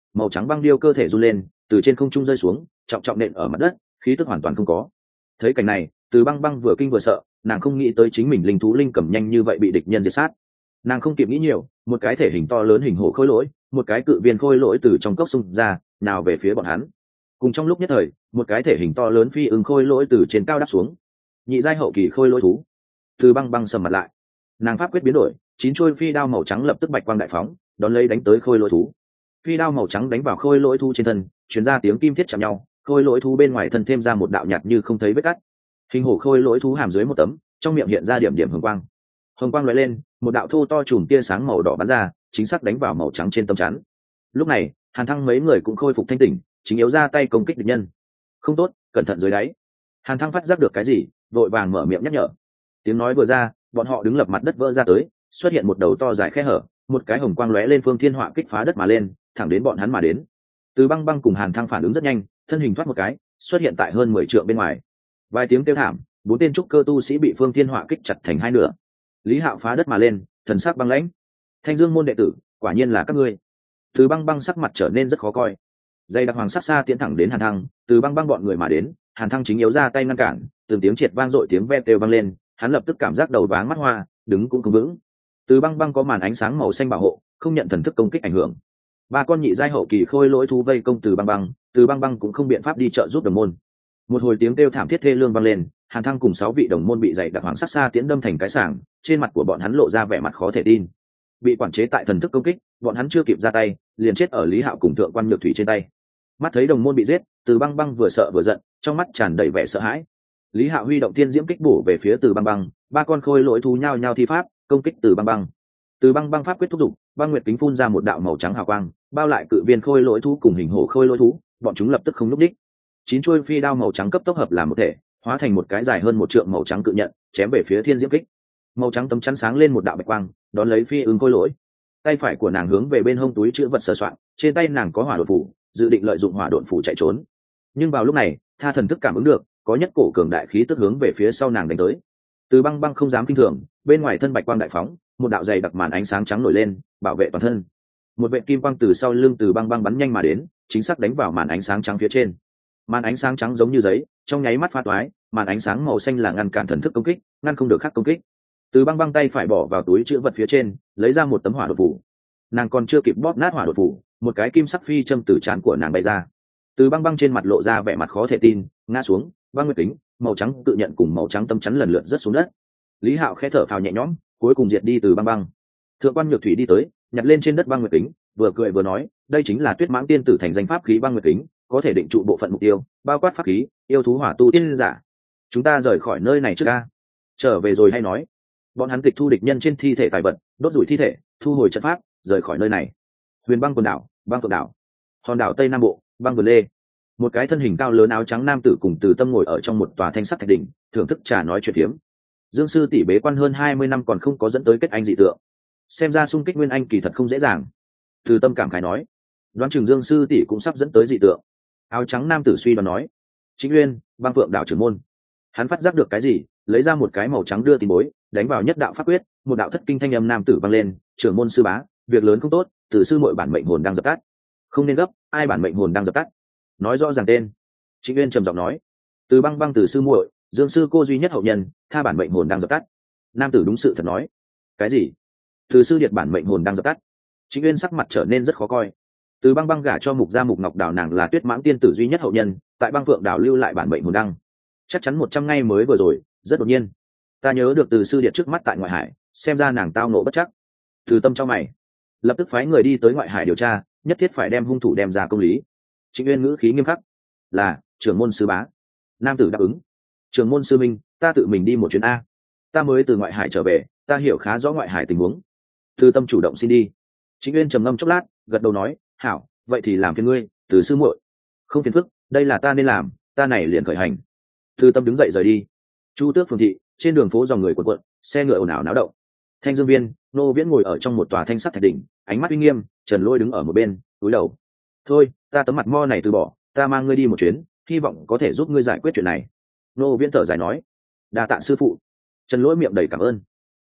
màu trắng băng điêu cơ thể run lên, từ trên không trung rơi xuống, trọng trọng nện ở mặt đất, khí tức hoàn toàn không có. Thấy cảnh này, Từ Băng Băng vừa kinh vừa sợ, nàng không nghĩ tới chính mình linh thú linh cầm nhanh như vậy bị địch nhân diệt sát. Nàng không kịp nghĩ nhiều, một cái thể hình to lớn hình hổ khôi lỗi, một cái cự viên khôi lỗi từ trong cốc xung ra, nào về phía bọn hắn. Cùng trong lúc nhất thời, một cái thể hình to lớn phi ưng khôi lỗi từ trên cao đáp xuống. Nhị giai hậu kỳ khôi lỗi thú. Từ Băng Băng sầm mặt lại, nàng pháp quyết biến đổi, 9 chuôi phi đao màu trắng lập tức bạch quang đại phóng, đón lấy đánh tới khôi lỗi thú. Phi đao màu trắng đánh vào khôi lỗi thú trên thân, truyền ra tiếng kim thiết chạm nhau, khôi lỗi thú bên ngoài thân thêm ra một đạo nhạt như không thấy vết cắt. Hình hổ khôi lỗi thú hàm dưới một tấm, trong miệng hiện ra điểm điểm hồng quang. Hồng quang lóe lên, một đạo thô to chùm tia sáng màu đỏ bắn ra, chính xác đánh vào màu trắng trên tấm chắn. Lúc này, Hàn Thăng mấy người cũng khôi phục thanh tỉnh, chính yếu ra tay công kích địch nhân. Không tốt, cẩn thận dưới đáy. Hàn Thăng phát giác được cái gì, vội vàng mở miệng nhắc nhở. Tiếng nói vừa ra, bọn họ đứng lập mặt đất vỡ ra tới, xuất hiện một đầu to dài khe hở, một cái hồng quang lóe lên phương thiên họa kích phá đất mà lên, thẳng đến bọn hắn mà đến. Từ Băng Băng cùng Hàn Thăng phản ứng rất nhanh, thân hình thoát một cái, xuất hiện tại hơn 10 trượng bên ngoài. Vài tiếng kêu thảm, 4 tên trúc cơ tu sĩ bị phương thiên họa kích chặt thành hai nửa. Lý Hạo phá đất mà lên, thần sắc băng lãnh. Thanh Dương môn đệ tử, quả nhiên là các ngươi. Từ Băng Băng sắc mặt trở nên rất khó coi. Dây đặc hoàng sát xa tiến thẳng đến Hàn Thăng, Từ Băng Băng bọn người mà đến, Hàn Thăng chính yếu ra tay ngăn cản, từng tiếng triệt vang dội tiếng ve kêu vang lên, hắn lập tức cảm giác đầu váng mắt hoa, đứng cũng không vững. Từ Băng Băng có màn ánh sáng màu xanh bảo hộ, không nhận thần thức công kích ảnh hưởng. Ba con nhị giai hậu kỳ khôi lỗi thú vây công Từ Băng Băng, Từ Băng Băng cũng không biện pháp đi trợ giúp đồng môn. Một hồi tiếng kêu thảm thiết thê lương vang lên, Hàn Thăng cùng 6 vị đồng môn bị dày đặc hoàng sát xa tiến đâm thành cái sảng, trên mặt của bọn hắn lộ ra vẻ mặt khó thể tin. Bị quản chế tại thần thức công kích, bọn hắn chưa kịp ra tay, liền chết ở Lý Hạo cùng thượng quan Nhược Thủy trên tay. Mắt thấy đồng môn bị giết, Từ Băng Băng vừa sợ vừa giận, trong mắt tràn đầy vẻ sợ hãi. Lý Hạo huy động thiên diễm kích bổ về phía Từ Băng Băng, ba con khôi lỗi thú nhao nhao thi pháp công kích Từ Băng Băng. Từ Băng Băng pháp quyết thúc giục, băng nguyệt kính phun ra một đạo màu trắng hào quang, bao lại cự viên khôi lỗi thú cùng hình hổ khôi lỗi thú, bọn chúng lập tức không lúc đích. 9 chuôi phi đao màu trắng cấp tốc hợp làm một thể, hóa thành một cái dài hơn 1 trượng màu trắng cự nhận, chém về phía thiên diễm kích. Màu trắng tấm chắn sáng lên một đạo bạch quang, đón lấy phi ưng khôi lỗi. Tay phải của nàng hướng về bên hông túi chữ vật sờ soạn, trên tay nàng có hỏa độn phủ, dự định lợi dụng hỏa độn phủ chạy trốn. Nhưng vào lúc này, Tha thần thức cảm ứng được, có nhất cổ cường đại khí tức hướng về phía sau nàng đánh tới. Từ Băng Băng không dám kinh thường, bên ngoài thân bạch quang đại phóng, một đạo dày đặc màn ánh sáng trắng nổi lên, bảo vệ toàn thân. Một vệt kim quang từ sau lưng Từ Băng Băng bắn nhanh mà đến, chính xác đánh vào màn ánh sáng trắng phía trên. Màn ánh sáng trắng giống như giấy, trong nháy mắt phá toái, màn ánh sáng màu xanh là ngăn cản thần thức công kích, ngăn không được khác công kích. Từ Băng Băng tay phải bỏ vào túi trữ vật phía trên, lấy ra một tấm hỏa độn phủ. Nàng còn chưa kịp bóp nát hỏa độn phủ, một cái kim sắc phi châm từ trán của nàng bay ra. Từ Băng Băng trên mặt lộ ra vẻ mặt khó thể tin, ngã xuống, băng nguyệt kính, màu trắng tự nhận cùng màu trắng tâm chắn lần lượt rớt xuống đất. Lý Hạo khẽ thở phào nhẹ nhõm, cuối cùng diệt đi Từ Băng Băng. Thượng quan Nhược Thủy đi tới, nhặt lên trên đất băng nguyệt kính, vừa cười vừa nói, đây chính là Tuyết Mãng tiên tử thành danh pháp khí băng nguyệt kính, có thể định trụ bộ phận mục tiêu, bao quát pháp khí, yêu thú hỏa tu tiên giả. Chúng ta rời khỏi nơi này trước a. Trở về rồi hay nói. Bọn hắn tịch thu địch nhân trên thi thể tài vật, đốt rủi thi thể, thu hồi trận pháp, rời khỏi nơi này. Huyền băng quần đảo, băng phượng đảo, hòn đảo tây nam bộ, băng vườn lê. Một cái thân hình cao lớn áo trắng nam tử cùng Từ Tâm ngồi ở trong một tòa thanh sắt thạch đỉnh, thưởng thức trà nói chuyện phiếm. Dương sư tỷ bế quan hơn 20 năm còn không có dẫn tới kết anh dị tượng, xem ra xung kích nguyên anh kỳ thật không dễ dàng. Từ Tâm cảm khái nói, đoán chừng Dương sư tỷ cũng sắp dẫn tới dị tượng. Áo trắng nam tử suy đoán nói, Chính Uyên, băng phượng đảo trưởng môn. Hắn phát giác được cái gì, lấy ra một cái màu trắng đưa tin bối, đánh vào nhất đạo pháp quyết, một đạo thất kinh thanh âm nam tử vang lên, trưởng môn sư bá, việc lớn không tốt, từ sư muội bản mệnh hồn đang dập tắt. Không nên gấp, ai bản mệnh hồn đang dập tắt? Nói rõ ràng tên. Chính Uyên trầm giọng nói, Từ Băng Băng từ sư muội, Dương sư cô duy nhất hậu nhân, tha bản mệnh hồn đang dập tắt. Nam tử đúng sự thật nói. Cái gì? Từ sư điệt bản mệnh hồn đang dập tắt. Chính Uyên sắc mặt trở nên rất khó coi. Từ Băng Băng gả cho Mục gia Mục Ngọc Đảo, nàng là Tuyết Mãng tiên tử duy nhất hậu nhân, tại Băng Phượng đảo lưu lại bản mệnh hồn đăng. Chắc chắn 100 ngày mới vừa rồi, rất đột nhiên. Ta nhớ được Từ sư điệt trước mắt tại ngoại hải, xem ra nàng tao ngộ bất chắc. Từ Tâm cho mày, lập tức phái người đi tới ngoại hải điều tra, nhất thiết phải đem hung thủ đem ra công lý. Trịnh Uyên ngữ khí nghiêm khắc, là trưởng môn sư bá. Nam tử đáp ứng. Trưởng môn sư minh, ta tự mình đi một chuyến a. Ta mới từ ngoại hải trở về, ta hiểu khá rõ ngoại hải tình huống. Từ Tâm chủ động xin đi. Trịnh Uyên trầm ngâm chốc lát, gật đầu nói, hảo, vậy thì làm phiền ngươi, Từ sư muội. Không phiền phức, đây là ta nên làm, ta này liền khởi hành. Từ Tâm đứng dậy rời đi. Chu Tước phường thị, trên đường phố dòng người cuộn cuộn, xe ngựa ồn ào náo động. Thanh Dương Viên, Nô Viễn ngồi ở trong một tòa thanh sắt thạch đỉnh, ánh mắt uy nghiêm. Trần Lôi đứng ở một bên, cúi đầu. Thôi, ta tấm mặt mo này từ bỏ, ta mang ngươi đi một chuyến, hy vọng có thể giúp ngươi giải quyết chuyện này. Nô Viễn thở dài nói, đa tạ sư phụ. Trần Lỗi miệng đầy cảm ơn.